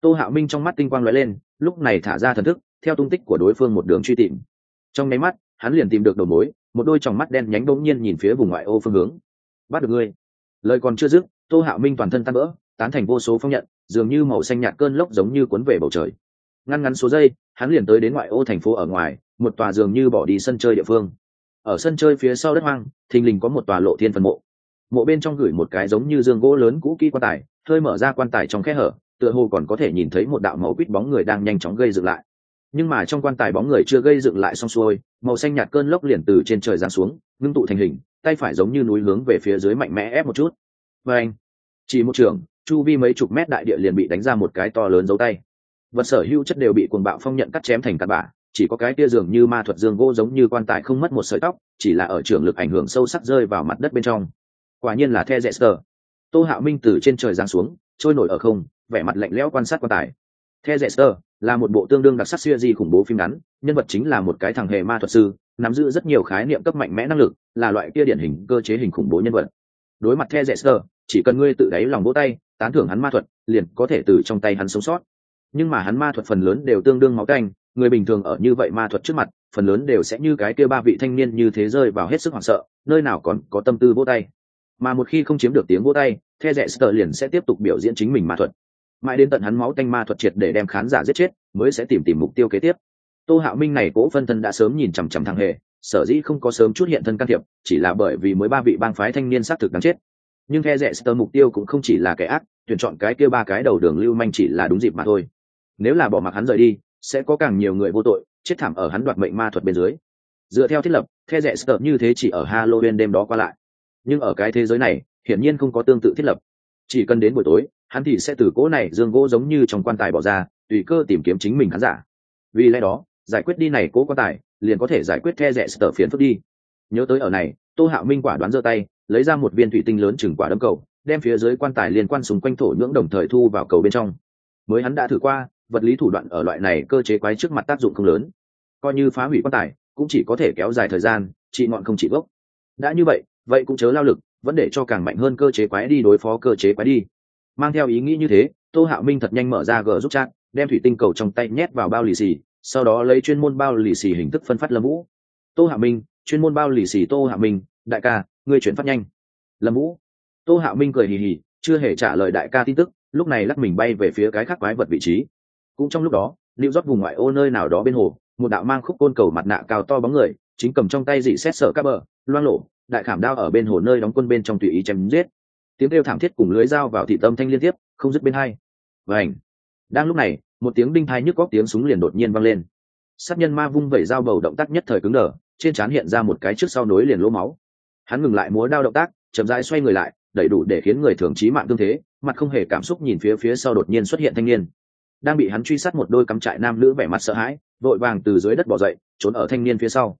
Tô Hạo Minh trong mắt tinh quang lóe lên, lúc này thả ra thần thức, theo tung tích của đối phương một đường truy tìm. Trong nháy mắt, hắn liền tìm được đầu mối, một đôi tròng mắt đen nhánh bỗng nhiên nhìn phía vùng ngoại ô phương hướng. Bắt được ngươi. Lời còn chưa dứt, Tô Hạo Minh toàn thân tan vỡ, tán thành vô số phong nhận, dường như màu xanh nhạt cơn lốc giống như cuốn về bầu trời. Ngắn số giây, hắn liền tới đến ngoại ô thành phố ở ngoài, một tòa dường như bỏ đi sân chơi địa phương. Ở sân chơi phía sau đất hoang, thình lình có một tòa lộ thiên phần mộ. Mộ bên trong gửi một cái giống như giường gỗ lớn cũ kỹ quan tài, hơi mở ra quan tài trong khe hở, tựa hồ còn có thể nhìn thấy một đạo màu quýt bóng người đang nhanh chóng gây dựng lại. Nhưng mà trong quan tài bóng người chưa gây dựng lại xong xuôi, màu xanh nhạt cơn lốc liền từ trên trời giáng xuống, ngưng tụ thành hình, tay phải giống như núi hướng về phía dưới mạnh mẽ ép một chút. Và anh, chỉ một trường, chu vi mấy chục mét đại địa liền bị đánh ra một cái to lớn dấu tay. Vật sở hữu chất đều bị cuồng bạo phong nhận cắt chém thành cát bã, chỉ có cái tia dường như ma thuật dương gỗ giống như quan tài không mất một sợi tóc, chỉ là ở trường lực ảnh hưởng sâu sắc rơi vào mặt đất bên trong. Quả nhiên là The Jester. Tô Hạo Minh từ trên trời giáng xuống, trôi nổi ở không, vẻ mặt lạnh lẽo quan sát quan tài. The Jester là một bộ tương đương đặc sắc series khủng bố phim ngắn, nhân vật chính là một cái thằng hề ma thuật sư, nắm giữ rất nhiều khái niệm cấp mạnh mẽ năng lực, là loại kia điển hình cơ chế hình khủng bố nhân vật. Đối mặt The Jester, chỉ cần ngươi tự đáy lòng vỗ tay, tán thưởng hắn ma thuật, liền có thể từ trong tay hắn sống sót. Nhưng mà hắn ma thuật phần lớn đều tương đương máu tanh, người bình thường ở như vậy ma thuật trước mặt, phần lớn đều sẽ như cái kia ba vị thanh niên như thế rơi vào hết sức hoảng sợ, nơi nào còn có tâm tư vỗ tay. Mà một khi không chiếm được tiếng vỗ tay, The Jester liền sẽ tiếp tục biểu diễn chính mình ma thuật. Mãi đến tận hắn máu tanh ma thuật triệt để đem khán giả giết chết, mới sẽ tìm mục tiêu kế tiếp. Tô Hạo Minh này cố phân thân đã sớm nhìn chằm chằm thằng hề, sở dĩ không có sớm chút hiện thân can thiệp, chỉ là bởi vì mới ba vị bang phái thanh niên xác thực đáng chết. Nhưng The Jester mục tiêu cũng không chỉ là kẻ ác, tuyển chọn cái kia ba cái đầu đường lưu manh chỉ là đúng dịp mà thôi. Nếu là bỏ mặc hắn rời đi, sẽ có càng nhiều người vô tội chết thảm ở hắn đoạt mệnh ma thuật bên dưới. Dựa theo thiết lập, The Jester như thế chỉ ở Halloween đêm đó qua lại. Nhưng ở cái thế giới này, hiển nhiên không có tương tự thiết lập. Chỉ cần đến buổi tối, hắn thì sẽ từ cỗ này dương gỗ giống như trong quan tài bỏ ra, tùy cơ tìm kiếm chính mình khán giả. Vì lẽ đó, giải quyết đi này cố quan tài, liền có thể giải quyết The Jester phiền phức đi. Nhớ tới ở này, Tô Hạo Minh quả đoán giơ tay, lấy ra một viên thủy tinh lớn chừng quả đấm cầu, đem phía dưới quan tài liên quan xung quanh thổ nhưỡng đồng thời thu vào cầu bên trong. Mới hắn đã thử qua, vật lý thủ đoạn ở loại này cơ chế quái trước mặt tác dụng không lớn. Coi như phá hủy quan tài, cũng chỉ có thể kéo dài thời gian, trị ngọn không trị gốc. Đã như vậy, vậy cũng chớ lao lực, vẫn để cho càng mạnh hơn cơ chế quái đi đối phó cơ chế quái đi. Mang theo ý nghĩ như thế, Tô Hạo Minh thật nhanh mở ra gờ giúp chat, đem thủy tinh cầu trong tay nhét vào bao lì xì, sau đó lấy chuyên môn bao lì xì hình thức phân phát Lâm Vũ. Tô Hạo Minh, chuyên môn bao lì xì Tô Hạo Minh, đại ca, ngươi chuyển phát nhanh. Lâm Vũ. Tô Hạo Minh cười hì hì, chưa hề trả lời đại ca tin tức, lúc này lắc mình bay về phía cái khác quái vật vị trí. Cũng trong lúc đó, Lưu rót vùng ngoại ô nơi nào đó bên hồ, một đạo mang khúc côn cầu mặt nạ cao to bóng người, chính cầm trong tay dị xét sở các bờ, loang lổ, đại khảm đao ở bên hồ nơi đóng quân bên trong tùy ý chém giết. Tiếng kêu thảm thiết cùng lưới dao vào thị tâm thanh liên tiếp, không dứt bên hai. Vành. Đang lúc này, một tiếng đinh thai nhức góc tiếng súng liền đột nhiên vang lên. Sát nhân ma vung vẩy dao bầu động tác nhất thời cứng đờ, trên trán hiện ra một cái trước sau nối liền lỗ máu. Hắn ngừng lại múa đao động tác, chậm rãi xoay người lại, đầy đủ để khiến người thường chí mạng tương thế, mặt không hề cảm xúc nhìn phía sau đột nhiên xuất hiện thanh niên. Đang bị hắn truy sát một đôi cắm trại nam nữ vẻ mặt sợ hãi, vội vàng từ dưới đất bò dậy, trốn ở thanh niên phía sau.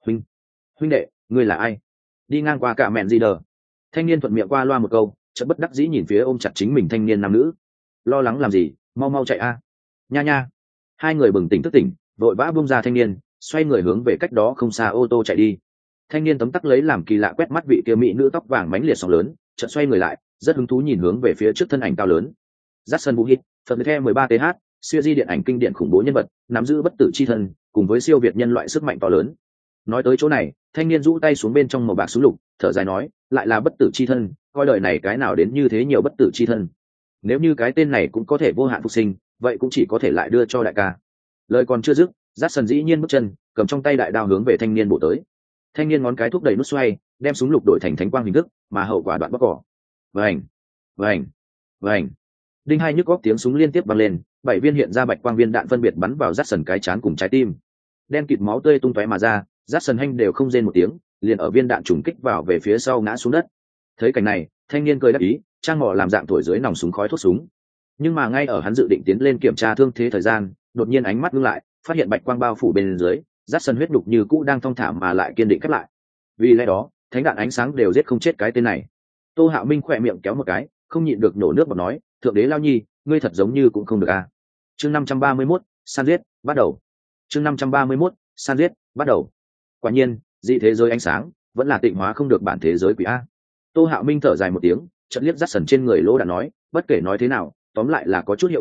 Huynh đệ, ngươi là ai? Đi ngang qua cả mẹn gì đờ. Thanh niên thuận miệng qua loa một câu, chợt bất đắc dĩ nhìn phía ôm chặt chính mình thanh niên nam nữ. Lo lắng làm gì, mau mau chạy a. Nha nha. Hai người bừng tỉnh thức tỉnh, vội vã buông ra thanh niên, xoay người hướng về cách đó không xa ô tô chạy đi. Thanh niên tấm tắc lấy làm kỳ lạ quét mắt vị kia mỹ nữ tóc vàng mánh liệt sóng lớn, chợt xoay người lại, rất hứng thú nhìn hướng về phía trước thân ảnh cao lớn. Jackson Buhit, phần the 13th, siêu di điện ảnh kinh điển khủng bố nhân vật, nắm giữ bất tử chi thân, cùng với siêu việt nhân loại sức mạnh to lớn. Nói tới chỗ này, thanh niên rũ tay xuống bên trong màu bạc súng lục, thở dài nói, lại là bất tử chi thân, coi đời này cái nào đến như thế nhiều bất tử chi thân. Nếu như cái tên này cũng có thể vô hạn phục sinh, vậy cũng chỉ có thể lại đưa cho đại ca. Lời còn chưa dứt, Jackson dĩ nhiên bước chân, cầm trong tay đại đao hướng về thanh niên bổ tới. Thanh niên ngón cái thúc đẩy nút xoay, đem súng lục đổi thành thánh quang hình thức, mà hậu quả đoạn bóc cỏ. Vành, vành, vành. Đinh hai nhức góc tiếng súng liên tiếp vang lên, 7 viên hiện ra bạch quang viên đạn phân biệt bắn vào Jackson cái trán cùng trái tim. Đen kịt máu tươi tung tóe mà ra, Jackson Hanh đều không rên một tiếng, liền ở viên đạn trùng kích vào về phía sau ngã xuống đất. Thấy cảnh này, thanh niên cười đắc ý, trang mỏ làm dạng thổi dưới nòng súng khói thuốc súng. Nhưng mà ngay ở hắn dự định tiến lên kiểm tra thương thế thời gian, đột nhiên ánh mắt ngưng lại, phát hiện bạch quang bao phủ bên dưới, Jackson huyết đục như cũ đang thong thả mà lại kiên định khép lại. Vì lẽ đó, thánh đạn ánh sáng đều giết không chết cái tên này. Tô Hạo Minh khỏe miệng kéo một cái, không nhịn được nổ nước bọt nói, thượng đế lao nhi, ngươi thật giống như cũng không được a. Chương 531, san giết, bắt đầu. Chương 531, san giết, bắt đầu. Quả nhiên, dị thế giới ánh sáng vẫn là tịnh hóa không được bản thế giới quỷ a. Tô Hạo Minh thở dài một tiếng, chợt liếc Jackson trên người lỗ đã nói, bất kể nói thế nào, tóm lại là có chút hiệu quả,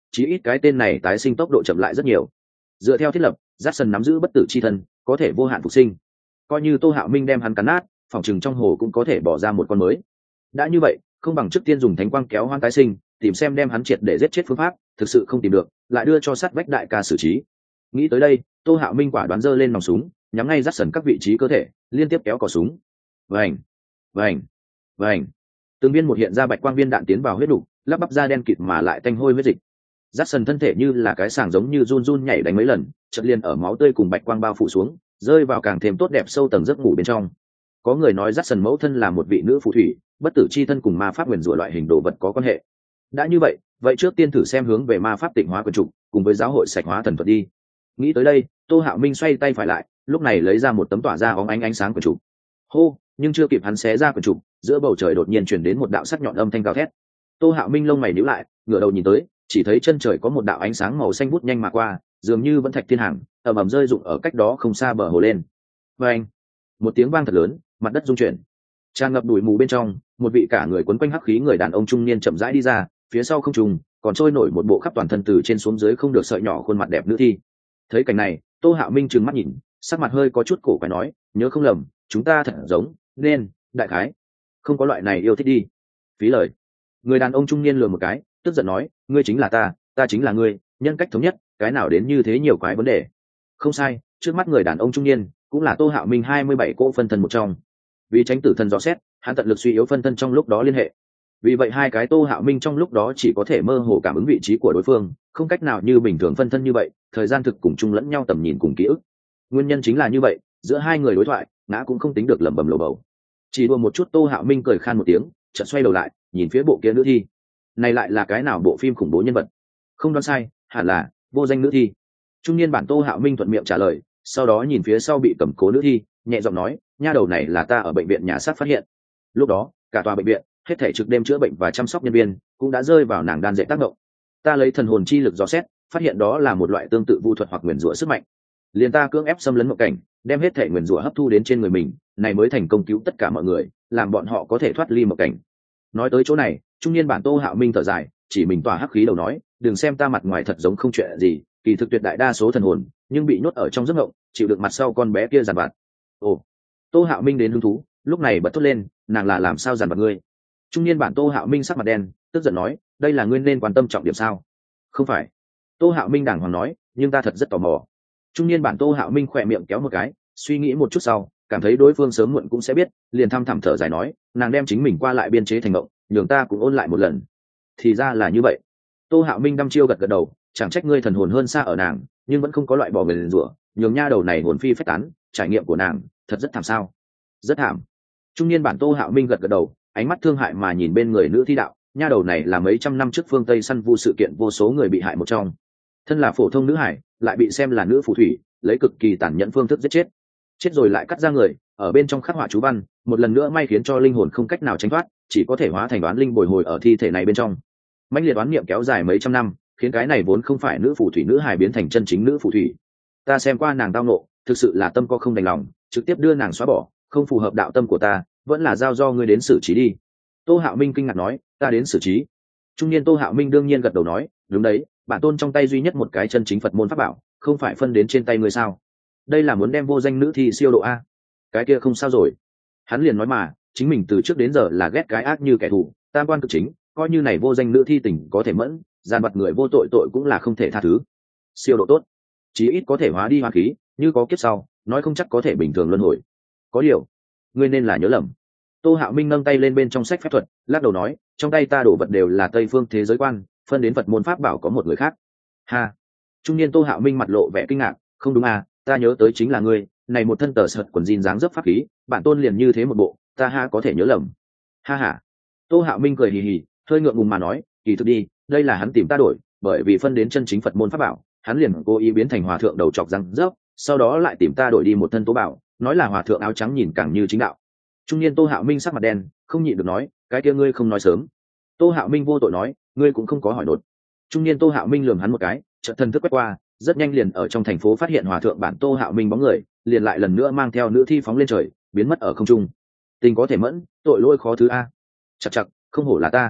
chí ít cái tên này tái sinh tốc độ chậm lại rất nhiều. Dựa theo thiết lập, Jackson nắm giữ bất tử chi thân, có thể vô hạn phục sinh. Coi như Tô Hạo Minh đem hắn cắn nát, phòng chừng trong hồ cũng có thể bỏ ra một con mới. Đã như vậy, không bằng trước tiên dùng thánh quang kéo hoang tái sinh, tìm xem đem hắn triệt để giết chết phương pháp, thực sự không tìm được, lại đưa cho sát vách đại ca xử trí. Nghĩ tới đây, Tô Hạo Minh quả đoán giơ lên nòng súng, nhắm ngay Jackson các vị trí cơ thể, liên tiếp kéo cò súng. Vành, vành, vành. Từng viên một hiện ra bạch quang viên đạn tiến vào huyết đủ, lắp bắp da đen kịt mà lại tanh hôi huyết dịch. Jackson thân thể như là cái sàng giống như run run nhảy đánh mấy lần, chợt liền ở máu tươi cùng bạch quang bao phủ xuống, rơi vào càng thêm tốt đẹp sâu tầng giấc ngủ bên trong. Có người nói Jackson mẫu thân là một vị nữ phù thủy, bất tử chi thân cùng ma pháp nguyền rủa loại hình đồ vật có quan hệ. Đã như vậy trước tiên thử xem hướng về ma pháp tịnh hóa quyền trục, cùng với giáo hội sạch hóa thần thuật đi. Nghĩ tới đây, Tô Hạo Minh xoay tay phải lại, lúc này lấy ra một tấm tỏa ra óng ánh sáng quyền trục. Hô, nhưng chưa kịp hắn xé ra quyền trục, giữa bầu trời đột nhiên truyền đến một đạo sắc nhọn âm thanh gào thét. Tô Hạo Minh lông mày nhíu lại, ngửa đầu nhìn tới, chỉ thấy chân trời có một đạo ánh sáng màu xanh bút nhanh mà qua, dường như vẫn thạch thiên hàng, ầm ầm rơi rụng ở cách đó không xa bờ hồ lên. Oeng! Một tiếng vang thật lớn, mặt đất rung chuyển. Tràn ngập bụi mù bên trong, một vị cả người quấn quanh hắc khí người đàn ông trung niên chậm rãi đi ra, phía sau không trùng, còn trôi nổi một bộ khắp toàn thân từ trên xuống dưới không được sợi nhỏ khuôn mặt đẹp nữ thi. Thấy cảnh này, Tô Hạo Minh trừng mắt nhìn, sắc mặt hơi có chút cổ quái nói, nhớ không lầm, chúng ta thật giống, nên, đại khái, không có loại này yêu thích đi. Phí lời. Người đàn ông trung niên lừa một cái, tức giận nói, ngươi chính là ta chính là ngươi, nhân cách thống nhất, cái nào đến như thế nhiều quái vấn đề. Không sai, trước mắt người đàn ông trung niên cũng là Tô Hạo Minh 27 cỗ phân thân một trong. Vì tránh tử thần dò xét, hắn tận lực suy yếu phân thân trong lúc đó liên hệ. Vì vậy hai cái Tô Hạo Minh trong lúc đó chỉ có thể mơ hồ cảm ứng vị trí của đối phương, không cách nào như bình thường phân thân như vậy, thời gian thực cùng chung lẫn nhau tầm nhìn cùng ký ức. Nguyên nhân chính là như vậy, giữa hai người đối thoại, ngã cũng không tính được lẩm bẩm lồ bầu. Chỉ đùa một chút Tô Hạo Minh cười khan một tiếng, chợt xoay đầu lại, nhìn phía bộ kia nữ thi. Này lại là cái nào bộ phim khủng bố nhân vật? Không đoán sai, hẳn là vô danh nữ thi. Trung niên bản Tô Hạo Minh thuận miệng trả lời, sau đó nhìn phía sau bị cầm cố nữ thi, nhẹ giọng nói, nha đầu này là ta ở bệnh viện nhà xác phát hiện. Lúc đó, cả tòa bệnh viện, hết thảy trực đêm chữa bệnh và chăm sóc nhân viên cũng đã rơi vào nàng đan dệt tác động. Ta lấy thần hồn chi lực dò xét, phát hiện đó là một loại tương tự vu thuật hoặc nguyền rủa sức mạnh. Liền ta cưỡng ép xâm lấn mộng cảnh, đem hết thảy nguyền rủa hấp thu đến trên người mình, này mới thành công cứu tất cả mọi người, làm bọn họ có thể thoát ly mộng cảnh. Nói tới chỗ này, trung niên bản Tô Hạo Minh thở dài, chỉ mình tỏa hắc khí đầu nói, đừng xem ta mặt ngoài thật giống không chuyện gì, kỳ thực tuyệt đại đa số thần hồn, nhưng bị nhốt ở trong giấc mộng, chịu được mặt sau con bé kia giàn vặt. Ồ, Tô Hạo Minh đến hứng thú, lúc này bật thốt lên, nàng là làm sao giàn vặt ngươi? Trung niên bản Tô Hạo Minh sắc mặt đen, tức giận nói, đây là ngươi nên quan tâm trọng điểm sao? Không phải. Tô Hạo Minh đàng hoàng nói, nhưng ta thật rất tò mò. Trung niên bản Tô Hạo Minh khỏe miệng kéo một cái, suy nghĩ một chút sau, cảm thấy đối phương sớm muộn cũng sẽ biết, liền thăm thẳm thở dài nói, nàng đem chính mình qua lại biên chế thành mộng, nhường ta cũng ôn lại một lần. Thì ra là như vậy. Tô Hạo Minh đăm chiêu gật gật đầu, chẳng trách ngươi thần hồn hơn xa ở nàng, nhưng vẫn không có loại bỏ người liền rủa, nhường nha đầu này hồn phi phách tán, trải nghiệm của nàng thật rất thảm sao? Rất thảm. Trung niên bản Tô Hạo Minh gật gật đầu, ánh mắt thương hại mà nhìn bên người nữ thi đạo, nha đầu này là mấy trăm năm trước phương Tây săn vu sự kiện vô số người bị hại một trong. Thân là phổ thông nữ hải, lại bị xem là nữ phù thủy, lấy cực kỳ tàn nhẫn phương thức giết chết. Chết rồi lại cắt ra người, ở bên trong khắc họa chú văn, một lần nữa may khiến cho linh hồn không cách nào tránh thoát, chỉ có thể hóa thành đoán linh bồi hồi ở thi thể này bên trong. Mãnh liệt đoán niệm kéo dài mấy trăm năm, khiến cái này vốn không phải nữ phù thủy nữ hài biến thành chân chính nữ phù thủy. Ta xem qua nàng tao nộ, thực sự là tâm có không đành lòng, trực tiếp đưa nàng xóa bỏ, không phù hợp đạo tâm của ta, vẫn là giao do ngươi đến xử trí đi. Tô Hạo Minh kinh ngạc nói, ta đến xử trí. Trung niên Tô Hạo Minh đương nhiên gật đầu nói, đúng đấy, bản tôn trong tay duy nhất một cái chân chính Phật môn pháp bảo, không phải phân đến trên tay ngươi sao? Đây là muốn đem vô danh nữ thi siêu độ a? Cái kia không sao rồi. Hắn liền nói mà, chính mình từ trước đến giờ là ghét cái ác như kẻ thù, tam quan cực chính, coi như này vô danh nữ thi tình có thể mẫn, gian vật người vô tội tội cũng là không thể tha thứ. Siêu độ tốt, chí ít có thể hóa đi hoa khí, như có kiếp sau, nói không chắc có thể bình thường luân hồi. Có điều, ngươi nên là nhớ lầm. Tô Hạo Minh nâng tay lên bên trong sách phép thuật, lắc đầu nói, trong tay ta đổ vật đều là Tây phương thế giới quan, phân đến Phật môn pháp bảo có một người khác. Ha. Trung niên Tô Hạo Minh mặt lộ vẻ kinh ngạc, không đúng à, ta nhớ tới chính là ngươi, này một thân tờ sợt quần jean dáng dấp pháp khí, bản tôn liền như thế một bộ, ta ha có thể nhớ lầm. Ha ha. Tô Hạo Minh cười hì hì, hơi ngượng ngùng mà nói, kỳ thực đi, đây là hắn tìm ta đổi, bởi vì phân đến chân chính Phật môn pháp bảo, hắn liền cố ý biến thành hòa thượng đầu chọc răng rớp, sau đó lại tìm ta đổi đi một thân tố bảo, nói là hòa thượng áo trắng nhìn càng như chính đạo. Trung niên Tô Hạo Minh sắc mặt đen, không nhịn được nói, cái kia ngươi không nói sớm. Tô Hạo Minh vô tội nói, ngươi cũng không có hỏi đột. Trung niên Tô Hạo Minh lườm hắn một cái, chợt thần thức quét qua, rất nhanh liền ở trong thành phố phát hiện hòa thượng bản Tô Hạo Minh bóng người, liền lại lần nữa mang theo nữ thi phóng lên trời, biến mất ở không trung. Tình có thể mẫn, tội lỗi khó thứ a. Chậc chậc, không hổ là ta.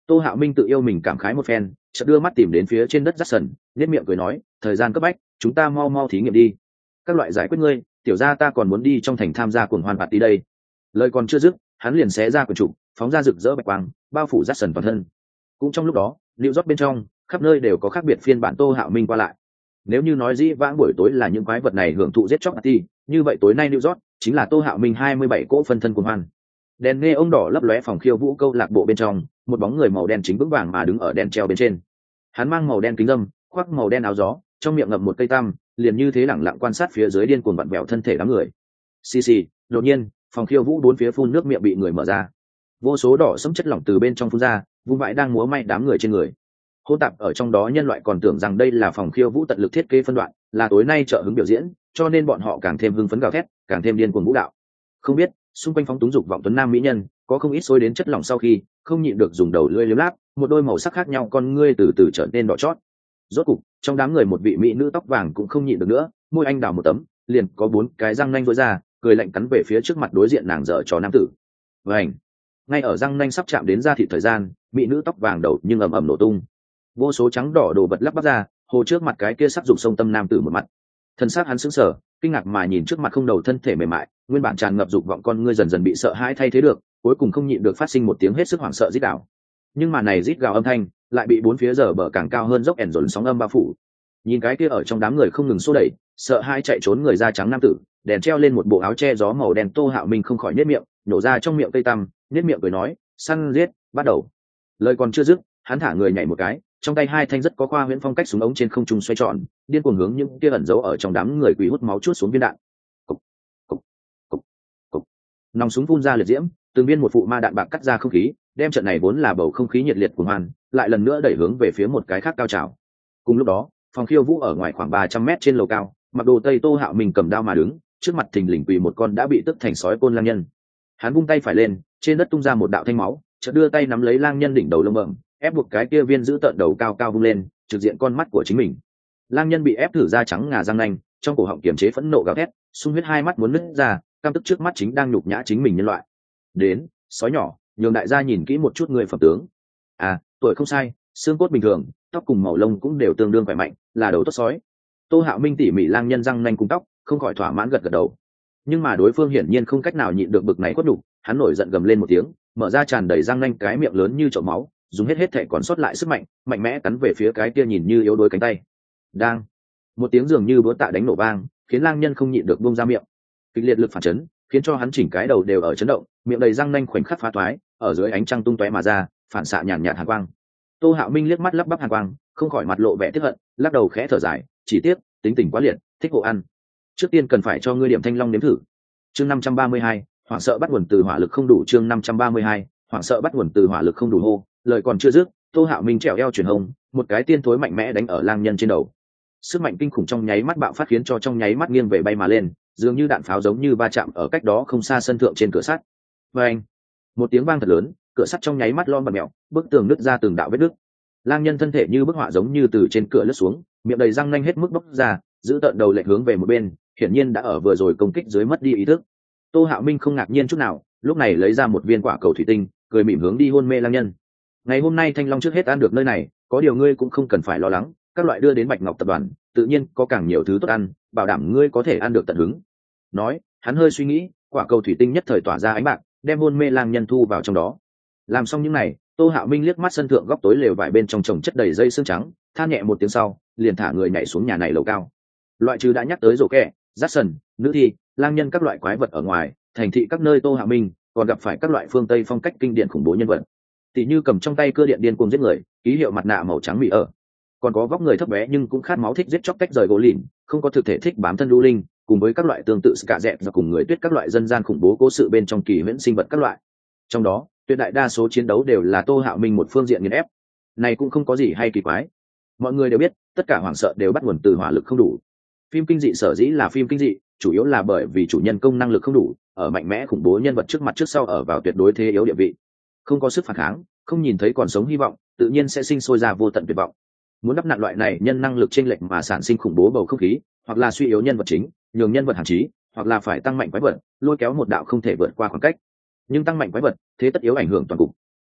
Tô Hạo Minh tự yêu mình cảm khái một phen, chợt đưa mắt tìm đến phía trên đất Jackson, nhếch miệng cười nói, thời gian cấp bách, chúng ta mau mau thí nghiệm đi. Các loại giải quyết ngươi, tiểu gia ta còn muốn đi trong thành tham gia cuồng hoan party đây. Lời còn chưa dứt, hắn liền xé ra quyển trục, phóng ra rực rỡ bạch quang, bao phủ Jackson toàn thân. Cũng trong lúc đó, New York bên trong, khắp nơi đều có khác biệt phiên bản Tô Hạo Minh qua lại. Nếu như nói dĩ vãng buổi tối là những quái vật này hưởng thụ giết chóc party, như vậy tối nay New York chính là Tô Hạo Minh 27 cỗ phân thân cuồng hoan. Đèn nghe ông đỏ lấp lóe phòng khiêu vũ câu lạc bộ bên trong, một bóng người màu đen chính vững vàng mà đứng ở đèn treo bên trên. Hắn mang màu đen kính râm, khoác màu đen áo gió, trong miệng ngậm một cây tăm, liền như thế lẳng lặng quan sát phía dưới điên cuồng vặn vẹo thân thể đám người. Xì xì, đột nhiên, phòng khiêu vũ bốn phía phun nước miệng bị người mở ra. Vô số đỏ sẫm chất lỏng từ bên trong phun ra, vung vãi đang múa may đám người trên người. Hỗn tạp ở trong đó nhân loại còn tưởng rằng đây là phòng khiêu vũ tận lực thiết kế phân đoạn, là tối nay trợ hứng biểu diễn, cho nên bọn họ càng thêm hưng phấn gào thét, càng thêm điên cuồng vũ đạo. Không biết, xung quanh phóng túng dục vọng tuấn nam mỹ nhân, có không ít xối đến chất lỏng sau khi, không nhịn được dùng đầu lưỡi liếm láp, một đôi màu sắc khác nhau con ngươi từ từ trở nên đỏ chót. Rốt cục, trong đám người một vị mỹ nữ tóc vàng cũng không nhịn được nữa, môi anh đào một tấm, liền có 4 cái răng nanh rỗi ra, cười lạnh cắn về phía trước mặt đối diện nàng dở trò nam tử. Vành, ngay ở răng nanh sắp chạm đến da thịt thời gian, mỹ nữ tóc vàng đầu nhưng ầm ầm nổ tung. Vô số trắng đỏ đồ vật lắp bắp ra, hồ trước mặt cái kia sắc dục sông tâm nam tử một mặt. Thân xác hắn sững sờ, kinh ngạc mà nhìn trước mặt không đầu thân thể mềm mại, nguyên bản tràn ngập dục vọng con ngươi dần dần bị sợ hãi thay thế được, cuối cùng không nhịn được phát sinh một tiếng hết sức hoảng sợ rít gào. Nhưng mà này rít gào âm thanh lại bị bốn phía giờ bờ càng cao hơn dốc ẻn dồn sóng âm bao phủ. Nhìn cái kia ở trong đám người không ngừng xô đẩy, sợ hai chạy trốn người da trắng nam tử, đèn treo lên một bộ áo che gió màu đen Tô Hạo Minh không khỏi nhếch miệng, nhổ ra trong miệng cây tăm, nhếch miệng cười nói, săn giết, bắt đầu. Lời còn chưa dứt, hắn thả người nhảy một cái, trong tay hai thanh rất có khoa huyễn phong cách súng ống trên không trung xoay tròn, điên cuồng hướng những kia ẩn giấu ở trong đám người quỷ hút máu chuốt xuống viên đạn. Cục, cục, cục, cục. Nòng súng phun ra liệt diễm, từng viên một phụ ma đạn bạc cắt ra không khí, đem trận này vốn là bầu không khí nhiệt liệt của hoan, lại lần nữa đẩy hướng về phía một cái khác cao trào. Cùng lúc đó, phòng khiêu vũ ở ngoài khoảng 300 mét trên lầu cao, mặc đồ tây Tô Hạo Minh cầm đao mà đứng, trước mặt thình lình quỳ một con đã bị tức thành sói côn lang nhân. Hắn vung tay phải lên, trên đất tung ra một đạo thanh máu, chợt đưa tay nắm lấy lang nhân đỉnh đầu lông bẩm, ép buộc cái kia viên giữ tợn đầu cao cao vung lên, trực diện con mắt của chính mình. Lang nhân bị ép thử ra trắng ngà răng nanh, trong cổ họng kiềm chế phẫn nộ gào thét, sung huyết hai mắt muốn nứt ra, căm tức trước mắt chính đang nhục nhã chính mình nhân loại. Đến, sói nhỏ, nhường đại gia nhìn kỹ một chút người phẩm tướng. À, tuổi không sai, xương cốt bình thường, tóc cùng màu lông cũng đều tương đương khỏe mạnh, là đầu tốt sói. Tô Hạo Minh tỉ mỉ lang nhân răng nanh cùng tóc, không khỏi thỏa mãn gật gật đầu. Nhưng mà đối phương hiển nhiên không cách nào nhịn được bực này quất đủ, hắn nổi giận gầm lên một tiếng, mở ra tràn đầy răng nanh cái miệng lớn như chậu máu, dùng hết thể còn sót lại sức mạnh, mạnh mẽ cắn về phía cái kia nhìn như yếu đuối cánh tay. Đang, một tiếng dường như búa tạ đánh nổ vang, khiến lang nhân không nhịn được buông ra miệng. Kịch liệt lực phản chấn, khiến cho hắn chỉnh cái đầu đều ở chấn động, miệng đầy răng nanh khoảnh khắc phá toái, ở dưới ánh trăng tung tóe mà ra, phản xạ nhàn nhạt hàn quang. Tô Hạo Minh liếc mắt lắp bắp hàn quang, không khỏi mặt lộ vẻ tiếc hận, lắc đầu khẽ thở dài, chỉ tiếc, tính tình quá liệt, thích hộ ăn. Trước tiên cần phải cho ngươi điểm thanh long nếm thử. Chương 532, hoảng sợ bắt nguồn từ hỏa lực không đủ. Chương 532, hoảng sợ bắt nguồn từ hỏa lực không đủ hô. Lời còn chưa dứt, Tô Hạo Minh trèo eo chuyển hông, một cái tiên thối mạnh mẽ đánh ở lang nhân trên đầu. Sức mạnh kinh khủng trong nháy mắt bạo phát khiến cho trong nháy mắt nghiêng về bay mà lên, dường như đạn pháo giống như va chạm ở cách đó không xa sân thượng trên cửa sắt. Oeng! Một tiếng vang thật lớn, cửa sắt trong nháy mắt lom bật mèo, bức tường nứt ra từng đạo vết nứt. Lang nhân thân thể như bức họa giống như từ trên cửa lướt xuống, miệng đầy răng nanh hết mức bốc ra, giữ tợn đầu lệch hướng về một bên, hiển nhiên đã ở vừa rồi công kích dưới mất đi ý thức. Tô Hạo Minh không ngạc nhiên chút nào, lúc này lấy ra một viên quả cầu thủy tinh, cười mỉm hướng đi hôn mê lang nhân. Ngày hôm nay Thanh Long trước hết ăn được nơi này, có điều ngươi cũng không cần phải lo lắng, các loại đưa đến Bạch Ngọc tập đoàn, tự nhiên có càng nhiều thứ tốt ăn, bảo đảm ngươi có thể ăn được tận hứng. Nói, hắn hơi suy nghĩ, quả cầu thủy tinh nhất thời tỏa ra ánh bạc, đem hôn mê lang nhân thu vào trong đó. Làm xong những này, Tô Hạo Minh liếc mắt sân thượng góc tối lều vải bên trong chồng chất đầy dây xương trắng, than nhẹ một tiếng sau, liền thả người nhảy xuống nhà này lầu cao. Loại trừ đã nhắc tới rổ kẹ, Jackson, nữ thi, lang nhân các loại quái vật ở ngoài, thành thị các nơi Tô Hạo Minh còn gặp phải các loại phương Tây phong cách kinh điển khủng bố nhân vật. Tỷ như cầm trong tay cưa điện điên cuồng giết người, ký hiệu mặt nạ màu trắng mỹ ở. Còn có vóc người thấp bé nhưng cũng khát máu thích giết chóc tách rời gỗ lìn, không có thực thể thích bám thân đu linh, cùng với các loại tương tự cả dẹt và cùng người tuyết các loại dân gian khủng bố cố sự bên trong kỳ huyễn sinh vật các loại. Trong đó, tuyệt đại đa số chiến đấu đều là Tô Hạo Minh một phương diện nghiền ép. Này cũng không có gì hay kỳ quái. Mọi người đều biết, tất cả hoảng sợ đều bắt nguồn từ hỏa lực không đủ. Phim kinh dị sở dĩ là phim kinh dị, chủ yếu là bởi vì chủ nhân công năng lực không đủ, ở mạnh mẽ khủng bố nhân vật trước mặt trước sau ở vào tuyệt đối thế yếu địa vị, không có sức phản kháng, không nhìn thấy còn sống hy vọng, tự nhiên sẽ sinh sôi ra vô tận tuyệt vọng. Muốn đắp nặn loại này nhân năng lực chênh lệch mà sản sinh khủng bố bầu không khí, hoặc là suy yếu nhân vật chính, nhường nhân vật hàn chí, hoặc là phải tăng mạnh quái vật, lôi kéo một đạo không thể vượt qua khoảng cách. Nhưng tăng mạnh quái vật, thế tất yếu ảnh hưởng toàn cục.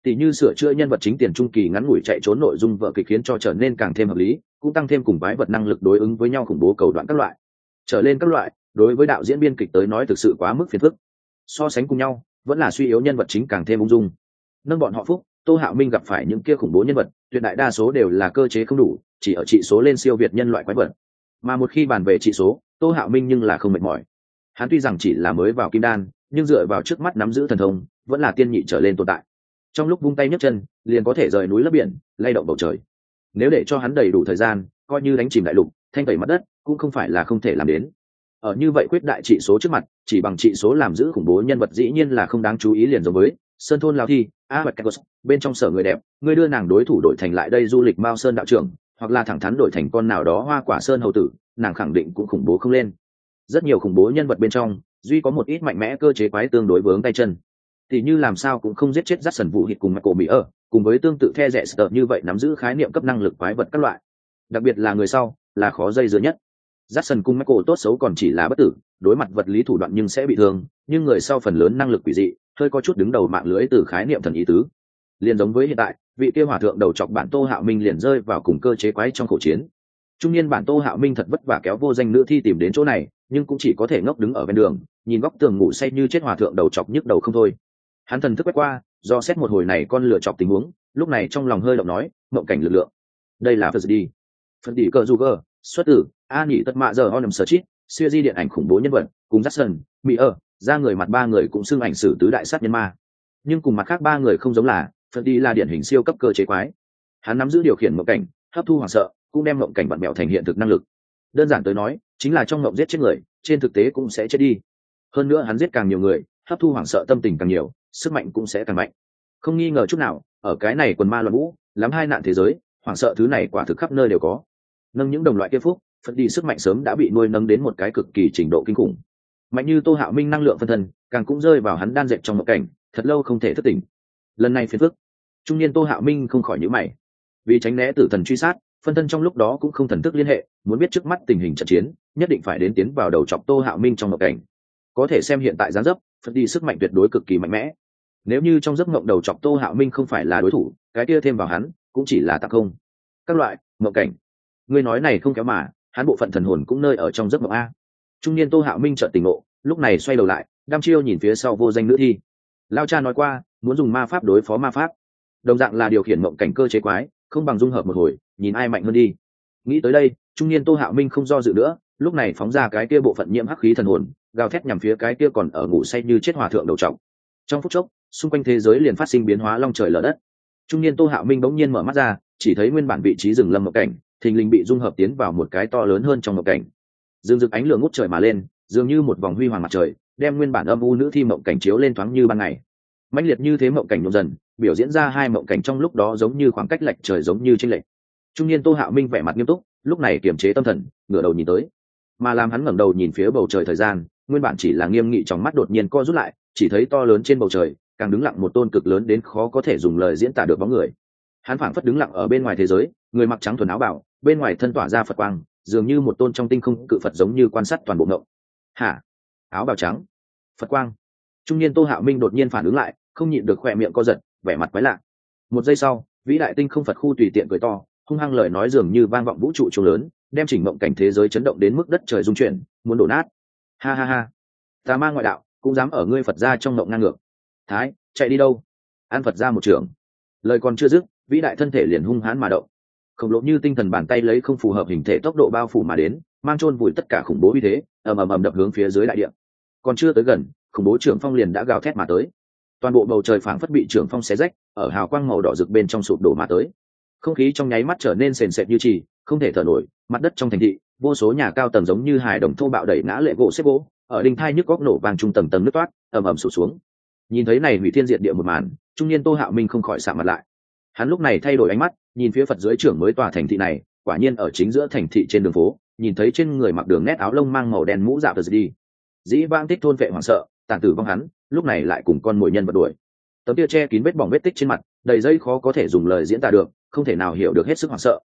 Tỷ như sửa chữa nhân vật chính tiền trung kỳ ngắn ngủi chạy trốn nội dung vở kịch khiến cho trở nên càng thêm hợp lý, cũng tăng thêm cùng quái vật năng lực đối ứng với nhau khủng bố cầu đoạn các loại. Trở lên các loại, đối với đạo diễn biên kịch tới nói thực sự quá mức phiền phức. So sánh cùng nhau, vẫn là suy yếu nhân vật chính càng thêm ung dung. Nâng bọn họ phúc, Tô Hạo Minh gặp phải những kia khủng bố nhân vật, tuyệt đại đa số đều là cơ chế không đủ, chỉ ở trị số lên siêu việt nhân loại quái vật. Mà một khi bàn về trị số, Tô Hạo Minh nhưng là không mệt mỏi. Hắn tuy rằng chỉ là mới vào kim đan, nhưng dựa vào trước mắt nắm giữ thần thông, vẫn là tiên nhị trở lên tồn tại. Trong lúc vung tay nhấc chân, liền có thể rời núi lấp biển, lay động bầu trời. Nếu để cho hắn đầy đủ thời gian, coi như đánh chìm đại lục, thanh tẩy mặt đất, cũng không phải là không thể làm đến. Ở như vậy quyết đại trị số trước mặt, chỉ bằng trị số làm giữ khủng bố nhân vật dĩ nhiên là không đáng chú ý, liền giống với Sơn thôn Lao Thi, bên trong sở người đẹp, người đưa nàng đối thủ đổi thành lại đây du lịch Mao Sơn đạo trưởng, hoặc là thẳng thắn đổi thành con nào đó Hoa Quả Sơn hầu tử, nàng khẳng định cũng khủng bố không lên. Rất nhiều khủng bố nhân vật bên trong, duy có một ít mạnh mẽ cơ chế quái tương đối vướng tay chân. Thì như làm sao cũng không giết chết Jackson Vũ Hịt cùng Michael Mỹ ở, cùng với tương tự The Rẻ Sở như vậy nắm giữ khái niệm cấp năng lực quái vật các loại. Đặc biệt là người sau, là khó dây dưa nhất. Jackson cùng Michael tốt xấu còn chỉ là bất tử, đối mặt vật lý thủ đoạn nhưng sẽ bị thương, nhưng người sau phần lớn năng lực quỷ dị, hơi có chút đứng đầu mạng lưới từ khái niệm thần ý tứ. Liền giống với hiện tại, vị kia hòa thượng đầu chọc bản Tô Hạo Minh liền rơi vào cùng cơ chế quái trong khẩu chiến. Trung niên bản Tô Hạo Minh thật vất vả kéo vô danh nữ thi tìm đến chỗ này, nhưng cũng chỉ có thể ngốc đứng ở bên đường, nhìn góc tường ngủ say như chết hòa thượng đầu chọc nhức đầu không thôi. Hắn thần thức quét qua, do xét một hồi này con lựa chọc tình huống, lúc này trong lòng hơi động nói, mộng cảnh lực lượng. Đây là Phật đi. Phật đi cờ Juger, xuất tử, A nhị tất mạ giờ Onem Search, siêu di điện ảnh khủng bố nhân vật, cùng Jackson, Mỹ ra người mặt ba người cũng xưng ảnh sử tứ đại sát nhân ma. Nhưng cùng mặt khác ba người không giống là, Phật đi là điển hình siêu cấp cơ chế quái. Hắn nắm giữ điều khiển mộng cảnh, hấp thu hoảng sợ, cũng đem mộng cảnh vặn mẹo thành hiện thực năng lực. Đơn giản tới nói, chính là trong mộng giết chết người, trên thực tế cũng sẽ chết đi. Hơn nữa hắn giết càng nhiều người, hấp thu hoảng sợ tâm tình càng nhiều, sức mạnh cũng sẽ càng mạnh. Không nghi ngờ chút nào, ở cái này quần ma loạn vũ, lắm hai nạn thế giới, hoảng sợ thứ này quả thực khắp nơi đều có. Nâng những đồng loại kia phúc, Phật đi sức mạnh sớm đã bị nuôi nâng đến một cái cực kỳ trình độ kinh khủng. Mạnh như Tô Hạo Minh năng lượng phân thân, càng cũng rơi vào hắn đan dệt trong mộng cảnh, thật lâu không thể thức tỉnh. Lần này phiền phức, trung niên Tô Hạo Minh không khỏi nhíu mày. Vì tránh né tử thần truy sát, phân thân trong lúc đó cũng không thần thức liên hệ, muốn biết trước mắt tình hình trận chiến, nhất định phải đến tiến vào đầu chọc Tô Hạo Minh trong mộng cảnh. Có thể xem hiện tại dáng dấp, Phật đi sức mạnh tuyệt đối cực kỳ mạnh mẽ. Nếu như trong giấc mộng đầu chọc Tô Hạo Minh không phải là đối thủ, cái kia thêm vào hắn cũng chỉ là tạm không. Các loại mộng cảnh, ngươi nói này không kéo mà, hắn bộ phận thần hồn cũng nơi ở trong giấc mộng a. Trung niên Tô Hạo Minh chợt tỉnh ngộ, lúc này xoay đầu lại, đăm chiêu nhìn phía sau vô danh nữ thi. Lao cha nói qua, muốn dùng ma pháp đối phó ma pháp, đồng dạng là điều khiển mộng cảnh cơ chế quái, không bằng dung hợp một hồi, nhìn ai mạnh hơn đi. Nghĩ tới đây, trung niên Tô Hạo Minh không do dự nữa, lúc này phóng ra cái kia bộ phận nhiễm hắc khí thần hồn, gào thét nhằm phía cái kia còn ở ngủ say như chết hòa thượng đầu trọc. Trong phút chốc, xung quanh thế giới liền phát sinh biến hóa long trời lở đất. Trung niên Tô Hạo Minh bỗng nhiên mở mắt ra, chỉ thấy nguyên bản vị trí rừng lâm mộng cảnh, thình lình bị dung hợp tiến vào một cái to lớn hơn trong mộng cảnh. Dương rực ánh lửa ngút trời mà lên, dường như một vòng huy hoàng mặt trời, đem nguyên bản âm u nữ thi mộng cảnh chiếu lên thoáng như ban ngày. Mãnh liệt như thế mộng cảnh nhộn dần, biểu diễn ra hai mộng cảnh trong lúc đó giống như khoảng cách lệch trời giống như chênh lệch. Trung niên Tô Hạo Minh vẻ mặt nghiêm túc, lúc này kiềm chế tâm thần, ngửa đầu nhìn tới. Mà làm hắn ngẩng đầu nhìn phía bầu trời thời gian, nguyên bản chỉ là nghiêm nghị trong mắt đột nhiên co rút lại, chỉ thấy to lớn trên bầu trời, càng đứng lặng một tôn cực lớn đến khó có thể dùng lời diễn tả được bóng người. Hắn phảng phất đứng lặng ở bên ngoài thế giới, người mặc trắng thuần áo bào, bên ngoài thân tỏa ra Phật quang, dường như một tôn trong tinh không cự Phật giống như quan sát toàn bộ ngộng. Hả? Áo bào trắng, Phật quang. Trung niên Tô Hạo Minh đột nhiên phản ứng lại, không nhịn được khỏe miệng co giật, vẻ mặt quái lạ. Một giây sau, vĩ đại tinh không Phật khu tùy tiện cười to, hung hăng lời nói dường như vang vọng vũ trụ trùng lớn, đem chỉnh mộng cảnh thế giới chấn động đến mức đất trời rung chuyển, muốn đổ nát. Ha ha ha, tà ma ngoại đạo cũng dám ở ngươi Phật gia trong mộng ngang ngược. Thái, chạy đi đâu? An Phật gia một trưởng. Lời còn chưa dứt, vĩ đại thân thể liền hung hãn mà động. Khổng lồ như tinh thần bàn tay lấy không phù hợp hình thể tốc độ bao phủ mà đến, mang chôn vùi tất cả khủng bố uy thế, ầm ầm ầm đập hướng phía dưới đại địa. Còn chưa tới gần, khủng bố trưởng phong liền đã gào thét mà tới. Toàn bộ bầu trời phảng phất bị trưởng phong xé rách, ở hào quang màu đỏ rực bên trong sụp đổ mà tới. Không khí trong nháy mắt trở nên sền sệt như trì, không thể thở nổi, mặt đất trong thành thị, vô số nhà cao tầng giống như hài đồng thô bạo đẩy ngã lệ gỗ xếp gỗ, ở đỉnh thai nhức góc nổ vang trung tầng tầng nứt toát, ầm ầm sụp xuống. Nhìn thấy này hủy thiên diệt địa một màn, trung niên Tô Hạo Minh không khỏi sạm mặt lại. Hắn lúc này thay đổi ánh mắt, nhìn phía Phật dưới trưởng mới tòa thành thị này, quả nhiên ở chính giữa thành thị trên đường phố, nhìn thấy trên người mặc đường nét áo lông mang màu đen mũ dạ Phật đi. Dĩ vãng tích thôn vệ hoảng sợ, tàn tử vong hắn, lúc này lại cùng con mồi nhân vật đuổi. Tấm tia che kín vết bỏng vết tích trên mặt, đầy dây khó có thể dùng lời diễn tả được, không thể nào hiểu được hết sức hoảng sợ.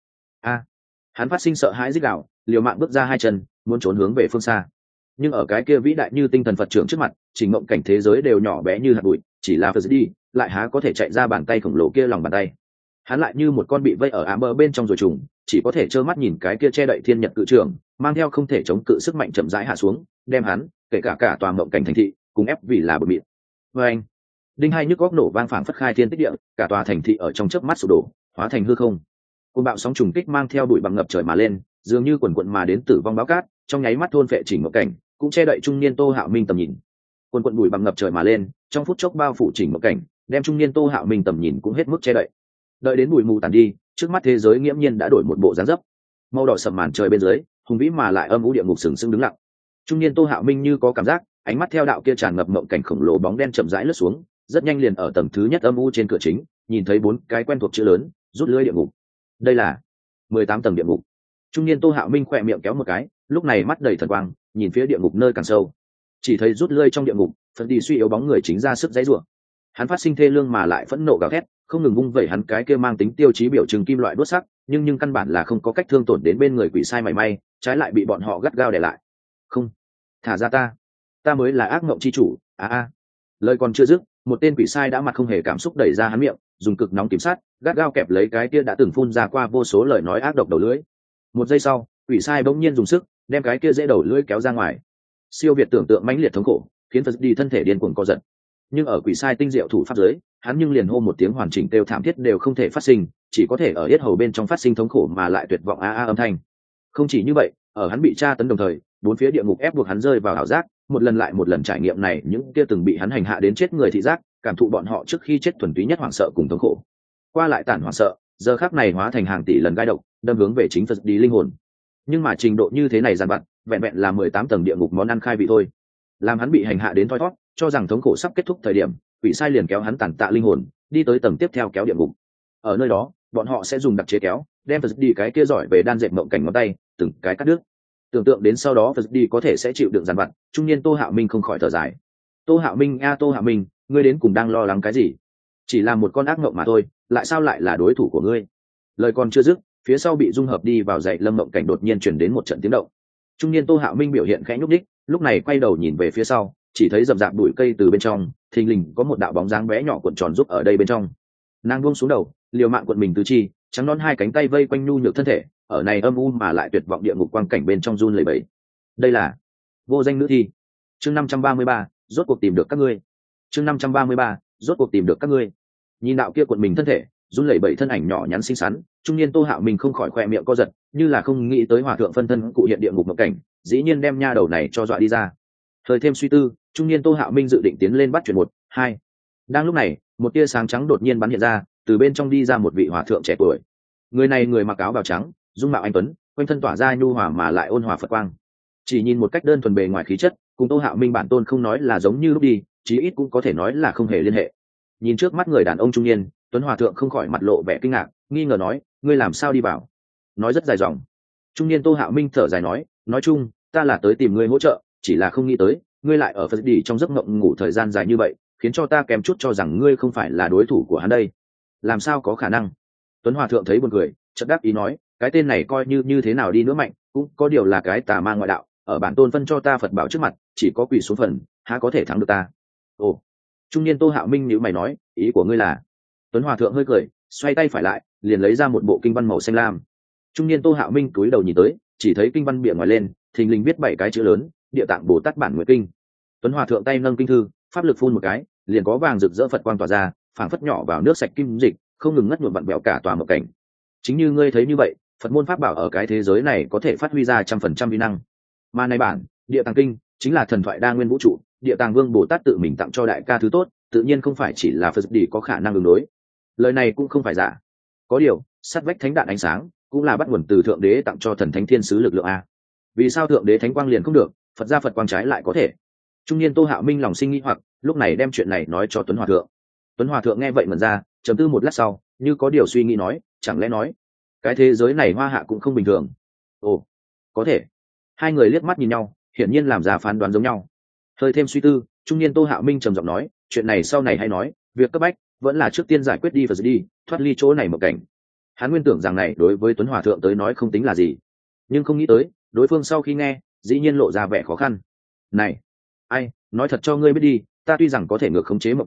Hắn phát sinh sợ hãi rít gào, liều mạng bước ra hai chân, muốn trốn hướng về phương xa. Nhưng ở cái kia vĩ đại như tinh thần Phật trưởng trước mặt, chỉnh mộng cảnh thế giới đều nhỏ bé như hạt bụi, chỉ là Phật đi lại há có thể chạy ra bàn tay khổng lồ kia lòng bàn tay. Hắn lại như một con bị vây ở ám bờ bên trong rồi trùng, chỉ có thể trơ mắt nhìn cái kia che đậy thiên nhật cự trường mang theo không thể chống cự sức mạnh chậm rãi hạ xuống, đem hắn kể cả toàn mộng cảnh thành thị cùng ép vì là bờ mịn. Và anh đinh hai nhức góc nổ vang phảng phất khai thiên tích địa, cả tòa thành thị ở trong chớp mắt sụp đổ hóa thành hư không. Cơn bão sóng trùng kích mang theo bụi bặm ngập trời mà lên, dường như quần quận mà đến tử vong báo cát, trong nháy mắt thôn phệ chỉnh mộng cảnh, cũng che đậy trung niên Tô Hạo Minh tầm nhìn. Quần quận bụi bặm ngập trời mà lên, trong phút chốc bao phủ chỉnh mộng cảnh, đem trung niên Tô Hạo Minh tầm nhìn cũng hết mức che đậy. Đợi đến bụi mù tàn đi, trước mắt thế giới nghiễm nhiên đã đổi một bộ dáng dấp. Màu đỏ sầm màn trời bên dưới, hùng vĩ mà lại âm u địa ngục sừng sững đứng lặng. Trung niên Tô Hạo Minh như có cảm giác, ánh mắt theo đạo kia tràn ngập mộng cảnh khổng lồ bóng đen chậm rãi lướt xuống, rất nhanh liền ở tầng thứ nhất âm u trên cửa chính, nhìn thấy 4 cái quen thuộc chữ lớn, rút lưới địa ngục. Đây là 18 tầng địa ngục. Trung niên Tô Hạo Minh khỏe miệng kéo một cái, lúc này mắt đầy thần quang, nhìn phía địa ngục nơi càng sâu. Chỉ thấy rút lưới trong địa ngục, phần đi suy yếu bóng người chính ra sức giãy giụa. Hắn phát sinh thê lương mà lại phẫn nộ gào thét, không ngừng vung vẩy hắn cái kia mang tính tiêu chí biểu trưng kim loại đuốt sắc, nhưng căn bản là không có cách thương tổn đến bên người quỷ sai mảy may, trái lại bị bọn họ gắt gao đè lại. Không, thả ra ta mới là ác mộng chi chủ. Lời còn chưa dứt, một tên quỷ sai đã mặt không hề cảm xúc đẩy ra hắn miệng, dùng cực nóng kiểm sát, gắt gao kẹp lấy cái kia đã từng phun ra qua vô số lời nói ác độc đầu lưỡi. Một giây sau, quỷ sai bỗng nhiên dùng sức đem cái kia dễ đầu lưỡi kéo ra ngoài. Siêu việt tưởng tượng mãnh liệt thống khổ, khiến Phật đi thân thể điên cuồng co giật. Nhưng ở quỷ sai tinh diệu thủ pháp dưới, hắn nhưng liền hô một tiếng hoàn chỉnh kêu thảm thiết đều không thể phát sinh, chỉ có thể ở yết hầu bên trong phát sinh thống khổ mà lại tuyệt vọng âm thanh. Không chỉ như vậy, ở hắn bị tra tấn đồng thời, bốn phía địa ngục ép buộc hắn rơi vào ảo giác, một lần lại một lần trải nghiệm này những kia từng bị hắn hành hạ đến chết người thị giác, cảm thụ bọn họ trước khi chết thuần túy nhất hoảng sợ cùng thống khổ. Qua lại tản hoảng sợ, giờ khắc này hóa thành hàng tỷ lần gai độc, đâm hướng về chính Phật đi linh hồn. Nhưng mà trình độ như thế này giàn vặt, vẹn vẹn là 18 tầng địa ngục món ăn khai vị thôi. Làm hắn bị hành hạ đến thoi thoát, cho rằng thống khổ sắp kết thúc thời điểm, quỷ sai liền kéo hắn tàn tạ linh hồn, đi tới tầng tiếp theo kéo địa ngục. Ở nơi đó, bọn họ sẽ dùng đặc chế kéo, đem Phật đi cái kia giỏi về đan dệt mộng cảnh ngón tay, từng cái cắt đứt. Tưởng tượng đến sau đó Phật đi có thể sẽ chịu đựng giàn vặt, trung niên Tô Hạo Minh không khỏi thở dài. Tô Hạo Minh Tô Hạo Minh, ngươi đến cùng đang lo lắng cái gì? Chỉ là một con ác mộng mà thôi, lại sao lại là đối thủ của ngươi? Lời còn chưa dứt, phía sau bị dung hợp đi vào dậy lâm mộng cảnh đột nhiên chuyển đến một trận tiếng động. Trung niên Tô Hạo Minh biểu hiện khẽ nhúc nhích, lúc này quay đầu nhìn về phía sau, chỉ thấy rậm rạp bụi cây từ bên trong, thình lình có một đạo bóng dáng bé nhỏ cuộn tròn giúp ở đây bên trong. Nàng buông xuống đầu, liều mạng cuộn mình tứ chi, trắng non hai cánh tay vây quanh nhu nhược thân thể, ở này âm u mà lại tuyệt vọng địa ngục quang cảnh bên trong run lẩy bẩy. Đây là vô danh nữ thi. Chương 533, rốt cuộc tìm được các ngươi. Chương 533, rốt cuộc tìm được các ngươi. Nhìn đạo kia cuộn mình thân thể, run lẩy bẩy thân ảnh nhỏ nhắn xinh xắn, trung niên Tô Hạo Minh không khỏi khỏe miệng co giật, như là không nghĩ tới hòa thượng phân thân cụ hiện địa ngục mộng cảnh, dĩ nhiên đem nha đầu này cho dọa đi ra. Thời thêm suy tư, trung niên Tô Hạo Minh dự định tiến lên bắt chuyện 1, 2. Đang lúc này, một tia sáng trắng đột nhiên bắn hiện ra, từ bên trong đi ra một vị hòa thượng trẻ tuổi. Người này người mặc áo bào trắng, dung mạo anh tuấn, quanh thân tỏa ra nhu hòa mà lại ôn hòa phật quang. Chỉ nhìn một cách đơn thuần bề ngoài khí chất, cùng Tô Hạo Minh bản tôn không nói là giống như lúc đi, chí ít cũng có thể nói là không hề liên hệ. Nhìn trước mắt người đàn ông trung niên, tuấn hòa thượng không khỏi mặt lộ vẻ kinh ngạc, nghi ngờ nói, ngươi làm sao đi vào? Nói rất dài dòng. Trung niên Tô Hạo Minh thở dài nói chung, ta là tới tìm ngươi hỗ trợ, chỉ là không nghĩ tới, ngươi lại ở Phật đi trong giấc mộng ngủ thời gian dài như vậy, khiến cho ta kém chút cho rằng ngươi không phải là đối thủ của hắn đây. Làm sao có khả năng? Tuấn hòa thượng thấy buồn cười, chợt đáp ý nói, cái tên này coi như thế nào đi nữa mạnh, cũng có điều là cái tà ma ngoại đạo, ở bản tôn phân cho ta Phật bảo trước mặt, chỉ có quỳ xuống phần, há có thể thắng được ta? Ồ. Trung niên Tô Hạo Minh nhíu mày nói, ý của ngươi là? Tuấn hòa thượng hơi cười, xoay tay phải lại, liền lấy ra một bộ kinh văn màu xanh lam. Trung niên Tô Hạo Minh cúi đầu nhìn tới, chỉ thấy kinh văn bìa ngoài lên, thình lình viết 7 cái chữ lớn, Địa Tạng Bồ Tát Bản Nguyện Kinh. Tuấn hòa thượng tay nâng kinh thư, pháp lực phun một cái, liền có vàng rực rỡ Phật quang tỏa ra, phảng phất nhỏ vào nước sạch kim dịch, không ngừng ngất nhuộm vặn bẹo cả tòa mộng cảnh. Chính như ngươi thấy như vậy, Phật môn pháp bảo ở cái thế giới này có thể phát huy ra 100% uy năng. Mà này bản Địa Tạng Kinh chính là thần thoại đa nguyên vũ trụ, Địa Tạng Vương Bồ Tát tự mình tặng cho đại ca thứ tốt, tự nhiên không phải chỉ là Phật đi có khả năng ứng đối. Lời này cũng không phải giả. Có điều, sát vách thánh đạn ánh sáng cũng là bắt nguồn từ thượng đế tặng cho thần thánh thiên sứ lực lượng a. Vì sao thượng đế thánh quang liền không được, Phật gia Phật quang trái lại có thể? Trung niên Tô Hạo Minh lòng sinh nghi hoặc, lúc này đem chuyện này nói cho Tuấn hòa thượng. Tuấn hòa thượng nghe vậy mẩn ra, trầm tư một lát sau, như có điều suy nghĩ nói, chẳng lẽ nói cái thế giới này hoa hạ cũng không bình thường? Ồ, có thể. Hai người liếc mắt nhìn nhau, hiển nhiên làm ra phán đoán giống nhau. Hơi thêm suy tư, trung niên Tô Hạo Minh trầm giọng nói, chuyện này sau này hay nói, việc cấp bách vẫn là trước tiên giải quyết đi Phật đi, thoát ly chỗ này một cảnh. Hắn nguyên tưởng rằng này đối với Tuấn hòa thượng tới nói không tính là gì, nhưng không nghĩ tới đối phương sau khi nghe dĩ nhiên lộ ra vẻ khó khăn. Này, ai nói thật cho ngươi biết đi, ta tuy rằng có thể ngược khống chế một cảnh,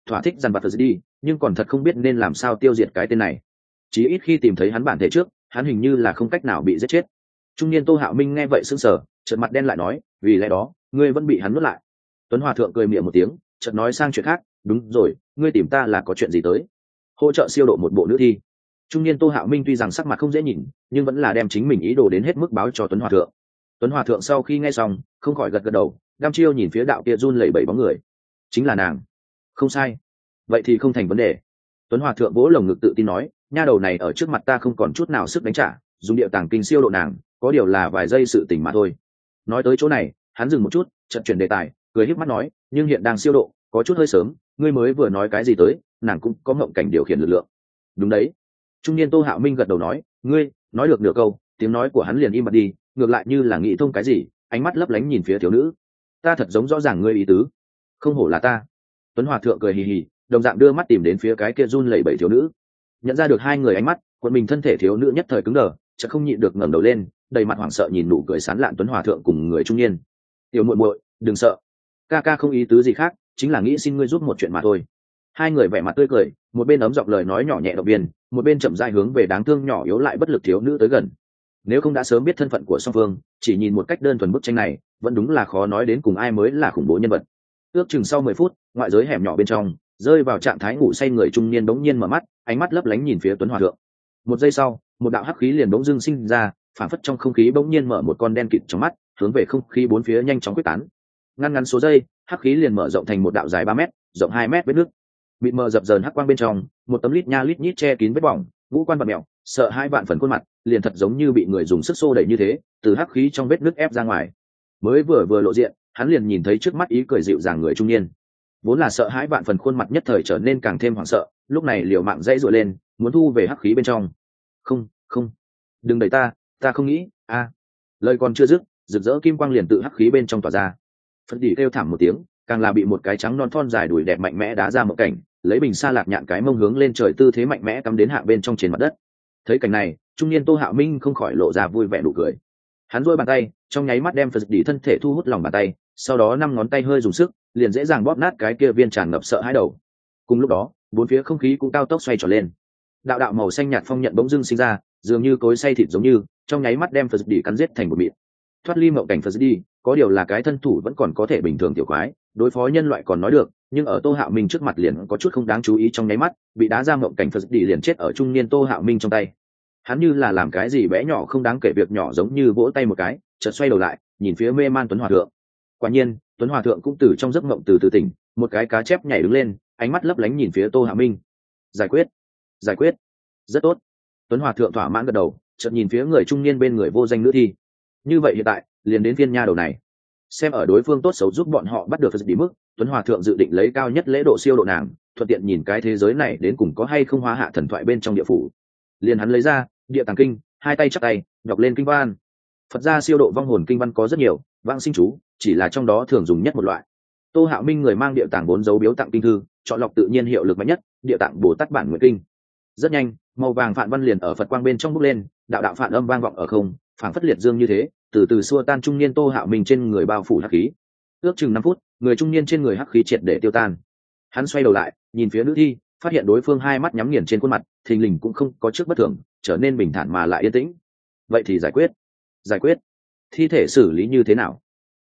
thỏa thích dằn vặt đi, nhưng còn thật không biết nên làm sao tiêu diệt cái tên này. Chí ít khi tìm thấy hắn bản thể trước, hắn hình như là không cách nào bị giết chết. Trung niên Tô Hạo Minh nghe vậy sững sờ, trợn mặt đen lại nói, vì lẽ đó ngươi vẫn bị hắn nuốt lại. Tuấn Hòa thượng cười miệng một tiếng, chợt nói sang chuyện khác, đúng rồi, ngươi tìm ta là có chuyện gì tới? Hỗ trợ siêu độ một bộ nữ thi. Trung niên Tô Hạo Minh tuy rằng sắc mặt không dễ nhìn, nhưng vẫn là đem chính mình ý đồ đến hết mức báo cho Tuấn Hòa thượng. Tuấn Hòa thượng sau khi nghe xong, không khỏi gật gật đầu, đăm chiêu nhìn phía đạo kia run lẩy bẩy bóng người. Chính là nàng. Không sai. Vậy thì không thành vấn đề. Tuấn Hòa thượng vỗ lồng ngực tự tin nói, nha đầu này ở trước mặt ta không còn chút nào sức đánh trả, dùng điệu tàng kinh siêu độ nàng, có điều là vài giây sự tình mà thôi. Nói tới chỗ này, hắn dừng một chút, chợt chuyển đề tài, cười híp mắt nói, nhưng hiện đang siêu độ, có chút hơi sớm, ngươi mới vừa nói cái gì tới, nàng cũng có ngộng cảnh điều khiển lực lượng. Đúng đấy. Trung niên Tô Hạo Minh gật đầu nói, ngươi nói được nửa câu, tiếng nói của hắn liền im bặt đi, ngược lại như là nghĩ thông cái gì, ánh mắt lấp lánh nhìn phía thiếu nữ. Ta thật giống rõ ràng ngươi ý tứ. Không hổ là ta. Tuấn Hòa thượng cười hì hì, đồng dạng đưa mắt tìm đến phía cái kia run lẩy bẩy thiếu nữ. Nhận ra được hai người ánh mắt, quần mình thân thể thiếu nữ nhất thời cứng đờ, chợt không nhịn được ngẩng đầu lên, đầy mặt hoảng sợ nhìn nụ cười sán lạn Tuấn Hòa thượng cùng người trung niên. Tiểu muội muội, đừng sợ, ca ca không ý tứ gì khác, chính là nghĩ xin ngươi giúp một chuyện mà thôi. Hai người vẻ mặt tươi cười, một bên ấm giọng lời nói nhỏ nhẹ động viên, một bên chậm rãi hướng về đáng thương nhỏ yếu lại bất lực thiếu nữ tới gần. Nếu không đã sớm biết thân phận của song phương, chỉ nhìn một cách đơn thuần bức tranh này, vẫn đúng là khó nói đến cùng ai mới là khủng bố nhân vật. Ước chừng sau 10 phút, ngoại giới hẻm nhỏ bên trong, rơi vào trạng thái ngủ say người trung niên bỗng nhiên mở mắt, ánh mắt lấp lánh nhìn phía Tuấn Hòa thượng. Một giây sau, một đạo hắc khí liền bỗng dưng sinh ra, phản phất trong không khí bỗng nhiên mở một con đen kịt trong mắt, hướng về không khí bốn phía nhanh chóng quyết tán. Ngăn số giây, hắc khí liền mở rộng thành một đạo dài 3 mét, rộng 2 mét vết nước. Mịt mờ dập dờn hắc quang bên trong, một tấm lít nha lít nhít che kín vết bỏng, ngũ quan bặm mèo, sợ hai vạn phần khuôn mặt, liền thật giống như bị người dùng sức xô đẩy như thế, từ hắc khí trong vết nước ép ra ngoài. Mới vừa lộ diện, hắn liền nhìn thấy trước mắt ý cười dịu dàng người trung niên. Vốn là sợ hãi vạn phần khuôn mặt nhất thời trở nên càng thêm hoảng sợ, lúc này liều mạng dãy dội lên, muốn thu về hắc khí bên trong. Không, đừng đẩy ta không nghĩ. Lời còn chưa dứt, rực rỡ kim quang liền tự hắc khí bên trong tỏa ra. Phật đỉ kêu thảm một tiếng, càng là bị một cái trắng non thon dài đùi đẹp mạnh mẽ đá ra một cảnh, lấy bình sa lạc nhạn cái mông hướng lên trời tư thế mạnh mẽ cắm đến hạ bên trong trên mặt đất. Thấy cảnh này, trung niên Tô Hạo Minh không khỏi lộ ra vui vẻ nụ cười. Hắn duỗi bàn tay, trong nháy mắt đem Phật đỉ thân thể thu hút lòng bàn tay, sau đó 5 ngón tay hơi dùng sức, liền dễ dàng bóp nát cái kia viên tràn ngập sợ hãi đầu. Cùng lúc đó, bốn phía không khí cũng cao tốc xoay tròn lên. Đạo đạo màu xanh nhạt phong nhận bỗng dưng sinh ra, dường như cối xay thịt giống như, trong nháy mắt đem Phật đỉ cắn giết thành một mịn. Thoát ly mộng cảnh Phật đi, có điều là cái thân thủ vẫn còn có thể bình thường tiểu quái, đối phó nhân loại còn nói được, nhưng ở Tô Hạo Minh trước mặt liền có chút không đáng chú ý, trong nháy mắt bị đá ra mộng cảnh Phật đi liền chết ở trung niên Tô Hạo Minh trong tay. Hắn như là làm cái gì bé nhỏ không đáng kể việc nhỏ giống như vỗ tay một cái, chợt xoay đầu lại, nhìn phía mê man Tuấn Hòa thượng. Quả nhiên, Tuấn Hòa thượng cũng từ trong giấc mộng từ từ tỉnh, một cái cá chép nhảy đứng lên, ánh mắt lấp lánh nhìn phía Tô Hạo Minh. Giải quyết, rất tốt. Tuấn Hòa thượng thỏa mãn gật đầu, chợt nhìn phía người trung niên bên người vô danh nữ thi. Như vậy hiện tại, liền đến phiên nha đầu này. Xem ở đối phương tốt xấu giúp bọn họ bắt được Phật đi mức, Tuấn Hòa thượng dự định lấy cao nhất lễ độ siêu độ nàng, thuận tiện nhìn cái thế giới này đến cùng có hay không hóa hạ thần thoại bên trong địa phủ. Liền hắn lấy ra địa tàng kinh, hai tay chắp tay đọc lên kinh văn. Phật gia siêu độ vong hồn kinh văn có rất nhiều, vãng sinh chú chỉ là trong đó thường dùng nhất một loại. Tô Hạo Minh người mang địa tàng 4 dấu biếu tặng kinh thư, chọn lọc tự nhiên hiệu lực mạnh nhất, địa tạng Bồ Tát bản nguyện kinh. Rất nhanh, màu vàng phạn văn liền ở Phật quang bên trong bốc lên, đạo đạo phạn âm vang vọng ở không, phảng phất liệt dương như thế, từ từ xua tan trung niên Tô Hạo Minh trên người bao phủ hắc khí. Ước chừng 5 phút, người trung niên trên người hắc khí triệt để tiêu tan. Hắn xoay đầu lại, nhìn phía nữ thi, phát hiện đối phương hai mắt nhắm nghiền trên khuôn mặt, thình lình cũng không có trước bất thường, trở nên bình thản mà lại yên tĩnh. Vậy thì giải quyết. Thi thể xử lý như thế nào?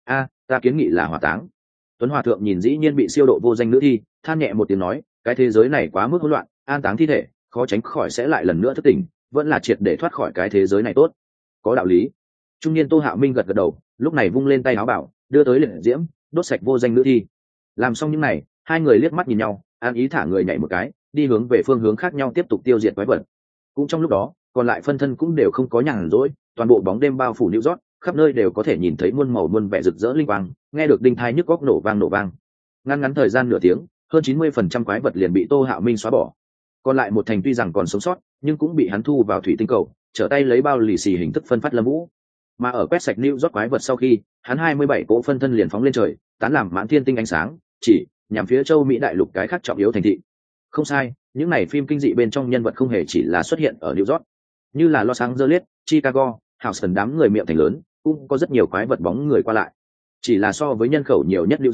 Ta kiến nghị là hỏa táng. Tuấn Hòa thượng nhìn dĩ nhiên bị siêu độ vô danh nữ thi, than nhẹ một tiếng nói, cái thế giới này quá mức hỗn loạn, an táng thi thể, khó tránh khỏi sẽ lại lần nữa thất tình, vẫn là triệt để thoát khỏi cái thế giới này tốt. Có đạo lý. Trung niên Tô Hạo Minh gật gật đầu, lúc này vung lên tay áo bảo, đưa tới liệt diễm, đốt sạch vô danh nữ thi. Làm xong những này, hai người liếc mắt nhìn nhau, an ý thả người nhảy một cái, đi hướng về phương hướng khác nhau tiếp tục tiêu diệt quái vật. Cũng trong lúc đó, còn lại phân thân cũng đều không có nhàn rỗi, toàn bộ bóng đêm bao phủ New York, khắp nơi đều có thể nhìn thấy muôn màu muôn vẻ rực rỡ linh quang, nghe được đinh thai nhức góc nổ vang. Ngắn thời gian nửa tiếng, hơn 90% quái vật liền bị Tô Hạo Minh xóa bỏ. Còn lại một thành tuy rằng còn sống sót, nhưng cũng bị hắn thu vào thủy tinh cầu, trở tay lấy bao lì xì hình thức phân phát lâm vũ. Mà ở quét sạch New York quái vật sau khi, hắn 27 cỗ phân thân liền phóng lên trời, tán làm mãn thiên tinh ánh sáng, chỉ nhằm phía châu Mỹ đại lục cái khác trọng yếu thành thị. Không sai, những này phim kinh dị bên trong nhân vật không hề chỉ là xuất hiện ở New York, như là Los Angeles, Chicago, Houston đám người miệng thành lớn, cũng có rất nhiều quái vật bóng người qua lại. Chỉ là so với nhân khẩu nhiều nhất New York,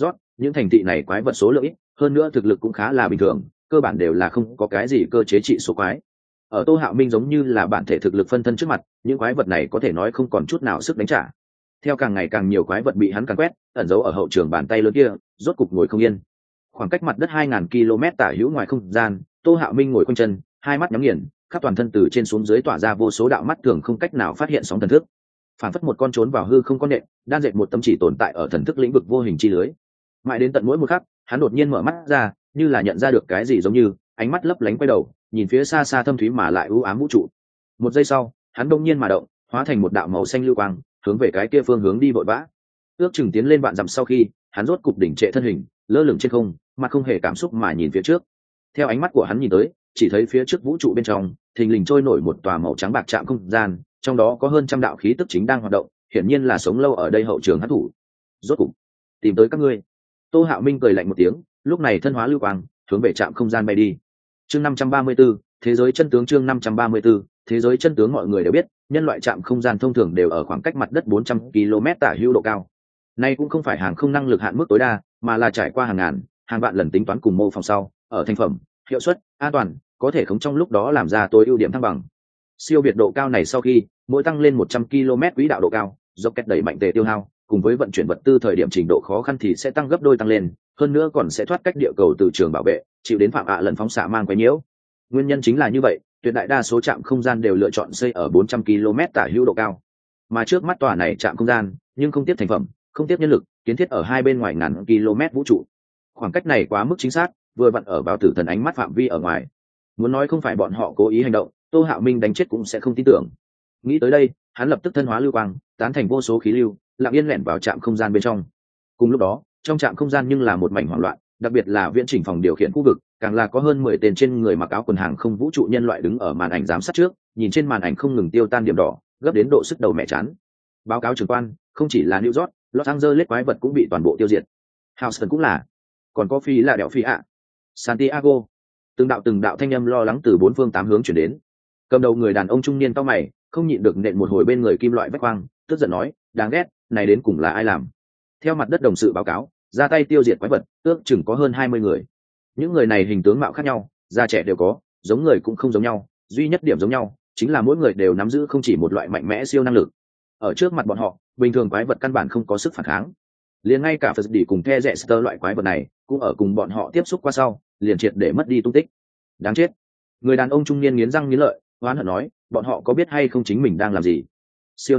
những thành thị này quái vật số lượng ít, hơn nữa thực lực cũng khá là bình thường, cơ bản đều là không có cái gì cơ chế trị số quái. Ở Tô Hạo Minh giống như là bản thể thực lực phân thân trước mặt, những quái vật này có thể nói không còn chút nào sức đánh trả. Theo càng ngày càng nhiều quái vật bị hắn càn quét, ẩn giấu ở hậu trường bàn tay lớn kia rốt cục ngồi không yên. Khoảng cách mặt đất 2000 km tả hữu ngoài không gian, Tô Hạo Minh ngồi quanh chân, hai mắt nhắm nghiền, khắp toàn thân từ trên xuống dưới tỏa ra vô số đạo mắt thường không cách nào phát hiện sóng thần thức. Phản phất một con trốn vào hư không con nện, đan dệt một tấm chỉ tồn tại ở thần thức lĩnh vực vô hình chi lưới. Mãi đến tận mỗi một khắc, hắn đột nhiên mở mắt ra, như là nhận ra được cái gì giống như, ánh mắt lấp lánh quay đầu, nhìn phía xa xa thâm thúy mà lại u ám vũ trụ. Một giây sau, hắn đông nhiên mà động, hóa thành một đạo màu xanh lưu quang, hướng về cái kia phương hướng đi vội vã. Ước chừng tiến lên vạn dặm sau khi, hắn rốt cục đỉnh trệ thân hình, lơ lửng trên không, mặt không hề cảm xúc mà nhìn phía trước. Theo ánh mắt của hắn nhìn tới, chỉ thấy phía trước vũ trụ bên trong, thình lình trôi nổi một tòa màu trắng bạc trạm không gian, trong đó có hơn trăm đạo khí tức chính đang hoạt động, hiển nhiên là sống lâu ở đây hậu trường hắc thủ. Rốt cục tìm tới các ngươi. Tô Hạo Minh cười lạnh một tiếng, lúc này thân hóa lưu quang, hướng về trạm không gian bay đi. Chương 534, thế giới chân tướng. Chương 534, thế giới chân tướng. Mọi người đều biết, nhân loại trạm không gian thông thường đều ở khoảng cách mặt đất 400 km tả hữu độ cao. Nay cũng không phải hàng không năng lực hạn mức tối đa, mà là trải qua hàng ngàn, hàng vạn lần tính toán cùng mô phỏng sau, ở thành phẩm, hiệu suất, an toàn, có thể khống trong lúc đó làm ra tối ưu điểm thăng bằng. Siêu việt độ cao này sau khi, mỗi tăng lên 100 km quỹ đạo độ cao, rocket đẩy mạnh tề tiêu hao, cùng với vận chuyển vật tư thời điểm trình độ khó khăn thì sẽ tăng gấp đôi tăng lên, hơn nữa còn sẽ thoát cách địa cầu từ trường bảo vệ, chịu đến phạm lần phóng xạ mang quấy nhiễu. Nguyên nhân chính là như vậy, tuyệt đại đa số trạm không gian đều lựa chọn xây ở 400 km tả hữu độ cao. Mà trước mắt tòa này trạm không gian, nhưng không tiếp thành phẩm, không tiếp nhân lực, kiến thiết ở hai bên ngoài ngàn km vũ trụ. Khoảng cách này quá mức chính xác, vừa vặn ở vào tử thần ánh mắt phạm vi ở ngoài. Muốn nói không phải bọn họ cố ý hành động, Tô Hạo Minh đánh chết cũng sẽ không tin tưởng. Nghĩ tới đây, hắn lập tức thân hóa lưu quang, tán thành vô số khí lưu, lặng yên lẻn vào trạm không gian bên trong. Cùng lúc đó, trong trạm không gian nhưng là một mảnh hoảng loạn, đặc biệt là viễn chỉnh phòng điều khiển khu vực, càng là có hơn 10 tên trên người mặc áo quần hàng không vũ trụ nhân loại đứng ở màn ảnh giám sát trước, nhìn trên màn ảnh không ngừng tiêu tan điểm đỏ, gấp đến độ sức đầu mẹ chán. Báo cáo trưởng quan, không chỉ là New York, Los Angeles quái vật cũng bị toàn bộ tiêu diệt. Houston cũng là, còn có phi là đẹo phi ạ, Santiago. Từng đạo thanh âm lo lắng từ bốn phương tám hướng chuyển đến. Cầm đầu người đàn ông trung niên cau mày, không nhịn được nện một hồi bên người kim loại vách quang, tức giận nói, đáng ghét, này đến cùng là ai làm? Theo mặt đất đồng sự báo cáo, ra tay tiêu diệt quái vật, ước chừng có hơn 20 người. Những người này hình tướng mạo khác nhau, già trẻ đều có, giống người cũng không giống nhau, duy nhất điểm giống nhau chính là mỗi người đều nắm giữ không chỉ một loại mạnh mẽ siêu năng lực. Ở trước mặt bọn họ, bình thường quái vật căn bản không có sức phản kháng. Liền ngay cả Phật đỉ cùng The Jester loại quái vật này, cũng ở cùng bọn họ tiếp xúc qua sau, liền triệt để mất đi tung tích. Đáng chết. Người đàn ông trung niên nghiến răng nghiến lợi, oán hận nói, bọn họ có biết hay không chính mình đang làm gì? Siêu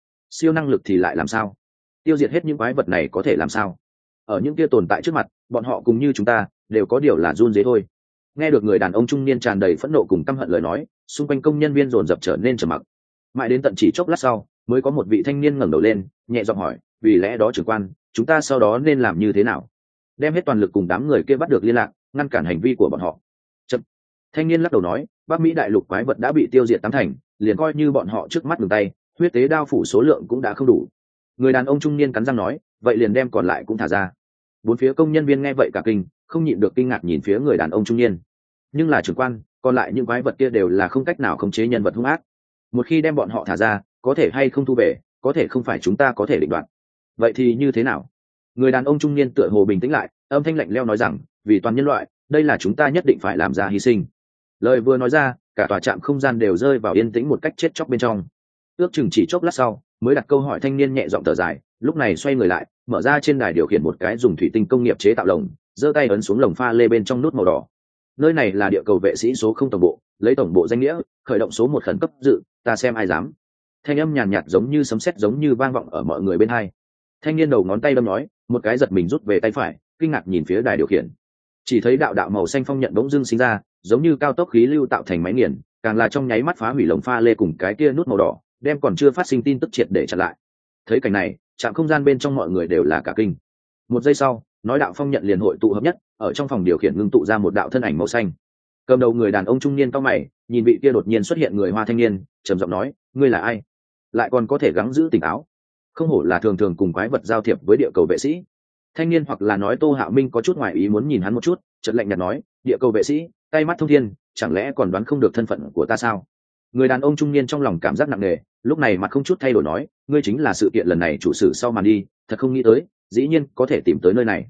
năng lực thì lại làm sao? Tiêu diệt hết những quái vật này có thể làm sao? Ở những kia tồn tại trước mặt, bọn họ cũng như chúng ta, đều có điều là run rế thôi. Nghe được người đàn ông trung niên tràn đầy phẫn nộ cùng căm hận lời nói, xung quanh công nhân viên dồn dập trở nên trầm mặc. Mãi đến tận chỉ chốc lát sau, mới có một vị thanh niên ngẩng đầu lên, nhẹ giọng hỏi, vì lẽ đó trưởng quan, chúng ta sau đó nên làm như thế nào? Đem hết toàn lực cùng đám người kia bắt được liên lạc, ngăn cản hành vi của bọn họ. Chậm. Thanh niên lắc đầu nói, Bắc Mỹ đại lục quái vật đã bị tiêu diệt tám thành, liền coi như bọn họ trước mắt ngừng tay, huyết tế đao phủ số lượng cũng đã không đủ. Người đàn ông trung niên cắn răng nói, vậy liền đem còn lại cũng thả ra. Bốn phía công nhân viên nghe vậy cả kinh, không nhịn được kinh ngạc nhìn phía người đàn ông trung niên. Nhưng là trưởng quan, còn lại những quái vật kia đều là không cách nào khống chế nhân vật hung ác. Một khi đem bọn họ thả ra, có thể hay không thu về, có thể không phải chúng ta có thể định đoạt. Vậy thì như thế nào? Người đàn ông trung niên tựa hồ bình tĩnh lại, âm thanh lạnh lẽo nói rằng, vì toàn nhân loại, đây là chúng ta nhất định phải làm ra hy sinh. Lời vừa nói ra, cả tòa trạm không gian đều rơi vào yên tĩnh một cách chết chóc bên trong. Ước chừng chỉ chốc lát sau, mới đặt câu hỏi thanh niên nhẹ giọng thở dài, lúc này xoay người lại, mở ra trên đài điều khiển một cái dùng thủy tinh công nghiệp chế tạo lồng, giơ tay ấn xuống lồng pha lê bên trong nút màu đỏ. Nơi này là địa cầu vệ sĩ số 0 tổng bộ, lấy tổng bộ danh nghĩa, khởi động số 1 khẩn cấp dự, ta xem ai dám. Thanh âm nhàn nhạt giống như sấm sét giống như vang vọng ở mọi người bên hai. Thanh niên đầu ngón tay đâm nói, một cái giật mình rút về tay phải, kinh ngạc nhìn phía đài điều khiển. Chỉ thấy đạo đạo màu xanh phong nhận bỗng dưng sinh ra, giống như cao tốc khí lưu tạo thành máy nghiền, càng là trong nháy mắt phá hủy lồng pha lê cùng cái kia nút màu đỏ, đem còn chưa phát sinh tin tức triệt để chặn lại. Thấy cảnh này, trạm không gian bên trong mọi người đều là cả kinh. Một giây sau, nói đạo phong nhận liền hội tụ hợp nhất, ở trong phòng điều khiển ngưng tụ ra một đạo thân ảnh màu xanh. Cầm đầu người đàn ông trung niên cau mày, nhìn vị kia đột nhiên xuất hiện người hoa thanh niên, trầm giọng nói, ngươi là ai? Lại còn có thể gắng giữ tỉnh táo. Không hổ là thường thường cùng quái vật giao thiệp với địa cầu vệ sĩ. Thanh niên hoặc là nói Tô Hạo Minh có chút ngoài ý muốn nhìn hắn một chút, chợt lạnh nhạt nói, địa cầu vệ sĩ, tay mắt thông thiên, chẳng lẽ còn đoán không được thân phận của ta sao? Người đàn ông trung niên trong lòng cảm giác nặng nề, lúc này mặt không chút thay đổi nói, ngươi chính là sự kiện lần này chủ sử sau màn đi, thật không nghĩ tới, dĩ nhiên có thể tìm tới nơi này.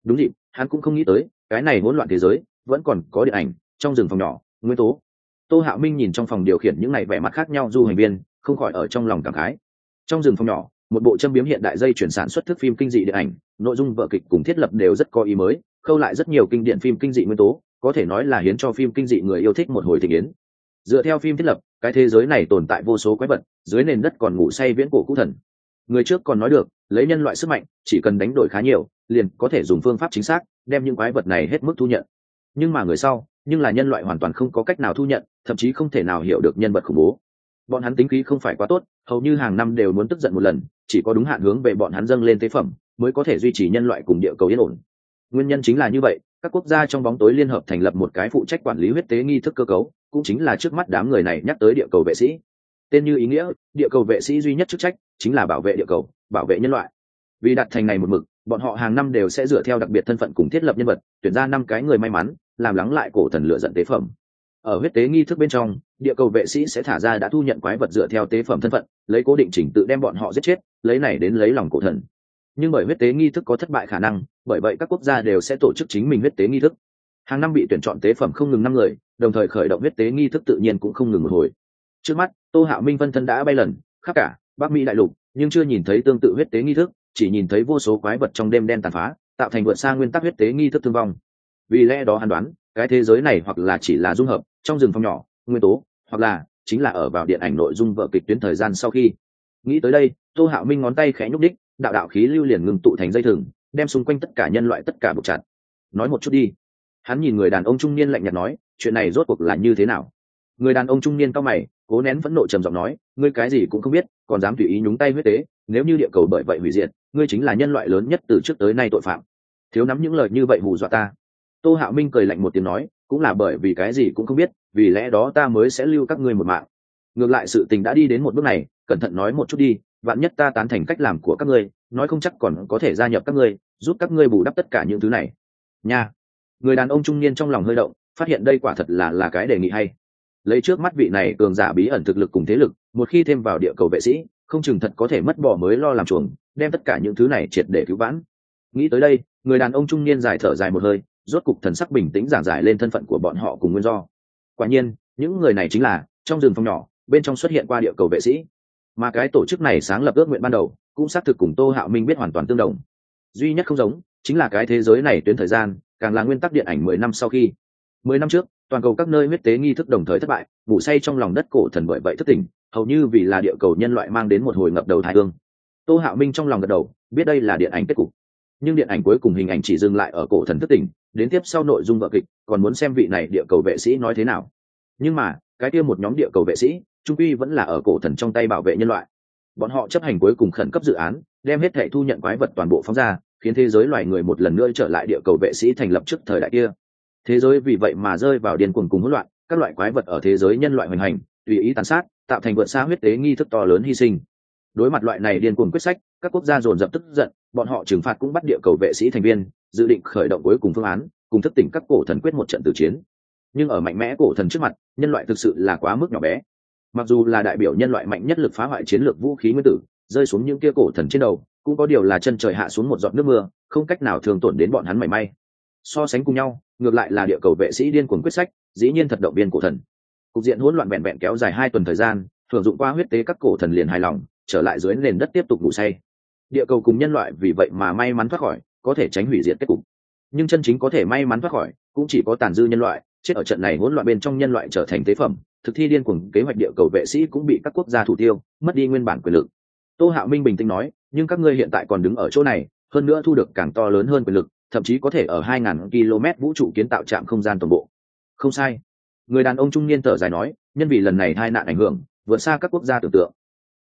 Đúng dịp, hắn cũng không nghĩ tới cái này hỗn loạn thế giới vẫn còn có điện ảnh. Trong rừng phòng nhỏ, nguyên tố. Tô Hạo Minh nhìn trong phòng điều khiển những này vẻ mặt khác nhau du hành viên, không khỏi ở trong lòng cảm khái. Trong rừng phòng nhỏ, một bộ châm biếm hiện đại dây chuyển sản xuất thức phim kinh dị điện ảnh, nội dung vở kịch cùng thiết lập đều rất có ý mới, khâu lại rất nhiều kinh điển phim kinh dị nguyên tố, có thể nói là hiến cho phim kinh dị người yêu thích một hồi thịnh yến. Dựa theo phim thiết lập, cái thế giới này tồn tại vô số quái vật, dưới nền đất còn ngủ say viễn cổ cũ thần. Người trước còn nói được, lấy nhân loại sức mạnh, chỉ cần đánh đổi khá nhiều, liền có thể dùng phương pháp chính xác đem những quái vật này hết mức thu nhận. Nhưng mà người sau, nhưng là nhân loại hoàn toàn không có cách nào thu nhận, thậm chí không thể nào hiểu được nhân vật khủng bố. Bọn hắn tính khí không phải quá tốt, hầu như hàng năm đều muốn tức giận một lần, chỉ có đúng hạn hướng về bọn hắn dâng lên tế phẩm mới có thể duy trì nhân loại cùng địa cầu yên ổn. Nguyên nhân chính là như vậy, các quốc gia trong bóng tối liên hợp thành lập một cái phụ trách quản lý huyết tế nghi thức cơ cấu, cũng chính là trước mắt đám người này nhắc tới địa cầu vệ sĩ. Tên như ý nghĩa, địa cầu vệ sĩ duy nhất chức trách chính là bảo vệ địa cầu, bảo vệ nhân loại. Vì đạt thành này một mực, bọn họ hàng năm đều sẽ dựa theo đặc biệt thân phận cùng thiết lập nhân vật, tuyển ra 5 cái người may mắn, làm lắng lại cổ thần lựa giận tế phẩm. Ở huyết tế nghi thức bên trong, địa cầu vệ sĩ sẽ thả ra đã thu nhận quái vật dựa theo tế phẩm thân phận, lấy cố định trình tự đem bọn họ giết chết, lấy này đến lấy lòng cổ thần. Nhưng bởi huyết tế nghi thức có thất bại khả năng, bởi vậy các quốc gia đều sẽ tổ chức chính mình huyết tế nghi thức. Hàng năm bị tuyển chọn tế phẩm không ngừng 5 người, đồng thời khởi động huyết tế nghi thức tự nhiên cũng không ngừng một hồi. Trước mắt, Tô Hạo Minh phân thân đã bay lần khắp cả Bắc Mỹ đại lục, nhưng chưa nhìn thấy tương tự huyết tế nghi thức, chỉ nhìn thấy vô số quái vật trong đêm đen tàn phá, tạo thành vượt xa nguyên tắc huyết tế nghi thức thương vong. Vì lẽ đó hắn đoán, cái thế giới này hoặc là chỉ là dung hợp trong rừng phong nhỏ nguyên tố, hoặc là chính là ở vào điện ảnh nội dung vở kịch tuyến thời gian sau khi. Nghĩ tới đây, Tô Hạo Minh ngón tay khẽ nhúc đích, đạo đạo khí lưu liền ngưng tụ thành dây thừng, đem xung quanh tất cả nhân loại tất cả buộc chặt. Nói một chút đi. Hắn nhìn người đàn ông trung niên lạnh nhạt nói, chuyện này rốt cuộc là như thế nào? Người đàn ông trung niên cau mày, cố nén phẫn nộ trầm giọng nói, ngươi cái gì cũng không biết, còn dám tùy ý nhúng tay huyết tế, nếu như địa cầu bởi vậy hủy diệt, ngươi chính là nhân loại lớn nhất từ trước tới nay tội phạm. Thiếu nắm những lời như vậy hù dọa ta. Tô Hạo Minh cười lạnh một tiếng nói, cũng là bởi vì cái gì cũng không biết, vì lẽ đó ta mới sẽ lưu các ngươi một mạng. Ngược lại sự tình đã đi đến một bước này, cẩn thận nói một chút đi, vạn nhất ta tán thành cách làm của các ngươi, nói không chắc còn có thể gia nhập các ngươi, giúp các ngươi bù đắp tất cả những thứ này. Nha. Người đàn ông trung niên trong lòng hơi động, phát hiện đây quả thật là cái đề nghị hay. Lấy trước mắt vị này cường giả bí ẩn thực lực cùng thế lực, một khi thêm vào địa cầu vệ sĩ, không chừng thật có thể mất bỏ mới lo làm chuồng, đem tất cả những thứ này triệt để cứu vãn. Nghĩ tới đây, người đàn ông trung niên dài thở dài một hơi, rốt cục thần sắc bình tĩnh giảng giải lên thân phận của bọn họ cùng nguyên do. Quả nhiên, những người này chính là trong rừng phong nhỏ, bên trong xuất hiện qua địa cầu vệ sĩ, mà cái tổ chức này sáng lập ước nguyện ban đầu, cũng xác thực cùng Tô Hạo Minh biết hoàn toàn tương đồng. Duy nhất không giống, chính là cái thế giới này tuyến thời gian, càng là nguyên tắc điện ảnh 10 năm sau khi. 10 năm trước, toàn cầu các nơi huyết tế nghi thức đồng thời thất bại, ngủ say trong lòng đất cổ thần bởi vậy thất tỉnh, hầu như vì là địa cầu nhân loại mang đến một hồi ngập đầu tai ương. Tô Hạo Minh trong lòng gật đầu, biết đây là điện ảnh kết cục. Nhưng điện ảnh cuối cùng hình ảnh chỉ dừng lại ở cổ thần thất tỉnh, đến tiếp sau nội dung vở kịch, còn muốn xem vị này địa cầu vệ sĩ nói thế nào. Nhưng mà, cái kia một nhóm địa cầu vệ sĩ, trung quy vẫn là ở cổ thần trong tay bảo vệ nhân loại. Bọn họ chấp hành cuối cùng khẩn cấp dự án, đem hết thảy thu nhận quái vật toàn bộ phóng ra, khiến thế giới loài người một lần nữa trở lại địa cầu vệ sĩ thành lập trước thời đại kia. Thế giới vì vậy mà rơi vào điên cuồng cùng hỗn loạn, các loại quái vật ở thế giới nhân loại hoành hành, tùy ý tàn sát, tạo thành vượt xa huyết tế nghi thức to lớn hy sinh. Đối mặt loại này điên cuồng quyết sách, các quốc gia dồn dập tức giận, bọn họ trừng phạt cũng bắt địa cầu vệ sĩ thành viên, dự định khởi động cuối cùng phương án, cùng thức tỉnh các cổ thần quyết một trận tử chiến. Nhưng ở mạnh mẽ cổ thần trước mặt, nhân loại thực sự là quá mức nhỏ bé. Mặc dù là đại biểu nhân loại mạnh nhất lực phá hoại chiến lược vũ khí nguyên tử, rơi xuống những kia cổ thần trên đầu, cũng có điều là chân trời hạ xuống một giọt nước mưa, không cách nào thương tổn đến bọn hắn mảy may. So sánh cùng nhau, ngược lại là địa cầu vệ sĩ điên cuồng quyết sách, dĩ nhiên thật động viên cổ thần. Cục diện hỗn loạn vẹn vẹn kéo dài 2 tuần thời gian, hưởng dụng qua huyết tế các cổ thần liền hài lòng, trở lại dưới nền đất tiếp tục ngủ say. Địa cầu cùng nhân loại vì vậy mà may mắn thoát khỏi, có thể tránh hủy diệt kết cục. Nhưng chân chính có thể may mắn thoát khỏi, cũng chỉ có tàn dư nhân loại, chết ở trận này hỗn loạn bên trong nhân loại trở thành tế phẩm, thực thi điên cuồng kế hoạch địa cầu vệ sĩ cũng bị các quốc gia thủ tiêu, mất đi nguyên bản quyền lực. Tô Hạo Minh bình tĩnh nói, nhưng các ngươi hiện tại còn đứng ở chỗ này, hơn nữa thu được càng to lớn hơn quyền lực, thậm chí có thể ở 2000 km vũ trụ kiến tạo trạm không gian toàn bộ. Không sai. Người đàn ông trung niên thở dài nói, nhân vì lần này tai nạn ảnh hưởng, vượt xa các quốc gia tưởng tượng.